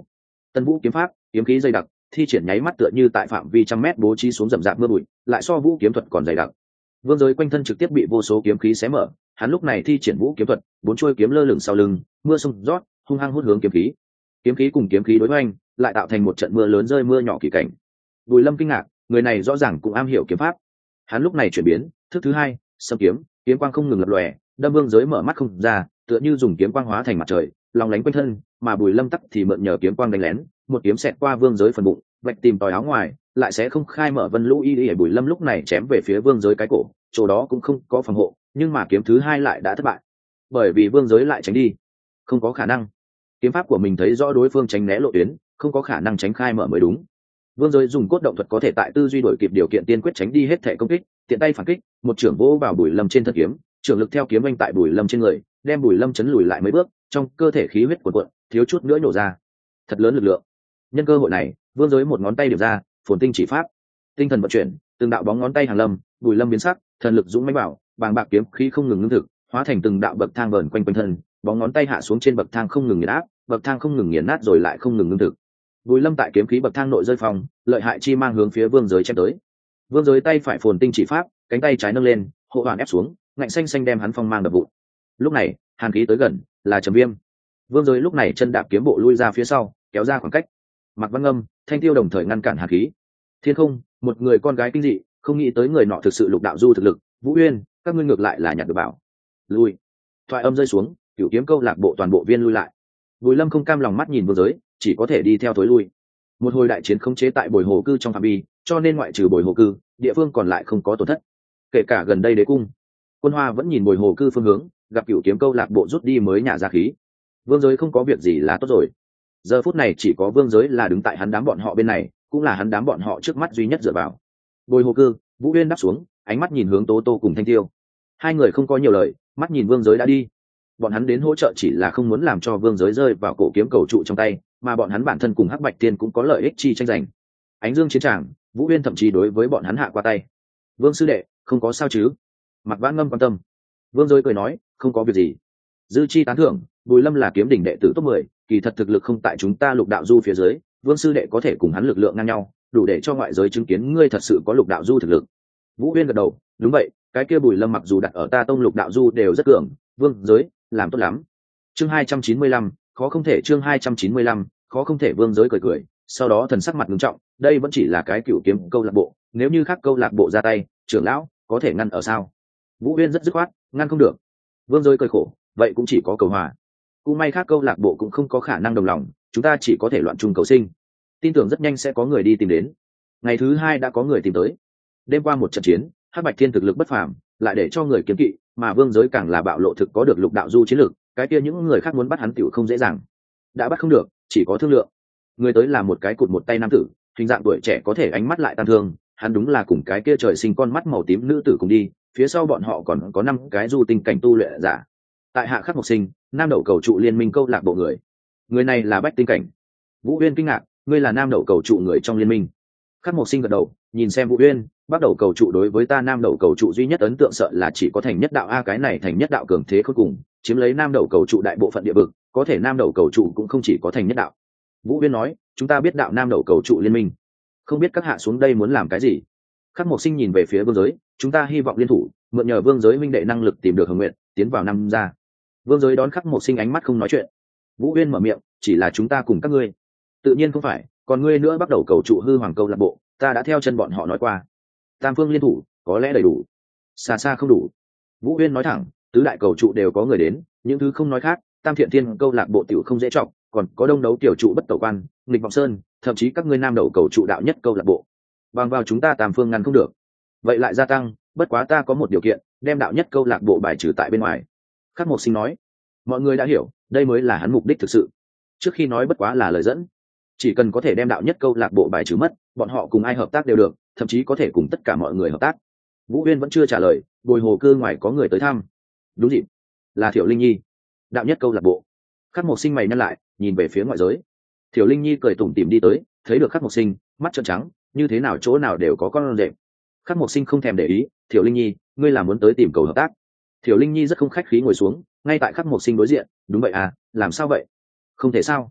A: tân vũ kiếm pháp, kiếm khí dày đặc, thi triển nháy mắt tựa như tại phạm vi trăm mét bố trí xuống rậm rạp mưa bụi, lại so vũ kiếm thuật còn dày đặc. Vương giới quanh thân trực tiếp bị vô số kiếm khí xé mở, hắn lúc này thi triển vũ kiếm thuật, bốn chuôi kiếm lơ lửng sau lưng, mưa xông rót, hung hăng hút hướng kiếm khí cùng kiếm khí đối hoành, lại tạo thành một trận mưa lớn rơi mưa nhỏ kỳ cảnh. Bùi Lâm kinh ngạc, người này rõ ràng cũng am hiểu kiếm pháp. Hắn lúc này chuyển biến, thức thứ hai, sâm kiếm, kiếm quang không ngừng lập lòe, đâm Vương giới mở mắt không ra, tựa như dùng kiếm quang hóa thành mặt trời, long lánh quanh thân, mà Bùi Lâm tắc thì mượn nhờ kiếm quang đánh lén, một kiếm xẹt qua Vương giới phần bụng, vạch tìm tòi áo ngoài, lại sẽ không khai mở vân lũ y. Bùi Lâm lúc này chém về phía Vương giới cái cổ, chỗ đó cũng không có phòng hộ, nhưng mà kiếm thứ hai lại đã thất bại, bởi vì Vương giới lại tránh đi, không có khả năng. Kiếm pháp của mình thấy rõ đối phương tránh né lộ tuyến, không có khả năng tránh khai mở mới đúng. Vương giới dùng cốt động thuật có thể tại tư duy đổi kịp điều kiện tiên quyết tránh đi hết thể công kích, tiện tay phản kích, một trưởng vỗ vào Bùi Lâm trên thân kiếm, trưởng lực theo kiếm anh tại Bùi Lâm trên người, đem Bùi Lâm chấn lùi lại mấy bước, trong cơ thể khí huyết cuồn cuộn, thiếu chút nữa nổ ra. Thật lớn lực lượng. Nhân cơ hội này, Vương giới một ngón tay điểm ra, phồn tinh chỉ pháp, tinh thần vận chuyển, từng đạo bóng ngón tay hàng lâm, Bùi Lâm biến sắc, thần lực dũng mãnh bảo, bàng bạc kiếm khí không ngừng ngưng thực, hóa thành từng đạo bậc thang vờn quanh quanh thân, bóng ngón tay hạ xuống trên bậc thang không ngừng nghiền áp, bậc thang không ngừng nghiền nát rồi lại không ngừng ngưng thực. Bùi Lâm tại kiếm khí bậc thang nội rơi phòng, lợi hại chi mang hướng phía Vương giới chém tới. Vương giới tay phải phồn tinh chỉ pháp, cánh tay trái nâng lên, hộ hoàn ép xuống, ngạnh xanh xanh đem hắn phong mang đập vụn. Lúc này, hàn khí tới gần, là Trầm Viêm. Vương giới lúc này chân đạp kiếm bộ lui ra phía sau, kéo ra khoảng cách. Mạc Văn Ngâm, Thanh Tiêu đồng thời ngăn cản hàn khí. Thiên Không, một người con gái kinh dị, không nghĩ tới người nọ thực sự lục đạo du thực lực. Vũ Uyên, các ngươi ngược lại là nhặt được bảo. Lui. Thoại âm rơi xuống, Cửu Kiếm câu lạc bộ toàn bộ viên lui lại. Bùi Lâm không cam lòng mắt nhìn Vương giới, chỉ có thể đi theo thối lui. Một hồi đại chiến khống chế tại Bồi Hồ cư trong phạm vi, cho nên ngoại trừ Bồi Hồ cư, địa phương còn lại không có tổn thất. Kể cả gần đây Đế cung, Quân Hoa vẫn nhìn Bồi Hồ cư phương hướng, gặp Cửu Kiếm câu lạc bộ rút đi mới nhả ra khí. Vương giới không có việc gì là tốt rồi. Giờ phút này chỉ có Vương giới là đứng tại hắn đám bọn họ bên này, cũng là hắn đám bọn họ trước mắt duy nhất dựa vào. Bồi Hồ cư, Vũ Uyên đáp xuống, ánh mắt nhìn hướng Tố Tô cùng Thanh Tiêu. Hai người không có nhiều lời, mắt nhìn Vương giới đã đi. Bọn hắn đến hỗ trợ chỉ là không muốn làm cho Vương giới rơi vào cổ kiếm cầu trụ trong tay, mà bọn hắn bản thân cùng Hắc Bạch Tiên cũng có lợi ích chi tranh giành. Ánh dương chiến tràng, Vũ Uyên thậm chí đối với bọn hắn hạ qua tay. Vương sư đệ, không có sao chứ? Mạc Vãn Ngâm quan tâm. Vương giới cười nói, không có việc gì. Dư chi tán thưởng, Bùi Lâm là kiếm đỉnh đệ tử top 10, kỳ thật thực lực không tại chúng ta lục đạo du phía dưới, Vương sư đệ có thể cùng hắn lực lượng ngang nhau, đủ để cho ngoại giới chứng kiến ngươi thật sự có lục đạo du thực lực. Vũ Uyên gật đầu, đúng vậy, cái kia Bùi Lâm mặc dù đặt ở ta tông lục đạo du đều rất cường, Vương giới làm tốt lắm. Chương 295, khó không thể. Chương 295, khó không thể. Vương giới cười cười, sau đó thần sắc mặt nghiêm trọng, đây vẫn chỉ là cái Cửu Kiếm câu lạc bộ, nếu như khác câu lạc bộ ra tay, trưởng lão có thể ngăn ở sao? Vũ Uyên rất dứt khoát, ngăn không được. Vương giới cười khổ, vậy cũng chỉ có cầu hòa. Cũng may khác câu lạc bộ cũng không có khả năng đồng lòng, chúng ta chỉ có thể loạn chung cầu sinh. Tin tưởng rất nhanh sẽ có người đi tìm đến. Ngày thứ hai đã có người tìm tới. Đêm qua một trận chiến, Hắc Bạch Thiên thực lực bất phàm, lại để cho người kiếm kỵ, mà Vương giới càng là bạo lộ thực có được lục đạo du chiến lực, cái kia những người khác muốn bắt hắn tiểu không dễ dàng. Đã bắt không được, chỉ có thương lượng. Người tới là một cái cụt một tay nam tử, hình dạng tuổi trẻ có thể ánh mắt lại tàn thương, hắn đúng là cùng cái kia trời sinh con mắt màu tím nữ tử cùng đi, phía sau bọn họ còn có 5 cái du tinh cảnh tu luyện giả. Tại hạ Khắc Mộc Sinh, nam đậu cầu trụ liên minh câu lạc bộ người này là bách tinh cảnh. Vũ Uyên kinh ngạc, ngươi là nam đậu cầu trụ người trong liên minh? Khắc Mộc Sinh gật đầu, nhìn xem Vũ Uyên, bắt đầu cầu trụ đối với ta nam đậu cầu trụ duy nhất ấn tượng sợ là chỉ có thành nhất đạo a, cái này thành nhất đạo cường thế cuối cùng chiếm lấy nam đậu cầu trụ đại bộ phận địa vực, có thể nam đậu cầu trụ cũng không chỉ có thành nhất đạo. Vũ Uyên nói, chúng ta biết đạo nam đậu cầu trụ liên minh, không biết các hạ xuống đây muốn làm cái gì? Khắc Mộc Sinh nhìn về phía Vương giới, chúng ta hy vọng liên thủ, mượn nhờ Vương giới minh đệ năng lực tìm được Hồng Nguyện, tiến vào năm ra. Vương giới đón Khắc Mộc Sinh ánh mắt không nói chuyện. Vũ Uyên mở miệng, chỉ là chúng ta cùng các ngươi. Tự nhiên không phải, còn ngươi nữa bắt đầu cầu trụ hư hoàng câu lạc bộ, ta đã theo chân bọn họ nói qua. Tam phương liên thủ, có lẽ đầy đủ, xa xa không đủ. Vũ Uyên nói thẳng, tứ đại cầu trụ đều có người đến, những thứ không nói khác, Tam Thiện Thiên câu lạc bộ tiểu không dễ trọng, còn có đông đấu tiểu trụ bất tẩu quan, nghịch vọng sơn, thậm chí các ngươi nam đầu cầu trụ đạo nhất câu lạc bộ. Bằng vào chúng ta tam phương ngăn không được, vậy lại gia tăng, bất quá ta có một điều kiện, đem đạo nhất câu lạc bộ bài trừ tại bên ngoài. Khắc Mộc Sinh nói, mọi người đã hiểu, đây mới là hắn mục đích thực sự. Trước khi nói bất quá là lời dẫn, chỉ cần có thể đem đạo nhất câu lạc bộ bài trừ mất, bọn họ cùng ai hợp tác đều được, thậm chí có thể cùng tất cả mọi người hợp tác. Vũ Uyên vẫn chưa trả lời, Bồi Hồ cư ngoài có người tới thăm. Đúng dịp, là Thiểu Linh Nhi, đạo nhất câu lạc bộ. Khắc Mộc Sinh mày nhăn lại, nhìn về phía ngoại giới. Thiểu Linh Nhi cười tủm tỉm đi tới, thấy được Khắc Mộc Sinh, mắt trợn trắng, như thế nào chỗ nào đều có con rệp. Khắc Mộc Sinh không thèm để ý, Thiểu Linh Nhi, ngươi là muốn tới tìm cầu hợp tác? Thiểu Linh Nhi rất không khách khí ngồi xuống, ngay tại Khắc Mộc Sinh đối diện. Đúng vậy à, làm sao vậy? Không thể sao?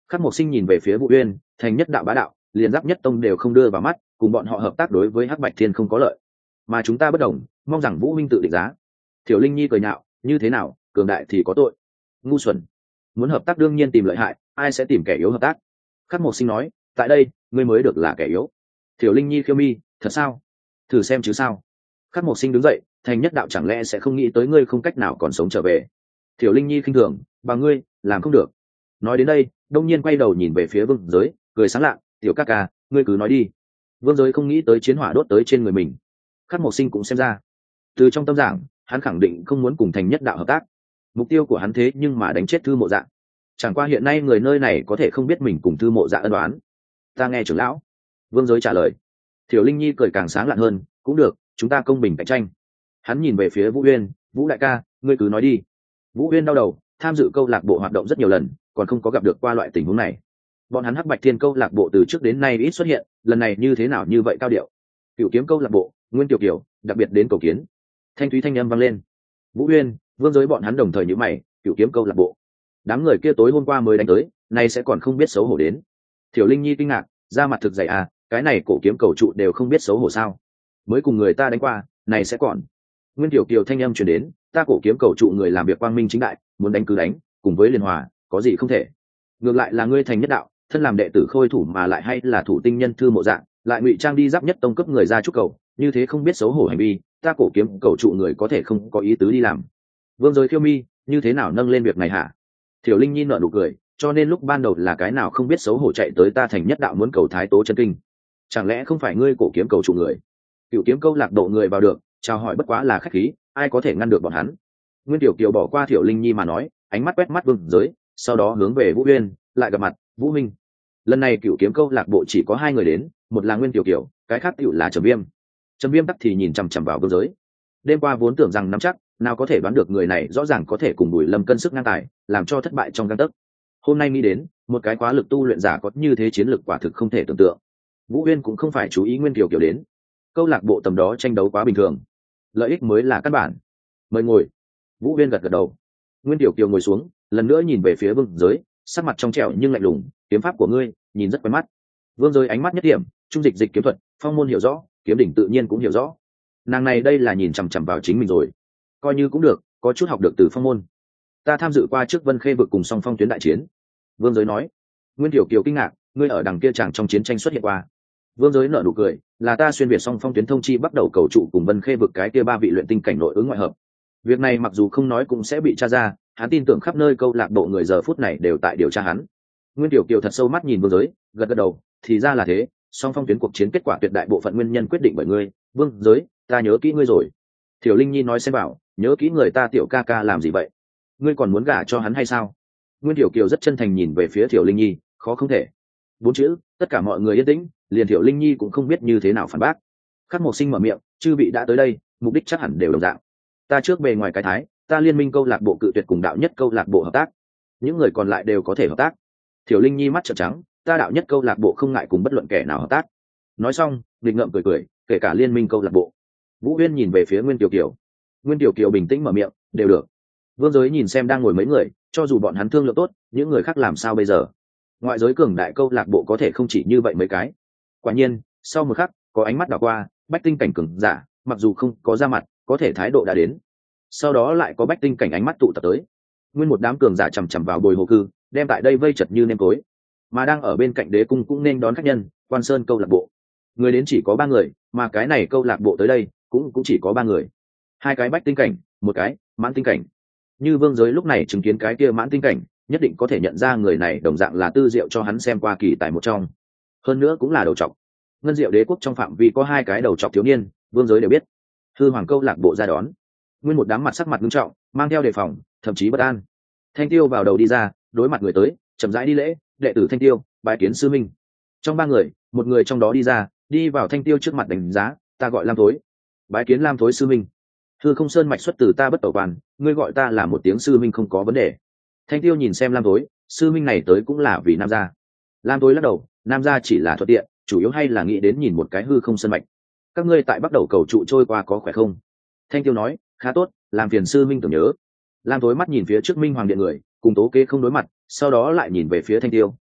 A: Khắc Mộc Sinh nhìn về phía Vũ Uyên, thành nhất đạo bá đạo, liền giáp nhất tông đều không đưa vào mắt, cùng bọn họ hợp tác đối với Hắc Bạch Thiên không có lợi, mà chúng ta bất đồng, mong rằng Vũ Minh tự định giá. Thiểu Linh Nhi cười nhạo, như thế nào, cường đại thì có tội. Ngu xuẩn, muốn hợp tác đương nhiên tìm lợi hại, ai sẽ tìm kẻ yếu hợp tác. Khắc Mộc Sinh nói, tại đây ngươi mới được là kẻ yếu. Thiểu Linh Nhi khiêu mi, thật sao? Thử xem chứ sao. Khắc Mộc Sinh đứng dậy, thành nhất đạo chẳng lẽ sẽ không nghĩ tới ngươi không cách nào còn sống trở về. Thiểu Linh Nhi khinh thường, bà ngươi làm không được. Nói đến đây, đông nhiên quay đầu nhìn về phía Vương Giới, cười sáng lạ, tiểu ca ca, ngươi cứ nói đi. Vương Giới không nghĩ tới chiến hỏa đốt tới trên người mình. Khắc Mộc Sinh cũng xem ra, từ trong tâm giảng, hắn khẳng định không muốn cùng thành nhất đạo hợp tác. Mục tiêu của hắn thế nhưng mà đánh chết Thư Mộ Dạ. Chẳng qua hiện nay người nơi này có thể không biết mình cùng Thư Mộ Dạ ân đoán. Ta nghe trưởng lão. Vương Giới trả lời. Thiểu Linh Nhi cười càng sáng lạn hơn, cũng được, chúng ta công bình cạnh tranh. Hắn nhìn về phía Vũ Uyên, Vũ đại ca, ngươi cứ nói đi. Vũ Uyên đau đầu, tham dự câu lạc bộ hoạt động rất nhiều lần, còn không có gặp được qua loại tình huống này. Bọn hắn Hắc Bạch Thiên câu lạc bộ từ trước đến nay ít xuất hiện, lần này như thế nào như vậy cao điệu. Cửu Kiếm câu lạc bộ, Nguyên Tiểu Kiều, đặc biệt đến cầu kiến. Thanh thúy thanh âm vang lên. Vũ Uyên, Vương Giới bọn hắn đồng thời nhíu mày, Cửu Kiếm câu lạc bộ. Đám người kia tối hôm qua mới đánh tới, nay sẽ còn không biết xấu hổ đến. Thiểu Linh Nhi kinh ngạc, ra mặt thực dày à, cái này cổ kiếm cầu trụ đều không biết xấu hổ sao? Mới cùng người ta đánh qua, này sẽ còn. Nguyên Tiểu Kiều thanh âm truyền đến, ta cổ kiếm cầu trụ người làm việc quang minh chính đại, muốn đánh cứ đánh, cùng với liên hòa, có gì không thể. Ngược lại là ngươi thành nhất đạo, thân làm đệ tử khôi thủ mà lại hay là thủ tinh nhân Thư Mộ Dạ, lại ngụy trang đi giáp nhất tông cấp người ra trúc cầu, như thế không biết xấu hổ hành vi, ta cổ kiếm cầu trụ người có thể không có ý tứ đi làm. Vương Giới khiêu mi, như thế nào nâng lên việc này hả? Thiểu Linh Nhi nở nụ cười, cho nên lúc ban đầu là cái nào không biết xấu hổ chạy tới ta thành nhất đạo muốn cầu thái tố chân kinh. Chẳng lẽ không phải ngươi cổ kiếm cầu trụ người? Cửu Kiếm câu lạc bộ người vào được, chào hỏi bất quá là khách khí, ai có thể ngăn được bọn hắn. Nguyên Tiểu Kiều bỏ qua Thiểu Linh Nhi mà nói, ánh mắt quét mắt Vương Giới, sau đó hướng về Vũ Uyên, lại gặp mặt, Vũ Minh. Lần này Cửu Kiếm câu lạc bộ chỉ có hai người đến, một là Nguyên Tiểu Kiều, cái khác tiểu là Trầm Viêm. Trầm Viêm tắc thì nhìn chằm chằm vào Vương Giới. Đêm qua vốn tưởng rằng nắm chắc, nào có thể đoán được người này rõ ràng có thể cùng Bùi Lâm cân sức ngang tài, làm cho thất bại trong gang tấc. Hôm nay nghĩ đến, một cái quá lực tu luyện giả có như thế chiến lực quả thực không thể tưởng tượng. Vũ Uyên cũng không phải chú ý Nguyên Tiểu Kiều đến. Câu lạc bộ tầm đó tranh đấu quá bình thường, lợi ích mới là căn bản. Mời ngồi. Vũ Uyên gật gật đầu. Nguyên Tiểu Kiều ngồi xuống, lần nữa nhìn về phía Vương Giới, sắc mặt trong trẻo nhưng lạnh lùng, kiếm pháp của ngươi nhìn rất quen mắt. Vương Giới ánh mắt nhất điểm, trung dịch dịch kiếm thuật, phong môn hiểu rõ, kiếm đỉnh tự nhiên cũng hiểu rõ. Nàng này đây là nhìn chằm chằm vào chính mình rồi, coi như cũng được, có chút học được từ phong môn. Ta tham dự qua trước Vân Khê vực cùng song phong tuyến đại chiến. Vương Giới nói. Nguyên Tiểu Kiều kinh ngạc, ngươi ở đằng kia chẳng trong chiến tranh xuất hiện qua. Vương Giới nở nụ cười, là ta xuyên việt song phong tuyến thông chi bắt đầu cầu trụ cùng Vân Khê vực cái kia ba vị luyện tinh cảnh nội ứng ngoại hợp. Việc này mặc dù không nói cũng sẽ bị tra ra, hắn tin tưởng khắp nơi câu lạc bộ người giờ phút này đều tại điều tra hắn. Nguyên Tiểu Kiều thật sâu mắt nhìn Vương Giới, gật gật đầu, thì ra là thế, song phong tuyến cuộc chiến kết quả tuyệt đại bộ phận nguyên nhân quyết định bởi ngươi, Vương Giới, ta nhớ kỹ ngươi rồi. Thiểu Linh Nhi nói xem bảo, nhớ kỹ người ta tiểu ca ca làm gì vậy? Ngươi còn muốn gả cho hắn hay sao? Nguyên Tiểu Kiều rất chân thành nhìn về phía Thiểu Linh Nhi, khó không thể. Bốn chữ, tất cả mọi người yên tĩnh, liền Thiểu Linh Nhi cũng không biết như thế nào phản bác. Khắc Mộc Sinh mở miệng, chư vị đã tới đây, mục đích chắc hẳn đều đồng dạng. Ta trước bề ngoài cái thái, ta liên minh câu lạc bộ cự tuyệt cùng đạo nhất câu lạc bộ hợp tác, những người còn lại đều có thể hợp tác. Thiểu Linh Nhi mắt trợn trắng, ta đạo nhất câu lạc bộ không ngại cùng bất luận kẻ nào hợp tác. Nói xong, nghịch ngợm cười cười, kể cả liên minh câu lạc bộ. Vũ Uyên nhìn về phía Nguyên Tiểu Kiều. Nguyên Tiểu Kiều bình tĩnh mở miệng, đều được. Vương Giới nhìn xem đang ngồi mấy người, cho dù bọn hắn thương lượng tốt, những người khác làm sao bây giờ? Ngoại giới cường đại câu lạc bộ có thể không chỉ như vậy mấy cái. Quả nhiên, sau một khắc, có ánh mắt đảo qua, bách tinh cảnh cường giả, mặc dù không có ra mặt, có thể thái độ đã đến. Sau đó lại có bách tinh cảnh ánh mắt tụ tập tới. Nguyên một đám cường giả chằm chằm vào Bồi Hồ Cư, đem tại đây vây chật như nêm tối. Mà đang ở bên cạnh Đế Cung cũng nên đón khách nhân, Quan Sơn câu lạc bộ. Người đến chỉ có 3 người, mà cái này câu lạc bộ tới đây cũng chỉ có 3 người. 2 cái bách tinh cảnh, 1 cái mãn tinh cảnh. Như Vương Giới lúc này chứng kiến cái kia mãn tinh cảnh, nhất định có thể nhận ra người này đồng dạng là Tư Diệu cho hắn xem qua kỳ tài một trong. Hơn nữa cũng là đầu trọc. Ngân Diệu Đế quốc trong phạm vi có 2 cái đầu trọc thiếu niên, Vương Giới đều biết. Hư Hoàng câu lạc bộ ra đón. Nguyên một đám mặt sắc mặt nghiêm trọng, mang theo đề phòng, thậm chí bất an. Thanh Tiêu vào đầu đi ra, đối mặt người tới, chậm rãi đi lễ, đệ tử Thanh Tiêu, bái kiến sư minh. Trong 3 người, một người trong đó đi ra, đi vào Thanh Tiêu trước mặt đánh giá, ta gọi Lam Thối. Bái kiến Lam Thối sư minh. Hư Không Sơn mạch xuất từ ta Bất Tẩu Quan, ngươi gọi ta là một tiếng sư minh không có vấn đề. Thanh Tiêu nhìn xem Lam Thối, sư minh này tới cũng là vì Nam gia. Lam Thối lắc đầu, Nam gia chỉ là thuận tiện, chủ yếu hay là nghĩ đến nhìn một cái Hư Không Sơn mạch. Các ngươi tại Bắc Đầu cầu trụ trôi qua có khỏe không? Thanh Tiêu nói, khá tốt, làm phiền sư minh tưởng nhớ. Lam Thối mắt nhìn phía trước Minh Hoàng điện người, cùng Tố Kế không đối mặt, sau đó lại nhìn về phía Thanh Tiêu,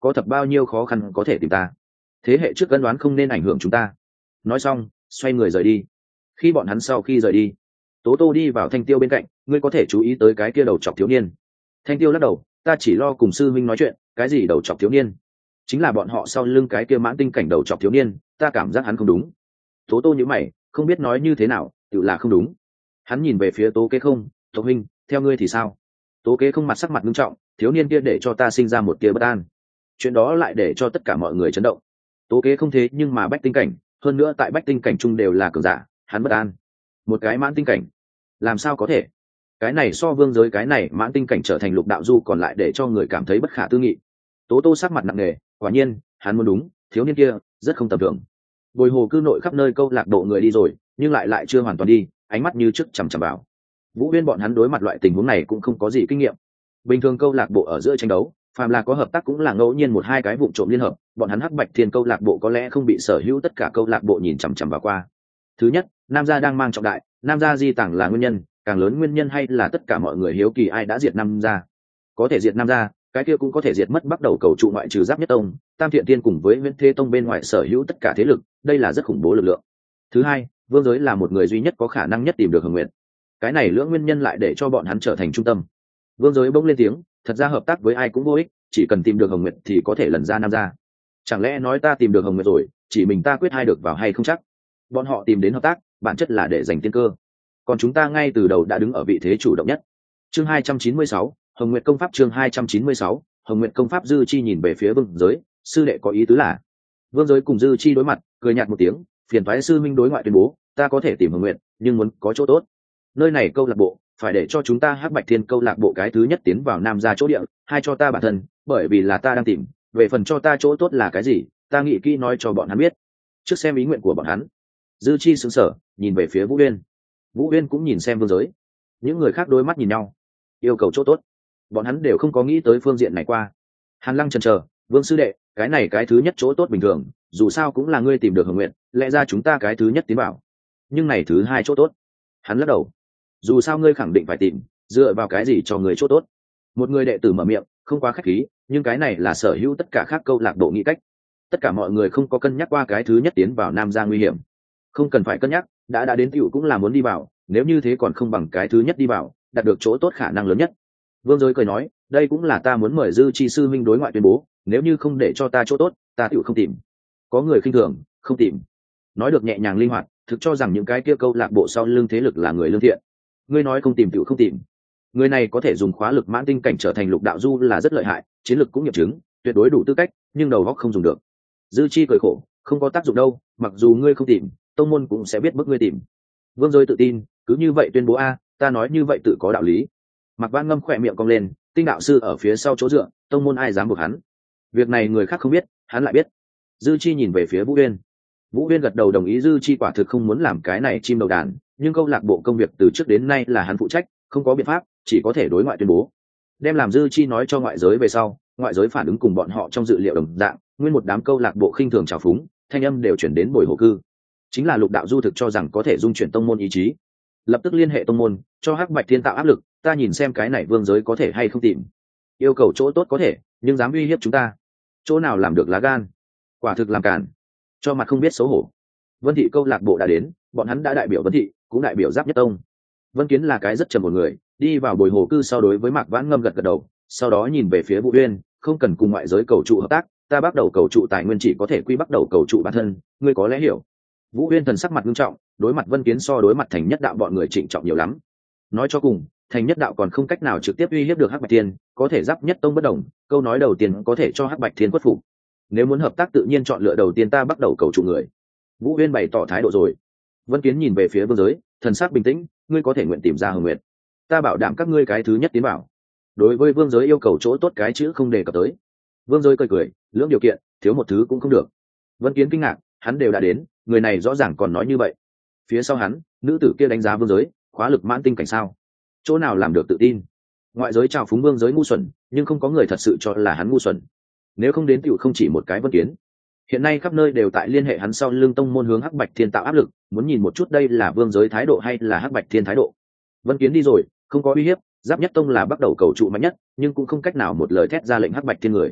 A: có thật bao nhiêu khó khăn có thể tìm ta, thế hệ trước cân đoán không nên ảnh hưởng chúng ta. Nói xong xoay người rời đi. Khi bọn hắn sau khi rời đi, tố tô đi vào Thanh Tiêu bên cạnh. Ngươi có thể chú ý tới cái kia đầu chọc thiếu niên? Thanh Tiêu lắc đầu, ta chỉ lo cùng sư minh nói chuyện. Cái gì đầu chọc thiếu niên? Chính là bọn họ sau lưng cái kia mãn tinh cảnh đầu chọc thiếu niên, ta cảm giác hắn không đúng. Tố tô nhíu mày, không biết nói như thế nào, tự là không đúng. Hắn nhìn về phía Tố Kế Không, Tố huynh, theo ngươi thì sao? Tố Kế Không mặt sắc mặt nghiêm trọng, thiếu niên kia để cho ta sinh ra một tia bất an. Chuyện đó lại để cho tất cả mọi người chấn động. Tố Kế không thế nhưng mà bách tinh cảnh, hơn nữa tại bách tinh cảnh chung đều là cường giả, hắn bất an. Một cái mãn tinh cảnh, làm sao có thể? Cái này so vương giới cái này mãn tinh cảnh trở thành lục đạo du còn lại để cho người cảm thấy bất khả tư nghị. Tố tô sắc mặt nặng nề, quả nhiên hắn muốn đúng, thiếu niên kia rất không tầm thường. Bồi hồ cư nội khắp nơi câu lạc bộ người đi rồi, nhưng lại chưa hoàn toàn đi, ánh mắt như trước chằm chằm vào Vũ Huyên. Bọn hắn đối mặt loại tình huống này cũng không có gì kinh nghiệm. Bình thường câu lạc bộ ở giữa tranh đấu, phàm là có hợp tác cũng là ngẫu nhiên một hai cái vụ trộm liên hợp. Bọn hắn Hắc Bạch Thiên câu lạc bộ có lẽ không bị sở hữu tất cả câu lạc bộ nhìn chằm chằm vào qua. Thứ nhất, Nam gia đang mang trọng đại, Nam gia di tản là nguyên nhân, càng lớn nguyên nhân hay là tất cả mọi người hiếu kỳ ai đã diệt Nam gia. Có thể diệt Nam gia, cái kia cũng có thể diệt mất bắt đầu cầu trụ ngoại trừ Giáp Nhất Tông, Tam Thiện Tiên cùng với Viễn Thế Tông bên ngoài sở hữu tất cả thế lực, đây là rất khủng bố lực lượng. Thứ hai, vương giới là một người duy nhất có khả năng nhất tìm được Hồng Nguyệt. Cái này lưỡng nguyên nhân lại để cho bọn hắn trở thành trung tâm. Vương giới bỗng lên tiếng, thật ra hợp tác với ai cũng vô ích, chỉ cần tìm được Hồng Nguyệt thì có thể lần ra Nam gia. Chẳng lẽ nói ta tìm được Hồng Nguyệt rồi, chỉ mình ta quyết hai được vào hay không chắc. Bọn họ tìm đến hợp tác, bản chất là để giành tiên cơ. Còn chúng ta ngay từ đầu đã đứng ở vị thế chủ động nhất. Chương 296, Hồng Nguyệt công pháp. Chương 296, Hồng Nguyệt công pháp. Dư Chi nhìn về phía vương giới, sư đệ có ý tứ là? Vương giới cùng Dư Chi đối mặt, cười nhạt một tiếng, phiền toái sư minh đối ngoại tuyên bố, ta có thể tìm Hồng Nguyệt, nhưng muốn có chỗ tốt. Nơi này câu lạc bộ, phải để cho chúng ta Hắc Bạch Thiên câu lạc bộ cái thứ nhất tiến vào Nam gia chỗ địa, hai cho ta bản thân, bởi vì là ta đang tìm, về phần cho ta chỗ tốt là cái gì, ta nghĩ kỹ nói cho bọn hắn biết. Trước xem ý nguyện của bọn hắn. Dư Chi sững sờ, nhìn về phía Vũ Uyên. Vũ Uyên cũng nhìn xem vương giới. Những người khác đôi mắt nhìn nhau, yêu cầu chỗ tốt. Bọn hắn đều không có nghĩ tới phương diện này qua. Hàn Lăng chần chờ, vương sư đệ, cái này cái thứ nhất chỗ tốt bình thường, dù sao cũng là ngươi tìm được Hồng Nguyện, lẽ ra chúng ta cái thứ nhất tiến vào. Nhưng này thứ hai chỗ tốt. Hắn lắc đầu. Dù sao ngươi khẳng định phải tìm, dựa vào cái gì cho người chỗ tốt? Một người đệ tử mở miệng, không quá khách khí, nhưng cái này là sở hữu tất cả các câu lạc bộ nghĩ cách. Tất cả mọi người không có cân nhắc qua cái thứ nhất tiến vào Nam gia nguy hiểm. Không cần phải cân nhắc, đã đến tiểu cũng là muốn đi vào, nếu như thế còn không bằng cái thứ nhất đi vào, đạt được chỗ tốt khả năng lớn nhất. Vương Giới cười nói, đây cũng là ta muốn mời Dư Chi sư minh đối ngoại tuyên bố, nếu như không để cho ta chỗ tốt, ta tiểu không tìm. Có người khinh thường, không tìm. Nói được nhẹ nhàng linh hoạt, thực cho rằng những cái kia câu lạc bộ sau lưng thế lực là người lương thiện. Ngươi nói không tìm tiểu không tìm. Người này có thể dùng khóa lực mãn tinh cảnh trở thành lục đạo du là rất lợi hại, chiến lực cũng nghiệm chứng, tuyệt đối đủ tư cách, nhưng đầu óc không dùng được. Dư Chi cười khổ, không có tác dụng đâu, mặc dù ngươi không tìm, tông môn cũng sẽ biết bức ngươi tìm. Vương Giới tự tin, cứ như vậy tuyên bố a, ta nói như vậy tự có đạo lý. Mạc Văn Ngâm khỏe miệng cong lên, Tinh đạo sư ở phía sau chỗ dựa, tông môn ai dám buộc hắn? Việc này người khác không biết, hắn lại biết. Dư Chi nhìn về phía Vũ Uyên. Vũ Uyên gật đầu đồng ý. Dư Chi quả thực không muốn làm cái này chim đầu đàn, nhưng câu lạc bộ công việc từ trước đến nay là hắn phụ trách, không có biện pháp, chỉ có thể đối ngoại tuyên bố. Đem làm Dư Chi nói cho ngoại giới về sau, ngoại giới phản ứng cùng bọn họ trong dự liệu đồng dạng, nguyên một đám câu lạc bộ khinh thường trào phúng, thanh âm đều chuyển đến Bồi Hồ Cư. Chính là lục đạo du thực cho rằng có thể dung chuyển tông môn ý chí, lập tức liên hệ tông môn, cho Hắc Bạch Thiên tạo áp lực, ta nhìn xem cái này Vương Giới có thể hay không tìm. Yêu cầu chỗ tốt có thể, nhưng dám uy hiếp chúng ta, chỗ nào làm được lá gan? Quả thực làm cản, cho mặt không biết xấu hổ. Vân Thị câu lạc bộ đã đến, bọn hắn đã đại biểu Vân Thị, cũng đại biểu Giáp Nhất Tông. Vân Kiến là cái rất trầm một người, đi vào Bồi Hồ Cư sau đối với Mạc Vãn Ngâm gật gật đầu, sau đó nhìn về phía Vũ Uyên, không cần cùng ngoại giới cầu trụ hợp tác, ta bắt đầu cầu trụ tài nguyên chỉ có thể quy bắt đầu cầu trụ bản thân, ngươi có lẽ hiểu. Vũ Uyên thần sắc mặt nghiêm trọng, đối mặt Vân Kiến so đối mặt Thành Nhất Đạo bọn người trịnh trọng nhiều lắm. Nói cho cùng, Thành Nhất Đạo còn không cách nào trực tiếp uy hiếp được Hắc Bạch Thiên, có thể Giáp Nhất Tông bất đồng, câu nói đầu tiên có thể cho Hắc Bạch Thiên khuất phục. Nếu muốn hợp tác tự nhiên chọn lựa đầu tiên ta bắt đầu cầu trụ người. Vũ Uyên bày tỏ thái độ rồi. Vân Kiến nhìn về phía Vương Giới, thần sắc bình tĩnh, ngươi có thể nguyện tìm ra Hồng Nguyệt, ta bảo đảm các ngươi cái thứ nhất tiến bảo. Đối với Vương Giới yêu cầu chỗ tốt cái chữ không đề cập tới. Vương Giới cười, lưỡng điều kiện, thiếu một thứ cũng không được. Vân Kiến kinh ngạc, hắn đều đã đến, người này rõ ràng còn nói như vậy. Phía sau hắn, nữ tử kia đánh giá Vương Giới, khóa lực mãn tinh cảnh sao? Chỗ nào làm được tự tin? Ngoại giới chào phúng Vương Giới ngu xuẩn, nhưng không có người thật sự cho là hắn ngu xuẩn. Nếu không đến tiểu không chỉ một cái Vân Kiến. Hiện nay khắp nơi đều tại liên hệ hắn sau lưng tông môn hướng Hắc Bạch Thiên tạo áp lực, muốn nhìn một chút đây là Vương Giới thái độ hay là Hắc Bạch Thiên thái độ. Vân Kiến đi rồi, không có uy hiếp, Giáp Nhất Tông là bắt đầu cầu trụ mạnh nhất, nhưng cũng không cách nào một lời thét ra lệnh Hắc Bạch Thiên người.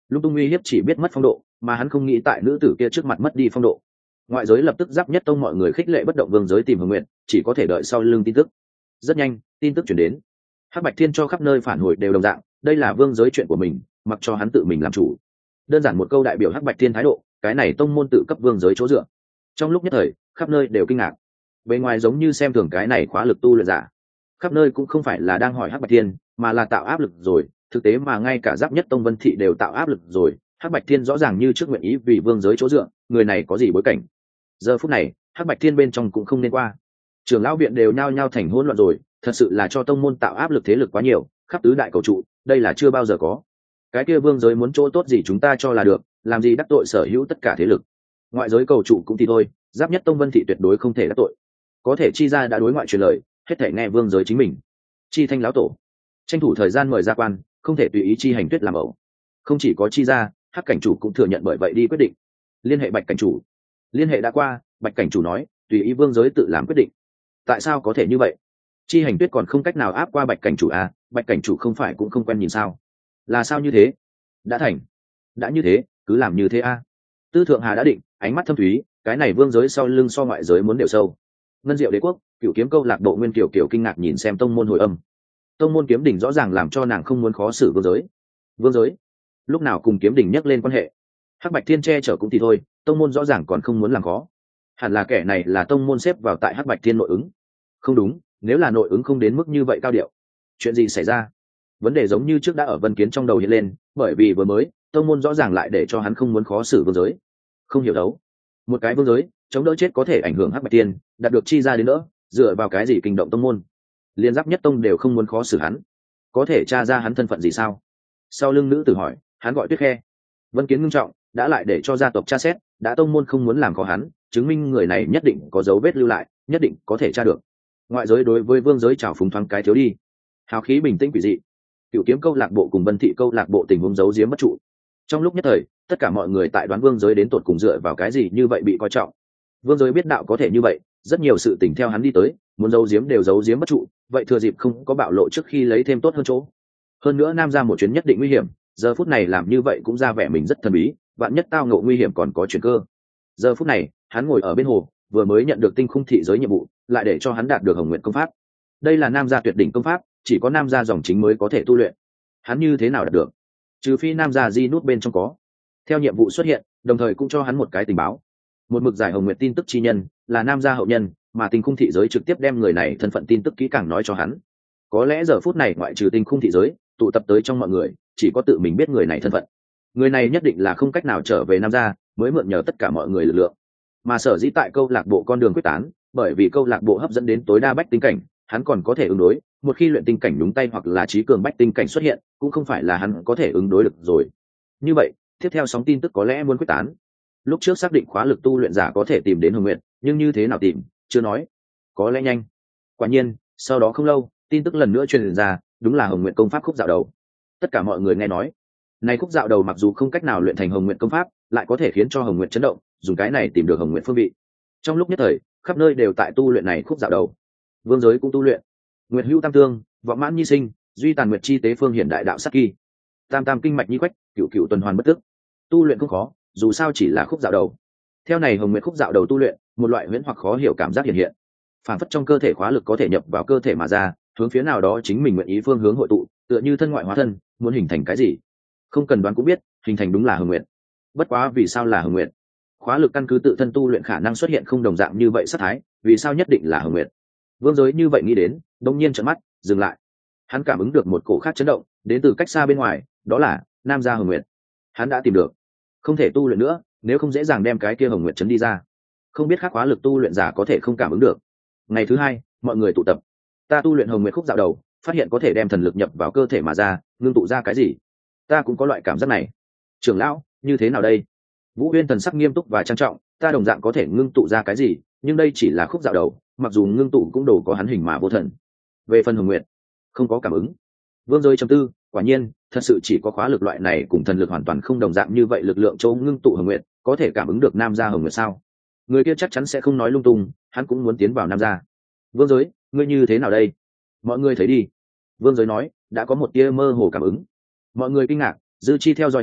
A: lung tung uy hiếp chỉ biết mất phong độ, mà hắn không nghĩ tại nữ tử kia trước mặt mất đi phong độ. Ngoại giới lập tức giáp nhất tông mọi người khích lệ bất động vương giới tìm Hồng Nguyệt, chỉ có thể đợi sau lưng tin tức. Rất nhanh, tin tức chuyển đến. Hắc Bạch Thiên cho khắp nơi phản hồi đều đồng dạng, đây là vương giới chuyện của mình, mặc cho hắn tự mình làm chủ. Đơn giản một câu đại biểu Hắc Bạch Thiên thái độ, cái này tông môn tự cấp vương giới chỗ dựa. Trong lúc nhất thời, khắp nơi đều kinh ngạc. Bên ngoài giống như xem thường cái này khóa lực tu luyện giả. Khắp nơi cũng không phải là đang hỏi Hắc Bạch Thiên, mà là tạo áp lực rồi, thực tế mà ngay cả giáp nhất tông Vân Thị đều tạo áp lực rồi. Hắc Bạch Thiên rõ ràng như trước nguyện ý vì vương giới chỗ dựa, người này có gì bối cảnh? Giờ phút này, Hắc Bạch Thiên bên trong cũng không nên qua. Trưởng lão viện đều nhao nhao thành hỗn loạn rồi, thật sự là cho tông môn tạo áp lực thế lực quá nhiều, khắp tứ đại cầu trụ, đây là chưa bao giờ có. Cái kia vương giới muốn chỗ tốt gì chúng ta cho là được, làm gì đắc tội sở hữu tất cả thế lực. Ngoại giới cầu trụ cũng thì thôi, giáp nhất tông Vân Thị tuyệt đối không thể đắc tội. Có thể chi ra đã đối ngoại truyền lời, hết thể nghe vương giới chính mình. Chi thanh lão tổ, tranh thủ thời gian mời ra quan, không thể tùy ý chi hành tuyết làm ẩu. Không chỉ có chi ra, Hắc cảnh chủ cũng thừa nhận bởi vậy đi quyết định. Liên hệ Bạch cảnh chủ. Liên hệ đã qua, Bạch cảnh chủ nói, tùy ý vương giới tự làm quyết định. Tại sao có thể như vậy? Chi hành tuyết còn không cách nào áp qua Bạch cảnh chủ à? Bạch cảnh chủ không phải cũng không quen nhìn sao? Là sao như thế? Đã thành, đã như thế, cứ làm như thế a. Tư Thượng Hà đã định, ánh mắt thâm thúy, cái này vương giới sau lưng so ngoại giới muốn đều sâu. Ngân Diệu Đế quốc, Cửu Kiếm câu lạc bộ Nguyên Kiều Kiều kinh ngạc nhìn xem tông môn hồi âm. Tông môn kiếm đỉnh rõ ràng làm cho nàng không muốn khó xử vương giới. Vương giới lúc nào cùng kiếm đỉnh nhắc lên quan hệ? Hắc Bạch Thiên che chở cũng thì thôi, tông môn rõ ràng còn không muốn làm khó. Hẳn là kẻ này là tông môn xếp vào tại Hắc Bạch Thiên nội ứng. Không đúng, nếu là nội ứng không đến mức như vậy cao điệu. Chuyện gì xảy ra? Vấn đề giống như trước đã ở Vân Kiến trong đầu hiện lên, bởi vì vừa mới tông môn rõ ràng lại để cho hắn không muốn khó xử vương giới. Không hiểu đấu, một cái vương giới chống đỡ chết có thể ảnh hưởng Hắc Bạch Thiên, đạt được chi ra đến nữa, dựa vào cái gì kinh động tông môn? Liên giáp nhất tông đều không muốn khó xử hắn, có thể tra ra hắn thân phận gì sao? Sau lưng nữ tử hỏi, hắn gọi Tuyết Khe. Vân Kiến ngưng trọng, đã lại để cho gia tộc tra xét, đã tông môn không muốn làm khó hắn, chứng minh người này nhất định có dấu vết lưu lại, nhất định có thể tra được. Ngoại giới đối với vương giới trào phúng thoáng cái thiếu đi, hào khí bình tĩnh quỷ dị. Cửu Kiếm câu lạc bộ cùng Vân Thị câu lạc bộ tình huống giấu giếm bất trụ. Trong lúc nhất thời, tất cả mọi người tại đoán vương giới đến tột cùng dựa vào cái gì như vậy bị coi trọng. Vương giới biết đạo có thể như vậy, rất nhiều sự tình theo hắn đi tới, muốn giấu giếm đều giấu giếm bất trụ, vậy thừa dịp không có bạo lộ trước khi lấy thêm tốt hơn chỗ. Hơn nữa nam ra một chuyến nhất định nguy hiểm, giờ phút này làm như vậy cũng ra vẻ mình rất thần bí, vạn nhất tao ngộ nguy hiểm còn có chuyển cơ. Giờ phút này, hắn ngồi ở bên hồ, vừa mới nhận được tinh khung thị giới nhiệm vụ, lại để cho hắn đạt được Hồng Nguyện công pháp. Đây là nam gia tuyệt đỉnh công pháp, chỉ có nam gia dòng chính mới có thể tu luyện. Hắn như thế nào đạt được? Trừ phi nam gia di nút bên trong có. Theo nhiệm vụ xuất hiện, đồng thời cũng cho hắn một cái tình báo. Một mực giải Hồng Nguyện tin tức chi nhân là nam gia hậu nhân, mà tinh khung thị giới trực tiếp đem người này thân phận tin tức kỹ càng nói cho hắn. Có lẽ giờ phút này ngoại trừ tinh khung thị giới, tụ tập tới trong mọi người, chỉ có tự mình biết người này thân phận. Người này nhất định là không cách nào trở về nam gia, mới mượn nhờ tất cả mọi người lực lượng. Mà sở dĩ tại câu lạc bộ con đường quyết tán, bởi vì câu lạc bộ hấp dẫn đến tối đa bách tinh cảnh, hắn còn có thể ứng đối, một khi luyện tinh cảnh đúng tay hoặc là trí cường bách tinh cảnh xuất hiện, cũng không phải là hắn có thể ứng đối được rồi. Như vậy, tiếp theo sóng tin tức có lẽ muốn quyết tán. Lúc trước xác định khóa lực tu luyện giả có thể tìm đến Hồng Nguyệt, nhưng như thế nào tìm, chưa nói. Có lẽ nhanh. Quả nhiên, sau đó không lâu, tin tức lần nữa truyền ra, đúng là Hồng Nguyệt công pháp khúc dạo đầu. Tất cả mọi người nghe nói, này khúc dạo đầu mặc dù không cách nào luyện thành Hồng Nguyệt công pháp, lại có thể khiến cho Hồng Nguyệt chấn động, dùng cái này tìm được Hồng Nguyệt phương vị. Trong lúc nhất thời, khắp nơi đều tại tu luyện này khúc dạo đầu. Vương giới cũng tu luyện. Nguyệt hữu tam tương, vọng mãn nhi sinh, duy tàn nguyệt chi tế phương hiển đại đạo sắc kỳ. Tam tam kinh mạch nhi quách, cửu cửu tuần hoàn bất tức. Tu luyện không khó, dù sao chỉ là khúc dạo đầu. Theo này Hồng Nguyệt khúc dạo đầu tu luyện, một loại huyễn hoặc khó hiểu cảm giác hiện hiện. Phản phất trong cơ thể khóa lực có thể nhập vào cơ thể mà ra, hướng phía nào đó chính mình nguyện ý phương hướng hội tụ, tựa như thân ngoại hóa thân, muốn hình thành cái gì, không cần đoán cũng biết, hình thành đúng là Hồng Nguyệt. Bất quá vì sao là Hồng Nguyệt? Khóa lực căn cứ tự thân tu luyện khả năng xuất hiện không đồng dạng như vậy sát thái, vì sao nhất định là Hồng Nguyệt? Vương giới như vậy nghĩ đến, đông nhiên trợn mắt, dừng lại. Hắn cảm ứng được một cổ khác chấn động, đến từ cách xa bên ngoài, đó là nam gia Hồng Nguyệt. Hắn đã tìm được, không thể tu luyện nữa, nếu không dễ dàng đem cái kia Hồng Nguyệt chấn đi ra. Không biết khác khóa lực tu luyện giả có thể không cảm ứng được. Ngày thứ hai, mọi người tụ tập. Ta tu luyện Hồng Nguyệt khúc dạo đầu, phát hiện có thể đem thần lực nhập vào cơ thể mà ra, ngưng tụ ra cái gì? Ta cũng có loại cảm giác này. Trưởng lão, như thế nào đây? Vũ Uyên thần sắc nghiêm túc và trang trọng, ta đồng dạng có thể ngưng tụ ra cái gì, nhưng đây chỉ là khúc dạo đầu, mặc dù ngưng tụ cũng đủ có hắn hình mà vô thần. Về phần Hồng Nguyệt, không có cảm ứng. Vương giới trầm tư, quả nhiên, thật sự chỉ có khóa lực loại này cùng thần lực hoàn toàn không đồng dạng như vậy lực lượng châu ngưng tụ Hồng Nguyệt, có thể cảm ứng được nam gia Hồng Nguyệt sao? Người kia chắc chắn sẽ không nói lung tung, hắn cũng muốn tiến vào nam gia. Vương giới, ngươi như thế nào đây? Mọi người thấy đi. Vương giới nói, đã có một tia mơ hồ cảm ứng. Mọi người kinh ngạc, dư chi theo dõi hắn,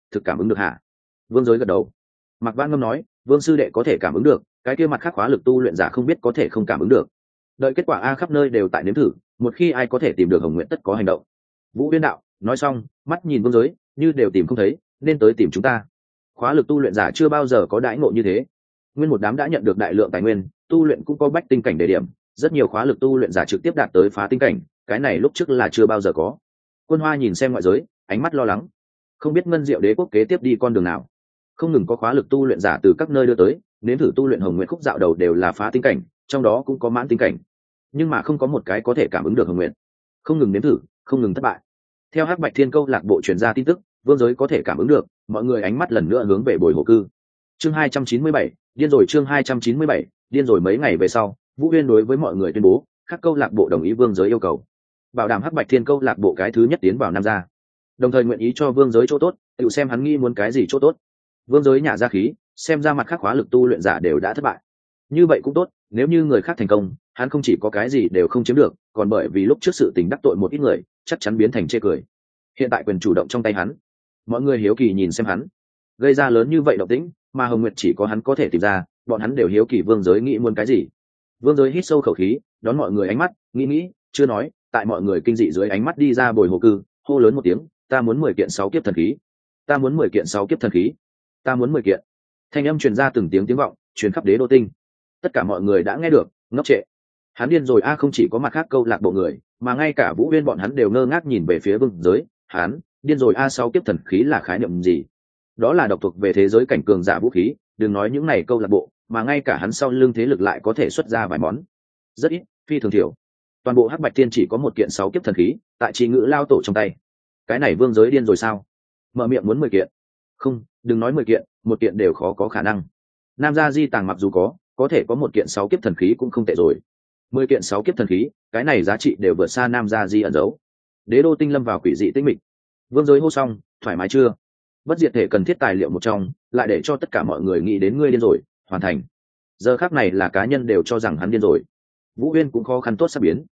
A: thực cảm ứng được hả? Vương Giới gật đầu. Mạc Vãn Ngâm nói, Vương sư đệ có thể cảm ứng được, cái kia mặt khác khóa lực tu luyện giả không biết có thể không cảm ứng được. Đợi kết quả a khắp nơi đều tại nếm thử, một khi ai có thể tìm được Hồng Nguyện tất có hành động. Vũ Uyên đạo nói xong, mắt nhìn Vương Giới, như đều tìm không thấy, nên tới tìm chúng ta. Khóa lực tu luyện giả chưa bao giờ có đãi ngộ như thế. Nguyên một đám đã nhận được đại lượng tài nguyên, tu luyện cũng có bách tinh cảnh đề điểm, rất nhiều khóa lực tu luyện giả trực tiếp đạt tới phá tinh cảnh, cái này lúc trước là chưa bao giờ có. Quân Hoa nhìn xem ngoại giới, ánh mắt lo lắng, không biết Ngân Diệu Đế quốc kế tiếp đi con đường nào. Không ngừng có khóa lực tu luyện giả từ các nơi đưa tới, nếm thử tu luyện Hồng Nguyện khúc dạo đầu đều là phá tinh cảnh, trong đó cũng có mãn tinh cảnh, nhưng mà không có một cái có thể cảm ứng được Hồng Nguyện. Không ngừng nếm thử, không ngừng thất bại. Theo Hắc Bạch Thiên Câu lạc bộ truyền ra tin tức, Vương Giới có thể cảm ứng được, mọi người ánh mắt lần nữa hướng về Bồi Hồ Cư. Chương 297, điên rồi. Chương 297, điên rồi. Mấy ngày về sau, Vũ Huyên đối với mọi người tuyên bố, các câu lạc bộ đồng ý Vương Giới yêu cầu, bảo đảm Hắc Bạch Thiên Câu lạc bộ cái thứ nhất tiến vào Nam gia, đồng thời nguyện ý cho Vương Giới chỗ tốt, tự xem hắn nghĩ muốn cái gì chỗ tốt. Vương Giới nhả ra khí, xem ra mặt khác khóa lực tu luyện giả đều đã thất bại. Như vậy cũng tốt, nếu như người khác thành công, hắn không chỉ có cái gì đều không chiếm được, còn bởi vì lúc trước sự tình đắc tội một ít người, chắc chắn biến thành chê cười. Hiện tại quyền chủ động trong tay hắn, mọi người hiếu kỳ nhìn xem hắn gây ra lớn như vậy động tĩnh, mà Hồng Nguyệt chỉ có hắn có thể tìm ra, bọn hắn đều hiếu kỳ Vương Giới nghĩ muốn cái gì. Vương Giới hít sâu khẩu khí, đón mọi người ánh mắt, nghĩ, chưa nói, tại mọi người kinh dị dưới ánh mắt đi ra Bồi Hồ Cư, hô lớn một tiếng, ta muốn 10 kiện 6 kiếp thần khí, ta muốn 10 kiện 6 kiếp thần khí, ta muốn 10 kiện. Thanh âm truyền ra từng tiếng vọng, truyền khắp Đế Đô Tinh. Tất cả mọi người đã nghe được, ngốc trệ. Hắn điên rồi a, không chỉ có mặt khác câu lạc bộ người, mà ngay cả Vũ Uyên bọn hắn đều ngơ ngác nhìn về phía Vương Giới. Hắn điên rồi a, 6 kiếp thần khí là khái niệm gì? Đó là độc thuộc về thế giới cảnh cường giả vũ khí, đừng nói những này câu lạc bộ, mà ngay cả hắn sau lưng thế lực lại có thể xuất ra vài món. Rất ít, phi thường thiểu. Toàn bộ Hắc Bạch Thiên chỉ có một kiện 6 kiếp thần khí, tại Chi Ngữ lao tổ trong tay. Cái này Vương Giới điên rồi sao? Mở miệng muốn 10 kiện. Không, đừng nói 10 kiện, một kiện đều khó có khả năng. Nam gia di tàng mặc dù có thể có một kiện 6 kiếp thần khí cũng không tệ rồi. 10 kiện 6 kiếp thần khí, cái này giá trị đều vượt xa Nam gia di ẩn giấu. Đế Đô Tinh lâm vào quỷ dị tĩnh mịch. Vương Giới hô xong, thoải mái chưa? Bất diệt thể cần thiết tài liệu một trong, lại để cho tất cả mọi người nghĩ đến ngươi điên rồi, hoàn thành. Giờ khắc này là cá nhân đều cho rằng hắn điên rồi. Vũ Uyên cũng khó khăn tốt sắp biến.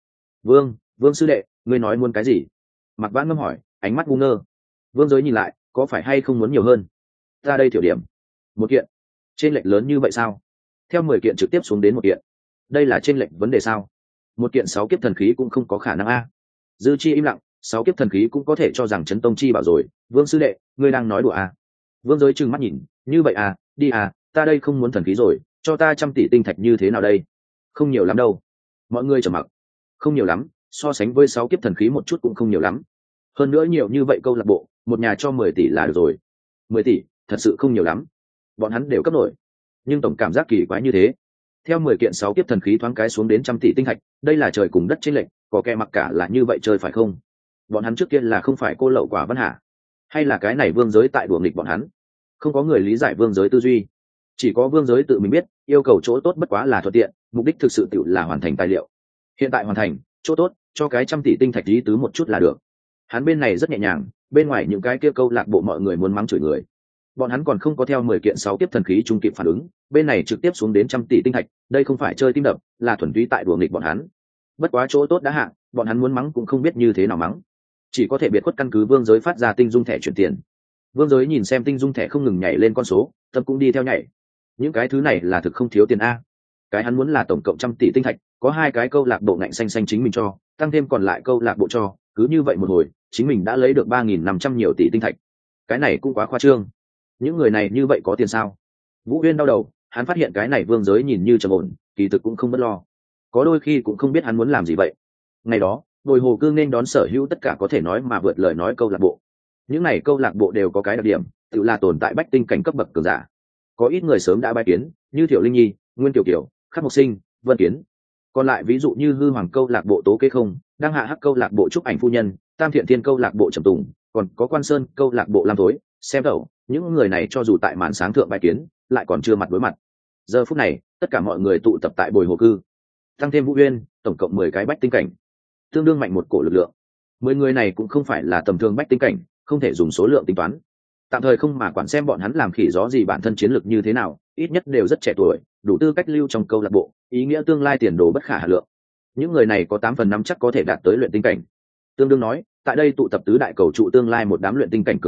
A: Vương sư đệ, ngươi nói muốn cái gì? Mạc Vãn Ngâm hỏi, ánh mắt ngu ngơ. Vương Giới nhìn lại, có phải hay không muốn nhiều hơn? Ra đây tiểu điểm. Một kiện. Trên lệch lớn như vậy sao? Theo 10 kiện trực tiếp xuống đến một kiện. Đây là trên lệch vấn đề sao? Một kiện 6 kiếp thần khí cũng không có khả năng a. Dư Chi im lặng, 6 kiếp thần khí cũng có thể cho rằng Chấn Tông Chi bảo rồi. Vương sư đệ, ngươi đang nói đùa à? Vương Giới trừng mắt nhìn, như vậy à, đi à, ta đây không muốn thần khí rồi, cho ta 100 tỷ tinh thạch như thế nào đây? Không nhiều lắm đâu. Mọi người trầm mặc. Không nhiều lắm, so sánh với 6 kiếp thần khí một chút cũng không nhiều lắm. Hơn nữa nhiều như vậy câu lạc bộ, một nhà cho 10 tỷ là được rồi. 10 tỷ, thật sự không nhiều lắm. Bọn hắn đều cấp nổi. Nhưng tổng cảm giác kỳ quái như thế. Theo 10 kiện 6 kiếp thần khí thoáng cái xuống đến 100 tỷ tinh thạch, đây là trời cùng đất chênh lệch, có kẻ mặc cả là như vậy chơi phải không? Bọn hắn trước kia là không phải cô lậu quả Văn Hà, hay là cái này Vương Giới tại đùa nghịch bọn hắn? Không có người lý giải Vương Giới tư duy, chỉ có Vương Giới tự mình biết, yêu cầu chỗ tốt bất quá là thuận tiện, mục đích thực sự tự là hoàn thành tài liệu. Hiện tại hoàn thành, chỗ tốt, cho cái 100 tỷ tinh thạch lý tứ một chút là được. Hắn bên này rất nhẹ nhàng, bên ngoài những cái kia câu lạc bộ mọi người muốn mắng chửi người. Bọn hắn còn không có theo 10 kiện 6 kiếp thần khí trung kịp phản ứng, bên này trực tiếp xuống đến 100 tỷ tinh thạch, đây không phải chơi tim đập, là thuần túy tại đùa nghịch bọn hắn. Bất quá chỗ tốt đã hạ, bọn hắn muốn mắng cũng không biết như thế nào mắng, chỉ có thể biệt khuất căn cứ Vương Giới phát ra tinh dung thẻ chuyển tiền. Vương Giới nhìn xem tinh dung thẻ không ngừng nhảy lên con số, tâm cũng đi theo nhảy. Những cái thứ này là thực không thiếu tiền a. Cái hắn muốn là tổng cộng 100 tỷ tinh thạch, có 2 cái câu lạc bộ ngạnh xanh xanh chính mình cho, tăng thêm còn lại câu lạc bộ cho, cứ như vậy một hồi, chính mình đã lấy được 3.500 nhiều tỷ tinh thạch. Cái này cũng quá khoa trương. Những người này như vậy có tiền sao? Vũ Uyên đau đầu, hắn phát hiện cái này Vương Giới nhìn như trầm ổn, kỳ thực cũng không bất lo. Có đôi khi cũng không biết hắn muốn làm gì vậy. Ngày đó, Bồi Hồ Cư nên đón sở hữu tất cả có thể nói mà vượt lời nói câu lạc bộ. Những này câu lạc bộ đều có cái đặc điểm, tự là tồn tại bách tinh cảnh cấp bậc cường giả. Có ít người sớm đã bái kiến, như Thiệu Linh Nhi, Nguyên Tiểu Kiều, Khắc Mộc Sinh, Vân Kiến. Còn lại ví dụ như Hư Hoàng câu lạc bộ Tố Kế Không, Đăng Hạ Hắc câu lạc bộ Trúc Ảnh Phu Nhân, Tam Thiện Thiên câu lạc bộ Trầm Tùng, còn có Quan Sơn câu lạc bộ Lam Thối, xem đầu, những người này cho dù tại màn sáng thượng bái kiến, lại còn chưa mặt đối mặt. Giờ phút này, tất cả mọi người tụ tập tại Bồi Hồ Cư, tăng thêm Vũ Uyên, tổng cộng 10 cái bách tinh cảnh, tương đương mạnh một cổ lực lượng. 10 người này cũng không phải là tầm thường bách tinh cảnh, không thể dùng số lượng tính toán. Tạm thời không mà quản xem bọn hắn làm khỉ gió gì bản thân chiến lược như thế nào, ít nhất đều rất trẻ tuổi, đủ tư cách lưu trong câu lạc bộ, ý nghĩa tương lai tiền đồ bất khả hà lượng. Những người này có 8 phần 5 chắc có thể đạt tới luyện tinh cảnh. Tương đương nói, tại đây tụ tập tứ đại cầu trụ tương lai một đám luyện tinh cảnh cường giả,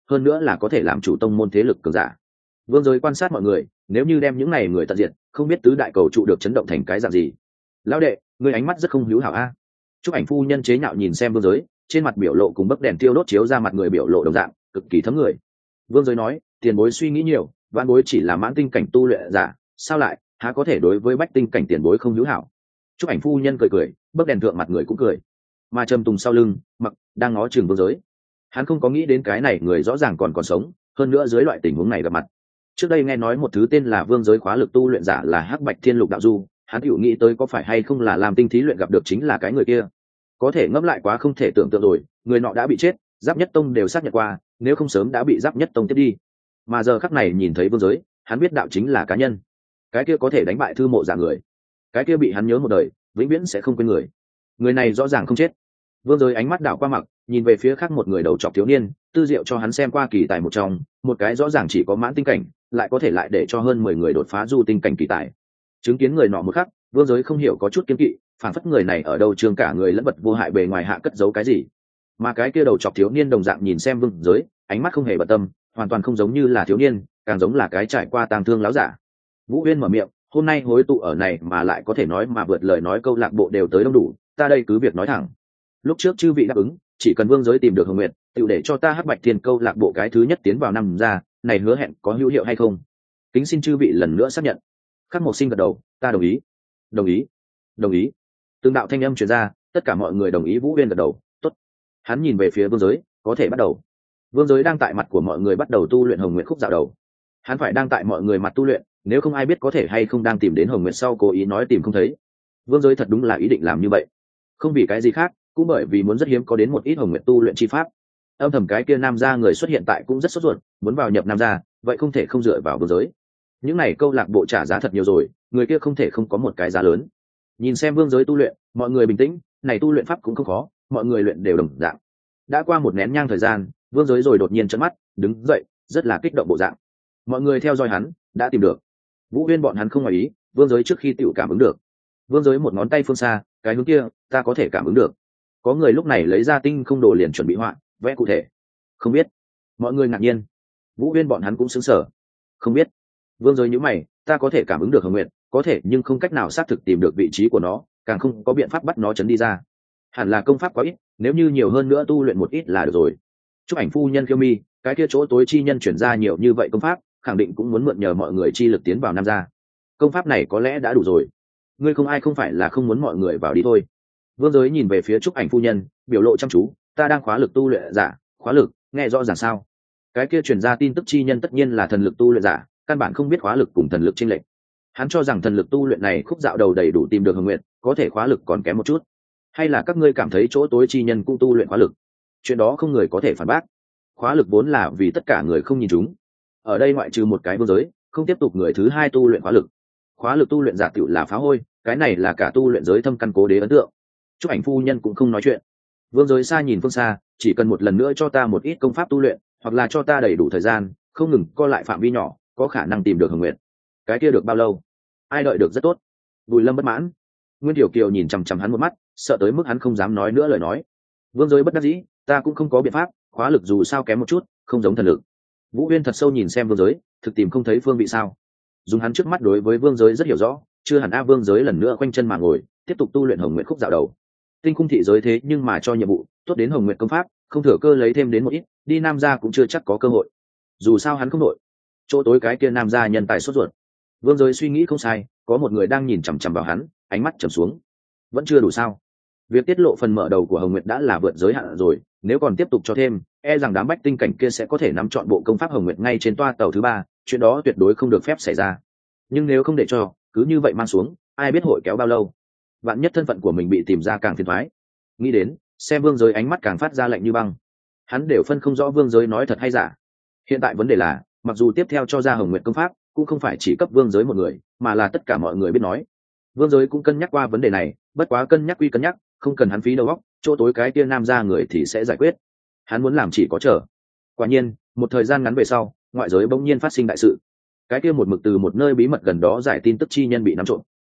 A: hơn nữa là có thể làm chủ tông môn thế lực cường giả. Vương giới quan sát mọi người, nếu như đem những này người tận diệt, không biết tứ đại cầu trụ được chấn động thành cái dạng gì. Lão đệ, người ánh mắt rất không hữu hảo a. Chúc ảnh phu nhân chế nhạo nhìn xem vương giới, trên mặt biểu lộ cùng bấc đèn tiêu đốt chiếu ra mặt người biểu lộ đồng dạng, cực kỳ thấm người. Vương giới nói, tiền bối suy nghĩ nhiều, vạn bối chỉ là mãn tinh cảnh tu luyện giả, sao lại há có thể đối với bách tinh cảnh tiền bối không hữu hảo. Chúc ảnh phu nhân cười cười, bấc đèn thượng mặt người cũng cười, mà trầm tùng sau lưng mặc đang ngó chừng vương giới. Hắn không có nghĩ đến cái này người rõ ràng còn sống, hơn nữa dưới loại tình huống này gặp mặt. Trước đây nghe nói một thứ tên là vương giới khóa lực tu luyện giả là hắc bạch thiên lục đạo du, hắn hữu nghĩ tới có phải hay không là làm tinh thí luyện gặp được chính là cái người kia. Có thể ngẫm lại quá không thể tưởng tượng rồi, người nọ đã bị chết, giáp nhất tông đều xác nhận qua, nếu không sớm đã bị giáp nhất tông tiếp đi. Mà giờ khắc này nhìn thấy vương giới, hắn biết đạo chính là cá nhân, cái kia có thể đánh bại thư mộ giả người, cái kia bị hắn nhớ một đời vĩnh viễn sẽ không quên người. Người này rõ ràng không chết. Vương giới ánh mắt đảo qua mặc, nhìn về phía khác một người đầu trọc thiếu niên, tư diệu cho hắn xem qua kỳ tài một trong, một cái rõ ràng chỉ có mãn tinh cảnh, lại có thể lại để cho hơn 10 người đột phá du tinh cảnh kỳ tài. Chứng kiến người nọ một khắc, vương giới không hiểu có chút kiêng kỵ, phản phất người này ở đâu trường cả người lẫn vật vô hại bề ngoài hạ cất giấu cái gì. Mà cái kia đầu trọc thiếu niên đồng dạng nhìn xem vương giới, ánh mắt không hề bận tâm, hoàn toàn không giống như là thiếu niên, càng giống là cái trải qua tang thương láo giả. Vũ Uyên mở miệng, hôm nay hối tụ ở này mà lại có thể nói mà vượt lời nói câu lạc bộ đều tới đông đủ, ta đây cứ việc nói thẳng. Lúc trước chư vị đáp ứng, chỉ cần vương giới tìm được Hồng Nguyệt, tự để cho ta hắc bạch thiên câu lạc bộ cái thứ nhất tiến vào năm ra, này hứa hẹn có hữu hiệu hay không? Kính xin chư vị lần nữa xác nhận. Khắc Mộc Sinh gật đầu, ta đồng ý, đồng ý, đồng ý. Từng đạo thanh âm truyền ra, tất cả mọi người đồng ý. Vũ Uyên gật đầu, tốt. Hắn nhìn về phía vương giới, có thể bắt đầu. Vương giới đang tại mặt của mọi người bắt đầu tu luyện Hồng Nguyệt khúc dạo đầu. Hắn phải đang tại mọi người mặt tu luyện, nếu không ai biết có thể hay không đang tìm đến Hồng Nguyệt sau cố ý nói tìm không thấy. Vương giới thật đúng là ý định làm như vậy, không vì cái gì khác, cũng bởi vì muốn rất hiếm có đến một ít Hồng Nguyệt tu luyện chi pháp. Âm thầm cái kia nam gia người xuất hiện tại cũng rất sốt ruột, muốn vào nhập nam gia, vậy không thể không dựa vào vương giới. Những này câu lạc bộ trả giá thật nhiều rồi, người kia không thể không có một cái giá lớn. Nhìn xem vương giới tu luyện, mọi người bình tĩnh, này tu luyện pháp cũng không khó, mọi người luyện đều đồng dạng. Đã qua một nén nhang thời gian, vương giới rồi đột nhiên trợn mắt, đứng dậy, rất là kích động bộ dạng. Mọi người theo dõi hắn, đã tìm được. Vũ Uyên bọn hắn không ngoài ý, vương giới trước khi tự cảm ứng được. Vương giới một ngón tay phương xa, cái hướng kia, ta có thể cảm ứng được. Có người lúc này lấy ra tinh không đồ liền chuẩn bị họa, vẽ cụ thể. Không biết. Mọi người ngạc nhiên. Vũ Uyên bọn hắn cũng sững sờ. Không biết. Vương giới nhíu mày, ta có thể cảm ứng được Hồng Nguyệt, có thể nhưng không cách nào xác thực tìm được vị trí của nó, càng không có biện pháp bắt nó chấn đi ra. Hẳn là công pháp quá ít, nếu như nhiều hơn nữa tu luyện một ít là được rồi. Chúc ảnh phu nhân Kiêu Mi, cái kia chỗ tối chi nhân chuyển ra nhiều như vậy công pháp, khẳng định cũng muốn mượn nhờ mọi người chi lực tiến vào nam gia. Công pháp này có lẽ đã đủ rồi. Ngươi không ai không phải là không muốn mọi người vào đi thôi. Vương giới nhìn về phía Trúc ảnh phu nhân, biểu lộ chăm chú, ta đang khóa lực tu luyện giả, khóa lực, nghe rõ ràng sao? Cái kia truyền ra tin tức chi nhân tất nhiên là thần lực tu luyện giả, căn bản không biết khóa lực cùng thần lực chênh lệch. Hắn cho rằng thần lực tu luyện này khúc dạo đầu đầy đủ tìm được Hồng Nguyệt, có thể khóa lực còn kém một chút. Hay là các ngươi cảm thấy chỗ tối chi nhân cũng tu luyện khóa lực? Chuyện đó không người có thể phản bác. Khóa lực vốn là vì tất cả người không nhìn chúng. Ở đây ngoại trừ một cái vương giới, không tiếp tục người thứ hai tu luyện khóa lực. Khóa lực tu luyện giả tiểu là phá hôi, cái này là cả tu luyện giới thâm căn cố đế ấn tượng. Chúc ảnh phu nhân cũng không nói chuyện. Vương giới xa nhìn phương xa, chỉ cần một lần nữa cho ta một ít công pháp tu luyện, hoặc là cho ta đầy đủ thời gian, không ngừng co lại phạm vi nhỏ, có khả năng tìm được Hồng Nguyệt. Cái kia được bao lâu? Ai đợi được rất tốt. Bùi Lâm bất mãn. Nguyên Tiểu Kiều nhìn chằm chằm hắn một mắt, sợ tới mức hắn không dám nói nữa lời nói. Vương giới bất đắc dĩ, ta cũng không có biện pháp, khóa lực dù sao kém một chút, không giống thần lực. Vũ Uyên thật sâu nhìn xem vương giới, thực tìm không thấy phương vị sao? Dùng hắn trước mắt đối với vương giới rất hiểu rõ, chưa hẳn a vương giới lần nữa quanh chân mà ngồi, tiếp tục tu luyện Hồng Nguyệt khúc dạo đầu. Tinh khung thị giới thế nhưng mà cho nhiệm vụ, tốt đến Hồng Nguyệt công pháp, không thừa cơ lấy thêm đến một ít, đi nam gia cũng chưa chắc có cơ hội. Dù sao hắn không nội, chỗ tối cái kia nam gia nhân tài sốt ruột. Vương giới suy nghĩ không sai, có một người đang nhìn chằm chằm vào hắn, ánh mắt trầm xuống. Vẫn chưa đủ sao? Việc tiết lộ phần mở đầu của Hồng Nguyệt đã là vượt giới hạn rồi, nếu còn tiếp tục cho thêm, e rằng đám bách tinh cảnh kia sẽ có thể nắm trọn bộ công pháp Hồng Nguyệt ngay trên toa tàu thứ 3, chuyện đó tuyệt đối không được phép xảy ra. Nhưng nếu không để cho, cứ như vậy mang xuống, ai biết hội kéo bao lâu. Vạn nhất thân phận của mình bị tìm ra càng phiền toái. Nghĩ đến, xem vương giới ánh mắt càng phát ra lạnh như băng. Hắn đều phân không rõ vương giới nói thật hay giả. Hiện tại vấn đề là, mặc dù tiếp theo cho ra Hồng Nguyệt công pháp, cũng không phải chỉ cấp vương giới một người, mà là tất cả mọi người biết nói. Vương giới cũng cân nhắc qua vấn đề này, bất quá cân nhắc quy cân nhắc, không cần hắn phí đầu óc, chỗ tối cái kia nam ra người thì sẽ giải quyết. Hắn muốn làm chỉ có chờ. Quả nhiên, một thời gian ngắn về sau, ngoại giới bỗng nhiên phát sinh đại sự. Cái kia một mực từ một nơi bí mật gần đó giải tin tức chi nhân bị nắm trộm.